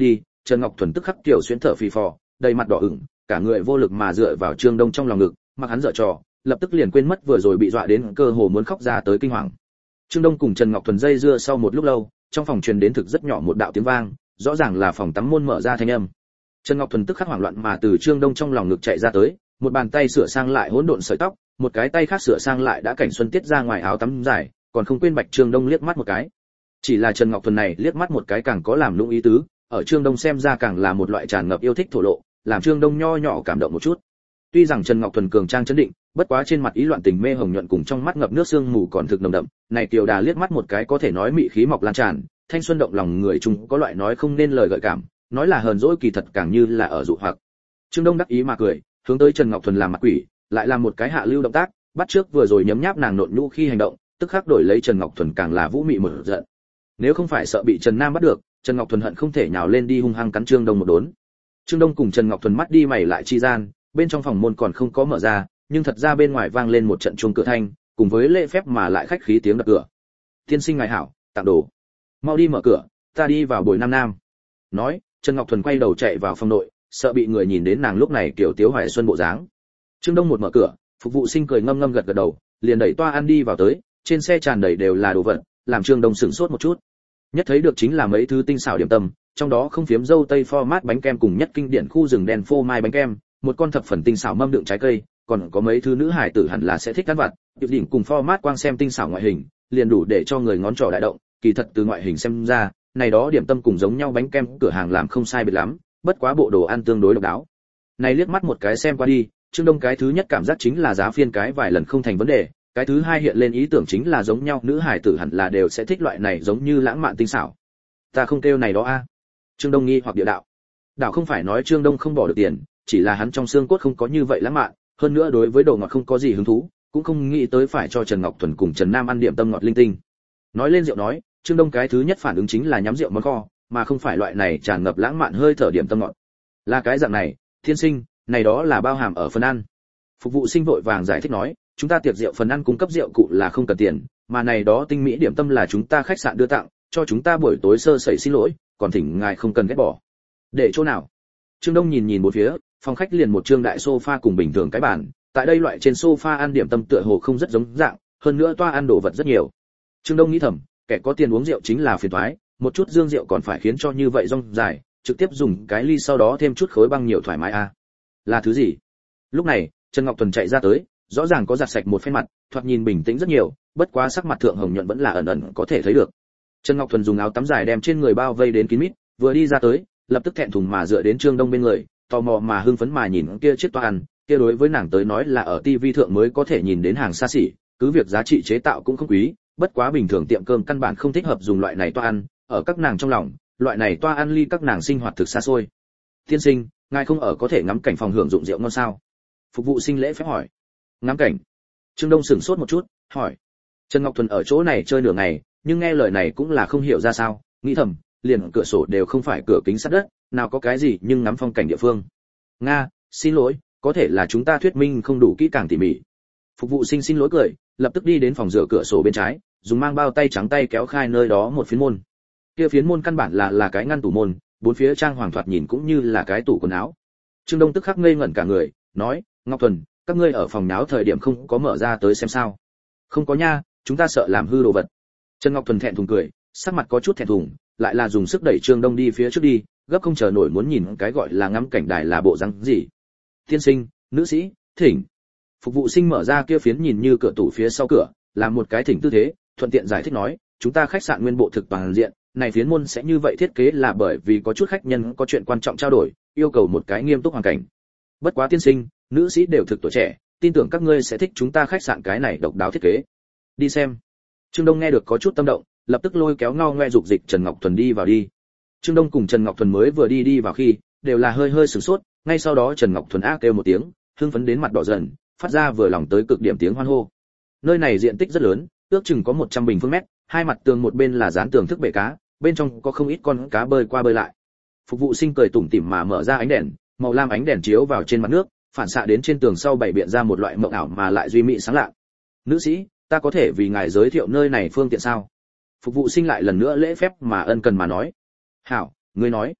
Trần Ngọc Thuần tức khắc tiểu xuyên thở phì phò, đầy mặt đỏ ửng, cả người vô lực mà dựa vào Trương Đông trong lòng ngực, mặc hắn dở trò, lập tức liền quên mất vừa rồi bị dọa đến cơ hồ muốn khóc ra tới kinh hoàng. Trương Đông cùng Trần Ngọc Thuần dây dưa sau một lúc lâu, trong phòng truyền đến thực rất nhỏ một đạo tiếng vang, rõ ràng là phòng tắm môn mở ra thanh âm. Trần Ngọc Thuần tức khắc hoảng loạn mà từ Trương Đông trong lòng ngực chạy ra tới, một bàn tay sửa sang lại hỗn độn sợi tóc, một cái tay khác sửa sang lại đã cảnh xuân tiết ra ngoài áo tắm dài, còn không quên bạch Trương Đông liếc mắt một cái. Chỉ là Trần Ngọc Thuần này liếc mắt một cái càng có làm lung ý tứ, ở Trương Đông xem ra càng là một loại tràn ngập yêu thích thổ lộ, làm Trương Đông nho nhỏ cảm động một chút. Tuy rằng Trần Ngọc Thuần cường trang chấn định, bất quá trên mặt ý loạn tình mê hồng nhuận cùng trong mắt ngập nước sương mù còn thực nồng đậm, này Kiều Đà liếc mắt một cái có thể nói mị khí mọc lan tràn, thanh xuân động lòng người chung có loại nói không nên lời gợi cảm, nói là hờn dỗi kỳ thật càng như là ở dụ hoặc. Trương Đông đắc ý mà cười, hướng tới Trần Ngọc Thuần làm mặt quỷ, lại làm một cái hạ lưu động tác, bắt trước vừa rồi nhấm nháp nàng nộn nhũ khi hành động, tức khắc đổi lấy Trần Ngọc Thuần càng là vũ mị mở giận. Nếu không phải sợ bị Trần Nam bắt được, Trần Ngọc Thuần hận không thể nhào lên đi hung hăng cắn Trương Đông một đốn. Trương Đông cùng Trần Ngọc Thuần mắt đi mày lại chi gian, bên trong phòng môn còn không có mở ra, nhưng thật ra bên ngoài vang lên một trận chuông cửa thanh, cùng với lễ phép mà lại khách khí tiếng đập cửa. "Tiên sinh ngài hảo, tặng đồ." "Mau đi mở cửa, ta đi vào bồi Nam Nam." Nói, Trần Ngọc Thuần quay đầu chạy vào phòng nội, sợ bị người nhìn đến nàng lúc này kiểu tiếu hoài xuân bộ dáng. Trương Đông một mở cửa, phục vụ sinh cười ngâm ngâm gật gật đầu, liền đẩy toa ăn đi vào tới, trên xe tràn đầy đều là đồ vật, làm Trương Đông sửng sốt một chút. Nhất thấy được chính là mấy thứ tinh xảo điểm tâm, trong đó không phiếm dâu tây format bánh kem cùng nhất kinh điển khu rừng đen phô mai bánh kem, một con thập phần tinh xảo mâm đựng trái cây, còn có mấy thứ nữ hải tử hẳn là sẽ thích ăn vặt, điệp đỉnh cùng format quang xem tinh xảo ngoại hình, liền đủ để cho người ngón trỏ đại động, kỳ thật từ ngoại hình xem ra, này đó điểm tâm cùng giống nhau bánh kem cửa hàng làm không sai biệt lắm, bất quá bộ đồ ăn tương đối độc đáo. Này liếc mắt một cái xem qua đi, Trương Đông cái thứ nhất cảm giác chính là giá phiên cái vài lần không thành vấn đề, cái thứ hai hiện lên ý tưởng chính là giống nhau nữ hải tử hẳn là đều sẽ thích loại này giống như lãng mạn tinh xảo. Ta không kêu này đó a. Trương Đông nghi hoặc địa đạo. Đạo không phải nói Trương Đông không bỏ được tiền, chỉ là hắn trong xương cốt không có như vậy lãng mạn, hơn nữa đối với đồ ngọt không có gì hứng thú, cũng không nghĩ tới phải cho Trần Ngọc Thuần cùng Trần Nam ăn điểm tâm ngọt linh tinh. Nói lên rượu nói, Trương Đông cái thứ nhất phản ứng chính là nhắm rượu món kho, mà không phải loại này tràn ngập lãng mạn hơi thở điểm tâm ngọt. Là cái dạng này, thiên sinh, này đó là bao hàm ở phần ăn. Phục vụ sinh vội vàng giải thích nói, chúng ta tiệc rượu phần ăn cung cấp rượu cụ là không cần tiền, mà này đó tinh mỹ điểm tâm là chúng ta khách sạn đưa tặng, cho chúng ta buổi tối sơ sẩy xin lỗi, còn thỉnh ngài không cần ghét bỏ. Để chỗ nào? Trương Đông nhìn nhìn bốn phía, phòng khách liền một trương đại sofa cùng bình thường cái bàn, tại đây loại trên sofa ăn điểm tâm tựa hồ không rất giống dạng, hơn nữa toa ăn đồ vật rất nhiều. Trương Đông nghĩ thầm, kẻ có tiền uống rượu chính là phiền toái, một chút dương rượu còn phải khiến cho như vậy rong dài, trực tiếp dùng cái ly sau đó thêm chút khối băng nhiều thoải mái a. À. Là thứ gì? Lúc này, Trần Ngọc Tuần chạy ra tới, rõ ràng có giặt sạch một phen mặt, thoạt nhìn bình tĩnh rất nhiều, bất quá sắc mặt thượng hồng nhuận vẫn là ẩn ẩn có thể thấy được. Trần Ngọc Thuần dùng áo tắm dài đem trên người bao vây đến kín mít, vừa đi ra tới, lập tức thẹn thùng mà dựa đến Trương Đông bên người, tò mò mà hưng phấn mà nhìn kia chiếc toa ăn, kia đối với nàng tới nói là ở tivi thượng mới có thể nhìn đến hàng xa xỉ, cứ việc giá trị chế tạo cũng không quý, bất quá bình thường tiệm cơm căn bản không thích hợp dùng loại này toa ăn, ở các nàng trong lòng, loại này toa ăn ly các nàng sinh hoạt thực xa xôi. Tiên sinh, ngài không ở có thể ngắm cảnh phòng hưởng dụng rượu ngon sao? Phục vụ sinh lễ phép hỏi. Ngắm cảnh? Trương Đông sửng sốt một chút, hỏi. Trần Ngọc Thuần ở chỗ này chơi nửa ngày, nhưng nghe lời này cũng là không hiểu ra sao, nghĩ thầm, liền cửa sổ đều không phải cửa kính sắt đất, nào có cái gì nhưng ngắm phong cảnh địa phương. Nga, xin lỗi, có thể là chúng ta thuyết minh không đủ kỹ càng tỉ mỉ. Phục vụ sinh xin lỗi cười, lập tức đi đến phòng rửa cửa sổ bên trái, dùng mang bao tay trắng tay kéo khai nơi đó một phiến môn. Kia phiến môn căn bản là là cái ngăn tủ môn, bốn phía trang hoàng thoạt nhìn cũng như là cái tủ quần áo. Trương Đông tức khắc ngây ngẩn cả người, nói, Ngọc Thuần, các ngươi ở phòng náo thời điểm không có mở ra tới xem sao? Không có nha, chúng ta sợ làm hư đồ vật. Trần Ngọc Thuần thẹn thùng cười, sắc mặt có chút thẹn thùng, lại là dùng sức đẩy Trương Đông đi phía trước đi, gấp không chờ nổi muốn nhìn cái gọi là ngắm cảnh đài là bộ dáng gì. Tiên sinh, nữ sĩ, thỉnh. Phục vụ sinh mở ra kia phiến nhìn như cửa tủ phía sau cửa, làm một cái thỉnh tư thế, thuận tiện giải thích nói, chúng ta khách sạn nguyên bộ thực toàn diện, này phiến môn sẽ như vậy thiết kế là bởi vì có chút khách nhân có chuyện quan trọng trao đổi, yêu cầu một cái nghiêm túc hoàn cảnh. Bất quá tiên sinh, nữ sĩ đều thực tuổi trẻ, tin tưởng các ngươi sẽ thích chúng ta khách sạn cái này độc đáo thiết kế. Đi xem. Trương Đông nghe được có chút tâm động, lập tức lôi kéo ngao ngoe dục dịch Trần Ngọc Thuần đi vào đi. Trương Đông cùng Trần Ngọc Thuần mới vừa đi đi vào khi, đều là hơi hơi sửng sốt, ngay sau đó Trần Ngọc Thuần ác kêu một tiếng, hưng phấn đến mặt đỏ dần, phát ra vừa lòng tới cực điểm tiếng hoan hô. Nơi này diện tích rất lớn, ước chừng có một trăm bình phương mét, hai mặt tường một bên là dán tường thức bể cá, bên trong có không ít con cá bơi qua bơi lại. Phục vụ sinh cười tủm tỉm mà mở ra ánh đèn, màu lam ánh đèn chiếu vào trên mặt nước, phản xạ đến trên tường sau bảy biện ra một loại mộng ảo mà lại duy mỹ sáng lạ. Nữ sĩ, ta có thể vì ngài giới thiệu nơi này phương tiện sao? Phục vụ sinh lại lần nữa lễ phép mà ân cần mà nói. Hảo, ngươi nói.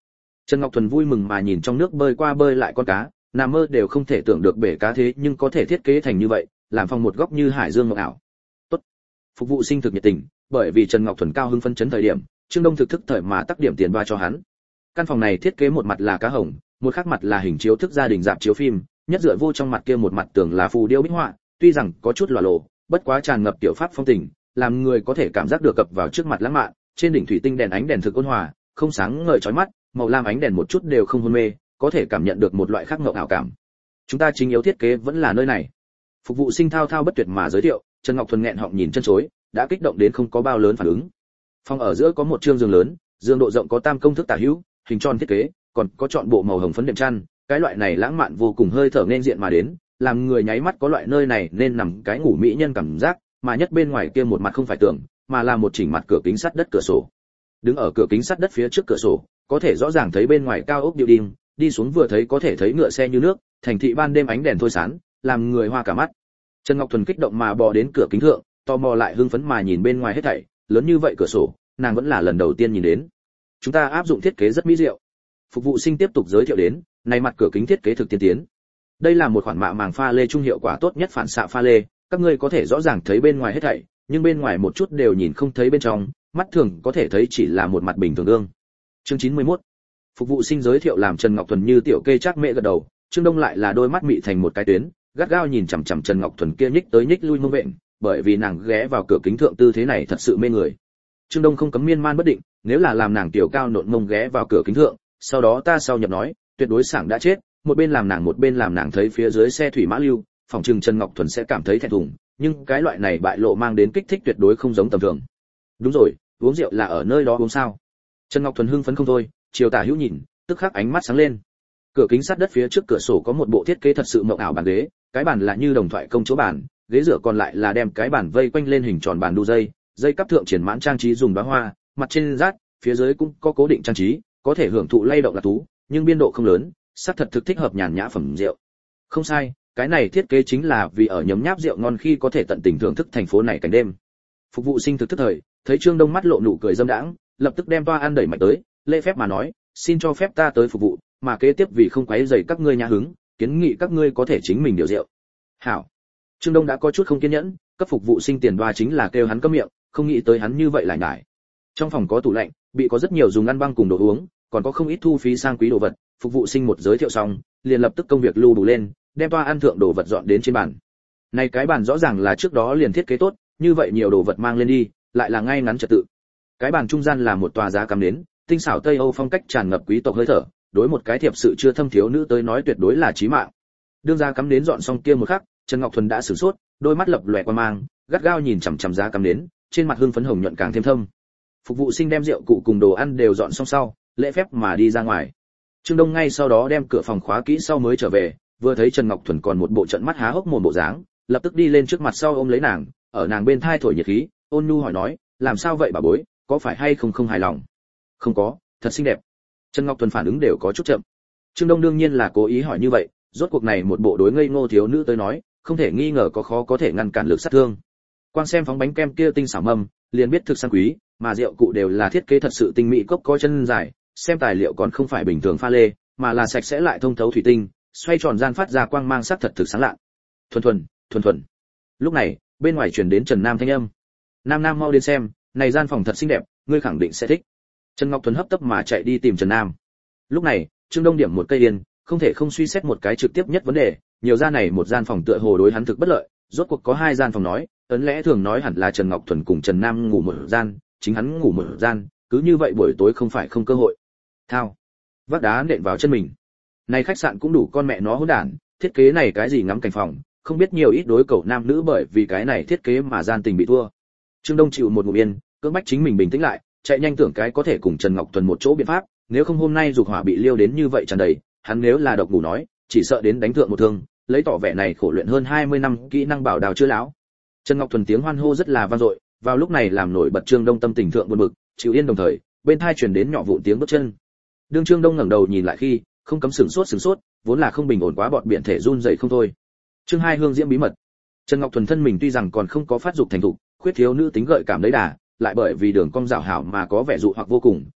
Trần Ngọc Thuần vui mừng mà nhìn trong nước bơi qua bơi lại con cá, nằm mơ đều không thể tưởng được bể cá thế nhưng có thể thiết kế thành như vậy, làm phòng một góc như hải dương mộng ảo. Tốt. Phục vụ sinh thực nhiệt tình, bởi vì Trần Ngọc Thuần cao hứng phấn chấn thời điểm, Trương Đông thực thức thời mà tác điểm tiền ba cho hắn. Căn phòng này thiết kế một mặt là cá hồng, một khác mặt là hình chiếu thức gia đình dạp chiếu phim, nhất dựa vô trong mặt kia một mặt tường là phù điêu bích họa, tuy rằng có chút lòa lộ, bất quá tràn ngập tiểu pháp phong tình, làm người có thể cảm giác được cập vào trước mặt lãng mạn. Trên đỉnh thủy tinh đèn ánh đèn thực ôn hòa, không sáng ngời chói mắt, màu lam ánh đèn một chút đều không hôn mê, có thể cảm nhận được một loại khác ngộ ảo cảm. Chúng ta chính yếu thiết kế vẫn là nơi này. Phục vụ sinh thao thao bất tuyệt mà giới thiệu, Trần Ngọc Thuần nghẹn họng nhìn chân chối, đã kích động đến không có bao lớn phản ứng. Phòng ở giữa có một trương giường lớn, giường độ rộng có tam công thức tả hữu, hình tròn thiết kế, còn có chọn bộ màu hồng phấn đệm chăn, cái loại này lãng mạn vô cùng hơi thở nên diện mà đến, làm người nháy mắt có loại nơi này nên nằm cái ngủ mỹ nhân cảm giác, mà nhất bên ngoài kia một mặt không phải tường, mà là một chỉnh mặt cửa kính sắt đất cửa sổ. Đứng ở cửa kính sắt đất phía trước cửa sổ, có thể rõ ràng thấy bên ngoài cao ốc building, đi xuống vừa thấy có thể thấy ngựa xe như nước, thành thị ban đêm ánh đèn thôi sáng, làm người hoa cả mắt. Trần Ngọc Thuần kích động mà bò đến cửa kính thượng, tò mò lại hưng phấn mà nhìn bên ngoài hết thảy, lớn như vậy cửa sổ, nàng vẫn là lần đầu tiên nhìn đến. Chúng ta áp dụng thiết kế rất mỹ diệu. Phục vụ sinh tiếp tục giới thiệu đến, này mặt cửa kính thiết kế thực tiên tiến. Đây là một khoản mạ màng pha lê trung hiệu quả tốt nhất phản xạ pha lê, các ngươi có thể rõ ràng thấy bên ngoài hết thảy, nhưng bên ngoài một chút đều nhìn không thấy bên trong, mắt thường có thể thấy chỉ là một mặt bình thường ương. Chương chín mươi mốt. Phục vụ sinh giới thiệu làm Trần Ngọc Thuần như tiểu kê chắc mẹ gật đầu, Trương Đông lại là đôi mắt mị thành một cái tuyến, gắt gao nhìn chằm chằm Trần Ngọc Thuần kia nhích tới nhích lui mông vện, bởi vì nàng ghé vào cửa kính thượng tư thế này thật sự mê người. Trương Đông không cấm miên man bất định, nếu là làm nàng tiểu cao nộn mông ghé vào cửa kính thượng, sau đó ta sau nhập nói, tuyệt đối sảng đã chết, một bên làm nàng một bên làm nàng thấy phía dưới xe thủy mã lưu, phòng trừng Trần Ngọc Thuần sẽ cảm thấy thẹn thùng, nhưng cái loại này bại lộ mang đến kích thích tuyệt đối không giống tầm thường. Đúng rồi, uống rượu là ở nơi đó uống sao? Trần Ngọc Thuần hưng phấn không thôi, chiều tả hữu nhìn, tức khắc ánh mắt sáng lên. Cửa kính sắt đất phía trước cửa sổ có một bộ thiết kế thật sự mộng ảo bàn ghế, cái bàn là như đồng thoại công chúa bàn, ghế dựa còn lại là đem cái bàn vây quanh lên hình tròn bàn đu dây, dây cắp thượng triển mãn trang trí dùng đóa hoa, mặt trên rát, phía dưới cũng có cố định trang trí, có thể hưởng thụ lay động là thú, nhưng biên độ không lớn, sắc thật thực thích hợp nhàn nhã phẩm rượu. Không sai, cái này thiết kế chính là vì ở nhấm nháp rượu ngon khi có thể tận tình thưởng thức thành phố này cảnh đêm. Phục vụ sinh thực thức thời, thấy Trương Đông mắt lộ nụ cười dâm đãng, lập tức đem toa ăn đẩy mạnh tới, lễ phép mà nói, xin cho phép ta tới phục vụ, mà kế tiếp vì không quấy rầy các ngươi nhã hứng, kiến nghị các ngươi có thể chính mình điều rượu. Hảo. Trương Đông đã có chút không kiên nhẫn, cấp phục vụ sinh tiền đoa chính là kêu hắn câm miệng, không nghĩ tới hắn như vậy lại nhải. Trong phòng có tủ lạnh, bị có rất nhiều dùng ăn băng cùng đồ uống, còn có không ít thu phí sang quý đồ vật, phục vụ sinh một giới thiệu xong, liền lập tức công việc lưu đủ lên, đem toa ăn thượng đồ vật dọn đến trên bàn. Này cái bàn rõ ràng là trước đó liền thiết kế tốt, như vậy nhiều đồ vật mang lên đi, lại là ngay ngắn trật tự. Cái bàn trung gian là một tòa giá cắm nến, tinh xảo Tây Âu phong cách tràn ngập quý tộc hơi thở, đối một cái thiệp sự chưa thâm thiếu nữ tới nói tuyệt đối là chí mạng. Đương giá cắm nến dọn xong kia một khắc, Trần Ngọc Thuần đã sửng sốt, đôi mắt lập lòe quan mang, gắt gao nhìn chằm chằm giá cắm nến, trên mặt hưng phấn hồng nhuận càng thêm thâm. Phục vụ sinh đem rượu cụ cùng đồ ăn đều dọn xong sau, lễ phép mà đi ra ngoài. Trương Đông ngay sau đó đem cửa phòng khóa kỹ sau mới trở về, vừa thấy Trần Ngọc Thuần còn một bộ trận mắt há hốc mồm bộ dáng, lập tức đi lên trước mặt sau ôm lấy nàng, ở nàng bên thai thổi nhiệt khí, ôn nhu hỏi nói, làm sao vậy bà bối, có phải hay không không hài lòng? Không có, thật xinh đẹp. Trần Ngọc Thuần phản ứng đều có chút chậm. Trương Đông đương nhiên là cố ý hỏi như vậy, rốt cuộc này một bộ đối ngây ngô thiếu nữ tới nói, không thể nghi ngờ có khó có thể ngăn cản lực sát thương. Quan xem phóng bánh kem kia tinh xảo mâm, liền biết thực sang quý, mà rượu cụ đều là thiết kế thật sự tinh mỹ, cốc có chân dài, xem tài liệu còn không phải bình thường pha lê, mà là sạch sẽ lại thông thấu thủy tinh, xoay tròn gian phát ra quang mang sắc thật thực sáng lạ. Thuần thuần, thuần thuần. Lúc này, bên ngoài truyền đến Trần Nam thanh âm. Nam Nam mau đến xem, này gian phòng thật xinh đẹp, ngươi khẳng định sẽ thích. Trần Ngọc Thuần hấp tấp mà chạy đi tìm Trần Nam. Lúc này, Trương Đông điểm một cây yên, không thể không suy xét một cái trực tiếp nhất vấn đề, nhiều gian này một gian phòng tựa hồ đối hắn thực bất lợi, rốt cuộc có hai gian phòng nói, ấn lẽ thường nói hẳn là Trần Ngọc Thuần cùng Trần Nam ngủ một gian, chính hắn ngủ một gian, cứ như vậy buổi tối không phải không cơ hội. Thao, vác đá nện vào chân mình. Này khách sạn cũng đủ con mẹ nó hỗn đản, thiết kế này cái gì ngắm cảnh phòng, không biết nhiều ít đối cầu nam nữ bởi vì cái này thiết kế mà gian tình bị thua. Trương Đông chịu một ngụm yên, cưỡng bách chính mình bình tĩnh lại, chạy nhanh tưởng cái có thể cùng Trần Ngọc Thuần một chỗ biện pháp, nếu không hôm nay dục hỏa bị liêu đến như vậy tràn đầy, hắn nếu là độc ngủ nói, chỉ sợ đến đánh thượng một thương, lấy tỏ vẻ này khổ luyện hơn hai mươi năm kỹ năng bảo đào chưa lão. Trần Ngọc Thuần tiếng hoan hô rất là vang dội, vào lúc này làm nổi bật Trương Đông tâm tình thượng buồn bực, chịu yên đồng thời, bên tai truyền đến nhỏ vụn tiếng bước chân. Đương Trương Đông ngẩng đầu nhìn lại khi, không cấm sửng sốt sửng sốt, vốn là không bình ổn quá bọt biển thể run rẩy không thôi. Chương hai hương diễm bí mật. Trần Ngọc Thuần thân mình tuy rằng còn không có phát dục thành thục, khuyết thiếu nữ tính gợi cảm lấy đà, lại bởi vì đường cong rảo hảo mà có vẻ dụ hoặc vô cùng,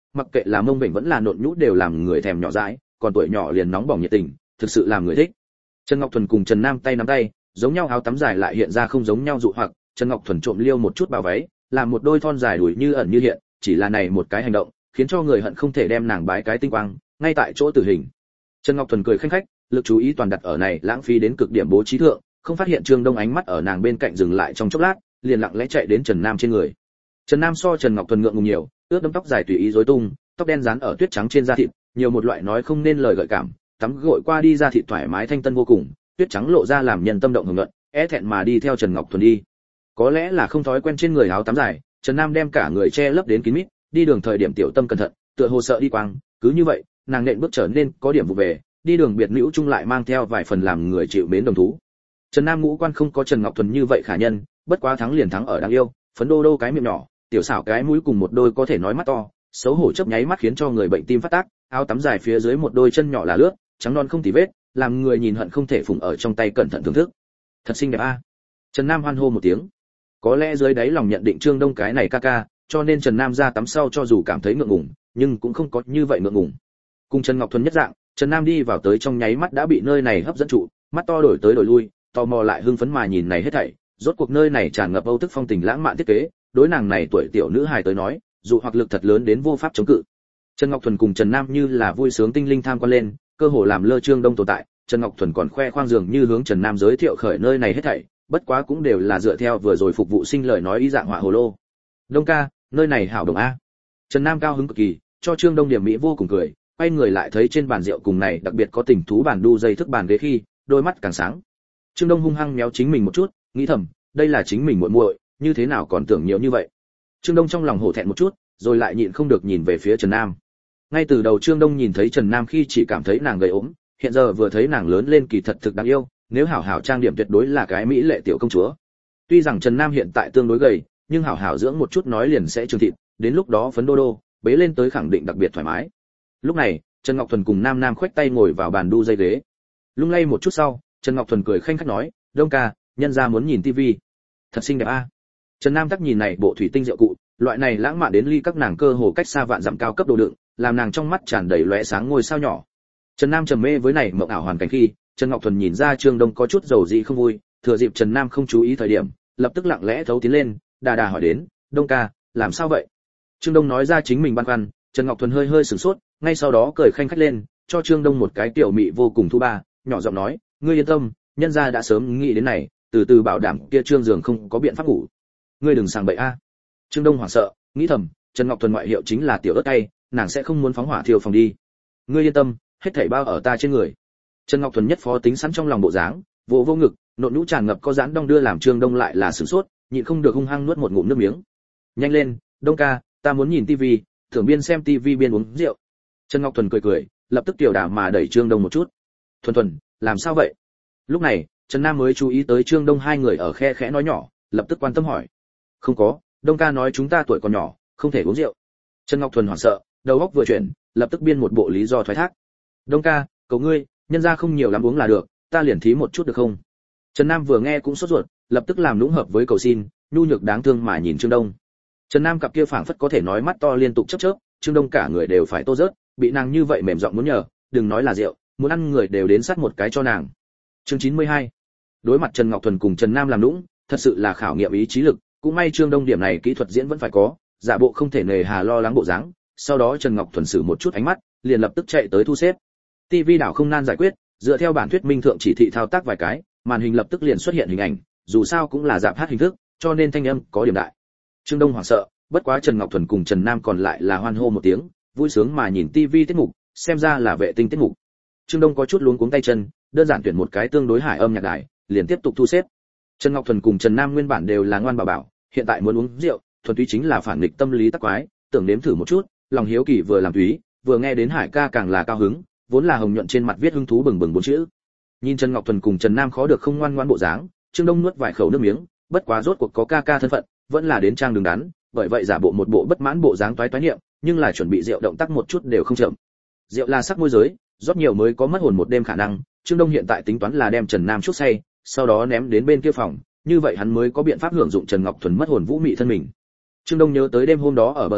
mặc kệ là mông bệnh vẫn là nộn nhũ đều làm người thèm nhỏ dãi, còn tuổi nhỏ liền nóng bỏng nhiệt tình, thực sự làm người thích. Trần Ngọc Thuần cùng Trần Nam tay nắm tay, giống nhau áo tắm dài lại hiện ra không giống nhau dụ hoặc, Trần Ngọc Thuần trộm liêu một chút vào váy, làm một đôi thon dài đùi như ẩn như hiện, chỉ là này một cái hành động, khiến cho người hận không thể đem nàng bái cái tinh quang, ngay tại chỗ tử hình. Trần Ngọc Thuần cười khanh khách, lực chú ý toàn đặt ở này lãng phí đến cực điểm bố trí thượng, không phát hiện Trương Đông ánh mắt ở nàng bên cạnh dừng lại trong chốc lát, liền lặng lẽ chạy đến Trần Nam trên người. Trần Nam so Trần Ngọc Thuần ngượng ngùng nhiều, ướt đẫm tóc dài tùy ý rối tung, tóc đen dán ở tuyết trắng trên da thịt, nhiều một loại nói không nên lời gợi cảm, tắm gội qua đi da thịt thoải mái thanh tân vô cùng, tuyết trắng lộ ra làm nhân tâm động hưởng luận, é thẹn mà đi theo Trần Ngọc Thuần đi. Có lẽ là không thói quen trên người áo tắm dài, Trần Nam đem cả người che lấp đến kín mít, đi đường thời điểm tiểu tâm cẩn thận, tựa hồ sợ đi quang, cứ như vậy, nàng nện bước trở nên có điểm vụ về, đi đường biệt nữ chung lại mang theo vài phần làm người chịu mến đồng thú. Trần Nam ngũ quan không có Trần Ngọc Thuần như vậy khả nhân, bất quá thắng liền thắng ở đáng yêu, phấn đô đô cái miệng nhỏ, tiểu xảo cái mũi cùng một đôi có thể nói mắt to, xấu hổ chớp nháy mắt khiến cho người bệnh tim phát tác, áo tắm dài phía dưới một đôi chân nhỏ là lướt, trắng non không tì vết, làm người nhìn hận không thể phụng ở trong tay cẩn thận thưởng thức. Thật xinh đẹp a. Trần Nam hoan hô một tiếng. Có lẽ dưới đáy lòng nhận định Trương Đông cái này ca ca, cho nên Trần Nam ra tắm sau cho dù cảm thấy ngượng ngùng, nhưng cũng không có như vậy ngượng ngùng. Cùng Trần Ngọc Thuần nhất dạng, Trần Nam đi vào tới trong nháy mắt đã bị nơi này hấp dẫn trụ, mắt to đổi tới đổi lui, tò mò lại hưng phấn mà nhìn này hết thảy, rốt cuộc nơi này tràn ngập âu thức phong tình lãng mạn thiết kế, đối nàng này tuổi tiểu nữ hài tới nói, dù hoặc lực thật lớn đến vô pháp chống cự. Trần Ngọc Thuần cùng Trần Nam như là vui sướng tinh linh tham quan lên, cơ hồ làm lơ Trương Đông tồn tại, Trần Ngọc Thuần còn khoe khoang dường như hướng Trần Nam giới thiệu khởi nơi này hết thảy, bất quá cũng đều là dựa theo vừa rồi phục vụ sinh lời nói ý dạng họa hồ lô. Đông ca, nơi này hảo đồng a. Trần Nam cao hứng cực kỳ, cho Trương Đông điểm mỹ vô cùng cười, quay người lại thấy trên bàn rượu cùng này đặc biệt có tình thú bàn đu dây thức bàn ghế khi, đôi mắt càng sáng. Trương Đông hung hăng méo chính mình một chút, nghĩ thầm, đây là chính mình muội muội, như thế nào còn tưởng nhiều như vậy. Trương Đông trong lòng hổ thẹn một chút, rồi lại nhịn không được nhìn về phía Trần Nam. Ngay từ đầu Trương Đông nhìn thấy Trần Nam khi chỉ cảm thấy nàng gầy ốm, hiện giờ vừa thấy nàng lớn lên kỳ thật thực đáng yêu, nếu hảo hảo trang điểm tuyệt đối là cái mỹ lệ tiểu công chúa. Tuy rằng Trần Nam hiện tại tương đối gầy, nhưng hảo hảo dưỡng một chút nói liền sẽ trường thịt, đến lúc đó phấn đô đô, bế lên tới khẳng định đặc biệt thoải mái. Lúc này, Trần Ngọc Thuần cùng Nam Nam khoách tay ngồi vào bàn đu dây ghế. Lung lay một chút sau, Trần Ngọc Thuần cười khanh khách nói, "Đông ca, nhân gia muốn nhìn tivi." Thật xinh đẹp a. Trần Nam tắc nhìn này bộ thủy tinh rượu cụ, loại này lãng mạn đến ly các nàng cơ hồ cách xa vạn dặm cao cấp đồ đựng, làm nàng trong mắt tràn đầy lóe sáng ngôi sao nhỏ. Trần Nam trầm mê với này mộng ảo hoàn cảnh khi, Trần Ngọc Thuần nhìn ra Trương Đông có chút dầu dị không vui, thừa dịp Trần Nam không chú ý thời điểm, lập tức lặng lẽ thấu tiến lên, đà đà hỏi đến, "Đông ca, làm sao vậy?" Trương Đông nói ra chính mình băn khoăn, Trần Ngọc Thuần hơi hơi sửng sốt, ngay sau đó cười khanh khách lên, cho Trương Đông một cái tiểu mị vô cùng thu ba, nhỏ giọng nói, "Ngươi yên tâm, nhân gia đã sớm nghĩ đến này, từ từ bảo đảm kia Trương giường không có biện pháp ngủ. Ngươi đừng sàng bậy a." Trương Đông hoảng sợ, nghĩ thầm, Trần Ngọc Thuần ngoại hiệu chính là tiểu ớt cay, nàng sẽ không muốn phóng hỏa thiêu phòng đi. "Ngươi yên tâm, hết thảy bao ở ta trên người." Trần Ngọc Thuần nhất phó tính sẵn trong lòng bộ dáng, vỗ vô ngực, nộn nhũ tràn ngập có giãn đong đưa làm Trương Đông lại là sửng sốt, nhịn không được hung hăng nuốt một ngụm nước miếng. "Nhanh lên, Đông ca, ta muốn nhìn tivi, thưởng biên xem tivi biên uống rượu." Trần Ngọc Thuần cười cười, lập tức tiểu đà mà đẩy Trương Đông một chút. "Thuần Thuần, làm sao vậy?" Lúc này, Trần Nam mới chú ý tới Trương Đông hai người ở khe khẽ nói nhỏ, lập tức quan tâm hỏi. "Không có, Đông ca nói chúng ta tuổi còn nhỏ, không thể uống rượu." Trần Ngọc Thuần hoảng sợ, đầu óc vừa chuyển, lập tức biên một bộ lý do thoái thác. "Đông ca, cầu ngươi, nhân ra không nhiều lắm uống là được, ta liền thí một chút được không?" Trần Nam vừa nghe cũng sốt ruột, lập tức làm lũng hợp với cầu xin, nhu nhược đáng thương mà nhìn Trương Đông. Trần Nam cặp kia phảng phất có thể nói mắt to liên tục chớp chớp, Trương Đông cả người đều phải tô rớt, bị nàng như vậy mềm giọng muốn nhờ, đừng nói là rượu, muốn ăn người đều đến sát một cái cho nàng. Chương chín mươi hai. Đối mặt Trần Ngọc Thuần cùng Trần Nam làm lũng, thật sự là khảo nghiệm ý chí lực, cũng may Trương Đông điểm này kỹ thuật diễn vẫn phải có, giả bộ không thể nề hà lo lắng bộ dáng, sau đó Trần Ngọc Thuần sử một chút ánh mắt, liền lập tức chạy tới thu xếp. ti vi đảo không nan giải quyết, dựa theo bản thuyết minh thượng chỉ thị thao tác vài cái, màn hình lập tức liền xuất hiện hình ảnh, dù sao cũng là giảm hát hình thức, cho nên thanh âm có điểm đại. Trương Đông hoảng sợ, bất quá Trần Ngọc Thuần cùng Trần Nam còn lại là hoan hô một tiếng, vui sướng mà nhìn tivi tiết mục, xem ra là vệ tinh tiết mục. Trương Đông có chút luống cuống tay chân, đơn giản tuyển một cái tương đối hải âm nhạc đài, liền tiếp tục thu xếp. Trần Ngọc Thuần cùng Trần Nam nguyên bản đều là ngoan bảo bảo, hiện tại muốn uống rượu, thuần túy chính là phản nghịch tâm lý tắc quái, tưởng nếm thử một chút, lòng hiếu kỳ vừa làm túy, vừa nghe đến Hải ca càng là cao hứng, vốn là hồng nhuận trên mặt viết hứng thú bừng bừng bốn chữ. Nhìn Trần Ngọc Thuần cùng Trần Nam khó được không ngoan ngoãn bộ dáng, Trương Đông nuốt vài khẩu nước miếng, bất quá rốt cuộc có ca ca thân phận, vẫn là đến trang đứng đắn, bởi vậy giả bộ một bộ bất mãn bộ dáng toái toái niệm, nhưng là chuẩn bị rượu động tác một chút đều không chậm. Rượu là sắc môi giới, rót nhiều mới có mất hồn một đêm khả năng, Trương Đông hiện tại tính toán là đem Trần Nam chuốc say, sau đó ném đến bên kia phòng, như vậy hắn mới có biện pháp hưởng dụng Trần Ngọc Thuần mất hồn vũ mị thân mình. Trương Đông nhớ tới đêm hôm đó ở bờ sông,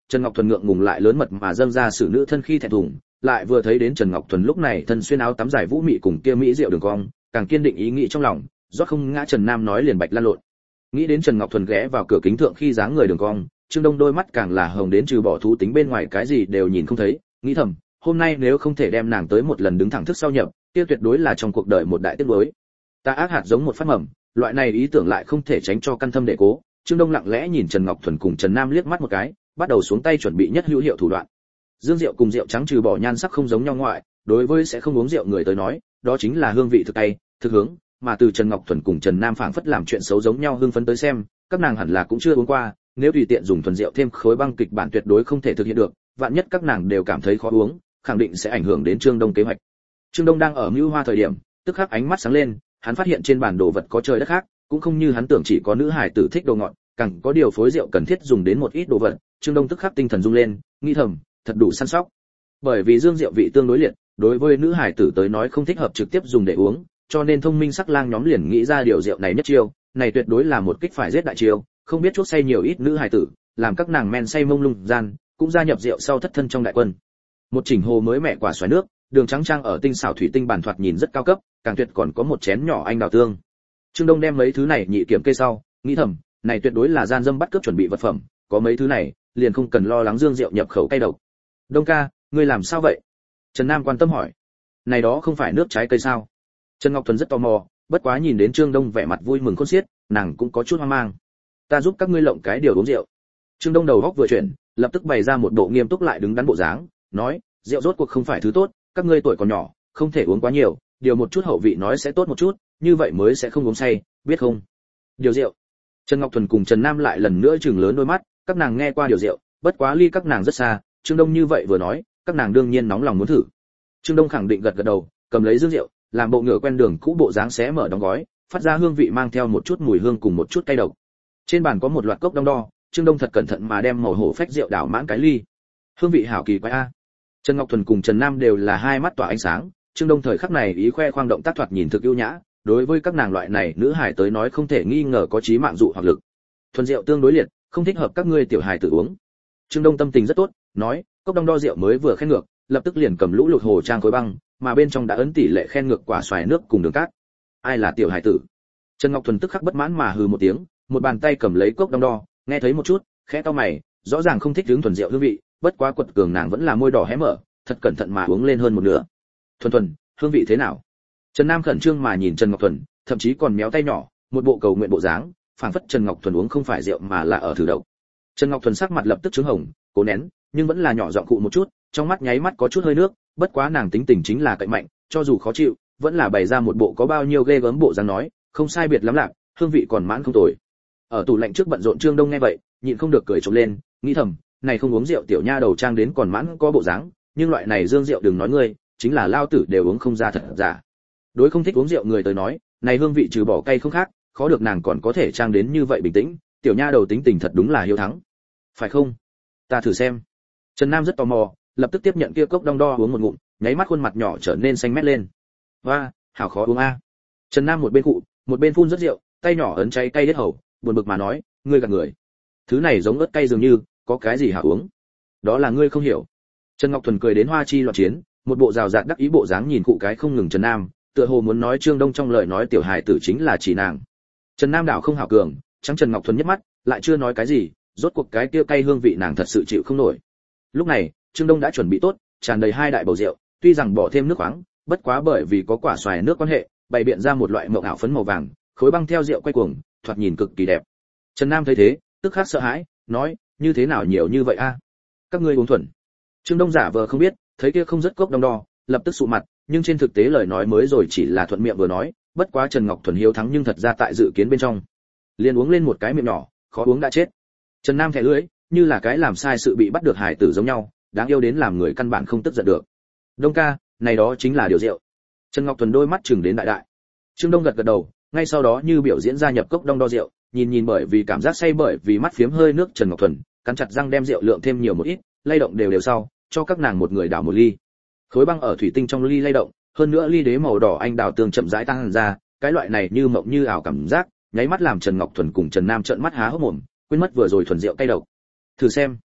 Trần Ngọc Thuần ngượng ngùng lại lớn mật mà dâng ra xử nữ thân khi thẹn thùng, lại vừa thấy đến Trần Ngọc Thuần lúc này thân xuyên áo tắm dài vũ mị cùng kia mỹ diệu đường cong, càng kiên định ý nghĩ trong lòng, rót không ngã Trần Nam nói liền bạch lan lộn. Nghĩ đến Trần Ngọc Thuần ghé vào cửa kính thượng khi dáng người đường cong, Trương Đông đôi mắt càng là hồng đến trừ bỏ thú tính bên ngoài cái gì đều nhìn không thấy, nghĩ thầm, hôm nay nếu không thể đem nàng tới một lần đứng thẳng thức sau nhập, kia tuyệt đối là trong cuộc đời một đại tiếc nuối. Ta ác hạt giống một phát mầm, loại này ý tưởng lại không thể tránh cho căn thâm để cố. Trương Đông lặng lẽ nhìn Trần Ngọc Thuần cùng Trần Nam liếc mắt một cái, bắt đầu xuống tay chuẩn bị nhất hữu hiệu thủ đoạn. Dương rượu cùng rượu trắng trừ bỏ nhan sắc không giống nhau ngoại, đối với sẽ không uống rượu người tới nói, đó chính là hương vị thực tay, thực hướng, mà từ Trần Ngọc Thuần cùng Trần Nam phảng phất làm chuyện xấu giống nhau hưng phấn tới xem, các nàng hẳn là cũng chưa uống qua, nếu tùy tiện dùng thuần rượu thêm khối băng kịch bản tuyệt đối không thể thực hiện được, vạn nhất các nàng đều cảm thấy khó uống, khẳng định sẽ ảnh hưởng đến Trương Đông kế hoạch. Trương Đông đang ở mưu hoa thời điểm, tức khắc ánh mắt sáng lên, hắn phát hiện trên bàn đồ vật có trời đất khác, cũng không như hắn tưởng chỉ có nữ hài tử thích đồ ngọt, càng có điều phối rượu cần thiết dùng đến một ít đồ vật. Trương Đông tức khắc tinh thần rung lên, nghĩ thầm, thật đủ săn sóc. Bởi vì dương rượu vị tương đối liệt, đối với nữ hài tử tới nói không thích hợp trực tiếp dùng để uống, cho nên thông minh sắc lang nhóm liền nghĩ ra điều rượu này nhất chiêu, này tuyệt đối là một kích phải giết đại chiêu, không biết chuốc say nhiều ít nữ hài tử, làm các nàng men say mông lung gian, cũng gia nhập rượu sau thất thân trong đại quân. Một chỉnh hồ mới mẹ quả xoài nước, đường trắng trang ở tinh xảo thủy tinh bản thoạt nhìn rất cao cấp, càng tuyệt còn có một chén nhỏ anh đào tương. Trương Đông đem mấy thứ này nhị kiểm kê sau, nghĩ thầm, này tuyệt đối là gian dâm bắt cướp chuẩn bị vật phẩm, có mấy thứ này, liền không cần lo lắng dương rượu nhập khẩu cay độc. Đông ca, ngươi làm sao vậy? Trần Nam quan tâm hỏi. Này đó không phải nước trái cây sao? Trần Ngọc Thuần rất tò mò, bất quá nhìn đến Trương Đông vẻ mặt vui mừng khôn xiết, nàng cũng có chút hoang mang. Ta giúp các ngươi lộng cái điều uống rượu. Trương Đông đầu góc vừa chuyển, lập tức bày ra một bộ nghiêm túc lại đứng đắn bộ dáng, nói, rượu rốt cuộc không phải thứ tốt, các ngươi tuổi còn nhỏ, không thể uống quá nhiều, điều một chút hậu vị nói sẽ tốt một chút, như vậy mới sẽ không uống say, biết không? Điều rượu. Trần Ngọc Thuần cùng Trần Nam lại lần nữa trừng lớn đôi mắt, các nàng nghe qua điều rượu, bất quá ly các nàng rất xa, Trương Đông như vậy vừa nói, các nàng đương nhiên nóng lòng muốn thử. Trương Đông khẳng định gật gật đầu, cầm lấy dương rượu, làm bộ ngựa quen đường cũ bộ dáng xé mở đóng gói, phát ra hương vị mang theo một chút mùi hương cùng một chút cay độc. Trên bàn có một loạt cốc đong đo, Trương Đông thật cẩn thận mà đem màu hổ phách rượu đảo mãn cái ly. Hương vị hảo kỳ quái a. Trần Ngọc Thuần cùng Trần Nam đều là hai mắt tỏa ánh sáng, Trương Đông thời khắc này ý khoe khoang động tác thoạt nhìn thực ưu nhã, đối với các nàng loại này nữ hài tới nói không thể nghi ngờ có chí mạng dụ hoặc lực. Thuần rượu tương đối liệt, không thích hợp các ngươi tiểu hài tự uống. Trương Đông tâm tình rất tốt, nói, cốc đong đo rượu mới vừa khen ngược, lập tức liền cầm lũ lụt hồ trang khối băng, mà bên trong đã ấn tỷ lệ khen ngược quả xoài nước cùng đường cát. Ai là tiểu hài tử? Trần Ngọc Thuần tức khắc bất mãn mà hừ một tiếng, một bàn tay cầm lấy cốc đong đo, nghe thấy một chút, khẽ cau mày, rõ ràng không thích uống thuần rượu hương vị, bất quá quật cường nàng vẫn là môi đỏ hé mở, thật cẩn thận mà uống lên hơn một nửa. Thuần thuần, hương vị thế nào? Trần Nam khẩn trương mà nhìn Trần Ngọc Thuần, thậm chí còn méo tay nhỏ, một bộ cầu nguyện bộ dáng, phảng phất Trần Ngọc Thuần uống không phải rượu mà là ở thử độc. Trần Ngọc Thuần sắc mặt lập tức trướng hồng, cố nén, nhưng vẫn là nhỏ giọng cụ một chút, trong mắt nháy mắt có chút hơi nước, bất quá nàng tính tình chính là cậy mạnh, cho dù khó chịu, vẫn là bày ra một bộ có bao nhiêu ghê gớm bộ dáng nói, không sai biệt lắm lạc, hương vị còn mãn không tồi. Ở tủ lạnh trước bận rộn Trương Đông nghe vậy, nhịn không được cười trộm lên, nghĩ thầm, này không uống rượu tiểu nha đầu trang đến còn mãn có bộ dáng, nhưng loại này dương rượu đừng nói ngươi, chính là lao tử đều uống không ra thật giả. Đối không thích uống rượu người tới nói, này hương vị trừ bỏ cay không khác, khó được nàng còn có thể trang đến như vậy bình tĩnh, tiểu nha đầu tính tình thật đúng là hiếu thắng. Phải không? Ta thử xem. Trần Nam rất tò mò, lập tức tiếp nhận kia cốc đong đo uống một ngụm, nháy mắt khuôn mặt nhỏ trở nên xanh mét lên. Oa, hảo khó uống a. Trần Nam một bên cụ, một bên phun rất rượu, tay nhỏ ấn cháy cay hết hầu, buồn bực mà nói, ngươi gạt người. Thứ này giống ớt cay dường như, có cái gì hảo uống? Đó là ngươi không hiểu. Trần Ngọc Thuần cười đến hoa chi loạn chiến, một bộ rào rạt đắc ý bộ dáng nhìn cụ cái không ngừng Trần Nam, tựa hồ muốn nói Trương Đông trong lời nói tiểu hài tử chính là chỉ nàng. Trần Nam đảo không hảo cường, trắng Trần Ngọc Thuần nhất mắt, lại chưa nói cái gì, rốt cuộc cái kia cay hương vị nàng thật sự chịu không nổi. Lúc này, Trương Đông đã chuẩn bị tốt, tràn đầy hai đại bầu rượu, tuy rằng bỏ thêm nước khoáng, bất quá bởi vì có quả xoài nước quan hệ, bày biện ra một loại mộng ảo phấn màu vàng, khối băng theo rượu quay cuồng, thoạt nhìn cực kỳ đẹp. Trần Nam thấy thế, tức khắc sợ hãi, nói, như thế nào nhiều như vậy a? Các ngươi uống thuần. Trương Đông giả vờ không biết, thấy kia không rất cốc đong đo, lập tức sụ mặt, nhưng trên thực tế lời nói mới rồi chỉ là thuận miệng vừa nói, bất quá Trần Ngọc Thuần hiếu thắng nhưng thật ra tại dự kiến bên trong. Liền uống lên một cái miệng nhỏ, khó uống đã chết. Trần Nam thẻ lưỡi, như là cái làm sai sự bị bắt được hải tử giống nhau, đáng yêu đến làm người căn bản không tức giận được. Đông ca, này đó chính là điều rượu. Trần Ngọc Thuần đôi mắt chừng đến đại đại. Trương Đông gật gật đầu, ngay sau đó như biểu diễn ra nhập cốc đong đo rượu, nhìn nhìn bởi vì cảm giác say bởi vì mắt phiếm hơi nước Trần Ngọc Thuần, cắn chặt răng đem rượu lượng thêm nhiều một ít, lay động đều đều sau, cho các nàng một người đảo một ly. Khối băng ở thủy tinh trong ly lay động, hơn nữa ly đế màu đỏ anh đào tường chậm rãi tăng ra, cái loại này như mộng như ảo cảm giác, nháy mắt làm Trần Ngọc Thuần cùng Trần Nam trợn mắt há hốc mồm, quên mất vừa rồi thuần rượu cay độc. Thử xem.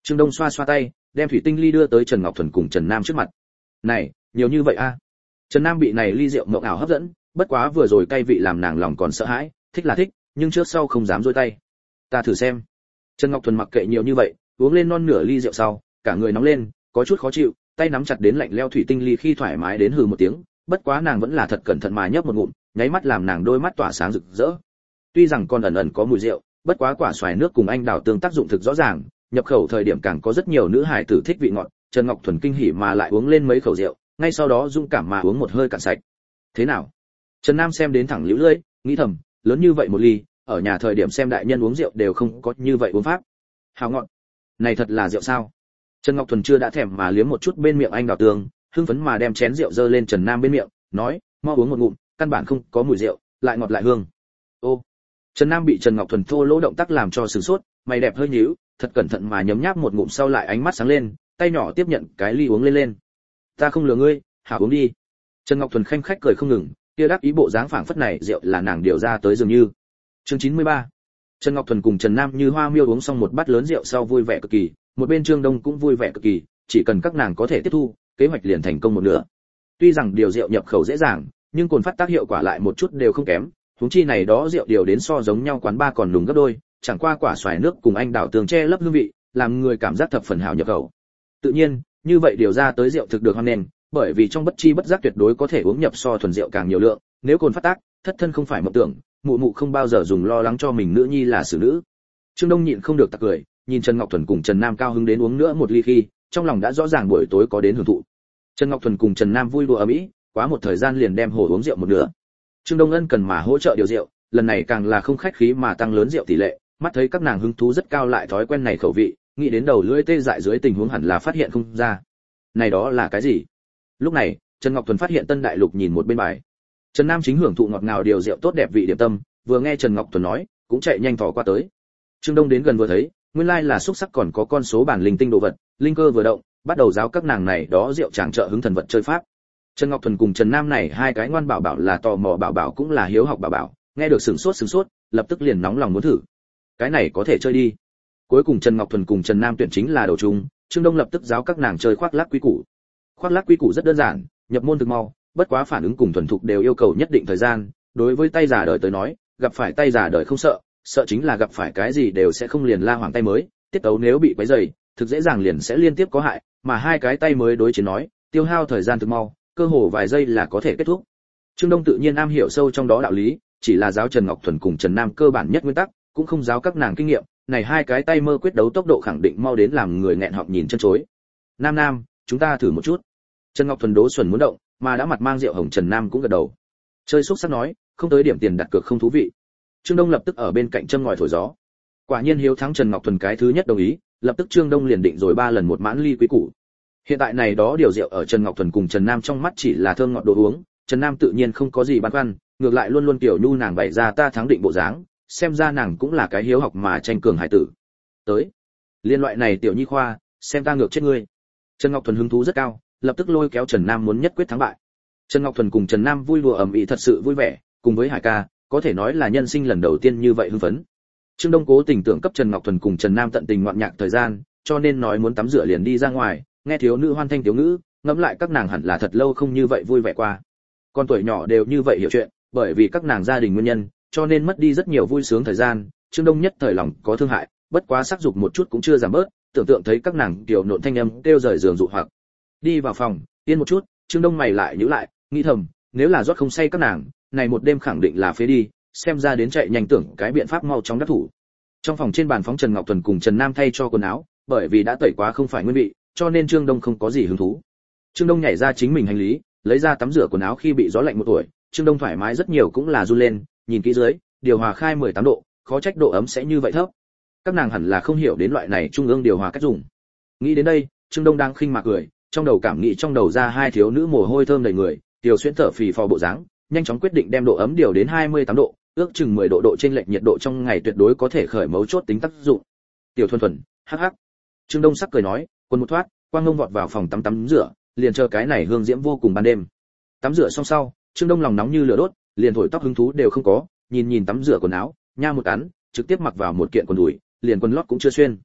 Trương Đông xoa xoa tay, đem thủy tinh ly đưa tới Trần Ngọc Thuần cùng Trần Nam trước mặt. "Này, nhiều như vậy a?" À? Trần Nam bị này ly rượu mộng ảo hấp dẫn, bất quá vừa rồi cay vị làm nàng lòng còn sợ hãi, thích là thích, nhưng trước sau không dám giơ tay. "Ta thử xem." Trần Ngọc Thuần mặc kệ nhiều như vậy, uống lên non nửa ly rượu sau, cả người nóng lên, có chút khó chịu, tay nắm chặt đến lạnh lẽo thủy tinh ly khi thoải mái đến hừ một tiếng, bất quá nàng vẫn là thật cẩn thận mà nhấp một ngụm, nháy mắt làm nàng đôi mắt tỏa sáng rực rỡ. Tuy rằng còn ẩn ẩn có mùi rượu, bất quá quả xoài nước cùng anh đào tương tác dụng thực rõ ràng, nhập khẩu thời điểm càng có rất nhiều nữ hài tử thích vị ngọt, Trần Ngọc Thuần kinh hỉ mà lại uống lên mấy khẩu rượu, ngay sau đó dũng cảm mà uống một hơi cạn sạch. Thế nào? Trần Nam xem đến thẳng liễu lưỡi, nghĩ thầm, lớn như vậy một ly, ở nhà thời điểm xem đại nhân uống rượu đều không có như vậy uống pháp. Hào ngọt. Này thật là rượu sao? Trần Ngọc Thuần chưa đã thèm mà liếm một chút bên miệng anh đào tương, hưng phấn mà đem chén rượu dơ lên Trần Nam bên miệng, nói, mau uống một ngụm, căn bản không có mùi rượu, lại ngọt lại hương. Ô. Trần Nam bị Trần Ngọc Thuần thô lỗ động tác làm cho sửng sốt, mày đẹp hơi nhíu, thật cẩn thận mà nhấm nháp một ngụm sau lại ánh mắt sáng lên, tay nhỏ tiếp nhận cái ly uống lên lên. Ta không lừa ngươi, hảo uống đi. Trần Ngọc Thuần khanh khách cười không ngừng, kia đáp ý bộ dáng phảng phất này rượu là nàng điều ra tới dường như. Chương chín mươi ba. Trần Ngọc Thuần cùng Trần Nam như hoa miêu uống xong một bát lớn rượu sau vui vẻ cực kỳ, một bên Trương Đông cũng vui vẻ cực kỳ, chỉ cần các nàng có thể tiếp thu, kế hoạch liền thành công một nửa. Tuy rằng điều rượu nhập khẩu dễ dàng, nhưng cồn phát tác hiệu quả lại một chút đều không kém, huống chi này đó rượu điều đến so giống nhau quán ba còn lùng gấp đôi, chẳng qua quả xoài nước cùng anh đào tường che lấp hương vị, làm người cảm giác thập phần hảo nhập khẩu. Tự nhiên, như vậy điều ra tới rượu thực được hoan nghênh, bởi vì trong bất chi bất giác tuyệt đối có thể uống nhập so thuần rượu càng nhiều lượng, nếu cồn phát tác, thất thân không phải mộng tưởng, mụ mụ không bao giờ dùng lo lắng cho mình nữ nhi là xử nữ. Trương Đông nhịn không được tặc cười, nhìn Trần Ngọc Thuần cùng Trần Nam cao hứng đến uống nữa một ly khi, trong lòng đã rõ ràng buổi tối có đến hưởng thụ. Trần Ngọc Thuần cùng Trần Nam vui đùa ầm ĩ, quá một thời gian liền đem hồ uống rượu một nửa. Trương Đông ân cần mà hỗ trợ điều rượu, lần này càng là không khách khí mà tăng lớn rượu tỷ lệ, mắt thấy các nàng hứng thú rất cao lại thói quen này khẩu vị, nghĩ đến đầu lưỡi tê dại dưới tình huống hẳn là phát hiện không ra. Này đó là cái gì? Lúc này, Trần Ngọc Thuần phát hiện Tân Đại Lục nhìn một bên bài. Trần Nam chính hưởng thụ ngọt ngào điều rượu tốt đẹp vị điểm tâm, vừa nghe Trần Ngọc Thuần nói, cũng chạy nhanh thò qua tới. Trương Đông đến gần vừa thấy, nguyên lai là xúc sắc còn có con số bản linh tinh đồ vật, linh cơ vừa động, bắt đầu giáo các nàng này đó rượu tràng trợ hứng thần vật chơi pháp. Trần Ngọc Thuần cùng Trần Nam này hai cái ngoan bảo bảo là tò mò bảo bảo cũng là hiếu học bảo bảo, nghe được sửng sốt sửng sốt, lập tức liền nóng lòng muốn thử. Cái này có thể chơi đi. Cuối cùng Trần Ngọc Thuần cùng Trần Nam tuyển chính là đầu chung, Trương Đông lập tức giáo các nàng chơi khoác lác quý củ. Khoác lác quý củ rất đơn giản, nhập môn thực mau, bất quá phản ứng cùng thuần thục đều yêu cầu nhất định thời gian, đối với tay giả đời tới nói, gặp phải tay giả đời không sợ, sợ chính là gặp phải cái gì đều sẽ không liền la hoàng tay mới, tiết tấu nếu bị quấy rầy, thực dễ dàng liền sẽ liên tiếp có hại, mà hai cái tay mới đối chiến nói, tiêu hao thời gian thực mau, cơ hồ vài giây là có thể kết thúc. Trương Đông tự nhiên am hiểu sâu trong đó đạo lý, chỉ là giáo Trần Ngọc Thuần cùng Trần Nam cơ bản nhất nguyên tắc, cũng không giáo các nàng kinh nghiệm, này hai cái tay mơ quyết đấu tốc độ khẳng định mau đến làm người nghẹn họng nhìn chân chối. Nam Nam, chúng ta thử một chút. Trần Ngọc Thuần đố xuẩn muốn động, mà đã mặt mang rượu hồng Trần Nam cũng gật đầu. Chơi xúc sắc nói, không tới điểm tiền đặt cược không thú vị. Trương Đông lập tức ở bên cạnh châm ngòi thổi gió. Quả nhiên hiếu thắng Trần Ngọc Thuần cái thứ nhất đồng ý, lập tức Trương Đông liền định rồi ba lần một mãn ly quý củ. Hiện tại này đó điều rượu ở Trần Ngọc Thuần cùng Trần Nam trong mắt chỉ là thơm ngọt đồ uống, Trần Nam tự nhiên không có gì băn khoăn, ngược lại luôn luôn tiểu nhu nàng bày ra ta thắng định bộ dáng, xem ra nàng cũng là cái hiếu học mà tranh cường hải tử. Tới, liên loại này tiểu nhi khoa, xem ta ngược chết ngươi. Trần Ngọc Thuần hứng thú rất cao, lập tức lôi kéo Trần Nam muốn nhất quyết thắng bại. Trần Ngọc Thuần cùng Trần Nam vui đùa ầm ĩ thật sự vui vẻ, cùng với Hải ca, có thể nói là nhân sinh lần đầu tiên như vậy hưng phấn. Trương Đông cố tình tưởng cấp Trần Ngọc Thuần cùng Trần Nam tận tình ngoạn nhạc thời gian, cho nên nói muốn tắm rửa liền đi ra ngoài, nghe thiếu nữ hoan thanh thiếu ngữ, ngẫm lại các nàng hẳn là thật lâu không như vậy vui vẻ qua. Con tuổi nhỏ đều như vậy hiểu chuyện, bởi vì các nàng gia đình nguyên nhân, cho nên mất đi rất nhiều vui sướng thời gian. Trương Đông nhất thời lòng có thương hại, bất quá sắc dục một chút cũng chưa giảm bớt, tưởng tượng thấy các nàng tiểu nộn thanh âm kêu rời giường dụ hoặc. Đi vào phòng, yên một chút, Trương Đông mày lại nhíu lại, nghĩ thầm, nếu là rót không say các nàng, này một đêm khẳng định là phế đi, xem ra đến chạy nhanh tưởng cái biện pháp mau chóng đắc thủ. Trong phòng trên bàn phóng Trần Ngọc Thuần cùng Trần Nam thay cho quần áo, bởi vì đã tẩy quá không phải nguyên vị, cho nên Trương Đông không có gì hứng thú. Trương Đông nhảy ra chính mình hành lý, lấy ra tắm rửa quần áo khi bị gió lạnh một tuổi, Trương Đông thoải mái rất nhiều cũng là run lên, nhìn kỹ dưới, điều hòa khai mười tám độ, khó trách độ ấm sẽ như vậy thấp. Các nàng hẳn là không hiểu đến loại này trung ương điều hòa cách dùng. Nghĩ đến đây, Trương Đông đang khinh mà cười, trong đầu cảm nghĩ trong đầu ra hai thiếu nữ mồ hôi thơm đầy người, tiểu xuyên thở phì phò bộ dáng, nhanh chóng quyết định đem độ ấm điều đến hai mươi tám độ, ước chừng mười độ độ trên lệch nhiệt độ trong ngày tuyệt đối có thể khởi mấu chốt tính tác dụng. Tiểu Thuần Thuần, hắc hắc. Trương Đông sắc cười nói, quần một thoát, quang ngông vọt vào phòng tắm tắm rửa, liền chờ cái này hương diễm vô cùng ban đêm. Tắm rửa xong sau, Trương Đông lòng nóng như lửa đốt, liền thổi tóc hứng thú đều không có, nhìn nhìn tắm rửa quần áo, nha một cắn, trực tiếp mặc vào một kiện quần đùi, liền quần lót cũng chưa xuyên.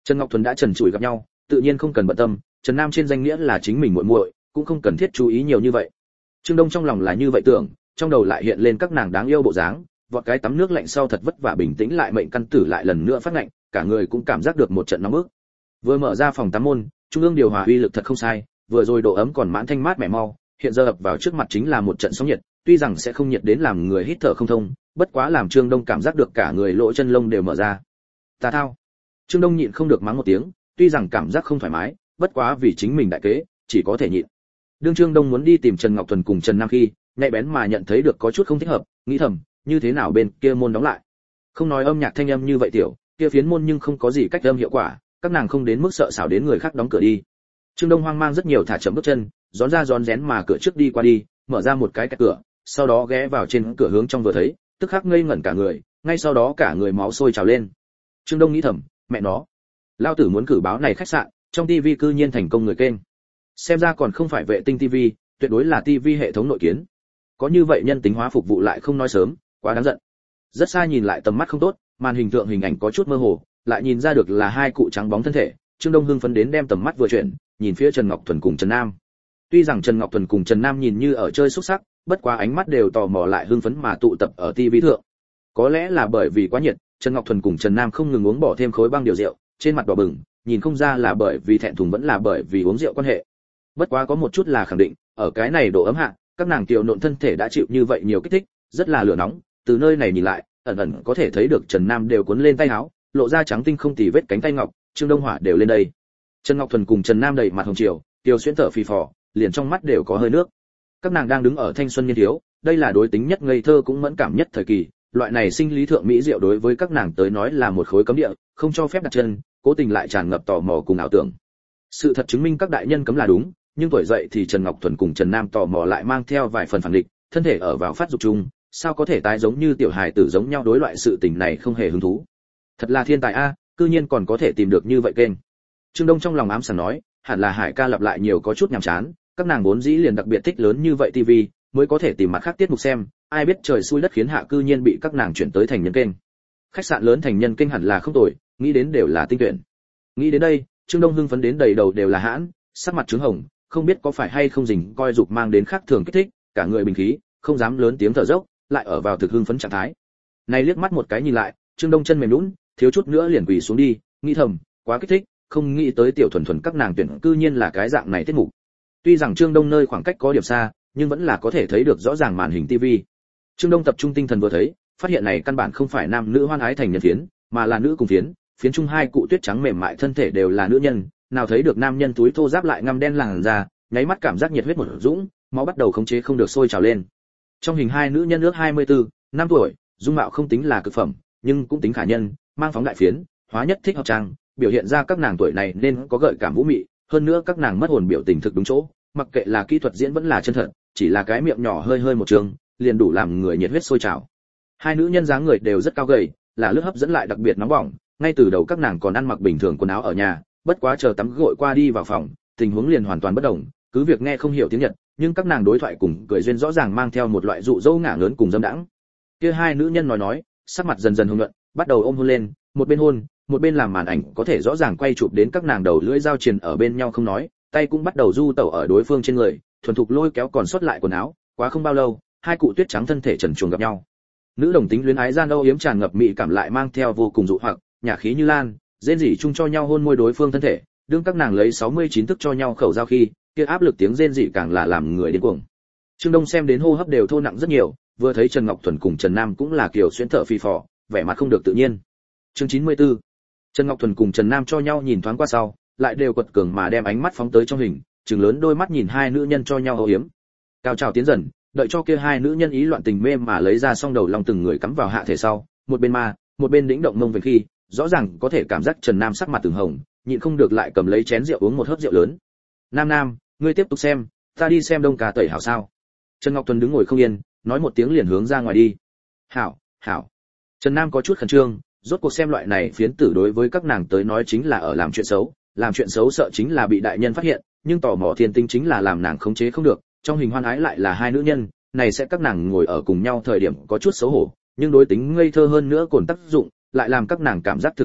Trần Ngọc Thuần đã trần trụi gặp nhau, tự nhiên không cần bận tâm, Trần Nam trên danh nghĩa là chính mình muội muội, cũng không cần thiết chú ý nhiều như vậy. Trương Đông trong lòng là như vậy tưởng, trong đầu lại hiện lên các nàng đáng yêu bộ dáng, vọt cái tắm nước lạnh sau thật vất vả bình tĩnh lại mệnh căn tử lại lần nữa phát ngạnh, cả người cũng cảm giác được một trận nóng bức. Vừa mở ra phòng tắm môn, trung ương điều hòa uy lực thật không sai, vừa rồi độ ấm còn mãn thanh mát mẻ mau, hiện giờ ập vào trước mặt chính là một trận sóng nhiệt, tuy rằng sẽ không nhiệt đến làm người hít thở không thông, bất quá làm Trương Đông cảm giác được cả người lỗ chân lông đều mở ra. Tà thao. Trương Đông nhịn không được mắng một tiếng, tuy rằng cảm giác không thoải mái, bất quá vì chính mình đại kế, chỉ có thể nhịn. Đương Trương Đông muốn đi tìm Trần Ngọc Thuần cùng Trần Nam khi, nhạy bén mà nhận thấy được có chút không thích hợp, nghĩ thầm, như thế nào bên kia môn đóng lại. Không nói âm nhạc thanh âm như vậy tiểu, kia phiến môn nhưng không có gì cách âm hiệu quả, các nàng không đến mức sợ xảo đến người khác đóng cửa đi. Trương Đông hoang mang rất nhiều thả chậm bước chân, rón ra rón rén mà cửa trước đi qua đi, mở ra một cái cái cửa, sau đó ghé vào trên cửa hướng trong vừa thấy, tức khắc ngây ngẩn cả người, ngay sau đó cả người máu sôi trào lên. Trương Đông nghĩ thầm, mẹ nó, lao tử muốn cử báo này khách sạn, trong tivi cư nhiên thành công người kênh. Xem ra còn không phải vệ tinh tivi, tuyệt đối là tivi hệ thống nội kiến. Có như vậy nhân tính hóa phục vụ lại không nói sớm, quá đáng giận. Rất xa nhìn lại tầm mắt không tốt, màn hình tượng hình ảnh có chút mơ hồ, lại nhìn ra được là hai cụ trắng bóng thân thể. Trương Đông hưng phấn đến đem tầm mắt vừa chuyển, nhìn phía Trần Ngọc Thuần cùng Trần Nam. Tuy rằng Trần Ngọc Thuần cùng Trần Nam nhìn như ở chơi xúc sắc, bất quá ánh mắt đều tò mò lại hưng phấn mà tụ tập ở tivi thượng. Có lẽ là bởi vì quá nhiệt, Trần Ngọc Thuần cùng Trần Nam không ngừng uống bỏ thêm khối băng điều rượu, trên mặt đỏ bừng, nhìn không ra là bởi vì thẹn thùng vẫn là bởi vì uống rượu quan hệ. Bất quá có một chút là khẳng định, ở cái này độ ấm hạ, các nàng tiểu nộn thân thể đã chịu như vậy nhiều kích thích, rất là lửa nóng, từ nơi này nhìn lại, ẩn ẩn có thể thấy được Trần Nam đều cuốn lên tay áo, lộ ra trắng tinh không tì vết cánh tay ngọc, Trương Đông Hỏa đều lên đây. Trần Ngọc Thuần cùng Trần Nam đầy mặt hồng chiều, tiêu xuyên thở phì phò, liền trong mắt đều có hơi nước. Các nàng đang đứng ở thanh xuân niên thiếu, đây là đối tính nhất ngây thơ cũng mẫn cảm nhất thời kỳ, loại này sinh lý thượng mỹ diệu đối với các nàng tới nói là một khối cấm địa, không cho phép đặt chân, cố tình lại tràn ngập tò mò cùng ảo tưởng. Sự thật chứng minh các đại nhân cấm là đúng, nhưng tuổi dậy thì Trần Ngọc Thuần cùng Trần Nam tò mò lại mang theo vài phần phản địch, thân thể ở vào phát dục chung, sao có thể tái giống như tiểu hài tử giống nhau đối loại sự tình này không hề hứng thú. Thật là thiên tài a, cư nhiên còn có thể tìm được như vậy kênh. Trương Đông trong lòng ám sảng nói, hẳn là Hải ca lặp lại nhiều có chút nhàm chán, các nàng vốn dĩ liền đặc biệt thích lớn như vậy tivi, mới có thể tìm mặt khác tiết mục xem, ai biết trời xui đất khiến hạ cư nhiên bị các nàng chuyển tới thành nhân kênh. Khách sạn lớn thành nhân kênh hẳn là không tồi, nghĩ đến đều là tinh tuyển. Nghĩ đến đây, Trương Đông hưng phấn đến đầy đầu đều là hãn, sắc mặt trướng hồng, không biết có phải hay không rình coi dục mang đến khác thường kích thích, cả người bình khí, không dám lớn tiếng thở dốc, lại ở vào thực hưng phấn trạng thái. Này liếc mắt một cái nhìn lại, Trương Đông chân mềm nhũn, thiếu chút nữa liền quỳ xuống đi, nghĩ thầm, quá kích thích, không nghĩ tới tiểu thuần thuần các nàng tuyển cư nhiên là cái dạng này tiết mục. Tuy rằng Trương Đông nơi khoảng cách có điểm xa, nhưng vẫn là có thể thấy được rõ ràng màn hình tivi. Trương Đông tập trung tinh thần vừa thấy, phát hiện này căn bản không phải nam nữ hoan ái thành nhân phiến, mà là nữ cùng phiến, phiến chung hai cụ tuyết trắng mềm mại thân thể đều là nữ nhân, nào thấy được nam nhân túi thô giáp lại ngăm đen làn da, nháy mắt cảm giác nhiệt huyết một dũng, máu bắt đầu khống chế không được sôi trào lên. Trong hình hai nữ nhân ước hai mươi tư, năm tuổi, dung mạo không tính là cực phẩm, nhưng cũng tính khả nhân, mang phóng đại phiến, hóa nhất thích hợp trang, biểu hiện ra các nàng tuổi này nên có gợi cảm vũ mị, hơn nữa các nàng mất hồn biểu tình thực đúng chỗ, mặc kệ là kỹ thuật diễn vẫn là chân thật, chỉ là cái miệng nhỏ hơi hơi một trường, liền đủ làm người nhiệt huyết sôi trào. Hai nữ nhân dáng người đều rất cao gầy, là lướt hấp dẫn lại đặc biệt nóng bỏng, ngay từ đầu các nàng còn ăn mặc bình thường quần áo ở nhà, bất quá chờ tắm gội qua đi vào phòng, tình huống liền hoàn toàn bất đồng, cứ việc nghe không hiểu tiếng Nhật, nhưng các nàng đối thoại cùng cười duyên rõ ràng mang theo một loại dụ dỗ ngả lớn cùng dâm đãng. Kia hai nữ nhân nói nói, sắc mặt dần dần hồng nhuận, bắt đầu ôm hôn lên, một bên hôn, một bên làm màn ảnh có thể rõ ràng quay chụp đến các nàng đầu lưỡi giao triền ở bên nhau không nói, tay cũng bắt đầu du tẩu ở đối phương trên người, thuần thục lôi kéo còn sót lại quần áo, quá không bao lâu, hai cụ tuyết trắng thân thể trần truồng gặp nhau. Nữ đồng tính luyến ái gian âu yếm tràn ngập mị cảm lại mang theo vô cùng dụ hoặc, nhả khí như lan, rên rỉ chung cho nhau hôn môi đối phương thân thể, đương các nàng lấy sáu mươi chín tức cho nhau khẩu giao khi, kia áp lực tiếng rên rỉ càng là làm người điên cuồng. Trương Đông xem đến hô hấp đều thô nặng rất nhiều, vừa thấy Trần Ngọc Thuần cùng Trần Nam cũng là kiều xuyên thở phì phò, vẻ mặt không được tự nhiên. Chương chín mươi tư. Trần Ngọc Thuần cùng Trần Nam cho nhau nhìn thoáng qua sau, lại đều quật cường mà đem ánh mắt phóng tới trong hình, trừng lớn đôi mắt nhìn hai nữ nhân cho nhau âu yếm. Cao trào tiến dần, đợi cho kia hai nữ nhân ý loạn tình mê mà lấy ra song đầu lòng từng người cắm vào hạ thể sau, một bên ma, một bên đĩnh động mông về khi, rõ ràng có thể cảm giác Trần Nam sắc mặt từng hồng, nhịn không được lại cầm lấy chén rượu uống một hớp rượu lớn. Nam Nam, ngươi tiếp tục xem, ta đi xem Đông Cà tẩy hảo sao? Trần Ngọc Thuần đứng ngồi không yên, nói một tiếng liền hướng ra ngoài đi. Hảo, hảo. Trần Nam có chút khẩn trương, rốt cuộc xem loại này phiến tử đối với các nàng tới nói chính là ở làm chuyện xấu, làm chuyện xấu sợ chính là bị đại nhân phát hiện, nhưng tò mò thiên tinh chính là làm nàng khống chế không được, trong hình hoan ái lại là hai nữ nhân, này sẽ các nàng ngồi ở cùng nhau thời điểm có chút xấu hổ, nhưng đối tính ngây thơ hơn nữa cồn tác dụng, lại làm các nàng cảm giác thực kích thích,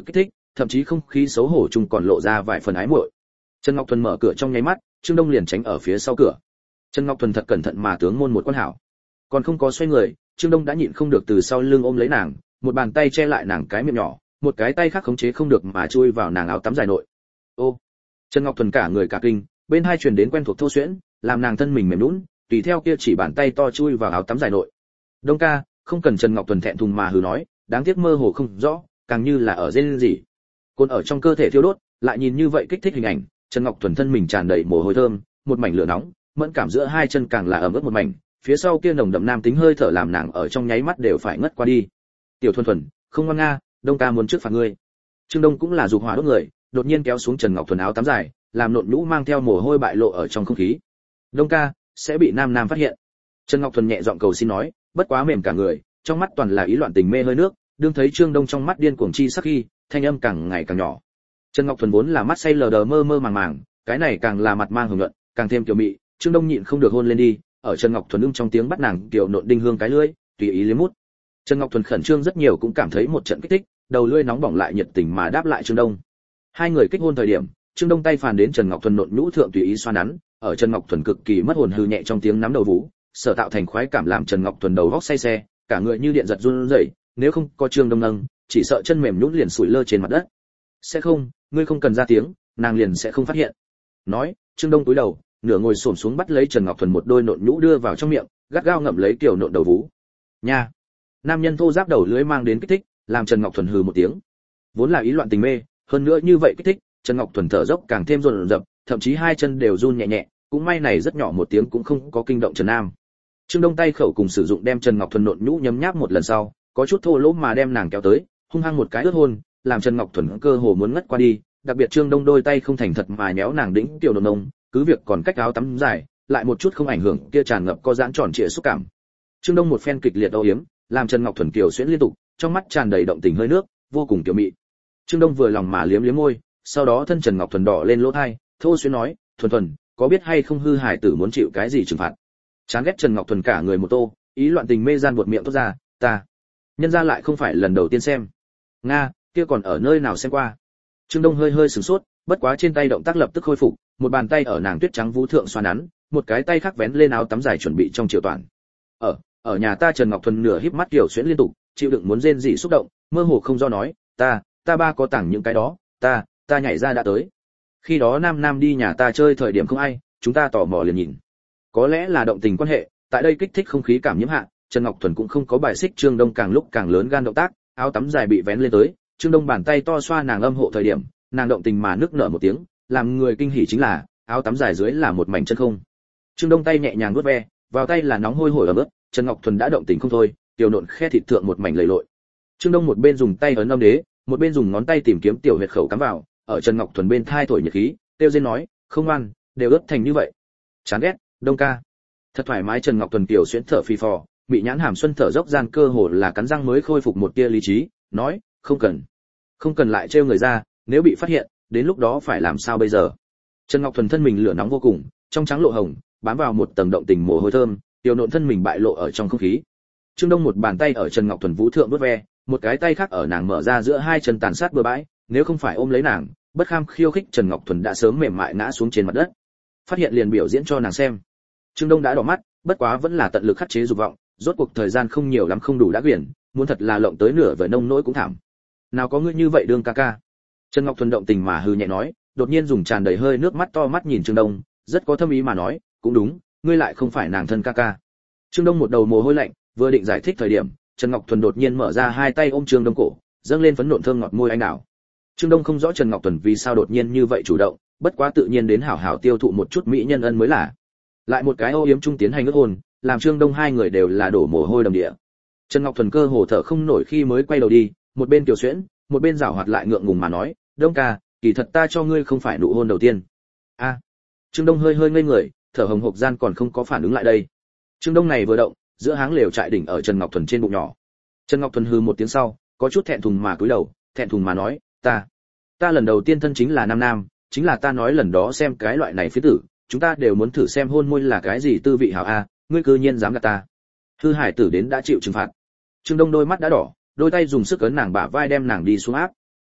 thậm chí không khí xấu hổ chung còn lộ ra vài phần ái muội. Trần Ngọc Thuần mở cửa trong nháy mắt, Trương Đông liền tránh ở phía sau cửa. Trần Ngọc Thuần thật cẩn thận mà tướng môn một quan hảo. Còn không có xoay người, Trương Đông đã nhịn không được từ sau lưng ôm lấy nàng, một bàn tay che lại nàng cái miệng nhỏ, một cái tay khác khống chế không được mà chui vào nàng áo tắm dài nội. Ô! Trần Ngọc Thuần cả người cả kinh, bên hai truyền đến quen thuộc thô xuyễn, làm nàng thân mình mềm nhũn, tùy theo kia chỉ bàn tay to chui vào áo tắm dài nội. Đông ca, không cần. Trần Ngọc Thuần thẹn thùng mà hừ nói, đáng tiếc mơ hồ không rõ, càng như là ở rên rỉ. Côn ở trong cơ thể thiêu đốt, lại nhìn như vậy kích thích hình ảnh, Trần Ngọc Thuần thân mình tràn đầy mồ hôi thơm, một mảnh lửa nóng, mẫn cảm giữa hai chân càng là ẩm ướt một mảnh, phía sau kia nồng đậm nam tính hơi thở làm nàng ở trong nháy mắt đều phải ngất qua đi. Tiểu Thuần Thuần, không ngoan nga, Đông ca muốn trước phạt ngươi. Trương Đông cũng là dục hỏa đốt người, đột nhiên kéo xuống Trần Ngọc Thuần áo tắm dài, làm nộn nhũ mang theo mồ hôi bại lộ ở trong không khí. Đông ca sẽ bị nam nam phát hiện. Trần Ngọc Thuần nhẹ giọng cầu xin nói, bất quá mềm cả người, trong mắt toàn là ý loạn tình mê hơi nước, đương thấy Trương Đông trong mắt điên cuồng chi sắc khi, thanh âm càng ngày càng nhỏ. Trần Ngọc Thuần vốn là mắt say lờ đờ mơ mơ màng màng, cái này càng là mặt mang hưởng nhuận, càng thêm kiều mị, Trương Đông nhịn không được hôn lên đi, ở Trần Ngọc Thuần ưng trong tiếng bắt nàng kiều nộn đinh hương cái lưỡi, tùy ý liếm mút. Trần Ngọc Thuần khẩn trương rất nhiều cũng cảm thấy một trận kích thích, đầu lưỡi nóng bỏng lại nhiệt tình mà đáp lại Trương Đông. Hai người kích hôn thời điểm, Trương Đông tay phàn đến Trần Ngọc Thuần nộn nhũ thượng tùy ý xoa nắn, ở Trần Ngọc Thuần cực kỳ mất hồn hư nhẹ trong tiếng nắm đầu vú, sở tạo thành khoái cảm làm Trần Ngọc Thuần đầu góc say xe, cả người như điện giật run rẩy, nếu không có Trương Đông nâng, chỉ sợ chân mềm nhũn liền sủi lơ trên mặt đất. Sẽ không, ngươi không cần ra tiếng, nàng liền sẽ không phát hiện. Nói, Trương Đông cúi đầu, nửa ngồi xổm xuống bắt lấy Trần Ngọc Thuần một đôi nộn nhũ đưa vào trong miệng, gắt gao ngậm lấy tiểu nộn đầu vú. Nha. Nam nhân thô ráp đầu lưỡi mang đến kích thích, làm Trần Ngọc Thuần hừ một tiếng. Vốn là ý loạn tình mê, hơn nữa như vậy kích thích, Trần Ngọc Thuần thở dốc càng thêm run rập, thậm chí hai chân đều run nhẹ nhẹ, cũng may này rất nhỏ một tiếng cũng không có kinh động Trần Nam. Trương Đông tay khẩu cùng sử dụng đem Trần Ngọc Thuần nộn nhũ nhấm nháp một lần sau, có chút thô lỗ mà đem nàng kéo tới, hung hăng một cái ướt hôn, làm Trần Ngọc Thuần cơ hồ muốn ngất qua đi, đặc biệt Trương Đông đôi tay không thành thật mà nhéo nàng đĩnh tiểu nộn nông, cứ việc còn cách áo tắm dài, lại một chút không ảnh hưởng kia tràn ngập co giãn tròn trịa xúc cảm. Trương Đông một phen kịch liệt âu yếm, làm Trần Ngọc Thuần kiều xuyễn liên tục, trong mắt tràn đầy động tình hơi nước, vô cùng kiều mị. Trương Đông vừa lòng mà liếm liếm môi, sau đó thân Trần Ngọc Thuần đỏ lên lỗ tai, thô xuyến nói, "Thuần Thuần, có biết hay không hư hải tử muốn chịu cái gì trừng phạt?" Chán ghét Trần Ngọc Thuần cả người một tô, ý loạn tình mê gian buột miệng tốt ra, "Ta, nhân ra lại không phải lần đầu tiên xem." "Nga, kia còn ở nơi nào xem qua?" Trương Đông hơi hơi sửng sốt, bất quá trên tay động tác lập tức khôi phục, một bàn tay ở nàng tuyết trắng vũ thượng xoa nắn, một cái tay khác vén lên áo tắm dài chuẩn bị trong chiều toàn. "Ở, ở nhà ta." Trần Ngọc Thuần nửa híp mắt kiểu xuyễn liên tục, chịu đựng muốn rên rỉ xúc động, mơ hồ không do nói, "Ta, ta ba có tặng những cái đó, ta, ta nhảy ra đã tới. Khi đó Nam Nam đi nhà ta chơi thời điểm không ai, chúng ta tò mò liền nhìn." Có lẽ là động tình quan hệ, tại đây kích thích không khí cảm nhiễm hạ, Trần Ngọc Thuần cũng không có bài xích Trương Đông càng lúc càng lớn gan động tác, áo tắm dài bị vén lên tới, Trương Đông bàn tay to xoa nàng âm hộ thời điểm, nàng động tình mà nức nở một tiếng, làm người kinh hỉ chính là, áo tắm dài dưới là một mảnh chân không. Trương Đông tay nhẹ nhàng vuốt ve, vào tay là nóng hôi hổi ẩm ướt, Trần Ngọc Thuần đã động tình không thôi, tiểu nộn khe thịt thượng một mảnh lầy lội. Trương Đông một bên dùng tay ấn âm đế, một bên dùng ngón tay tìm kiếm tiểu huyệt khẩu cắm vào, ở Trần Ngọc Thuần bên thai thổi nhiệt khí, tiêu diên nói, "Không ngoan, đều ướt thành như vậy." Chán ghét, Đông ca. Thật thoải mái. Trần Ngọc Thuần tiểu xuyễn thở phì phò, bị nhãn hàm xuân thở dốc gian cơ hồ là cắn răng mới khôi phục một tia lý trí, nói, "Không cần, không cần lại trêu người ra, nếu bị phát hiện, đến lúc đó phải làm sao bây giờ?" Trần Ngọc Thuần thân mình lửa nóng vô cùng, trong trắng lộ hồng, bám vào một tầng động tình mồ hôi thơm, tiểu nộn thân mình bại lộ ở trong không khí. Trương Đông một bàn tay ở Trần Ngọc Thuần vũ thượng vuốt ve, một cái tay khác ở nàng mở ra giữa hai chân tàn sát bừa bãi, nếu không phải ôm lấy nàng, bất kham khiêu khích Trần Ngọc Thuần đã sớm mềm mại ngã xuống trên mặt đất. Phát hiện liền biểu diễn cho nàng xem. Trương Đông đã đỏ mắt, bất quá vẫn là tận lực khắc chế dục vọng, rốt cuộc thời gian không nhiều lắm không đủ đã quyển, muốn thật là lộng tới nửa vời nông nỗi cũng thảm. "Nào có ngươi như vậy đương ca ca." Trần Ngọc Thuần động tình mà hừ nhẹ nói, đột nhiên dùng tràn đầy hơi nước mắt to mắt nhìn Trương Đông, rất có thâm ý mà nói, "Cũng đúng, ngươi lại không phải nàng thân ca ca." Trương Đông một đầu mồ hôi lạnh, vừa định giải thích thời điểm, Trần Ngọc Thuần đột nhiên mở ra hai tay ôm Trương Đông cổ, dâng lên phấn nộn thơm ngọt môi anh đào. Trương Đông không rõ Trần Ngọc Thuần vì sao đột nhiên như vậy chủ động, bất quá tự nhiên đến hảo hảo tiêu thụ một chút mỹ nhân ân mới là. Lại một cái âu yếm trung tiến hành ước hôn, làm Trương Đông hai người đều là đổ mồ hôi đầm địa. Trần Ngọc Thuần cơ hồ thở không nổi khi mới quay đầu đi, một bên tiểu xuyễn, một bên giảo hoạt lại ngượng ngùng mà nói, "Đông ca, kỳ thật ta cho ngươi không phải nụ hôn đầu tiên." A. Trương Đông hơi hơi ngây người, thở hồng hộc gian còn không có phản ứng lại đây. Trương Đông này vừa động, giữa háng lều trại đỉnh ở Trần Ngọc Thuần trên bụng nhỏ. Trần Ngọc Thuần hừ một tiếng sau, có chút thẹn thùng mà cúi đầu, thẹn thùng mà nói, "Ta, ta lần đầu tiên thân chính là nam nam, chính là ta nói lần đó xem cái loại này phía tử, chúng ta đều muốn thử xem hôn môi là cái gì tư vị hảo a, ngươi cư nhiên dám gạt ta." Hư hải tử đến đã chịu trừng phạt. Trương Đông đôi mắt đã đỏ, đôi tay dùng sức ấn nàng bả vai đem nàng đi xuống áp.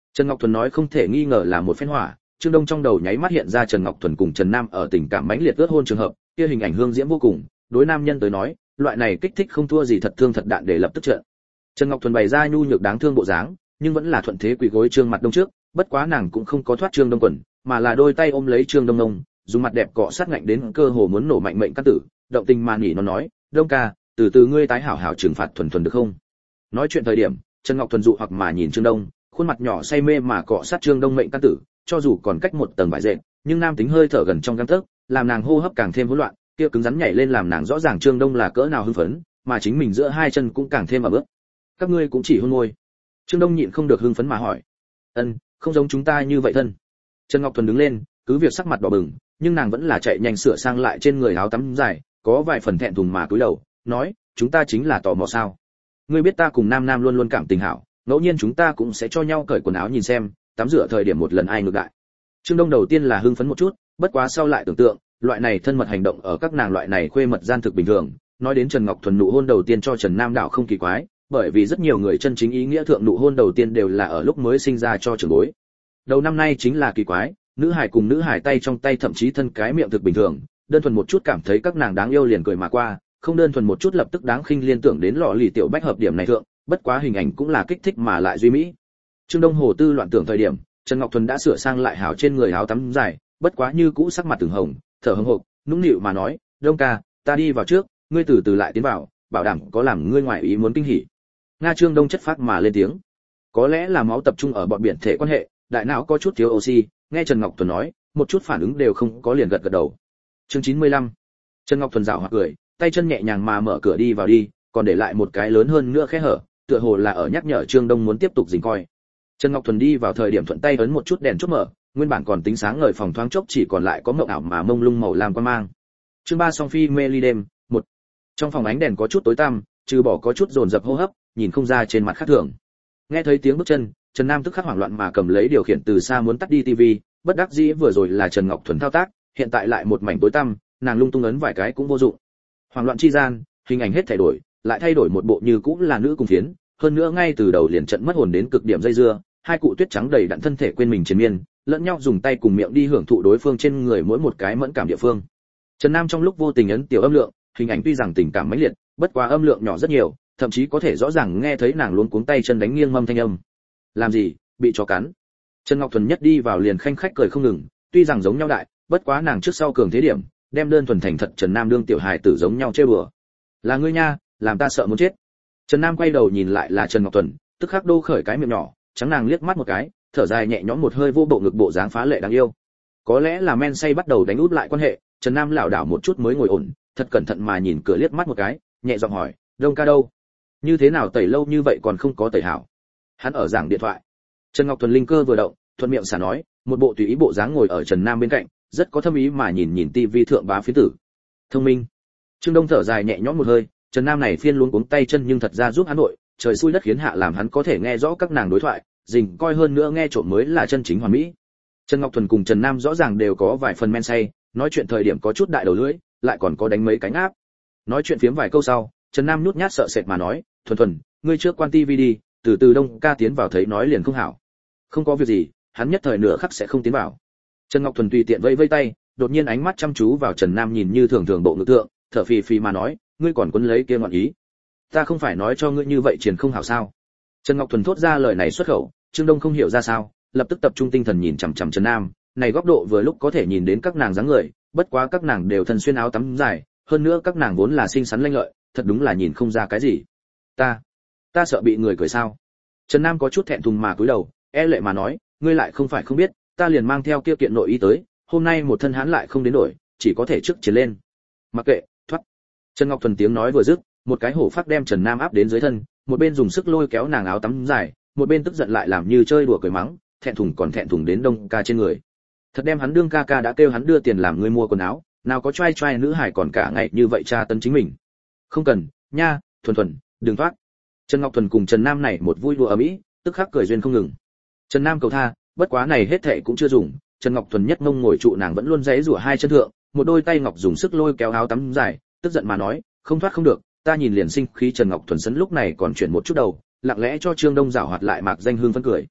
Trần Ngọc Thuần nói không thể nghi ngờ là một phen hỏa, Trương Đông trong đầu nháy mắt hiện ra Trần Ngọc Thuần cùng Trần Nam ở tình cảm mãnh liệt ướt hôn trường hợp, kia hình ảnh hương diễm vô cùng, đối nam nhân tới nói, loại này kích thích không thua gì thật thương thật đạn để lập tức trợn. Trần Ngọc Thuần bày ra nhu nhược đáng thương bộ dáng, nhưng vẫn là thuận thế quỳ gối Trương Mặt Đông trước, bất quá nàng cũng không có thoát Trương Đông quần, mà là đôi tay ôm lấy Trương Đông Nông, dùng mặt đẹp cọ sát ngạnh đến cơ hồ muốn nổ mạnh mệnh căn tử, động tình mà nhỉ nó nói, "Đông ca, từ từ ngươi tái hảo hảo trừng phạt Thuần Thuần được không?" Nói chuyện thời điểm, Trần Ngọc Thuần dụ hoặc mà nhìn Trương Đông, khuôn mặt nhỏ say mê mà cọ sát Trương Đông mệnh căn tử, cho dù còn cách một tầng vải dệt, nhưng nam tính hơi thở gần trong gang tấc, làm nàng hô hấp càng thêm hỗn loạn, kia cứng rắn nhảy lên làm nàng rõ ràng Trương Đông là cỡ nào hưng phấn, mà chính mình giữa hai chân cũng càng thêm ở bước. "Các ngươi cũng chỉ hôn môi?" Trương Đông nhịn không được hưng phấn mà hỏi. "Ân, không giống chúng ta như vậy thân." Trần Ngọc Thuần đứng lên, cứ việc sắc mặt đỏ bừng, nhưng nàng vẫn là chạy nhanh sửa sang lại trên người áo tắm dài, có vài phần thẹn thùng mà cúi đầu, nói, "Chúng ta chính là tò mò sao? Ngươi biết ta cùng Nam Nam luôn luôn cảm tình hảo, ngẫu nhiên chúng ta cũng sẽ cho nhau cởi quần áo nhìn xem, tắm rửa thời điểm một lần ai ngược lại." Trương Đông đầu tiên là hưng phấn một chút, bất quá sau lại tưởng tượng, loại này thân mật hành động ở các nàng loại này khuê mật gian thực bình thường, nói đến Trần Ngọc Thuần nụ hôn đầu tiên cho Trần Nam đạo không kỳ quái, bởi vì rất nhiều người chân chính ý nghĩa thượng nụ hôn đầu tiên đều là ở lúc mới sinh ra cho trưởng bối. Đầu năm nay chính là kỳ quái, nữ hải cùng nữ hải tay trong tay thậm chí thân cái miệng thực bình thường, đơn thuần một chút cảm thấy các nàng đáng yêu liền cười mà qua, không đơn thuần một chút lập tức đáng khinh liên tưởng đến lọ lì tiểu bách hợp điểm này thượng, bất quá hình ảnh cũng là kích thích mà lại duy mỹ. Trương Đông hồ tư loạn tưởng thời điểm, Trần Ngọc Thuần đã sửa sang lại hảo trên người áo tắm dài, bất quá như cũ sắc mặt từng hồng, thở hổn hộc, nũng nịu mà nói, "Đông ca, ta đi vào trước, ngươi từ từ lại tiến vào, bảo đảm có làm ngươi ngoại ý muốn kinh hỉ." Nga Trương Đông chất phác mà lên tiếng. Có lẽ là máu tập trung ở bọn biển thể quan hệ, đại não có chút thiếu oxy, nghe Trần Ngọc Thuần nói, một chút phản ứng đều không có liền gật gật đầu. Chương chín mươi lăm. Trần Ngọc Thuần dạo hoặc cười, tay chân nhẹ nhàng mà mở cửa đi vào đi, còn để lại một cái lớn hơn nữa khe hở, tựa hồ là ở nhắc nhở Trương Đông muốn tiếp tục rình coi. Trần Ngọc Thuần đi vào thời điểm thuận tay ấn một chút đèn chốt mở, nguyên bản còn tính sáng ngời phòng thoáng chốc chỉ còn lại có mộng ảo mà mông lung màu lam quan mang. Chương ba song phi mê ly đêm, một. Trong phòng ánh đèn có chút tối tăm, trừ bỏ có chút dồn dập hô hấp, nhìn không ra trên mặt khác thường. Nghe thấy tiếng bước chân, Trần Nam tức khắc hoảng loạn mà cầm lấy điều khiển từ xa muốn tắt đi tivi, bất đắc dĩ vừa rồi là Trần Ngọc Thuần thao tác, hiện tại lại một mảnh tối tăm, nàng lung tung ấn vài cái cũng vô dụng. Hoảng loạn chi gian, hình ảnh hết thay đổi, lại thay đổi một bộ như cũng là nữ cùng phiến, hơn nữa ngay từ đầu liền trận mất hồn đến cực điểm dây dưa, hai cụ tuyết trắng đầy đặn thân thể quên mình triền miên, lẫn nhau dùng tay cùng miệng đi hưởng thụ đối phương trên người mỗi một cái mẫn cảm địa phương. Trần Nam trong lúc vô tình ấn tiểu âm lượng, hình ảnh tuy rằng tình cảm mãnh liệt, bất quá âm lượng nhỏ rất nhiều, thậm chí có thể rõ ràng nghe thấy nàng luống cuống tay chân đánh nghiêng mâm thanh âm. Làm gì, bị chó cắn. Trần Ngọc Thuần nhất đi vào liền khanh khách cười không ngừng, tuy rằng giống nhau đại, bất quá nàng trước sau cường thế điểm, đem đơn thuần thành thật Trần Nam đương tiểu hài tử giống nhau chơi bừa. Là ngươi nha, làm ta sợ muốn chết. Trần Nam quay đầu nhìn lại là Trần Ngọc Thuần, tức khắc đô khởi cái miệng nhỏ, trắng nàng liếc mắt một cái, thở dài nhẹ nhõm một hơi vô bộ ngực bộ dáng phá lệ đáng yêu. Có lẽ là men say bắt đầu đánh út lại quan hệ, Trần Nam lảo đảo một chút mới ngồi ổn, thật cẩn thận mà nhìn cửa liếc mắt một cái, nhẹ giọng hỏi, Đông ca đâu? Như thế nào tẩy lâu như vậy còn không có tẩy hảo? Hắn ở giảng điện thoại. Trần Ngọc Thuần linh cơ vừa động, thuận miệng xả nói, một bộ tùy ý bộ dáng ngồi ở Trần Nam bên cạnh, rất có thâm ý mà nhìn nhìn tivi thượng bá phiến tử. Thông minh. Trương Đông thở dài nhẹ nhõm một hơi, Trần Nam này phiên luống cuống tay chân nhưng thật ra giúp hắn nội, trời xui đất khiến hạ làm hắn có thể nghe rõ các nàng đối thoại, dình coi hơn nữa nghe trộm mới là chân chính hoàn mỹ. Trần Ngọc Thuần cùng Trần Nam rõ ràng đều có vài phần men say, nói chuyện thời điểm có chút đại đầu lưỡi, lại còn có đánh mấy cánh áp. Nói chuyện phiếm vài câu sau, Trần Nam nhút nhát sợ sệt mà nói, "Thuần Thuần, ngươi trước quan tivi đi, từ từ Đông ca tiến vào thấy nói liền không hảo." Không có việc gì, hắn nhất thời nửa khắc sẽ không tiến vào. Trần Ngọc Thuần tùy tiện vẫy vẫy tay, đột nhiên ánh mắt chăm chú vào Trần Nam nhìn như thường thường bộ ngực tượng, thở phì phì mà nói, "Ngươi còn quấn lấy kia ngọn ý. Ta không phải nói cho ngươi như vậy triển không hảo sao?" Trần Ngọc Thuần thốt ra lời này xuất khẩu, Trương Đông không hiểu ra sao, lập tức tập trung tinh thần nhìn chằm chằm Trần Nam, này góc độ vừa lúc có thể nhìn đến các nàng dáng người, bất quá các nàng đều thân xuyên áo tắm dài, hơn nữa các nàng vốn là xinh xắn lanh lợi, thật đúng là nhìn không ra cái gì. Ta, ta sợ bị người cười sao? Trần Nam có chút thẹn thùng mà cúi đầu, e lệ mà nói, ngươi lại không phải không biết, ta liền mang theo kia kiện nội y tới, hôm nay một thân hán lại không đến đổi, chỉ có thể trước chiến lên. Mặc kệ, thoát. Trần Ngọc Thuần tiếng nói vừa dứt, một cái hổ phát đem Trần Nam áp đến dưới thân, một bên dùng sức lôi kéo nàng áo tắm dài, một bên tức giận lại làm như chơi đùa cười mắng, thẹn thùng còn thẹn thùng đến Đông ca trên người. Thật đem hắn đương ca ca đã kêu hắn đưa tiền làm người mua quần áo, nào có trai trai nữ hải còn cả ngày như vậy tra tấn chính mình. Không cần, nha, Thuần Thuần, đừng thoát. Trần Ngọc Thuần cùng Trần Nam này một vui đùa ầm ĩ, tức khắc cười duyên không ngừng. Trần Nam cầu tha, bất quá này hết thệ cũng chưa dùng, Trần Ngọc Thuần nhất mông ngồi trụ nàng vẫn luôn giãy giụa hai chân thượng, một đôi tay ngọc dùng sức lôi kéo áo tắm dài, tức giận mà nói, không thoát không được, ta nhìn liền sinh khí. Trần Ngọc Thuần sấn lúc này còn chuyển một chút đầu, lặng lẽ cho Trương Đông giảo hoạt lại mạc danh hương phân cười.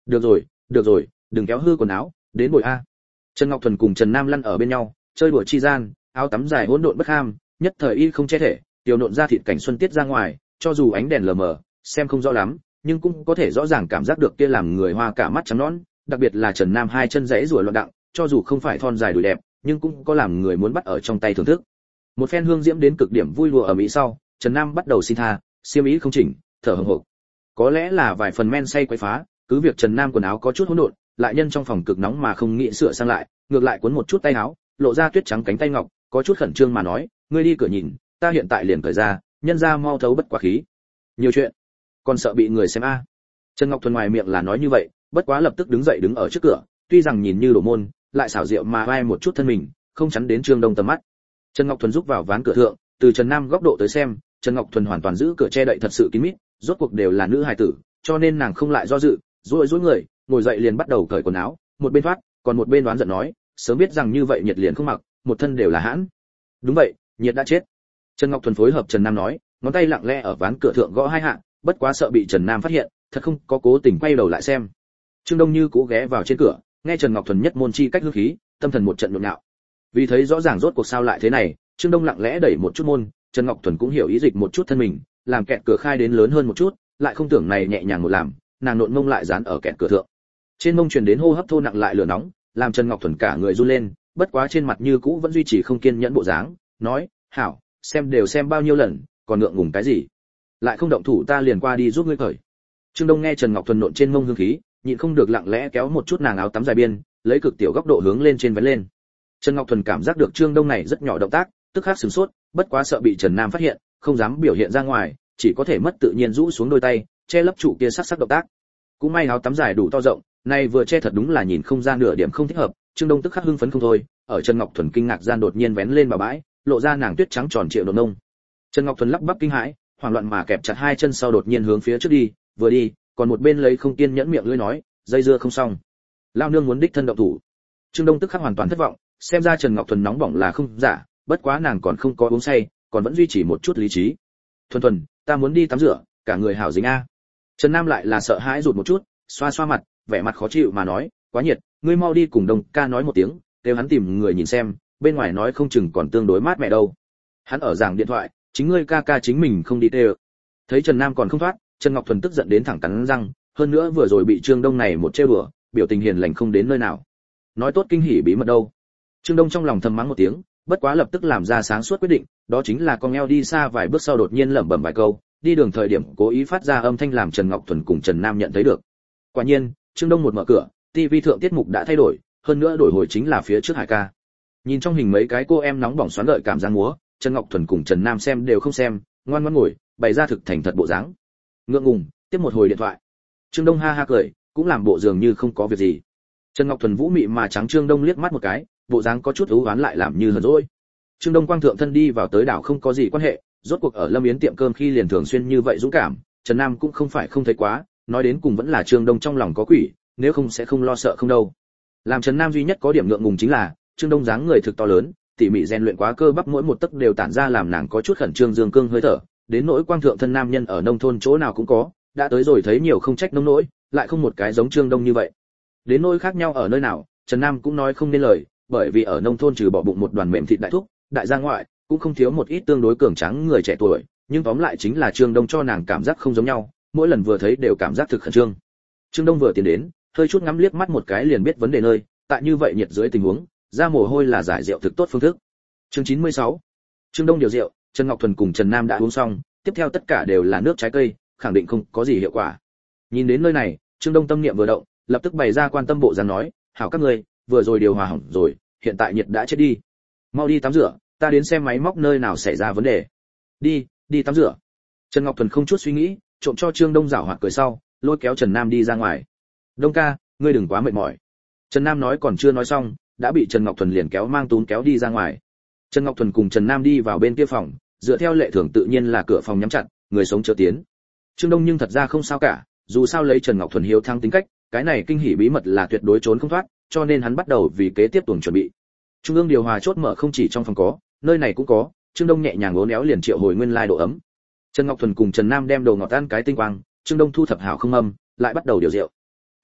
Được rồi, được rồi, đừng kéo hư quần áo, đến bồi a. Trần Ngọc Thuần cùng Trần Nam lăn ở bên nhau, chơi đùa chi gian, áo tắm dài hỗn độn bất ham, nhất thời y không che thể, tiểu nộn ra thịt cảnh xuân tiết ra ngoài, cho dù ánh đèn lờ mờ, xem không rõ lắm, nhưng cũng có thể rõ ràng cảm giác được kia làm người hoa cả mắt trắng nõn, đặc biệt là Trần Nam hai chân rẽ rủa loạn đặng, cho dù không phải thon dài đùi đẹp, nhưng cũng có làm người muốn bắt ở trong tay thưởng thức. Một phen hương diễm đến cực điểm vui đùa ở mỹ sau, Trần Nam bắt đầu xin tha, xiêm ý không chỉnh, thở hổn hộc. Có lẽ là vài phần men say quấy phá, cứ việc Trần Nam quần áo có chút hỗn độn, lại nhân trong phòng cực nóng mà không nghĩ sửa sang lại, ngược lại cuốn một chút tay áo, lộ ra tuyết trắng cánh tay ngọc, có chút khẩn trương mà nói, ngươi đi cửa nhìn, ta hiện tại liền cởi ra, nhân ra mau thấu bất quá khí. Nhiều chuyện, còn sợ bị người xem a. À. Trần Ngọc Thuần ngoài miệng là nói như vậy, bất quá lập tức đứng dậy đứng ở trước cửa, tuy rằng nhìn như đổ môn, lại xảo diệu mà vai một chút thân mình, không chắn đến Trương Đông tầm mắt. Trần Ngọc Thuần rúc vào ván cửa thượng, từ Trần Nam góc độ tới xem, Trần Ngọc Thuần hoàn toàn giữ cửa che đậy thật sự kín mít, rốt cuộc đều là nữ hài tử, cho nên nàng không lại do dự, duỗi duỗi người, ngồi dậy liền bắt đầu cởi quần áo, một bên thoát, còn một bên đoán giận nói, sớm biết rằng như vậy nhiệt liền không mặc, một thân đều là hãn. Đúng vậy, nhiệt đã chết. Trần Ngọc Thuần phối hợp Trần Nam nói, ngón tay lặng lẽ ở ván cửa thượng gõ hai hạ, bất quá sợ bị Trần Nam phát hiện, thật không có cố tình quay đầu lại xem. Trương Đông Như cố ghé vào trên cửa, nghe Trần Ngọc Thuần nhất môn chi cách hư khí, tâm thần một trận nhộn nhạo. Vì thấy rõ ràng rốt cuộc sao lại thế này, Trương Đông lặng lẽ đẩy một chút môn, Trần Ngọc Thuần cũng hiểu ý dịch một chút thân mình, làm kẹt cửa khai đến lớn hơn một chút, lại không tưởng này nhẹ nhàng một làm, nàng nộn mông lại dán ở kẹt cửa thượng. Trên mông truyền đến hô hấp thô nặng lại lửa nóng, làm Trần Ngọc Thuần cả người run lên, bất quá trên mặt như cũ vẫn duy trì không kiên nhẫn bộ dáng, nói, "Hảo, xem đều xem bao nhiêu lần, còn ngượng ngùng cái gì? Lại không động thủ ta liền qua đi giúp ngươi cởi." Trương Đông nghe Trần Ngọc Thuần nộn trên mông hương khí, nhịn không được lặng lẽ kéo một chút nàng áo tắm dài biên, lấy cực tiểu góc độ hướng lên trên vén lên. Trần Ngọc Thuần cảm giác được Trương Đông này rất nhỏ động tác, tức khắc sửng sốt, bất quá sợ bị Trần Nam phát hiện, không dám biểu hiện ra ngoài, chỉ có thể mất tự nhiên rũ xuống đôi tay, che lấp trụ kia sắc sắc động tác. Cũng may áo tắm dài đủ to rộng, này vừa che thật đúng là nhìn không ra nửa điểm không thích hợp, Trương Đông tức khắc hưng phấn không thôi, ở Trần Ngọc Thuần kinh ngạc gian đột nhiên vén lên bà bãi, lộ ra nàng tuyết trắng tròn trịa nộn nông. Trần Ngọc Thuần lắp bắp kinh hãi, hoảng loạn mà kẹp chặt hai chân sau đột nhiên hướng phía trước đi, vừa đi, còn một bên lấy không kiên nhẫn miệng lưỡi nói, dây dưa không xong. Lao nương muốn đích thân động thủ. Trương Đông tức khắc hoàn toàn thất vọng, xem ra Trần Ngọc Thuần nóng bỏng là không giả, bất quá nàng còn không có uống say, còn vẫn duy trì một chút lý trí. Thuần Thuần, ta muốn đi tắm rửa, cả người hảo dính a. Trần Nam lại là sợ hãi rụt một chút, xoa xoa mặt, vẻ mặt khó chịu mà nói, quá nhiệt, ngươi mau đi cùng Đông ca nói một tiếng, kêu hắn tìm người nhìn xem, bên ngoài nói không chừng còn tương đối mát mẻ đâu. Hắn ở giảng điện thoại, chính ngươi ca ca chính mình không đi tê. Thấy Trần Nam còn không thoát, Trần Ngọc Thuần tức giận đến thẳng cắn răng, hơn nữa vừa rồi bị Trương Đông này một trêu đùa, biểu tình hiền lành không đến nơi nào. Nói tốt kinh hỉ bí mật đâu. Trương Đông trong lòng thầm mắng một tiếng, bất quá lập tức làm ra sáng suốt quyết định, đó chính là con eo đi xa vài bước sau đột nhiên lẩm bẩm vài câu, đi đường thời điểm cố ý phát ra âm thanh làm Trần Ngọc Thuần cùng Trần Nam nhận thấy được. Quả nhiên, Trương Đông một mở cửa, ti vi thượng tiết mục đã thay đổi, hơn nữa đổi hồi chính là phía trước Hải ca. Nhìn trong hình mấy cái cô em nóng bỏng xoắn đợi cảm giác múa, Trần Ngọc Thuần cùng Trần Nam xem đều không xem, ngoan ngoãn ngồi, bày ra thực thành thật bộ dáng. Ngượng ngùng, tiếp một hồi điện thoại. Trương Đông ha ha cười, cũng làm bộ dường như không có việc gì. Trần Ngọc Thuần vũ mị mà trắng Trương Đông liếc mắt một cái, bộ dáng có chút ưu oán lại làm như hờn dỗi. Trương Đông quang thượng thân đi vào tới đảo không có gì quan hệ, rốt cuộc ở Lâm Yến tiệm cơm khi liền thường xuyên như vậy dũng cảm, Trần Nam cũng không phải không thấy quá, nói đến cùng vẫn là Trương Đông trong lòng có quỷ, nếu không sẽ không lo sợ không đâu. Làm Trần Nam duy nhất có điểm ngượng ngùng chính là, Trương Đông dáng người thực to lớn, tỉ mỉ rèn luyện quá cơ bắp mỗi một tấc đều tản ra làm nàng có chút khẩn trương dương cương hơi thở, đến nỗi quang thượng thân nam nhân ở nông thôn chỗ nào cũng có, đã tới rồi thấy nhiều không trách nông nỗi, lại không một cái giống Trương Đông như vậy. Đến nỗi khác nhau ở nơi nào, Trần Nam cũng nói không nên lời, bởi vì ở nông thôn trừ bỏ bụng một đoàn mềm thịt đại thúc, đại gia ngoại, cũng không thiếu một ít tương đối cường tráng người trẻ tuổi, nhưng tóm lại chính là Trương Đông cho nàng cảm giác không giống nhau, mỗi lần vừa thấy đều cảm giác thực khẩn trương. Trương Đông vừa tiến đến, hơi chút ngắm liếc mắt một cái liền biết vấn đề nơi, tại như vậy nhiệt dưới tình huống, ra mồ hôi là giải rượu thực tốt phương thức. Chương chín mươi sáu. Trương Đông điều rượu, Trần Ngọc Thuần cùng Trần Nam đã uống xong, tiếp theo tất cả đều là nước trái cây, khẳng định không có gì hiệu quả. Nhìn đến nơi này, Trương Đông tâm niệm vừa động, lập tức bày ra quan tâm bộ dáng nói, "Hảo các ngươi, vừa rồi điều hòa hỏng rồi, hiện tại nhiệt đã chết đi. Mau đi tắm rửa, ta đến xem máy móc nơi nào xảy ra vấn đề." "Đi, đi tắm rửa." Trần Ngọc Thuần không chút suy nghĩ, trộm cho Trương Đông giảo hoạt cười sau, lôi kéo Trần Nam đi ra ngoài. "Đông ca, ngươi đừng quá mệt mỏi." Trần Nam nói còn chưa nói xong, đã bị Trần Ngọc Thuần liền kéo mang tún kéo đi ra ngoài. Trần Ngọc Thuần cùng Trần Nam đi vào bên kia phòng, dựa theo lệ thường tự nhiên là cửa phòng nhắm chặt, người sống chớ tiến. Trương Đông nhưng thật ra không sao cả, dù sao lấy Trần Ngọc Thuần hiếu thắng tính cách, cái này kinh hỉ bí mật là tuyệt đối trốn không thoát, cho nên hắn bắt đầu vì kế tiếp tuần chuẩn bị. Trung ương điều hòa chốt mở không chỉ trong phòng có, nơi này cũng có, Trương Đông nhẹ nhàng uốn éo liền triệu hồi nguyên lai độ ấm. Trần Ngọc Thuần cùng Trần Nam đem đồ ngọt ăn cái tinh quang, Trương Đông thu thập hảo không âm, lại bắt đầu điều rượu.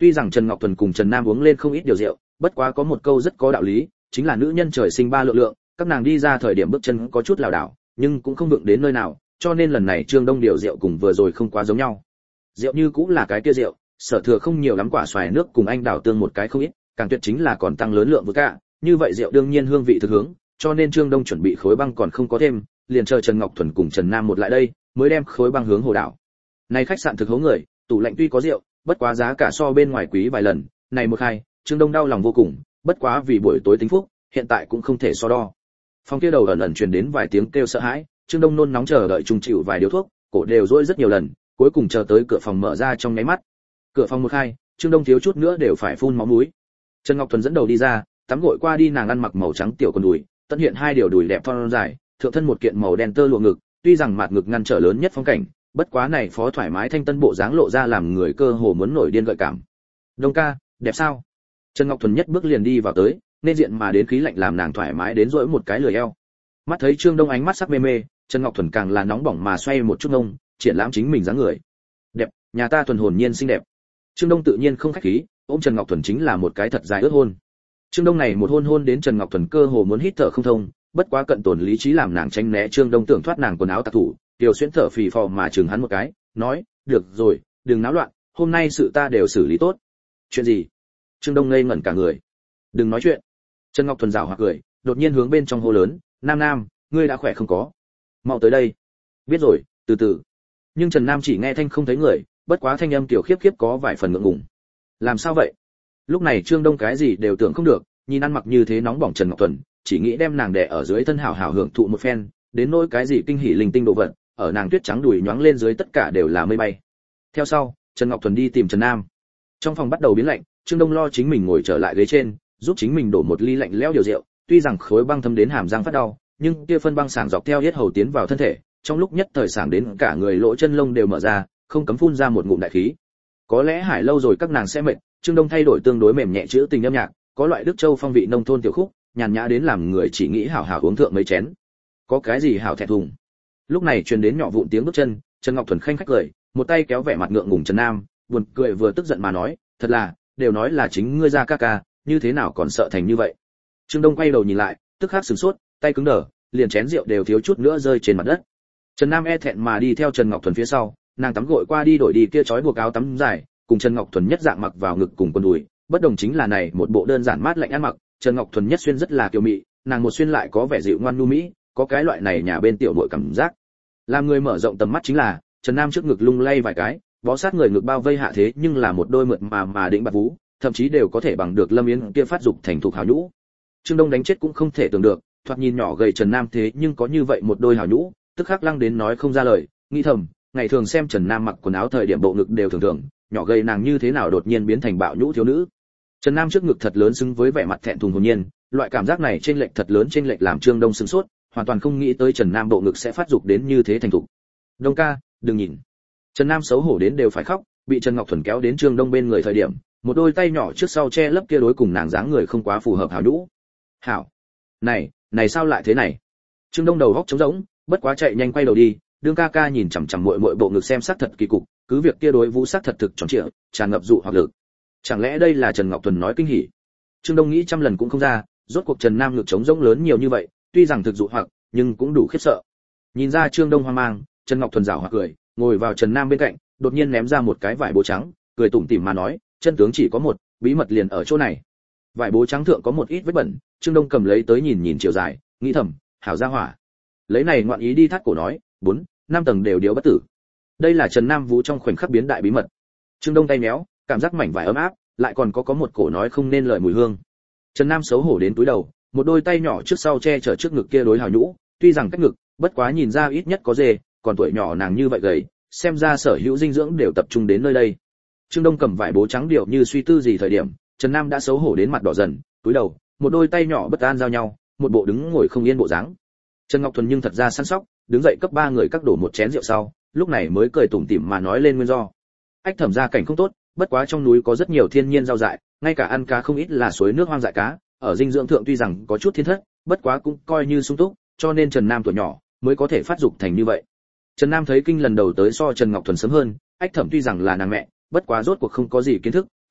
Tuy rằng Trần Ngọc Thuần cùng Trần Nam uống lên không ít điều rượu, bất quá có một câu rất có đạo lý, chính là nữ nhân trời sinh ba lượng lượng, các nàng đi ra thời điểm bước chân có chút lảo đảo, nhưng cũng không vượng đến nơi nào, cho nên lần này Trương Đông điều rượu cùng vừa rồi không quá giống nhau. Rượu như cũng là cái kia rượu, sở thừa không nhiều lắm quả xoài nước cùng anh đào tương một cái không ít, càng tuyệt chính là còn tăng lớn lượng với cả, như vậy rượu đương nhiên hương vị thực hướng, cho nên Trương Đông chuẩn bị khối băng còn không có thêm, liền chờ Trần Ngọc Thuần cùng Trần Nam một lại đây, mới đem khối băng hướng hồ đảo. Này khách sạn thực hố người, tủ lạnh tuy có rượu, bất quá giá cả so bên ngoài quý vài lần, này một hai, Trương Đông đau lòng vô cùng, bất quá vì buổi tối tính phúc, hiện tại cũng không thể so đo. Phòng kia đầu ẩn ẩn truyền đến vài tiếng kêu sợ hãi, Trương Đông nôn nóng chờ đợi trùng chịu vài điếu thuốc, cổ đều rỗi rất nhiều lần, cuối cùng chờ tới cửa phòng mở ra trong nháy mắt. Cửa phòng một hai, Trương Đông thiếu chút nữa đều phải phun máu mũi. Trần Ngọc Thuần dẫn đầu đi ra, tắm gội qua đi, nàng ăn mặc màu trắng tiểu quần đùi, tất hiện hai điều đùi đẹp thon dài, thượng thân một kiện màu đen tơ lụa ngực, tuy rằng mạt ngực ngăn trở lớn nhất phong cảnh, bất quá này phó thoải mái thanh tân bộ dáng lộ ra làm người cơ hồ muốn nổi điên gợi cảm. Đông ca, đẹp sao? Trần Ngọc Thuần nhất bước liền đi vào tới, nên diện mà đến khí lạnh làm nàng thoải mái đến rỗi một cái lười eo. Mắt thấy Trương Đông ánh mắt sắc mê mê, Trần Ngọc Thuần càng là nóng bỏng mà xoay một chút ngông, triển lãm chính mình dáng người. Đẹp, nhà ta Thuần hồn nhiên xinh đẹp. Trương Đông tự nhiên không khách khí, ôm Trần Ngọc Thuần chính là một cái thật dài ướt hôn. Trương Đông này một hôn hôn đến Trần Ngọc Thuần cơ hồ muốn hít thở không thông, bất quá cận tồn lý trí làm nàng tránh né Trương Đông tưởng thoát nàng quần áo tặc thủ, Tiểu Xuyên thở phì phò mà chừng hắn một cái, nói, "Được rồi, đừng náo loạn, hôm nay sự ta đều xử lý tốt." "Chuyện gì?" Trương Đông ngây ngẩn cả người. "Đừng nói chuyện." Trần Ngọc Thuần giảo hoặc cười, đột nhiên hướng bên trong hô lớn, "Nam Nam, ngươi đã khỏe không có? Mau tới đây." "Biết rồi, từ từ." Nhưng Trần Nam chỉ nghe thanh không thấy người, bất quá thanh âm tiểu khiếp khiếp có vài phần ngượng ngùng. "Làm sao vậy?" Lúc này Trương Đông cái gì đều tưởng không được, nhìn ăn mặc như thế nóng bỏng Trần Ngọc Thuần, chỉ nghĩ đem nàng đè ở dưới thân hảo hảo hưởng thụ một phen, đến nỗi cái gì kinh hỉ linh tinh đồ vật, ở nàng tuyết trắng đùi nhoáng lên dưới tất cả đều là mây bay. Theo sau, Trần Ngọc Thuần đi tìm Trần Nam. Trong phòng bắt đầu biến lạnh, Trương Đông lo chính mình ngồi trở lại ghế trên, giúp chính mình đổ một ly lạnh lẽo điều rượu, tuy rằng khối băng thấm đến hàm răng phát đau, nhưng kia phân băng sảng dọc theo yết hầu tiến vào thân thể, trong lúc nhất thời sảng đến cả người lỗ chân lông đều mở ra, không cấm phun ra một ngụm đại khí. Có lẽ hải lâu rồi các nàng sẽ mệt, Trương Đông thay đổi tương đối mềm nhẹ chữ tình âm nhạc, có loại Đức Châu phong vị nông thôn tiểu khúc, nhàn nhã đến làm người chỉ nghĩ hảo hảo uống thượng mấy chén. Có cái gì hảo thẹn thùng. Lúc này truyền đến nhỏ vụn tiếng bước chân, Trần Ngọc Thuần khanh khách cười, một tay kéo vẻ mặt ngượng ngùng Trần Nam, buồn cười vừa tức giận mà nói, thật là, đều nói là chính ngươi ra ca ca, như thế nào còn sợ thành như vậy. Trương Đông quay đầu nhìn lại, tức khắc sửng sốt, tay cứng đờ, liền chén rượu đều thiếu chút nữa rơi trên mặt đất. Trần Nam e thẹn mà đi theo Trần Ngọc Thuần phía sau, nàng tắm gội qua đi đổi đi kia trói buộc áo tắm dài, cùng Trần Ngọc Thuần nhất dạng mặc vào ngực cùng quần đùi, bất đồng chính là này một bộ đơn giản mát lạnh ăn mặc, Trần Ngọc Thuần nhất xuyên rất là kiều mị, nàng một xuyên lại có vẻ dịu ngoan nhu mỹ, có cái loại này nhà bên tiểu muội cảm giác. Làm người mở rộng tầm mắt chính là, Trần Nam trước ngực lung lay vài cái, bó sát người ngực bao vây hạ thế nhưng là một đôi mượt mà mà định bạc vú, thậm chí đều có thể bằng được Lâm Yến kia phát dục thành thục hảo nhũ. Trương Đông đánh chết cũng không thể tưởng được, thoạt nhìn nhỏ gầy Trần Nam thế nhưng có như vậy một đôi hảo nhũ, tức khắc lăng đến nói không ra lời, nghĩ thầm, ngày thường xem Trần Nam mặc quần áo thời điểm bộ ngực đều thường thường, nhỏ gầy nàng như thế nào đột nhiên biến thành bạo nhũ thiếu nữ. Trần Nam trước ngực thật lớn xứng với vẻ mặt thẹn thùng hồn nhiên, loại cảm giác này trên lệch thật lớn trên lệch làm Trương Đông sửng sốt, hoàn toàn không nghĩ tới Trần Nam bộ ngực sẽ phát dục đến như thế thành thục. "Đông ca, đừng nhìn." Trần Nam xấu hổ đến đều phải khóc, bị Trần Ngọc Thuần kéo đến Trương Đông bên người thời điểm, một đôi tay nhỏ trước sau che lấp kia đối cùng nàng dáng người không quá phù hợp hảo nhũ. "Hảo, này, này sao lại thế này?" Trương Đông đầu góc trống rỗng, bất quá chạy nhanh quay đầu đi, đương ca ca nhìn chằm chằm muội muội bộ ngực xem sắc thật kỳ cục, cứ việc kia đối vũ sắc thật thực tròn trịa, tràn ngập dụ hoặc lực. Chẳng lẽ đây là Trần Ngọc Thuần nói kinh hỉ? Trương Đông nghĩ trăm lần cũng không ra, rốt cuộc Trần Nam ngực trống rỗng lớn nhiều như vậy, tuy rằng thực dụ hoặc, nhưng cũng đủ khiếp sợ. Nhìn ra Trương Đông hoang mang, Trần Ngọc Thuần giảo hoặc cười, ngồi vào Trần Nam bên cạnh, đột nhiên ném ra một cái vải bố trắng, cười tủm tỉm mà nói, chân tướng chỉ có một, bí mật liền ở chỗ này. Vải bố trắng thượng có một ít vết bẩn, Trương Đông cầm lấy tới nhìn nhìn chiều dài, nghĩ thầm, hảo gia hỏa. Lấy này ngoạn ý đi thắt cổ nói, bốn, năm tầng đều điếu bất tử. Đây là Trần Nam Vũ trong khoảnh khắc biến đại bí mật. Trương Đông tay méo, cảm giác mảnh vải ấm áp, lại còn có có một cổ nói không nên lời mùi hương. Trần Nam xấu hổ đến túi đầu, một đôi tay nhỏ trước sau che chở trước ngực kia đối hào nhũ, tuy rằng cách ngực, bất quá nhìn ra ít nhất có dê, còn tuổi nhỏ nàng như vậy gầy, xem ra sở hữu dinh dưỡng đều tập trung đến nơi đây. Trương Đông cầm vải bố trắng điệu như suy tư gì thời điểm, Trần Nam đã xấu hổ đến mặt đỏ dần, túi đầu, một đôi tay nhỏ bất an giao nhau, một bộ đứng ngồi không yên bộ dáng. Trần Ngọc Thuần nhưng thật ra săn sóc, đứng dậy cấp ba người các đổ một chén rượu sau, lúc này mới cười tủm tỉm mà nói lên nguyên do. Ách Thẩm gia cảnh không tốt, bất quá trong núi có rất nhiều thiên nhiên rau dại, ngay cả ăn cá không ít là suối nước hoang dại cá, ở dinh dưỡng thượng tuy rằng có chút thiên thất, bất quá cũng coi như sung túc, cho nên Trần Nam tuổi nhỏ mới có thể phát dục thành như vậy. Trần Nam thấy kinh lần đầu tới so Trần Ngọc Thuần sớm hơn, Ách Thẩm tuy rằng là nàng mẹ, bất quá rốt cuộc không có gì kiến thức,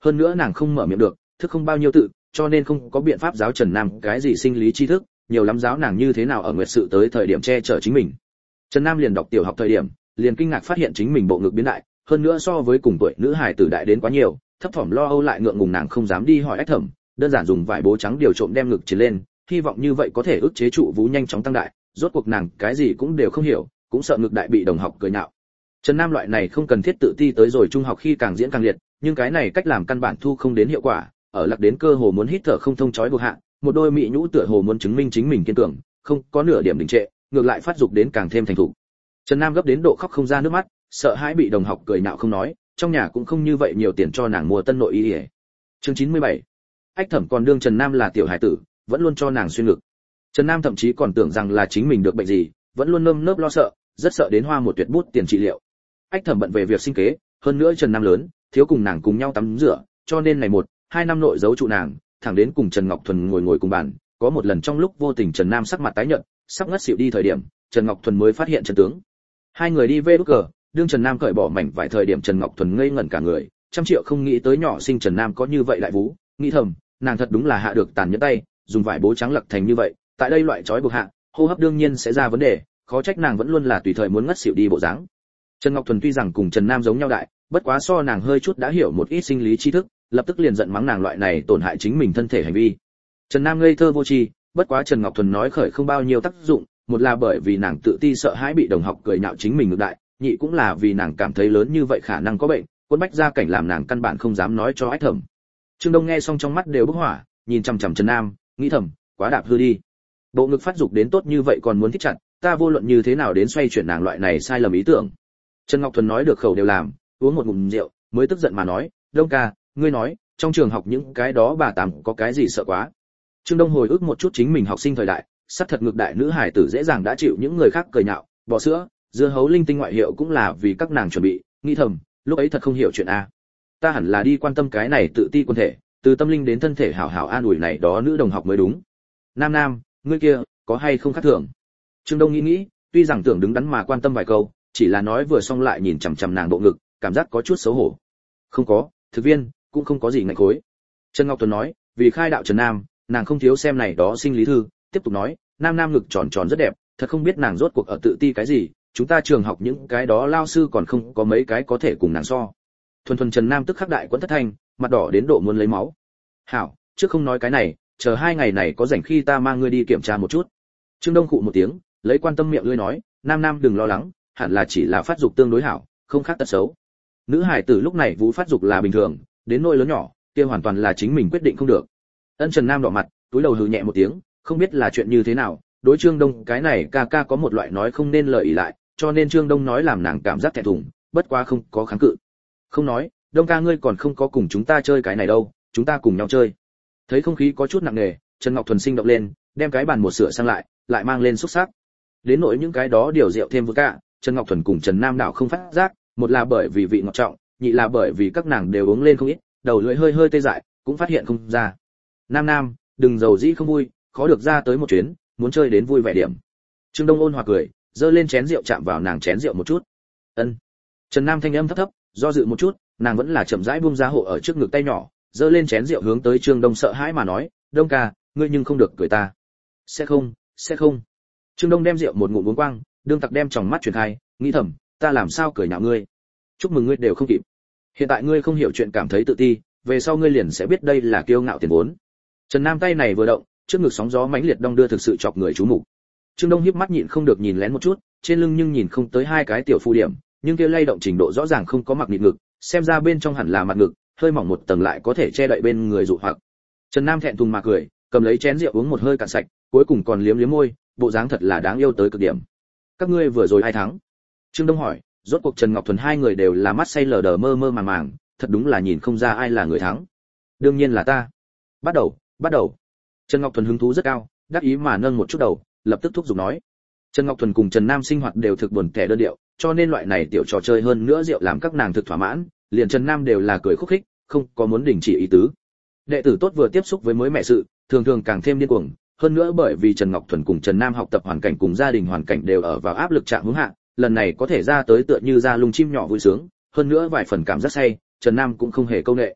hơn nữa nàng không mở miệng được, thức không bao nhiêu tự, cho nên không có biện pháp giáo Trần Nam cái gì sinh lý tri thức, nhiều lắm giáo nàng như thế nào ở nguyệt sự tới thời điểm che chở chính mình. Trần Nam liền đọc tiểu học thời điểm, liền kinh ngạc phát hiện chính mình bộ ngực biến đại, hơn nữa so với cùng tuổi nữ hài tử đại đến quá nhiều, thấp thỏm lo âu lại ngượng ngùng nàng không dám đi hỏi Ách Thẩm, đơn giản dùng vải bố trắng điều trộm đem ngực chiến lên, hy vọng như vậy có thể ức chế trụ vú nhanh chóng tăng đại, rốt cuộc nàng cái gì cũng đều không hiểu, cũng sợ ngực đại bị đồng học cười nhạo. Trần Nam loại này không cần thiết tự ti tới rồi trung học khi càng diễn càng liệt, nhưng cái này cách làm căn bản thu không đến hiệu quả, ở lạc đến cơ hồ muốn hít thở không thông chói buộc hạ, một đôi mỹ nhũ tựa hồ muốn chứng minh chính mình kiên cường, không có nửa điểm đình trệ, ngược lại phát dục đến càng thêm thành thục. Trần Nam gấp đến độ khóc không ra nước mắt, sợ hãi bị đồng học cười nhạo không nói, trong nhà cũng không như vậy nhiều tiền cho nàng mua tân nội y. Chương chín mươi bảy. Ách Thẩm còn đương Trần Nam là tiểu hải tử, vẫn luôn cho nàng xuyên ngực. Trần Nam thậm chí còn tưởng rằng là chính mình được bệnh gì, vẫn luôn nơm nớp lo sợ, rất sợ đến hoa một tuyệt bút tiền trị liệu. Ách Thẩm bận về việc sinh kế, hơn nữa Trần Nam lớn, thiếu cùng nàng cùng nhau tắm rửa, cho nên này một, hai năm nội giấu trụ nàng, thẳng đến cùng Trần Ngọc Thuần ngồi ngồi cùng bàn, có một lần trong lúc vô tình Trần Nam sắc mặt tái nhợt, sắp ngất xỉu đi thời điểm, Trần Ngọc Thuần mới phát hiện chân tướng. Hai người đi về đúc cờ, đương Trần Nam cởi bỏ mảnh vải thời điểm Trần Ngọc Thuần ngây ngẩn cả người, trăm triệu không nghĩ tới nhỏ sinh Trần Nam có như vậy lại vú, nghĩ thầm, nàng thật đúng là hạ được tàn nhẫn tay, dùng vải bố trắng lật thành như vậy, tại đây loại trói buộc hạ, hô hấp đương nhiên sẽ ra vấn đề, khó trách nàng vẫn luôn là tùy thời muốn ngất xỉu đi bộ dáng. Trần Ngọc Thuần tuy rằng cùng Trần Nam giống nhau đại, bất quá so nàng hơi chút đã hiểu một ít sinh lý tri thức, lập tức liền giận mắng nàng loại này tổn hại chính mình thân thể hành vi. Trần Nam ngây thơ vô tri, bất quá Trần Ngọc Thuần nói khởi không bao nhiêu tác dụng, một là bởi vì nàng tự ti sợ hãi bị đồng học cười nhạo chính mình ngược đại, nhị cũng là vì nàng cảm thấy lớn như vậy khả năng có bệnh, quân bách gia cảnh làm nàng căn bản không dám nói cho Ách Thẩm. Trương Đông nghe xong trong mắt đều bốc hỏa, nhìn chằm chằm Trần Nam, nghĩ thầm, quá đạp hư đi. Bộ ngực phát dục đến tốt như vậy còn muốn thích chặt, ta vô luận như thế nào đến xoay chuyển nàng loại này sai lầm ý tưởng. Trần Ngọc Thuần nói được khẩu đều làm, uống một ngụm rượu, mới tức giận mà nói, Đông ca, ngươi nói, trong trường học những cái đó bà tám có cái gì sợ quá. Trương Đông hồi ức một chút chính mình học sinh thời đại, sắc thật ngược đại nữ hải tử dễ dàng đã chịu những người khác cười nhạo, bò sữa, dưa hấu linh tinh ngoại hiệu cũng là vì các nàng chuẩn bị, nghĩ thầm, lúc ấy thật không hiểu chuyện a. Ta hẳn là đi quan tâm cái này tự ti quân thể, từ tâm linh đến thân thể hảo hảo an ủi này đó nữ đồng học mới đúng. Nam Nam, ngươi kia, có hay không khác thường? Trương Đông nghĩ nghĩ, tuy rằng tưởng đứng đắn mà quan tâm vài câu, chỉ là nói vừa xong lại nhìn chằm chằm nàng bộ ngực, cảm giác có chút xấu hổ. Không có, thực viên, cũng không có gì ngại khối. Trần Ngọc Tuấn nói, vì khai đạo Trần Nam, nàng không thiếu xem này đó sinh lý thư, tiếp tục nói, Nam Nam ngực tròn tròn rất đẹp, thật không biết nàng rốt cuộc ở tự ti cái gì, chúng ta trường học những cái đó lao sư còn không có mấy cái có thể cùng nàng so. Thuần thuần Trần Nam tức khắc đại quẫn thất thanh, mặt đỏ đến độ muốn lấy máu. Hảo, trước không nói cái này, chờ hai ngày này có rảnh khi ta mang ngươi đi kiểm tra một chút. Trương Đông khụ một tiếng, lấy quan tâm miệng lưỡi nói, Nam Nam đừng lo lắng, hẳn là chỉ là phát dục tương đối hảo, không khác tật xấu. Nữ hải tử lúc này vũ phát dục là bình thường, đến nỗi lớn nhỏ, kia hoàn toàn là chính mình quyết định không được. Ân Trần Nam đỏ mặt, túi đầu hừ nhẹ một tiếng, không biết là chuyện như thế nào, đối Trương Đông cái này ca ca có một loại nói không nên lời ỷ lại, cho nên Trương Đông nói làm nàng cảm giác thẹn thùng, bất quá không có kháng cự. Không nói, Đông ca ngươi còn không có cùng chúng ta chơi cái này đâu, chúng ta cùng nhau chơi. Thấy không khí có chút nặng nề, Trần Ngọc Thuần sinh động lên, đem cái bàn một sửa sang lại, lại mang lên xúc sắc. Đến nỗi những cái đó điều rượu thêm vừa cả, Trần Ngọc Thuần cùng Trần Nam đảo không phát giác, một là bởi vì vị ngọt trọng, nhị là bởi vì các nàng đều uống lên không ít, đầu lưỡi hơi hơi tê dại, cũng phát hiện không ra. Nam Nam, đừng giàu dĩ không vui, khó được ra tới một chuyến, muốn chơi đến vui vẻ điểm. Trương Đông ôn hòa cười, giơ lên chén rượu chạm vào nàng chén rượu một chút. Ân. Trần Nam thanh âm thấp thấp, do dự một chút, nàng vẫn là chậm rãi buông ra hộ ở trước ngực tay nhỏ, giơ lên chén rượu hướng tới Trương Đông sợ hãi mà nói, Đông ca, ngươi nhưng không được cười ta. Sẽ không, sẽ không. Trương Đông đem rượu một ngụm uống quang, đương tặc đem tròng mắt chuyển khai, nghĩ thầm, ta làm sao cười nhạo ngươi? Chúc mừng ngươi đều không kịp. Hiện tại ngươi không hiểu chuyện cảm thấy tự ti, về sau ngươi liền sẽ biết đây là kiêu ngạo tiền vốn. Trần Nam tay này vừa động, trước ngực sóng gió mãnh liệt đong đưa thực sự chọc người chú mục. Trương Đông híp mắt nhịn không được nhìn lén một chút, trên lưng nhưng nhìn không tới hai cái tiểu phu điểm, nhưng kia lay động trình độ rõ ràng không có mặc nhịn ngực, xem ra bên trong hẳn là mặt ngực, hơi mỏng một tầng lại có thể che đậy bên người dụ hoặc. Trần Nam thẹn thùng mà cười, cầm lấy chén rượu uống một hơi cạn sạch, cuối cùng còn liếm liếm môi, bộ dáng thật là đáng yêu tới cực điểm. Các ngươi vừa rồi ai thắng? Trương Đông hỏi, rốt cuộc Trần Ngọc Thuần hai người đều là mắt say lờ đờ mơ mơ màng màng, thật đúng là nhìn không ra ai là người thắng. Đương nhiên là ta. Bắt đầu, bắt đầu. Trần Ngọc Thuần hứng thú rất cao, đắc ý mà nâng một chút đầu, lập tức thúc giục nói. Trần Ngọc Thuần cùng Trần Nam sinh hoạt đều thực buồn tẻ đơn điệu, cho nên loại này tiểu trò chơi hơn nữa rượu làm các nàng thực thỏa mãn, liền Trần Nam đều là cười khúc khích, không có muốn đình chỉ ý tứ. Đệ tử tốt vừa tiếp xúc với mới mẹ sự, thường thường càng thêm điên cuồng, hơn nữa bởi vì Trần Ngọc Thuần cùng Trần Nam học tập hoàn cảnh cùng gia đình hoàn cảnh đều ở vào áp lực trạng hướng hạ, lần này có thể ra tới tựa như ra lung chim nhỏ vui sướng, hơn nữa vài phần cảm giác say, Trần Nam cũng không hề câu nệ.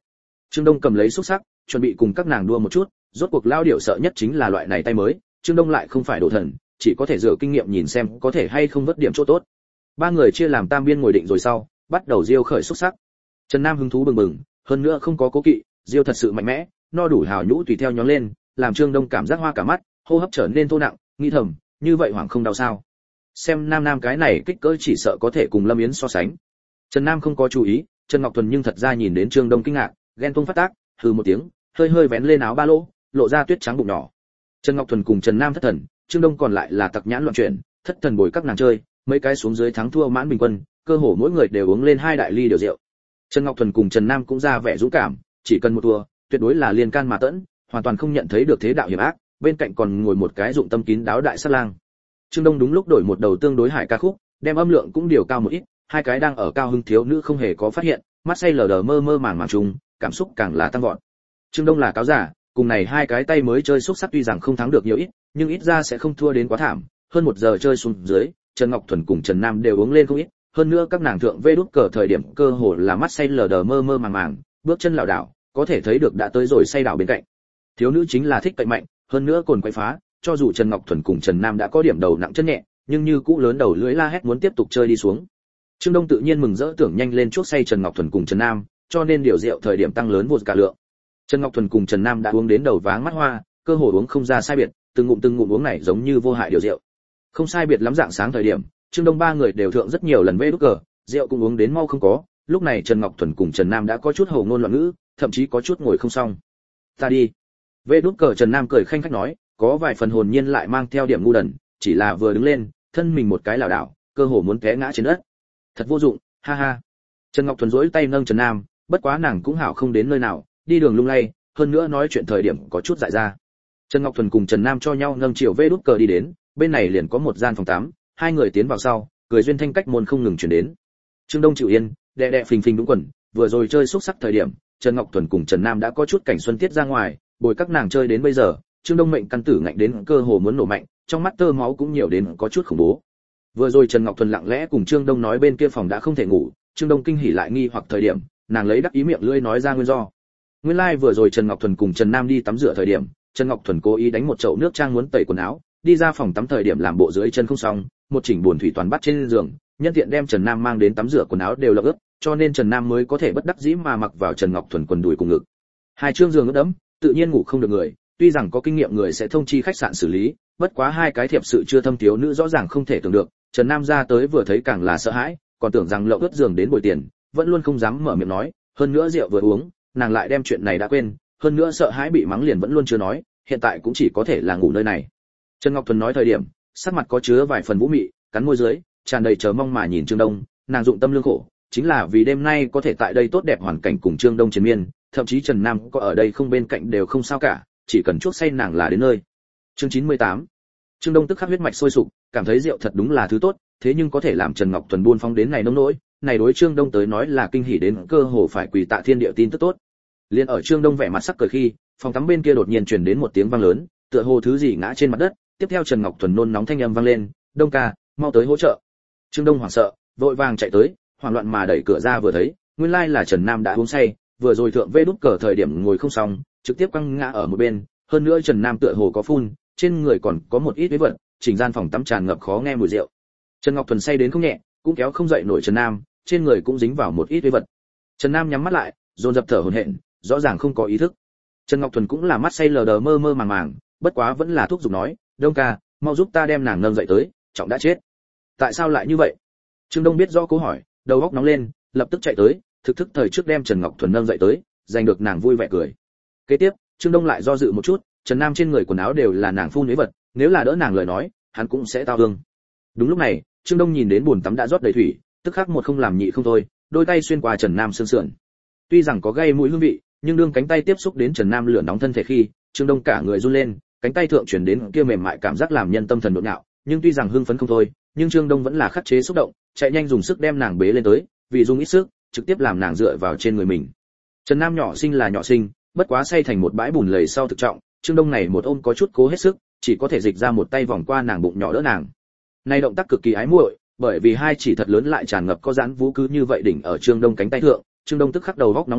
Trương Đông cầm lấy xúc sắc, chuẩn bị cùng các nàng đua một chút, rốt cuộc lao điểu sợ nhất chính là loại này tay mới, Trương Đông lại không phải đồ thần, chỉ có thể dựa kinh nghiệm nhìn xem có thể hay không vớt điểm chỗ tốt. Ba người chia làm tam biên ngồi định rồi sau, bắt đầu diêu khởi xúc sắc. Trần Nam hứng thú bừng bừng, hơn nữa không có cố kỵ, diêu thật sự mạnh mẽ, no đủ hào nhũ tùy theo nhón lên, làm Trương Đông cảm giác hoa cả mắt, hô hấp trở nên thô nặng, nghi thầm, như vậy hoảng không đau sao? Xem Nam Nam cái này kích cỡ chỉ sợ có thể cùng Lâm Yến so sánh. Trần Nam không có chú ý, Trần Ngọc Thuần nhưng thật ra nhìn đến Trương Đông kinh ngạc, ghen tuông phát tác, hừ một tiếng, hơi hơi vén lên áo ba lỗ, lộ ra tuyết trắng bụng nhỏ. Trần Ngọc Thuần cùng Trần Nam thất thần, Trương Đông còn lại là tặc nhãn loạn chuyển, thất thần bồi các nàng chơi, mấy cái xuống dưới thắng thua mãn bình quân, cơ hồ mỗi người đều uống lên hai đại ly điều rượu. Trần Ngọc Thuần cùng Trần Nam cũng ra vẻ dũng cảm, chỉ cần một thua, tuyệt đối là liên can mà tẫn, hoàn toàn không nhận thấy được thế đạo hiểm ác, bên cạnh còn ngồi một cái dụng tâm kín đáo đại sát lang. Trương Đông đúng lúc đổi một đầu tương đối hải ca khúc, đem âm lượng cũng điều cao một ít, hai cái đang ở cao hưng thiếu nữ không hề có phát hiện, mắt say lờ đờ mơ mơ màng màng trùng, cảm xúc càng là tăng vọt. Trương Đông là cáo giả, cùng này hai cái tay mới chơi xúc sắc tuy rằng không thắng được nhiều ít, nhưng ít ra sẽ không thua đến quá thảm. Hơn một giờ chơi xuống dưới, Trần Ngọc Thuần cùng Trần Nam đều uống lên không ít, hơn nữa các nàng thượng vê đút cờ thời điểm cơ hồ là mắt say lờ đờ mơ mơ màng màng, bước chân lảo đảo, có thể thấy được đã tới rồi say đảo bên cạnh. Thiếu nữ chính là thích cậy mạnh, hơn nữa cồn quậy phá, cho dù Trần Ngọc Thuần cùng Trần Nam đã có điểm đầu nặng chân nhẹ, nhưng như cũ lớn đầu lưỡi la hét muốn tiếp tục chơi đi xuống. Trương Đông tự nhiên mừng rỡ tưởng nhanh lên chuốc say Trần Ngọc Thuần cùng Trần Nam, cho nên điều rượu thời điểm tăng lớn vụt cả lượng. Trần Ngọc Thuần cùng Trần Nam đã uống đến đầu váng mắt hoa, cơ hồ uống không ra sai biệt, từng ngụm từng ngụm uống này giống như vô hại điều rượu. Không sai biệt lắm dạng sáng thời điểm, Trương Đông ba người đều thượng rất nhiều lần vê đút cờ, rượu cũng uống đến mau không có, lúc này Trần Ngọc Thuần cùng Trần Nam đã có chút hầu ngôn loạn ngữ, thậm chí có chút ngồi không xong. Ta đi. Vê đút cờ Trần Nam cười khanh khách nói, có vài phần hồn nhiên lại mang theo điểm ngu đần, chỉ là vừa đứng lên, thân mình một cái lảo đảo, cơ hồ muốn té ngã trên đất. Thật vô dụng, ha ha. Trần Ngọc Thuần duỗi tay nâng Trần Nam, bất quá nàng cũng hảo không đến nơi nào, đi đường lung lay, hơn nữa nói chuyện thời điểm có chút dại ra. Trần Ngọc Thuần cùng Trần Nam cho nhau nâng chiều vê đút cờ đi đến, bên này liền có một gian phòng tắm, hai người tiến vào sau, cười duyên thanh cách môn không ngừng truyền đến. Trương Đông chịu yên, đè đè phình phình đúng quần, vừa rồi chơi xúc sắc thời điểm, Trần Ngọc Thuần cùng Trần Nam đã có chút cảnh xuân tiết ra ngoài, bồi các nàng chơi đến bây giờ, Trương Đông mệnh căn tử ngạnh đến cơ hồ muốn nổ mạnh, trong mắt tơ máu cũng nhiều đến có chút khủng bố. Vừa rồi Trần Ngọc Thuần lặng lẽ cùng Trương Đông nói bên kia phòng đã không thể ngủ, Trương Đông kinh hỉ lại nghi hoặc thời điểm, nàng lấy đắc ý miệng lưỡi nói ra nguyên do. Nguyên lai like vừa rồi Trần Ngọc Thuần cùng Trần Nam đi tắm rửa thời điểm, Trần Ngọc Thuần cố ý đánh một chậu nước trang muốn tẩy quần áo, đi ra phòng tắm thời điểm làm bộ dưới chân không xong, một chỉnh buồn thủy toàn bắt trên giường, nhân tiện đem Trần Nam mang đến tắm rửa quần áo đều lộng ướt, cho nên Trần Nam mới có thể bất đắc dĩ mà mặc vào Trần Ngọc Thuần quần đùi cùng ngực. Hai trương giường ướt đẫm, tự nhiên ngủ không được người, tuy rằng có kinh nghiệm người sẽ thông chi khách sạn xử lý, bất quá hai cái thiệp sự chưa thâm thiếu nữ rõ ràng không thể tưởng được, Trần Nam ra tới vừa thấy càng là sợ hãi, còn tưởng rằng lộng ướt giường đến bồi tiền, vẫn luôn không dám mở miệng nói, hơn nữa rượu vừa uống, nàng lại đem chuyện này đã quên, hơn nữa sợ hãi bị mắng liền vẫn luôn chưa nói, hiện tại cũng chỉ có thể là ngủ nơi này. Trần Ngọc Thuần nói thời điểm, sắc mặt có chứa vài phần vũ mị, cắn môi dưới, tràn đầy chờ mong mà nhìn Trương Đông, nàng dụng tâm lương khổ, chính là vì đêm nay có thể tại đây tốt đẹp hoàn cảnh cùng Trương Đông chiến miên, thậm chí Trần Nam có ở đây không bên cạnh đều không sao cả, chỉ cần chuốc say nàng là đến nơi. Chương chín mươi tám. Trương Đông tức khắc huyết mạch sôi sục, cảm thấy rượu thật đúng là thứ tốt, thế nhưng có thể làm Trần Ngọc Thuần buôn phóng đến này nông nỗi, này đối Trương Đông tới nói là kinh hỉ đến cơ hồ phải quỳ tạ thiên địa tin tức tốt. Liên ở Trương Đông vẻ mặt sắc cười khi, phòng tắm bên kia đột nhiên truyền đến một tiếng vang lớn, tựa hồ thứ gì ngã trên mặt đất, tiếp theo Trần Ngọc Thuần nôn nóng thanh âm vang lên, "Đông ca, mau tới hỗ trợ." Trương Đông hoảng sợ, vội vàng chạy tới, hoảng loạn mà đẩy cửa ra vừa thấy, nguyên lai là Trần Nam đã uống say, vừa rồi thượng vê đút cờ thời điểm ngồi không xong, trực tiếp quăng ngã ở một bên, hơn nữa Trần Nam tựa hồ có phun, trên người còn có một ít vết vật, chỉnh gian phòng tắm tràn ngập khó nghe mùi rượu. Trần Ngọc Thuần say đến không nhẹ, cũng kéo không dậy nổi Trần Nam, trên người cũng dính vào một ít vết vật. Trần Nam nhắm mắt lại, dồn dập thở hổn hển, rõ ràng không có ý thức. Trần Ngọc Thuần cũng là mắt say lờ đờ mơ mơ màng màng, bất quá vẫn là thúc giục nói, "Đông ca, mau giúp ta đem nàng nâng dậy tới, trọng đã chết." "Tại sao lại như vậy?" Trương Đông biết rõ câu hỏi, đầu óc nóng lên, lập tức chạy tới, thực thức thời trước đem Trần Ngọc Thuần nâng dậy tới, giành được nàng vui vẻ cười. Kế tiếp, Trương Đông lại do dự một chút, Trần Nam trên người quần áo đều là nàng phun nế vật, nếu là đỡ nàng lời nói, hắn cũng sẽ tao thương. Đúng lúc này, Trương Đông nhìn đến bồn tắm đã rót đầy thủy, tức khắc một không làm nhị không thôi, đôi tay xuyên qua Trần Nam xương sườn. Tuy rằng có gây mũi hương vị, nhưng đương cánh tay tiếp xúc đến Trần Nam lửa nóng thân thể khi, Trương Đông cả người run lên, cánh tay thượng truyền đến kia mềm mại cảm giác làm nhân tâm thần nhộn nhạo, nhưng tuy rằng hưng phấn không thôi, nhưng Trương Đông vẫn là khắc chế xúc động, chạy nhanh dùng sức đem nàng bế lên tới, vì dùng ít sức, trực tiếp làm nàng dựa vào trên người mình. Trần Nam nhỏ sinh là nhỏ sinh, bất quá say thành một bãi bùn lầy sau thực trọng, Trương Đông này một ôm có chút cố hết sức, chỉ có thể dịch ra một tay vòng qua nàng bụng nhỏ đỡ nàng. Này động tác cực kỳ ái muội, bởi vì hai chỉ thật lớn lại tràn ngập có giãn vũ cứ như vậy đỉnh ở Trương Đông cánh tay thượng, Trương Đông tức khắc đầu góc nóng lên,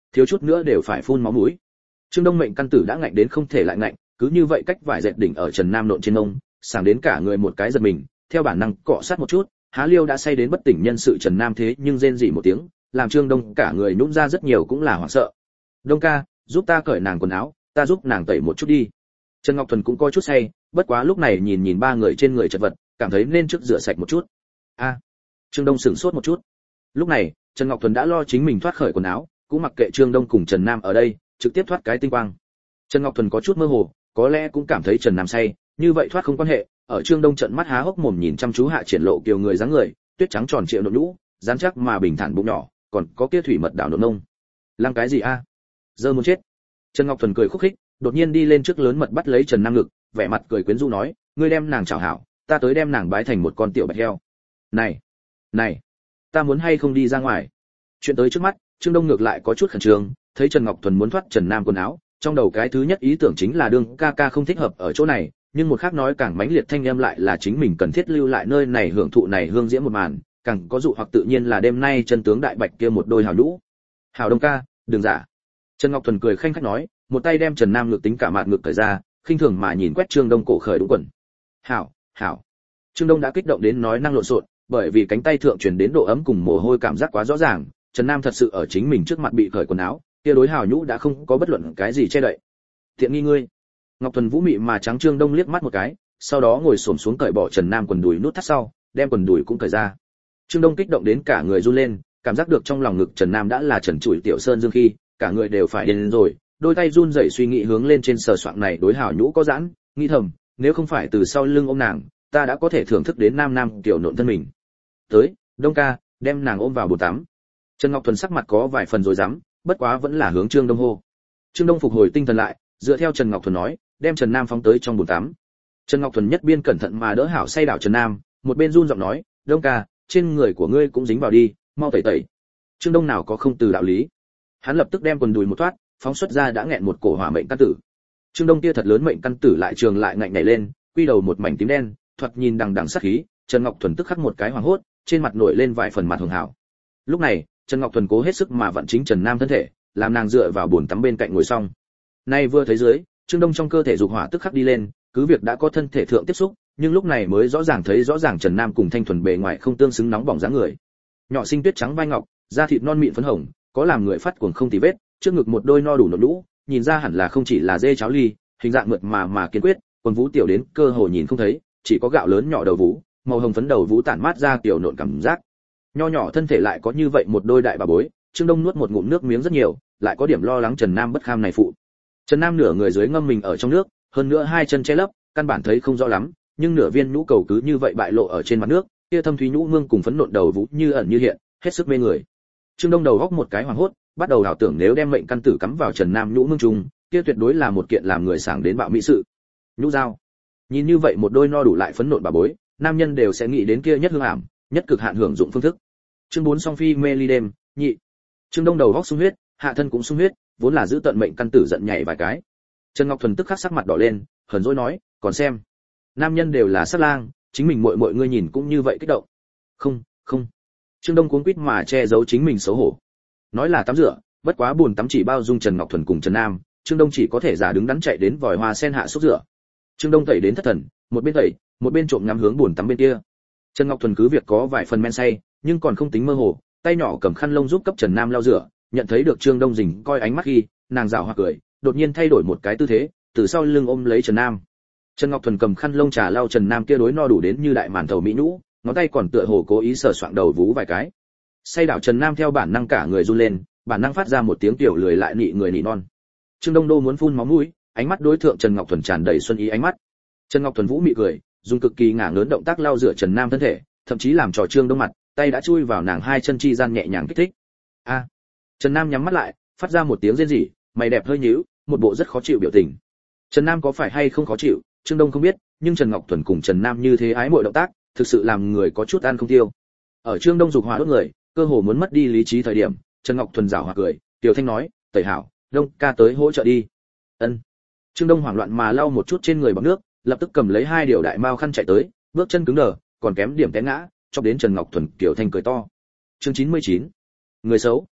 thiếu chút nữa đều phải phun máu mũi. Trương Đông mệnh căn tử đã ngạnh đến không thể lại ngạnh, cứ như vậy cách vải dệt đỉnh ở Trần Nam nộn trên ông, sảng đến cả người một cái giật mình, theo bản năng cọ sát một chút, há liêu đã say đến bất tỉnh nhân sự Trần Nam thế nhưng rên rỉ một tiếng, làm Trương Đông cả người nhũn ra rất nhiều cũng là hoảng sợ. Đông ca, giúp ta cởi nàng quần áo, ta giúp nàng tẩy một chút đi. Trần Ngọc Thuần cũng có chút say, bất quá lúc này nhìn nhìn ba người trên người chật vật, cảm thấy nên trước rửa sạch một chút. A, Trương Đông sửng sốt một chút. Lúc này, Trần Ngọc Thuần đã lo chính mình thoát khỏi quần áo, cũng mặc kệ Trương Đông cùng Trần Nam ở đây, trực tiếp thoát cái tinh quang. Trần Ngọc Thuần có chút mơ hồ, có lẽ cũng cảm thấy Trần Nam say, như vậy thoát không quan hệ. Ở Trương Đông trận mắt há hốc mồm nhìn chăm chú hạ triển lộ kiều người dáng người, tuyết trắng tròn trịa nộn nhũ, rắn chắc mà bình thản bụng nhỏ, còn có kia thủy mật đảo nộn nông. Lăng cái gì a? À? Giờ muốn chết. Trần Ngọc Thuần cười khúc khích, đột nhiên đi lên trước lớn mật bắt lấy Trần Nam ngực, vẻ mặt cười quyến rũ nói, ngươi đem nàng chào hảo, ta tới đem nàng bái thành một con tiểu bạch heo. Này, này, ta muốn hay không đi ra ngoài? Chuyện tới trước mắt, Trương Đông ngược lại có chút khẩn trương, thấy Trần Ngọc Thuần muốn thoát Trần Nam quần áo, trong đầu cái thứ nhất ý tưởng chính là đương ca ca không thích hợp ở chỗ này, nhưng một khác nói càng mãnh liệt thanh âm lại là chính mình cần thiết lưu lại nơi này hưởng thụ này hương diễm một màn, càng có dụ hoặc tự nhiên là đêm nay chân tướng đại bạch kia một đôi hào nhũ. Hào Đông ca, đừng giả. Trần Ngọc Thuần cười khanh khách nói, một tay đem Trần Nam ngược tính cả mạt ngực cởi ra, khinh thường mà nhìn quét Trương Đông cổ khởi đúng quần. Hảo, hảo. Trương Đông đã kích động đến nói năng lộn xộn, bởi vì cánh tay thượng truyền đến độ ấm cùng mồ hôi cảm giác quá rõ ràng, Trần Nam thật sự ở chính mình trước mặt bị cởi quần áo, kia đối hào nhũ đã không có bất luận cái gì che đậy. Tiện nghi ngươi. Ngọc Thuần vũ mị mà trắng Trương Đông liếc mắt một cái, sau đó ngồi xổm xuống cởi bỏ Trần Nam quần đùi nút thắt sau, đem quần đùi cũng cởi ra. Trương Đông kích động đến cả người run lên, cảm giác được trong lòng ngực Trần Nam đã là trần trụi tiểu sơn dương khi, cả người đều phải điên rồi, đôi tay run rẩy suy nghĩ hướng lên trên sờ soạng này đối hào nhũ có giãn, nghĩ thầm, nếu không phải từ sau lưng ôm nàng, ta đã có thể thưởng thức đến nam nam tiểu nộn thân mình. Tới, Đông ca, đem nàng ôm vào bồn tắm. Trần Ngọc Thuần sắc mặt có vài phần rối rắm, bất quá vẫn là hướng Trương Đông hô. Trương Đông phục hồi tinh thần lại, dựa theo Trần Ngọc Thuần nói, đem Trần Nam phóng tới trong bồn tắm. Trần Ngọc Thuần nhất biên cẩn thận mà đỡ hảo say đảo Trần Nam, một bên run giọng nói, Đông ca, trên người của ngươi cũng dính vào đi, mau tẩy tẩy. Trương Đông nào có không từ đạo lý. Hắn lập tức đem quần đùi một thoát, phóng xuất ra đã nghẹn một cổ hỏa mệnh căn tử. Trương Đông kia thật lớn mệnh căn tử lại trường lại ngạnh nhảy lên, quy đầu một mảnh tím đen, thoạt nhìn đằng đằng sát khí, Trần Ngọc Thuần tức khắc một cái hoàng hốt, trên mặt nổi lên vài phần mặt hường hảo. Lúc này, Trần Ngọc Thuần cố hết sức mà vận chính Trần Nam thân thể, làm nàng dựa vào bồn tắm bên cạnh ngồi xong. Nay vừa thấy dưới, Trương Đông trong cơ thể dục hỏa tức khắc đi lên, cứ việc đã có thân thể thượng tiếp xúc, nhưng lúc này mới rõ ràng thấy rõ ràng Trần Nam cùng thanh thuần bề ngoài không tương xứng nóng bỏng dáng người. Nhỏ xinh tuyết trắng vai ngọc, da thịt non mịn phấn hồng, có làm người phát cuồng không tì vết, trước ngực một đôi no đủ nộn lũ, nhìn ra hẳn là không chỉ là dê cháo ly, hình dạng mượt mà mà kiên quyết, quần vũ tiểu đến cơ hồ nhìn không thấy, chỉ có gạo lớn nhỏ đầu vũ, màu hồng phấn đầu vũ tản mát ra tiểu nộn cảm giác. Nho nhỏ thân thể lại có như vậy một đôi đại bà bối, Trương Đông nuốt một ngụm nước miếng rất nhiều, lại có điểm lo lắng Trần Nam bất kham này phụ. Trần Nam nửa người dưới ngâm mình ở trong nước, hơn nữa hai chân che lấp, căn bản thấy không rõ lắm, nhưng nửa viên nhũ cầu cứ như vậy bại lộ ở trên mặt nước, kia thâm thúy nhũ mương cùng phấn nộn đầu vũ như ẩn như hiện, hết sức mê người. Trương Đông đầu góc một cái hoàng hốt, bắt đầu ảo tưởng nếu đem mệnh căn tử cắm vào Trần Nam nhũ mương trùng, kia tuyệt đối là một kiện làm người sảng đến bạo mỹ sự. Nhũ dao. Nhìn như vậy một đôi no đủ lại phấn nộn bà bối, nam nhân đều sẽ nghĩ đến kia nhất hương ảm, nhất cực hạn hưởng dụng phương thức. Chương bốn song phi mê ly đêm, nhị. Trương Đông đầu góc sung huyết, hạ thân cũng sung huyết, vốn là giữ tận mệnh căn tử giận nhảy vài cái. Trần Ngọc Thuần tức khắc sắc mặt đỏ lên, hờn dỗi nói, còn xem, nam nhân đều là sát lang, chính mình muội muội ngươi nhìn cũng như vậy kích động. Không, không. Trương Đông cuống quýt mà che giấu chính mình xấu hổ. Nói là tắm rửa, bất quá buồn tắm chỉ bao dung Trần Ngọc Thuần cùng Trần Nam, Trương Đông chỉ có thể giả đứng đắn chạy đến vòi hoa sen hạ xúc rửa. Trương Đông tẩy đến thất thần, một bên tẩy, một bên trộm ngắm hướng buồn tắm bên kia. Trần Ngọc Thuần cứ việc có vài phần men say, nhưng còn không tính mơ hồ, tay nhỏ cầm khăn lông giúp cấp Trần Nam lau rửa, nhận thấy được Trương Đông rình coi ánh mắt khi, nàng giảo hoặc cười, đột nhiên thay đổi một cái tư thế, từ sau lưng ôm lấy Trần Nam. Trần Ngọc Thuần cầm khăn lông trà lau Trần Nam kia đối no đủ đến như đại màn thầu mỹ nhũ, ngón tay còn tựa hồ cố ý sờ soạng đầu vú vài cái. Say đảo Trần Nam theo bản năng cả người run lên, bản năng phát ra một tiếng tiểu lười lại nị người nị non. Trương Đông Đô muốn phun máu mũi, ánh mắt đối thượng Trần Ngọc Thuần tràn đầy xuân ý ánh mắt. Trần Ngọc Thuần vũ mị cười, dùng cực kỳ ngả ngớn động tác lau rửa Trần Nam thân thể, thậm chí làm trò Trương Đông mặt, tay đã chui vào nàng hai chân chi gian nhẹ nhàng kích thích. A. Trần Nam nhắm mắt lại, phát ra một tiếng rên rỉ, mày đẹp hơi nhíu, một bộ rất khó chịu biểu tình. Trần Nam có phải hay không khó chịu, Trương Đông không biết, nhưng Trần Ngọc Thuần cùng Trần Nam như thế ái mộ động tác, thực sự làm người có chút ăn không tiêu. Ở Trương Đông dục hỏa đốt người, cơ hồ muốn mất đi lý trí thời điểm, Trần Ngọc Thuần giảo hòa cười, Tiểu Thanh nói, "Tẩy hảo, Đông ca tới hỗ trợ đi." Ân. Trương Đông hoảng loạn mà lau một chút trên người bằng nước, lập tức cầm lấy hai điều đại mao khăn chạy tới, bước chân cứng đờ, còn kém điểm té ngã, chọc đến Trần Ngọc Thuần Tiểu Thanh cười to. Chương chín mươi chín. Người xấu.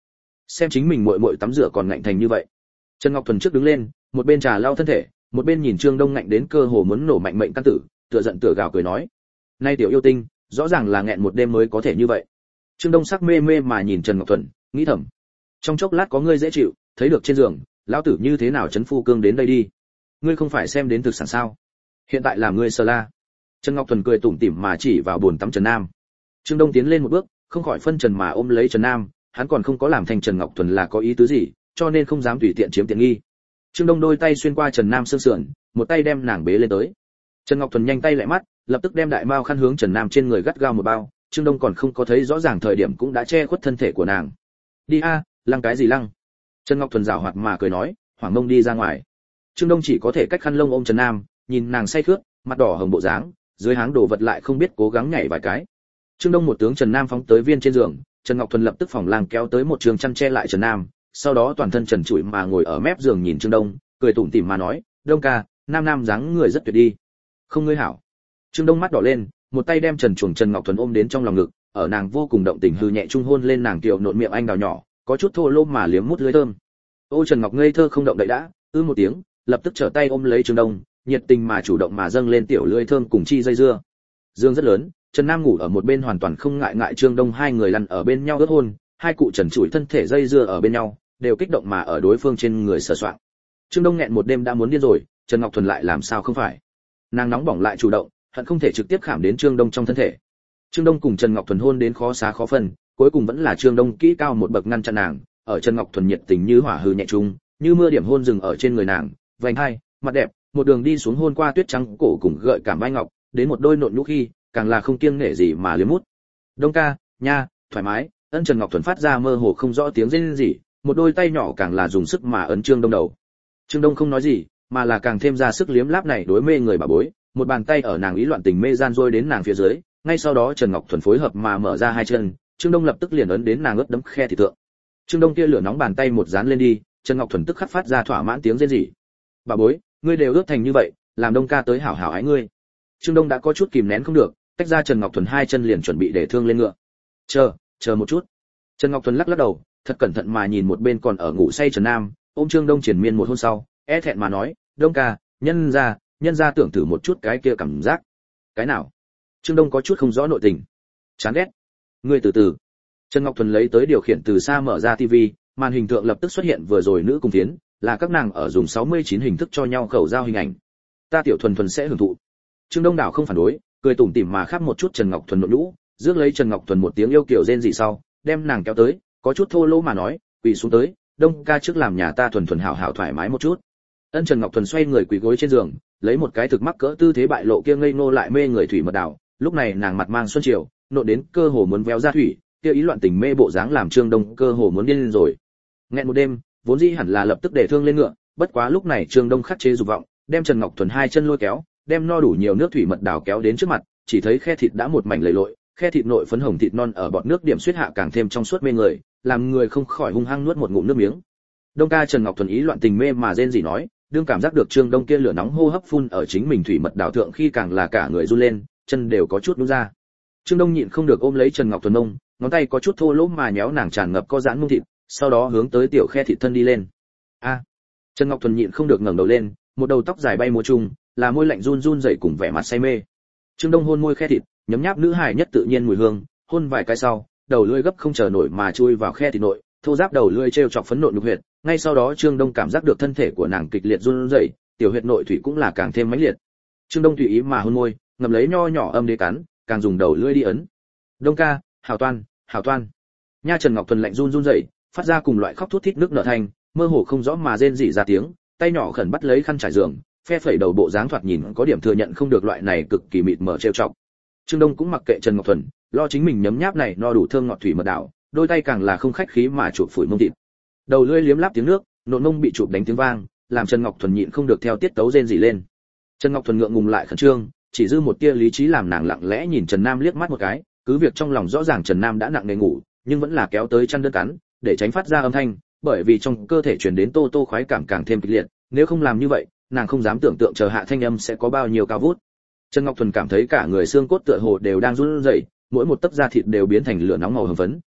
Xem chính mình muội muội tắm rửa còn ngạnh thành như vậy. Trần Ngọc Thuần trước đứng lên, một bên trà lau thân thể, một bên nhìn Trương Đông ngạnh đến cơ hồ muốn nổ mạnh mệnh căn tử, tựa giận tựa gào cười nói: "Nay tiểu yêu tinh, rõ ràng là nghẹn một đêm mới có thể như vậy." Trương Đông sắc mê mê mà nhìn Trần Ngọc Thuần, nghĩ thầm: "Trong chốc lát có ngươi dễ chịu, thấy được trên giường, lão tử như thế nào trấn phu cương đến đây đi. Ngươi không phải xem đến thực sản sao? Hiện tại làm ngươi sờ la." Trần Ngọc Thuần cười tủm tỉm mà chỉ vào bồn tắm Trần Nam. Trương Đông tiến lên một bước, không khỏi phân trần mà ôm lấy Trần Nam, hắn còn không có làm thành Trần Ngọc Thuần là có ý tứ gì, cho nên không dám tùy tiện chiếm tiện nghi. Trương Đông đôi tay xuyên qua Trần Nam xương sườn, một tay đem nàng bế lên tới. Trần Ngọc Thuần nhanh tay lại mắt, lập tức đem đại mao khăn hướng Trần Nam trên người gắt gao một bao, Trương Đông còn không có thấy rõ ràng thời điểm cũng đã che khuất thân thể của nàng. "Đi a, lăng cái gì lăng?" Trần Ngọc Thuần giảo hoạt mà cười nói, hoảng mông đi ra ngoài. Trương Đông chỉ có thể cách khăn lông ôm Trần Nam, nhìn nàng say khướt, mặt đỏ hồng bộ dáng, dưới háng đồ vật lại không biết cố gắng nhảy vài cái. Trương Đông một tướng Trần Nam phóng tới viên trên giường, Trần Ngọc Thuần lập tức phòng lang kéo tới một trường chăn che lại Trần Nam, sau đó toàn thân trần trụi mà ngồi ở mép giường nhìn Trương Đông, cười tủm tỉm mà nói: "Đông ca, nam nam dáng người rất tuyệt đi." "Không ngươi hảo." Trương Đông mắt đỏ lên, một tay đem Trần Chuồng Trần Ngọc Thuần ôm đến trong lòng ngực, ở nàng vô cùng động tình hư nhẹ trung hôn lên nàng tiểu nộn miệng anh đào nhỏ, có chút thô lỗ mà liếm mút lưỡi thơm. Ô Trần Ngọc ngây thơ không động đậy đã, ư một tiếng, lập tức trở tay ôm lấy Trương Đông, nhiệt tình mà chủ động mà dâng lên tiểu lưỡi thơm cùng chi dây dưa. Dương rất lớn, Trần Nam ngủ ở một bên hoàn toàn không ngại ngại Trương Đông hai người lăn ở bên nhau ướt hôn, hai cụ trần trụi thân thể dây dưa ở bên nhau, đều kích động mà ở đối phương trên người sờ soạng. Trương Đông nghẹn một đêm đã muốn điên rồi, Trần Ngọc Thuần lại làm sao không phải. Nàng nóng bỏng lại chủ động, hận không thể trực tiếp khảm đến Trương Đông trong thân thể. Trương Đông cùng Trần Ngọc Thuần hôn đến khó xá khó phân, cuối cùng vẫn là Trương Đông kỹ cao một bậc ngăn chặn nàng, ở Trần Ngọc Thuần nhiệt tình như hỏa hư nhẹ trung, như mưa điểm hôn dừng ở trên người nàng, vành hai, mặt đẹp, một đường đi xuống hôn qua tuyết trắng cổ cùng gợi cảm vai ngọc, đến một đôi nộn nhũ khi, càng là không kiêng nể gì mà liếm mút. "Đông ca, nha, thoải mái." Ân Trần Ngọc Thuần phát ra mơ hồ không rõ tiếng rên rỉ, một đôi tay nhỏ càng là dùng sức mà ấn Trương Đông đầu. Trương Đông không nói gì, mà là càng thêm ra sức liếm láp này đối mê người bà bối, một bàn tay ở nàng ý loạn tình mê gian rôi đến nàng phía dưới, ngay sau đó Trần Ngọc Thuần phối hợp mà mở ra hai chân, Trương Đông lập tức liền ấn đến nàng ướt đẫm khe thịt thượng. Trương Đông kia lửa nóng bàn tay một dán lên đi, Trần Ngọc Thuần tức khắc phát ra thỏa mãn tiếng rên rỉ. "Bà bối, ngươi đều ướt thành như vậy, làm Đông ca tới hảo hảo ái ngươi." Trương Đông đã có chút kìm nén không được, tách ra Trần Ngọc Thuần hai chân liền chuẩn bị để thương lên ngựa. "Chờ, chờ một chút." Trần Ngọc Thuần lắc lắc đầu, thật cẩn thận mà nhìn một bên còn ở ngủ say Trần Nam, ôm Trương Đông triển miên một hôn sau, e thẹn mà nói: "Đông ca, nhân gia, nhân gia tưởng thử một chút cái kia cảm giác." "Cái nào?" Trương Đông có chút không rõ nội tình. "Chán ghét." "Ngươi từ từ." Trần Ngọc Thuần lấy tới điều khiển từ xa mở ra tivi, màn hình thượng lập tức xuất hiện vừa rồi nữ cùng tiến, là các nàng ở dùng sáu mươi chín hình thức cho nhau khẩu giao hình ảnh. "Ta tiểu Thuần Thuần sẽ hưởng thụ." Trương Đông đảo không phản đối, cười tủm tỉm mà khắp một chút Trần Ngọc Thuần nộn nhũ, rước lấy Trần Ngọc Thuần một tiếng yêu kiều rên rỉ sau, đem nàng kéo tới, có chút thô lỗ mà nói: "Quỳ xuống tới, Đông ca trước làm nhà ta Thuần Thuần hảo hảo thoải mái một chút." Ân Trần Ngọc Thuần xoay người quỳ gối trên giường, lấy một cái thực mắc cỡ tư thế bại lộ kia ngây ngô lại mê người thủy mật đảo, lúc này nàng mặt mang xuân chiều, nộ đến cơ hồ muốn véo ra thủy, kia ý loạn tình mê bộ dáng làm Trương Đông cơ hồ muốn điên lên rồi. Nghẹn một đêm, vốn dĩ hẳn là lập tức để thương lên ngựa, bất quá lúc này Trương Đông khắc chế dục vọng, đem Trần Ngọc Thuần hai chân lôi kéo, đem no đủ nhiều nước thủy mật đảo kéo đến trước mặt, chỉ thấy khe thịt đã một mảnh lầy lội, khe thịt nội phấn hồng thịt non ở bọt nước điểm xuyết hạ càng thêm trong suốt mê người, làm người không khỏi hung hăng nuốt một ngụm nước miếng. Đông ca Trần Ngọc Thuần ý loạn tình mê mà rên rỉ nói, đương cảm giác được Trương Đông kia lửa nóng hô hấp phun ở chính mình thủy mật đảo thượng khi càng là cả người run lên, chân đều có chút nhũn ra. Trương Đông nhịn không được ôm lấy Trần Ngọc Thuần mông, ngón tay có chút thô lỗ mà nhéo nàng tràn ngập có giãn mông thịt, sau đó hướng tới tiểu khe thịt thân đi lên. A! Trần Ngọc Thuần nhịn không được ngẩng đầu lên, một đầu tóc dài bay múa chung, là môi lạnh run run rẩy cùng vẻ mặt say mê. Trương Đông hôn môi khe thịt, nhấm nháp nữ hài nhất tự nhiên mùi hương, hôn vài cái sau, đầu lưỡi gấp không chờ nổi mà chui vào khe thịt nội, thô giáp đầu lưỡi trêu chọc phấn nộn nhục huyệt, ngay sau đó Trương Đông cảm giác được thân thể của nàng kịch liệt run rẩy, tiểu huyệt nội thủy cũng là càng thêm mãnh liệt. Trương Đông tùy ý mà hôn môi, ngậm lấy nho nhỏ âm đế cắn, càng dùng đầu lưỡi đi ấn. Đông ca, hảo toan, hảo toan. Nha Trần Ngọc Thuần lạnh run run rẩy, phát ra cùng loại khóc thút thít nước nở thành, mơ hồ không rõ mà rên rỉ ra tiếng, tay nhỏ khẩn bắt lấy khăn trải giường, phe phẩy đầu bộ dáng thoạt nhìn có điểm thừa nhận không được loại này cực kỳ mịt mờ trêu chọc. Trương Đông cũng mặc kệ Trần Ngọc Thuần, lo chính mình nhấm nháp này no đủ thơm ngọt thủy mật đảo, đôi tay càng là không khách khí mà chụp phủi mông thịt. Đầu lưỡi liếm láp tiếng nước, nộn mông bị chụp đánh tiếng vang, làm Trần Ngọc Thuần nhịn không được theo tiết tấu rên rỉ lên. Trần Ngọc Thuần ngượng ngùng lại khẩn trương, chỉ dư một tia lý trí làm nàng lặng lẽ nhìn Trần Nam liếc mắt một cái, cứ việc trong lòng rõ ràng Trần Nam đã nặng nề ngủ, nhưng vẫn là kéo tới chăn đơn cắn, để tránh phát ra âm thanh, bởi vì trong cơ thể truyền đến tô tô khoái cảm càng thêm kịch liệt, nếu không làm như vậy, nàng không dám tưởng tượng chờ hạ thanh âm sẽ có bao nhiêu cao vút. Trần Ngọc Thuần cảm thấy cả người xương cốt tựa hồ đều đang run rẩy, mỗi một tấc da thịt đều biến thành lửa nóng màu hồng phấn,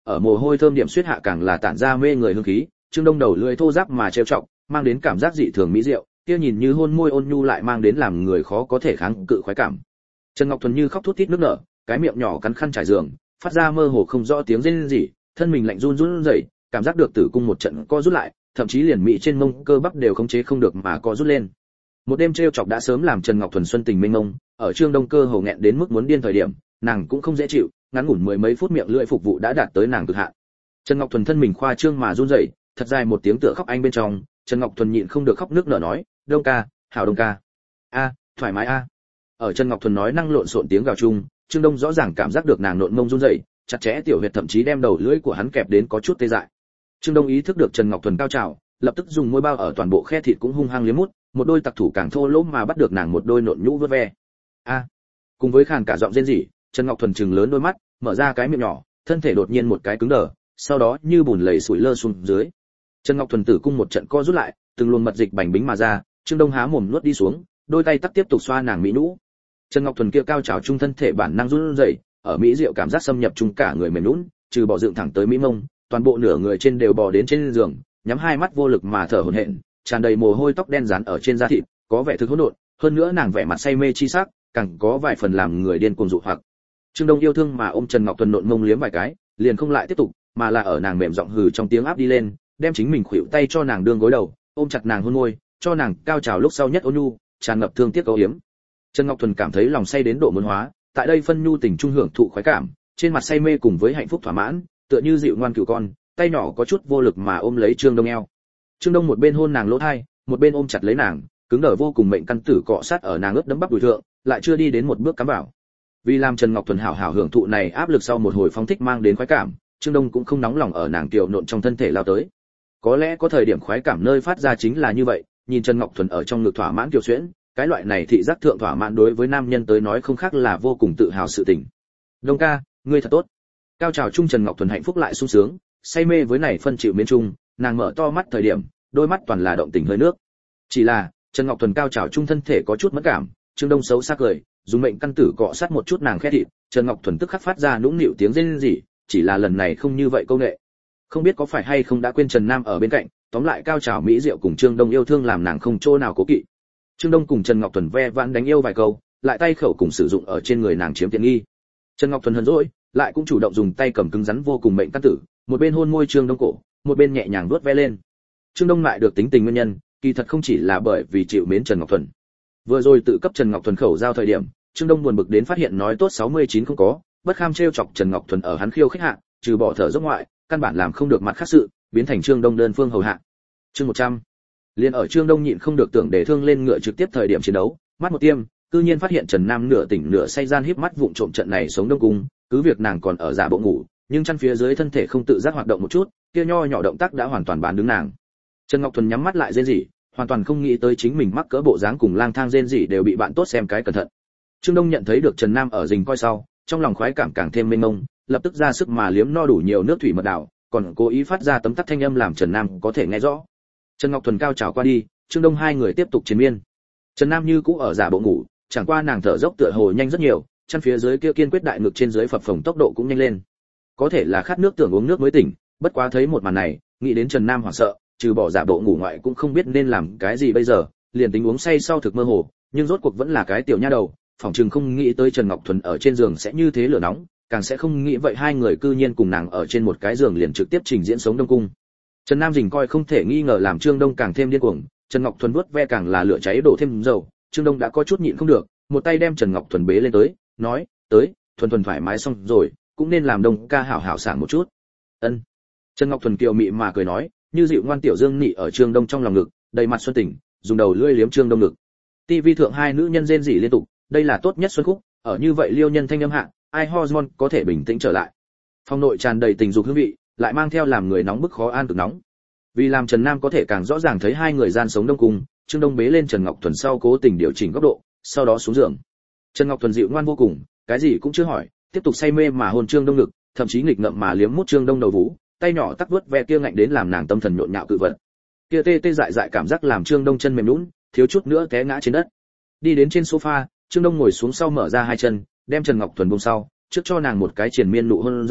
ở mồ hôi thơm điểm xuyết hạ càng là tản ra mê người hương khí, Trương Đông đầu lưỡi thô ráp mà trêu chọc, mang đến cảm giác dị thường mỹ diệu, kia nhìn như hôn môi ôn nhu lại mang đến làm người khó có thể kháng cự khoái cảm. Trần Ngọc Thuần như khóc thút thít nước nở, cái miệng nhỏ cắn khăn trải giường, phát ra mơ hồ không rõ tiếng rên rỉ, thân mình lạnh run run rẩy, cảm giác được tử cung một trận co rút lại, thậm chí liền mỹ trên mông cơ bắp đều khống chế không được mà co rút lên. Một đêm trêu chọc đã sớm làm Trần Ngọc Thuần xuân tình mênh mông, ở Trương Đông cơ hồ nghẹn đến mức muốn điên thời điểm, nàng cũng không dễ chịu, ngắn ngủn mười mấy phút miệng lưỡi phục vụ đã đạt tới nàng cực hạn. Trần Ngọc Thuần thân mình khoa trương mà run rẩy, thật dài một tiếng tựa khóc anh bên trong, Trần Ngọc Thuần nhịn không được khóc nước nở nói, "Đông ca, hảo Đông ca." "A, thoải mái a." Ở Trần Ngọc Thuần nói năng lộn xộn tiếng gào chung, Trương Đông rõ ràng cảm giác được nàng nộn mông run rẩy, chặt chẽ tiểu huyệt thậm chí đem đầu lưỡi của hắn kẹp đến có chút tê dại. Trương Đông ý thức được Trần Ngọc Thuần cao trào, lập tức dùng môi bao ở toàn bộ khe thịt cũng hung hăng liếm mút, một đôi tặc thủ càng thô lỗ mà bắt được nàng một đôi nộn nhũ vớt ve. A, cùng với khàn cả giọng rên rỉ, Trần Ngọc Thuần trừng lớn đôi mắt, mở ra cái miệng nhỏ, thân thể đột nhiên một cái cứng đờ, sau đó như bùn lầy sủi lơ xuống dưới. Trần Ngọc Thuần tử cung một trận co rút lại, từng luồng mật dịch bành bính mà ra, Trương Đông há mồm nuốt đi xuống, đôi tay tắt tiếp tục xoa nàng mỹ nhũ. Trần Ngọc Thuần kia cao trào trung thân thể bản năng run rẩy, ở mỹ diệu cảm giác xâm nhập trung cả người mềm nhũn, trừ bỏ dựng thẳng tới mỹ mông, toàn bộ nửa người trên đều bò đến trên giường, nhắm hai mắt vô lực mà thở hổn hển, tràn đầy mồ hôi, tóc đen dán ở trên da thịt, có vẻ thực hỗn độn, hơn nữa nàng vẻ mặt say mê chi sắc, càng có vài phần làm người điên cuồng dụ hoặc. Trương Đông yêu thương mà ôm Trần Ngọc Thuần nộn mông liếm vài cái, liền không lại tiếp tục, mà là ở nàng mềm giọng hừ trong tiếng áp đi lên, đem chính mình khuỷu tay cho nàng đương gối đầu, ôm chặt nàng hôn môi, cho nàng cao trào lúc sau nhất ôn nhu, tràn ngập thương tiếc âu yếm. Trần Ngọc Thuần cảm thấy lòng say đến độ muốn hóa, tại đây phân nhu tình trung hưởng thụ khoái cảm, trên mặt say mê cùng với hạnh phúc thỏa mãn, tựa như dịu ngoan cừu con, tay nhỏ có chút vô lực mà ôm lấy Trương Đông eo. Trương Đông một bên hôn nàng lỗ tai, một bên ôm chặt lấy nàng, cứng đờ vô cùng mệnh căn tử cọ sát ở nàng ướt đẫm bắp đùi thượng, lại chưa đi đến một bước cắm vào. Vì làm Trần Ngọc Thuần hảo hảo hưởng thụ này áp lực sau một hồi phóng thích mang đến khoái cảm, Trương Đông cũng không nóng lòng ở nàng tiểu nộn trong thân thể lao tới. Có lẽ có thời điểm khoái cảm nơi phát ra chính là như vậy, nhìn Trần Ngọc Thuần ở trong ngực thỏa mãn kiều xuyễn, cái loại này thị giác thượng thỏa mãn đối với nam nhân tới nói không khác là vô cùng tự hào sự tình. Đông ca, ngươi thật tốt. Cao trào trung Trần Ngọc Thuần hạnh phúc lại sung sướng, say mê với này phân chịu miên trung, nàng mở to mắt thời điểm, đôi mắt toàn là động tình hơi nước. Chỉ là, Trần Ngọc Thuần cao trào trung thân thể có chút mất cảm, Trương Đông xấu xa cười, dùng mệnh căn tử cọ sát một chút nàng khẽ thịt, Trần Ngọc Thuần tức khắc phát ra nũng nịu tiếng rên rỉ, chỉ là lần này không như vậy câu nệ. Không biết có phải hay không đã quên Trần Nam ở bên cạnh, tóm lại cao trào mỹ diệu cùng Trương Đông yêu thương làm nàng không chỗ nào cố kỵ. Trương Đông cùng Trần Ngọc Thuần ve vãn đánh yêu vài câu, lại tay khẩu cùng sử dụng ở trên người nàng chiếm tiện nghi. Trần Ngọc Thuần hờn dỗi, lại cũng chủ động dùng tay cầm cứng rắn vô cùng mệnh căn tử, một bên hôn môi Trương Đông cổ, một bên nhẹ nhàng vuốt ve lên. Trương Đông lại được tính tình nguyên nhân, kỳ thật không chỉ là bởi vì chịu mến Trần Ngọc Thuần. Vừa rồi tự cấp Trần Ngọc Thuần khẩu giao thời điểm, Trương Đông buồn bực đến phát hiện nói tốt sáu mươi chín không có, bất kham trêu chọc Trần Ngọc Thuần ở hắn khiêu khích hạ, trừ bỏ thở dốc ngoại, căn bản làm không được mặt khác sự, biến thành Trương Đông đơn phương hầu hạ. Chương một trăm. Liên ở Trương Đông nhịn không được tưởng để thương lên ngựa trực tiếp thời điểm chiến đấu, mắt một tiêm, cư nhiên phát hiện Trần Nam nửa tỉnh nửa say gian híp mắt vụng trộm trận này sống đông cung, cứ việc nàng còn ở giả bộ ngủ, nhưng chân phía dưới thân thể không tự giác hoạt động một chút, kia nho nhỏ động tác đã hoàn toàn bán đứng nàng. Trần Ngọc Thuần nhắm mắt lại rên rỉ, hoàn toàn không nghĩ tới chính mình mắc cỡ bộ dáng cùng lang thang rên rỉ đều bị bạn tốt xem cái cẩn thận. Trương Đông nhận thấy được Trần Nam ở rình coi sau, trong lòng khoái cảm càng thêm mênh mông, lập tức ra sức mà liếm no đủ nhiều nước thủy mật đảo, còn cố ý phát ra tấm tắc thanh âm làm Trần Nam có thể nghe rõ. Trần Ngọc Thuần cao trào qua đi, Trương Đông hai người tiếp tục chiến miên. Trần Nam như cũ ở giả bộ ngủ, chẳng qua nàng thở dốc tựa hồ nhanh rất nhiều, chân phía dưới kia kiên quyết đại ngực trên dưới phập phồng tốc độ cũng nhanh lên. Có thể là khát nước tưởng uống nước mới tỉnh, bất quá thấy một màn này, nghĩ đến Trần Nam hoảng sợ, trừ bỏ giả bộ ngủ ngoại cũng không biết nên làm cái gì bây giờ, liền tính uống say sau thực mơ hồ, nhưng rốt cuộc vẫn là cái tiểu nha đầu, phỏng chừng không nghĩ tới Trần Ngọc Thuần ở trên giường sẽ như thế lửa nóng, càng sẽ không nghĩ vậy hai người cư nhiên cùng nàng ở trên một cái giường liền trực tiếp trình diễn sống đông cung. Trần Nam rình coi không thể nghi ngờ làm Trương Đông càng thêm điên cuồng, Trần Ngọc Thuần vuốt ve càng là lửa cháy đổ thêm dầu, Trương Đông đã có chút nhịn không được, một tay đem Trần Ngọc Thuần bế lên tới, nói, "Tới, Thuần Thuần thoải mái xong rồi, cũng nên làm Đông ca hảo hảo sảng một chút." Ân. Trần Ngọc Thuần kiều mị mà cười nói, như dịu ngoan tiểu dương nị ở Trương Đông trong lòng ngực, đầy mặt xuân tình, dùng đầu lưỡi liếm Trương Đông ngực. ti vi thượng hai nữ nhân rên rỉ liên tục, đây là tốt nhất xuân khúc, ở như vậy liêu nhân thanh âm hạ, ai hormone có thể bình tĩnh trở lại. Phòng nội tràn đầy tình dục hương vị, lại mang theo làm người nóng bức khó an cực nóng. Vì làm Trần Nam có thể càng rõ ràng thấy hai người gian sống đông cùng, Trương Đông bế lên Trần Ngọc Thuần sau cố tình điều chỉnh góc độ, sau đó xuống giường. Trần Ngọc Thuần dịu ngoan vô cùng, cái gì cũng chưa hỏi, tiếp tục say mê mà hôn Trương Đông ngực, thậm chí nghịch ngợm mà liếm mút Trương Đông đầu vú, tay nhỏ tắc vuốt ve kia ngạnh đến làm nàng tâm thần nhộn nhạo cự vật. Kia tê tê dại dại cảm giác làm Trương Đông chân mềm nhũn, thiếu chút nữa té ngã trên đất. Đi đến trên sofa, Trương Đông ngồi xuống sau mở ra hai chân, đem Trần Ngọc Thuần buông sau, trước cho nàng một cái triền miên nụ hôn dài,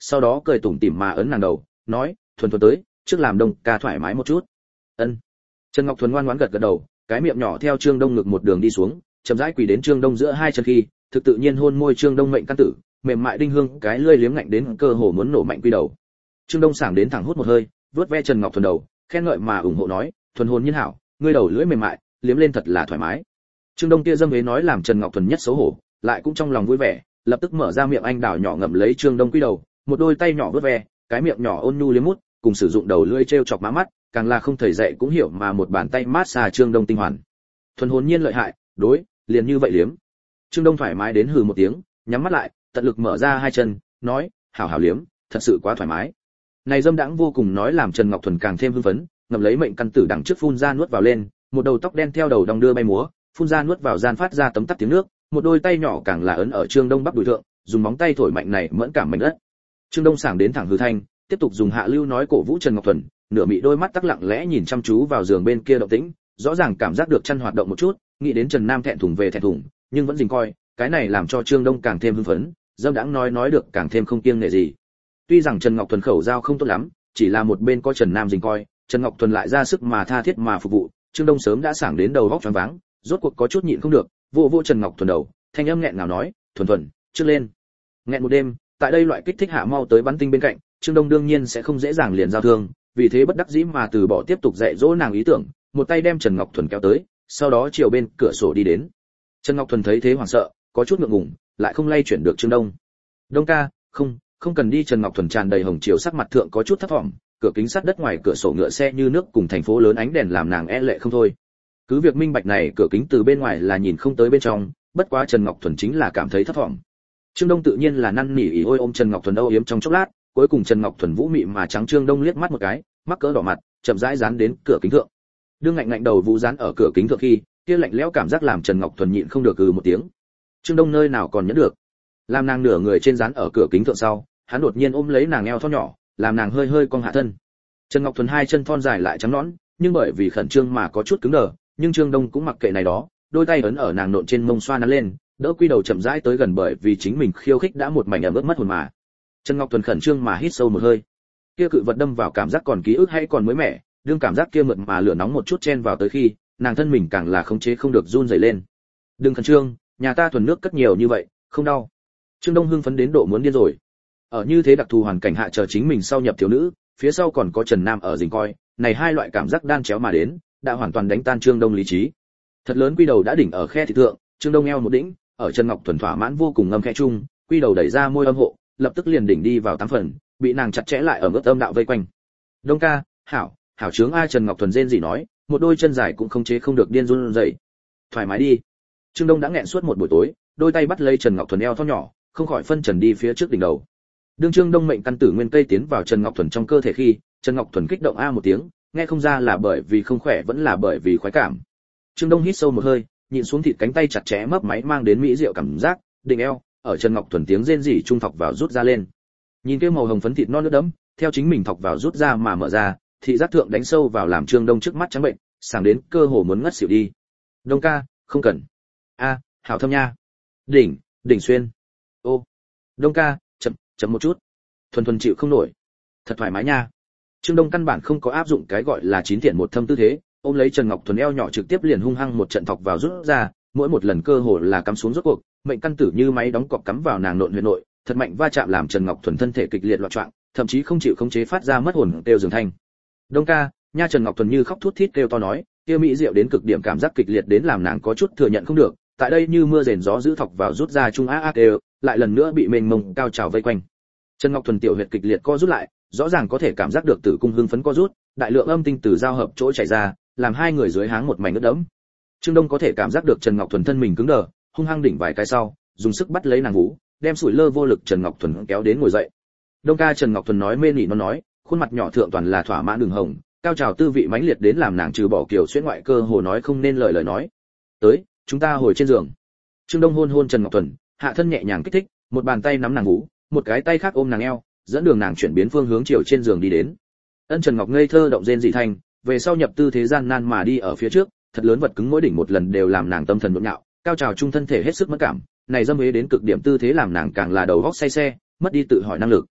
sau đó cười tủm tỉm mà ấn nàng đầu, nói, "Thuần Thuần tới, trước làm Đông ca thoải mái một chút." Ân. Trần Ngọc Thuần ngoan ngoãn gật gật đầu, cái miệng nhỏ theo Trương Đông ngực một đường đi xuống, chậm rãi quỳ đến Trương Đông giữa hai chân khi, thực tự nhiên hôn môi Trương Đông mệnh căn tử, mềm mại đinh hương, cái lưỡi liếm ngạnh đến cơ hồ muốn nổ mạnh quy đầu. Trương Đông sảng đến thẳng hút một hơi, vuốt ve Trần Ngọc Thuần đầu, khen ngợi mà ủng hộ nói, "Thuần hồn nhiên hảo, ngươi đầu lưỡi mềm mại, liếm lên thật là thoải mái." Trương Đông kia dâm ế nói làm Trần Ngọc Thuần nhất xấu hổ, lại cũng trong lòng vui vẻ, lập tức mở ra miệng anh đào nhỏ ngậm lấy Trương Đông quy đầu, một đôi tay nhỏ vuốt ve, cái miệng nhỏ ôn nhu liếm mút, cùng sử dụng đầu lưỡi trêu chọc má mắt, càng là không thầy dạy cũng hiểu mà một bàn tay mát xa Trương Đông tinh hoàn. Thuần hồn nhiên lợi hại, đối, liền như vậy liếm. Trương Đông thoải mái đến hừ một tiếng, nhắm mắt lại, tận lực mở ra hai chân, nói, "Hảo hảo liếm, thật sự quá thoải mái." Này dâm đãng vô cùng nói làm Trần Ngọc Thuần càng thêm hưng phấn, ngậm lấy mệnh căn tử đằng trước phun ra nuốt vào lên, một đầu tóc đen theo đầu đong đưa bay múa, phun ra nuốt vào gian phát ra tấm tắc tiếng nước, một đôi tay nhỏ càng là ấn ở Trương Đông bắp đùi thượng, dùng móng tay thổi mạnh này mẫn cảm mảnh đất. Trương Đông sảng đến thẳng hư thanh, tiếp tục dùng hạ lưu nói cổ vũ Trần Ngọc Thuần, nửa mị đôi mắt tắc lặng lẽ nhìn chăm chú vào giường bên kia động tĩnh, rõ ràng cảm giác được chân hoạt động một chút, nghĩ đến Trần Nam thẹn thùng về thẹn thùng, nhưng vẫn dình coi, cái này làm cho Trương Đông càng thêm hưng phấn, dâm đãng nói nói được càng thêm không kiêng nể gì. Tuy rằng Trần Ngọc Thuần khẩu giao không tốt lắm, chỉ là một bên có Trần Nam dình coi, Trần Ngọc Thuần lại ra sức mà tha thiết mà phục vụ, Trương Đông sớm đã sảng đến đầu óc choáng váng, rốt cuộc có chút nhịn không được, vô vô Trần Ngọc Thuần đầu, thanh âm nghẹn ngào nói, "Thuần Thuần, trước lên." Nghẹn một đêm, tại đây loại kích thích hạ mau tới bắn tinh bên cạnh, Trương Đông đương nhiên sẽ không dễ dàng liền giao thương, vì thế bất đắc dĩ mà từ bỏ tiếp tục dạy dỗ nàng ý tưởng, một tay đem Trần Ngọc Thuần kéo tới, sau đó chiều bên cửa sổ đi đến. Trần Ngọc Thuần thấy thế hoảng sợ, có chút ngượng ngùng, lại không lay chuyển được Trương Đông. "Đông ca, không, không cần đi." Trần Ngọc Thuần tràn đầy hồng chiều sắc mặt thượng có chút thấp vọng, cửa kính sắt đất ngoài cửa sổ ngựa xe như nước cùng thành phố lớn ánh đèn làm nàng e lệ không thôi. Cứ việc minh bạch này cửa kính từ bên ngoài là nhìn không tới bên trong, bất quá Trần Ngọc Thuần chính là cảm thấy thấp vọng. Trương Đông tự nhiên là năn nỉ ỉ ôi ôm Trần Ngọc Thuần âu yếm trong chốc lát, cuối cùng Trần Ngọc Thuần vũ mị mà trắng Trương Đông liếc mắt một cái, mắc cỡ đỏ mặt, chậm rãi dán đến cửa kính thượng. Đương ngạnh ngạnh đầu vũ dán ở cửa kính thượng khi, kia lạnh lẽo cảm giác làm Trần Ngọc Thuần nhịn không được ừ một tiếng. Trương Đông nơi nào còn nhẫn được, làm nàng nửa người trên dán ở cửa kính thượng sau, hắn đột nhiên ôm lấy nàng eo thon nhỏ, làm nàng hơi hơi cong hạ thân. Trần Ngọc Thuần hai chân thon dài lại trắng nõn, nhưng bởi vì khẩn trương mà có chút cứng đờ, nhưng Trương Đông cũng mặc kệ này đó, đôi tay ấn ở nàng nộn trên mông xoa nắn lên, đỡ quy đầu chậm rãi tới gần bởi vì chính mình khiêu khích đã một mảnh ẩm ướt mất hồn mà. Trần Ngọc Thuần khẩn trương mà hít sâu một hơi. Kia cự vật đâm vào cảm giác còn ký ức hay còn mới mẻ, đương cảm giác kia mượt mà lửa nóng một chút chen vào tới khi, nàng thân mình càng là khống chế không được run rẩy lên. "Đừng khẩn trương, nhà ta thuần nước cất nhiều như vậy, không đau." Trương Đông hưng phấn đến độ muốn điên rồi. Ở như thế đặc thù hoàn cảnh hạ chờ chính mình sau nhập thiếu nữ, phía sau còn có Trần Nam ở dình coi, này hai loại cảm giác đan chéo mà đến, đã hoàn toàn đánh tan Trương Đông lý trí. Thật lớn quy đầu đã đỉnh ở khe thị thượng, Trương Đông eo một đỉnh, ở Trần Ngọc Thuần thỏa mãn vô cùng ngâm khe chung, quy đầu đẩy ra môi âm hộ, lập tức liền đỉnh đi vào tám phần, bị nàng chặt chẽ lại ở ngớt âm đạo vây quanh. "Đông ca, hảo, hảo trướng a." Trần Ngọc Thuần rên rỉ nói, một đôi chân dài cũng không chế không được điên run rẩy. "Thoải mái đi." Trương Đông đã nghẹn suốt một buổi tối, đôi tay bắt lấy Trần Ngọc Thuần eo thon nhỏ, không khỏi phân trần đi phía trước đỉnh đầu. Đương Trương Đông mệnh căn tử nguyên cây tiến vào Trần Ngọc Thuần trong cơ thể khi, Trần Ngọc Thuần kích động a một tiếng, nghe không ra là bởi vì không khỏe vẫn là bởi vì khoái cảm. Trương Đông hít sâu một hơi, nhịn xuống thịt cánh tay chặt chẽ mấp máy mang đến mỹ diệu cảm giác, định eo, ở Trần Ngọc Thuần tiếng rên rỉ trung thọc vào rút ra lên. Nhìn kia màu hồng phấn thịt non nước đẫm, theo chính mình thọc vào rút ra mà mở ra, thị giác thượng đánh sâu vào làm Trương Đông trước mắt trắng bệnh, sảng đến cơ hồ muốn ngất xỉu đi. "Đông ca, không cần." "A, hảo thâm nha." "Đỉnh, đỉnh xuyên." "Ô." "Đông ca, chậm, chậm một chút." Thuần Thuần chịu không nổi. "Thật thoải mái nha." Trương Đông căn bản không có áp dụng cái gọi là chín thiện một thâm tư thế, ôm lấy Trần Ngọc Thuần eo nhỏ trực tiếp liền hung hăng một trận thọc vào rút ra, mỗi một lần cơ hồ là cắm xuống rốt cuộc, mệnh căn tử như máy đóng cọc cắm vào nàng nộn huyệt nội, thật mạnh va chạm làm Trần Ngọc Thuần thân thể kịch liệt loạn choạng, thậm chí không chịu khống chế phát ra mất hồn kêu dường thanh. "Đông ca, nha." Trần Ngọc Thuần như khóc thút thít kêu to nói, kia mỹ diệu đến cực điểm cảm giác kịch liệt đến làm nàng có chút thừa nhận không được, tại đây như mưa rền gió giữ thọc vào rút ra trung a a kêu, lại lần nữa bị mênh mông cao trào vây quanh. Trần Ngọc Thuần tiểu huyệt kịch liệt co rút lại, rõ ràng có thể cảm giác được tử cung hưng phấn co rút, đại lượng âm tinh từ giao hợp chỗ chảy ra, làm hai người dưới háng một mảnh ướt đẫm. Trương Đông có thể cảm giác được Trần Ngọc Thuần thân mình cứng đờ, hung hăng đỉnh vài cái sau, dùng sức bắt lấy nàng vú, đem sủi lơ vô lực Trần Ngọc Thuần kéo đến ngồi dậy. "Đông ca." Trần Ngọc Thuần nói mê nỉ nó nói, khuôn mặt nhỏ thượng toàn là thỏa mãn đường hồng, cao trào tư vị mãnh liệt đến làm nàng trừ bỏ kiều xuyên ngoại cơ hồ nói không nên lời lời nói. "Tới, chúng ta hồi trên giường." Trương Đông hôn hôn Trần Ngọc Thuần, hạ thân nhẹ nhàng kích thích, một bàn tay nắm nàng vú, một cái tay khác ôm nàng eo, dẫn đường nàng chuyển biến phương hướng chiều trên giường đi đến. Ân Trần Ngọc ngây thơ động rên dị thanh, về sau nhập tư thế gian nan mà đi ở phía trước, thật lớn vật cứng mỗi đỉnh một lần đều làm nàng tâm thần nhộn nhạo, cao trào trung thân thể hết sức mất cảm, này dâm ế đến cực điểm tư thế làm nàng càng là đầu óc say xe, mất đi tự hỏi năng lực.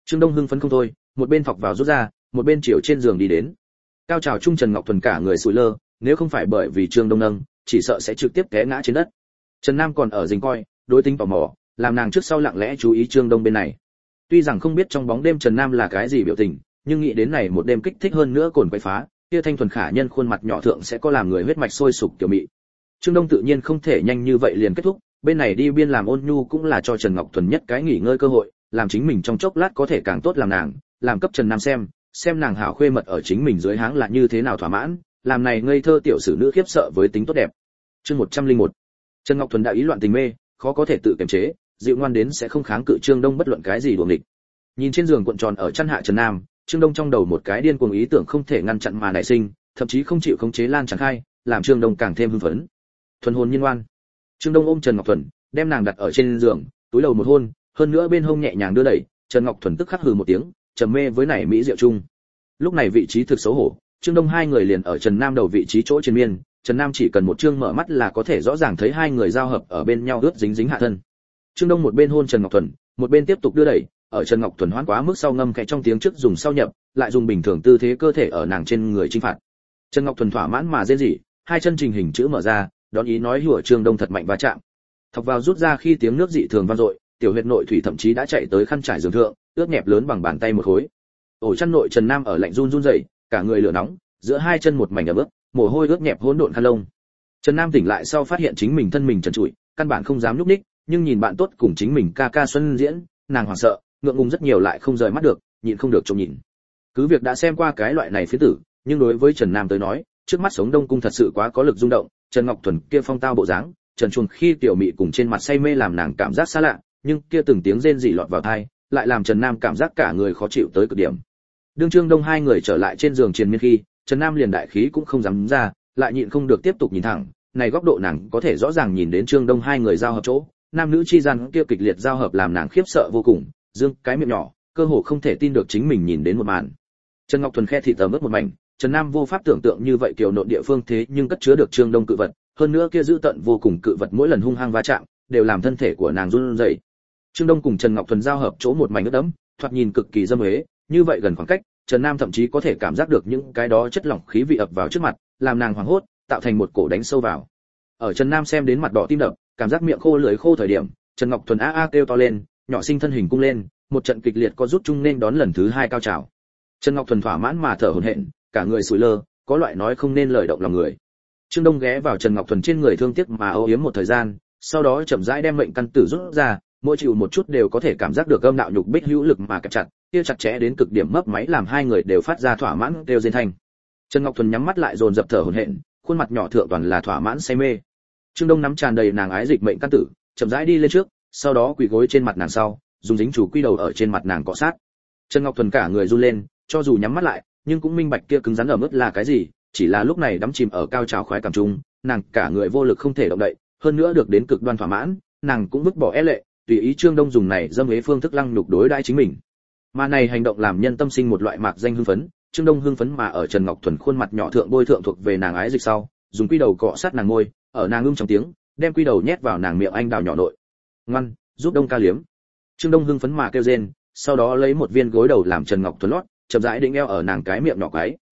Trương Đông hưng phấn không thôi, một bên thọc vào rút ra, một bên chiều trên giường đi đến. Cao trào trung Trần Ngọc Thuần cả người sụi lơ, nếu không phải bởi vì Trương Đông nâng, chỉ sợ sẽ trực tiếp té ngã trên đất. Trần Nam còn ở rình coi, đối tính tò mò, làm nàng trước sau lặng lẽ chú ý Trương Đông bên này. Tuy rằng không biết trong bóng đêm Trần Nam là cái gì biểu tình, nhưng nghĩ đến này một đêm kích thích hơn nữa cồn quậy phá, kia thanh thuần khả nhân khuôn mặt nhỏ thượng sẽ có làm người huyết mạch sôi sục kiểu mị. Trương Đông tự nhiên không thể nhanh như vậy liền kết thúc, bên này đi biên làm ôn nhu cũng là cho Trần Ngọc Thuần nhất cái nghỉ ngơi cơ hội, làm chính mình trong chốc lát có thể càng tốt làm nàng, làm cấp Trần Nam xem, xem nàng hảo khuê mật ở chính mình dưới háng là như thế nào thỏa mãn, làm này ngây thơ tiểu sử nữ khiếp sợ với tính tốt đẹp. Chương một trăm lẻ một. Trần Ngọc Thuần đã ý loạn tình mê, khó có thể tự kiềm chế, dịu ngoan đến sẽ không kháng cự Trương Đông bất luận cái gì đuổi nghịch. Nhìn trên giường cuộn tròn ở chân hạ Trần Nam, Trương Đông trong đầu một cái điên cuồng ý tưởng không thể ngăn chặn mà nảy sinh, thậm chí không chịu khống chế lan tràn khai, làm Trương Đông càng thêm hưng phấn. Thuần hồn nhiên ngoan. Trương Đông ôm Trần Ngọc Thuần, đem nàng đặt ở trên giường, túi đầu một hôn, hơn nữa bên hông nhẹ nhàng đưa đẩy, Trần Ngọc Thuần tức khắc hừ một tiếng, trầm mê với nảy mỹ diệu chung. Lúc này vị trí thực xấu hổ, Trương Đông hai người liền ở Trần Nam đầu vị trí chỗ trên miên, Trần Nam chỉ cần một chương mở mắt là có thể rõ ràng thấy hai người giao hợp ở bên nhau ướt dính dính hạ thân. Trương Đông một bên hôn Trần Ngọc Thuần, một bên tiếp tục đưa đẩy, ở Trần Ngọc Thuần hoán quá mức sau ngâm khẽ trong tiếng trước dùng sau nhập, lại dùng bình thường tư thế cơ thể ở nàng trên người chinh phạt. Trần Ngọc Thuần thỏa mãn mà rên rỉ, hai chân trình hình chữ mở ra, đón ý nói hùa Trương Đông thật mạnh va chạm. Thọc vào rút ra khi tiếng nước dị thường vang dội, tiểu huyệt nội thủy thậm chí đã chạy tới khăn trải giường thượng, ướt nhẹp lớn bằng bàn tay một khối. Ổ chăn nội Trần Nam ở lạnh run run rẩy, cả người lửa nóng, giữa hai chân một mảnh ẩm ướt, mồ hôi ướt nhẹp hỗn độn khăn lông. Trần Nam tỉnh lại sau phát hiện chính mình thân mình trần trụi, căn bản không dám nhúc nhích, nhưng nhìn bạn tốt cùng chính mình ca ca xuân diễn, nàng hoảng sợ, ngượng ngùng rất nhiều lại không rời mắt được, nhịn không được trông nhìn. Cứ việc đã xem qua cái loại này phía tử, nhưng đối với Trần Nam tới nói, trước mắt sống Đông cung thật sự quá có lực rung động, Trần Ngọc Thuần kia phong tao bộ dáng, Trần Chuồng khi tiểu mị cùng trên mặt say mê làm nàng cảm giác xa lạ, nhưng kia từng tiếng rên rỉ lọt vào tai, lại làm Trần Nam cảm giác cả người khó chịu tới cực điểm. Đương Trương Đông hai người trở lại trên giường triền miên khi, Trần Nam liền đại khí cũng không dám ra, lại nhịn không được tiếp tục nhìn thẳng, này góc độ nàng có thể rõ ràng nhìn đến Trương Đông hai người giao hợp chỗ, nam nữ chi gian kia kịch liệt giao hợp làm nàng khiếp sợ vô cùng, dương cái miệng nhỏ, cơ hồ không thể tin được chính mình nhìn đến một màn. Trần Ngọc Thuần khe thịt tầm ướt một mảnh, Trần Nam vô pháp tưởng tượng như vậy kiều nộn địa phương thế nhưng cất chứa được Trương Đông cự vật, hơn nữa kia giữ tận vô cùng cự vật mỗi lần hung hăng va chạm, đều làm thân thể của nàng run rẩy. Trương Đông cùng Trần Ngọc Thuần giao hợp chỗ một mảnh ướt đẫm, thoạt nhìn cực kỳ dâm uế, như vậy gần khoảng cách, Trần Nam thậm chí có thể cảm giác được những cái đó chất lỏng khí vị ập vào trước mặt, làm nàng hoảng hốt, tạo thành một cổ đánh sâu vào. Ở Trần Nam xem đến mặt đỏ tim đập, cảm giác miệng khô lưỡi khô thời điểm, Trần Ngọc Thuần a a kêu to lên, nhỏ sinh thân hình cung lên, một trận kịch liệt có rút chung nên đón lần thứ hai cao trào. Trần Ngọc Thuần thỏa mãn mà thở hổn hển, cả người sụi lơ, có loại nói không nên lời động lòng người. Trương Đông ghé vào Trần Ngọc Thuần trên người thương tiếc mà âu yếm một thời gian, sau đó chậm rãi đem mệnh căn tử rút ra, mỗi chịu một chút đều có thể cảm giác được âm đạo nhục bích hữu lực mà kẹp chặt, kia chặt chẽ đến cực điểm mấp máy làm hai người đều phát ra thỏa mãn kêu rên thanh. Trần Ngọc Thuần nhắm mắt lại dồn dập thở hổn hển, khuôn mặt nhỏ thượng toàn là thỏa mãn say mê. Trương Đông nắm tràn đầy nàng ái dịch mệnh căn tử, chậm rãi đi lên trước, sau đó quỳ gối trên mặt nàng sau, dùng dính chủ quy đầu ở trên mặt nàng cọ sát. Trần Ngọc Thuần cả người run lên, cho dù nhắm mắt lại, nhưng cũng minh bạch kia cứng rắn ở mức là cái gì, chỉ là lúc này đắm chìm ở cao trào khoái cảm trung, nàng cả người vô lực không thể động đậy, hơn nữa được đến cực đoan thỏa mãn, nàng cũng vứt bỏ é lệ, tùy ý Trương Đông dùng này dâm ế phương thức lăng nhục đối đãi chính mình. Mà này hành động làm nhân tâm sinh một loại mạc danh hưng phấn, Trương Đông hưng phấn mà ở Trần Ngọc Thuần khuôn mặt nhỏ thượng bôi thượng thuộc về nàng ái dịch sau, dùng quy đầu cọ sát nàng môi, ở nàng ưng trong tiếng, đem quy đầu nhét vào nàng miệng anh đào nhỏ nội. Ngoan, giúp Đông ca liếm. Trương Đông hưng phấn mà kêu rên, sau đó lấy một viên gối đầu làm Trần Ngọc Thuần lót, chậm rãi định eo ở nàng cái miệng nhỏ quái.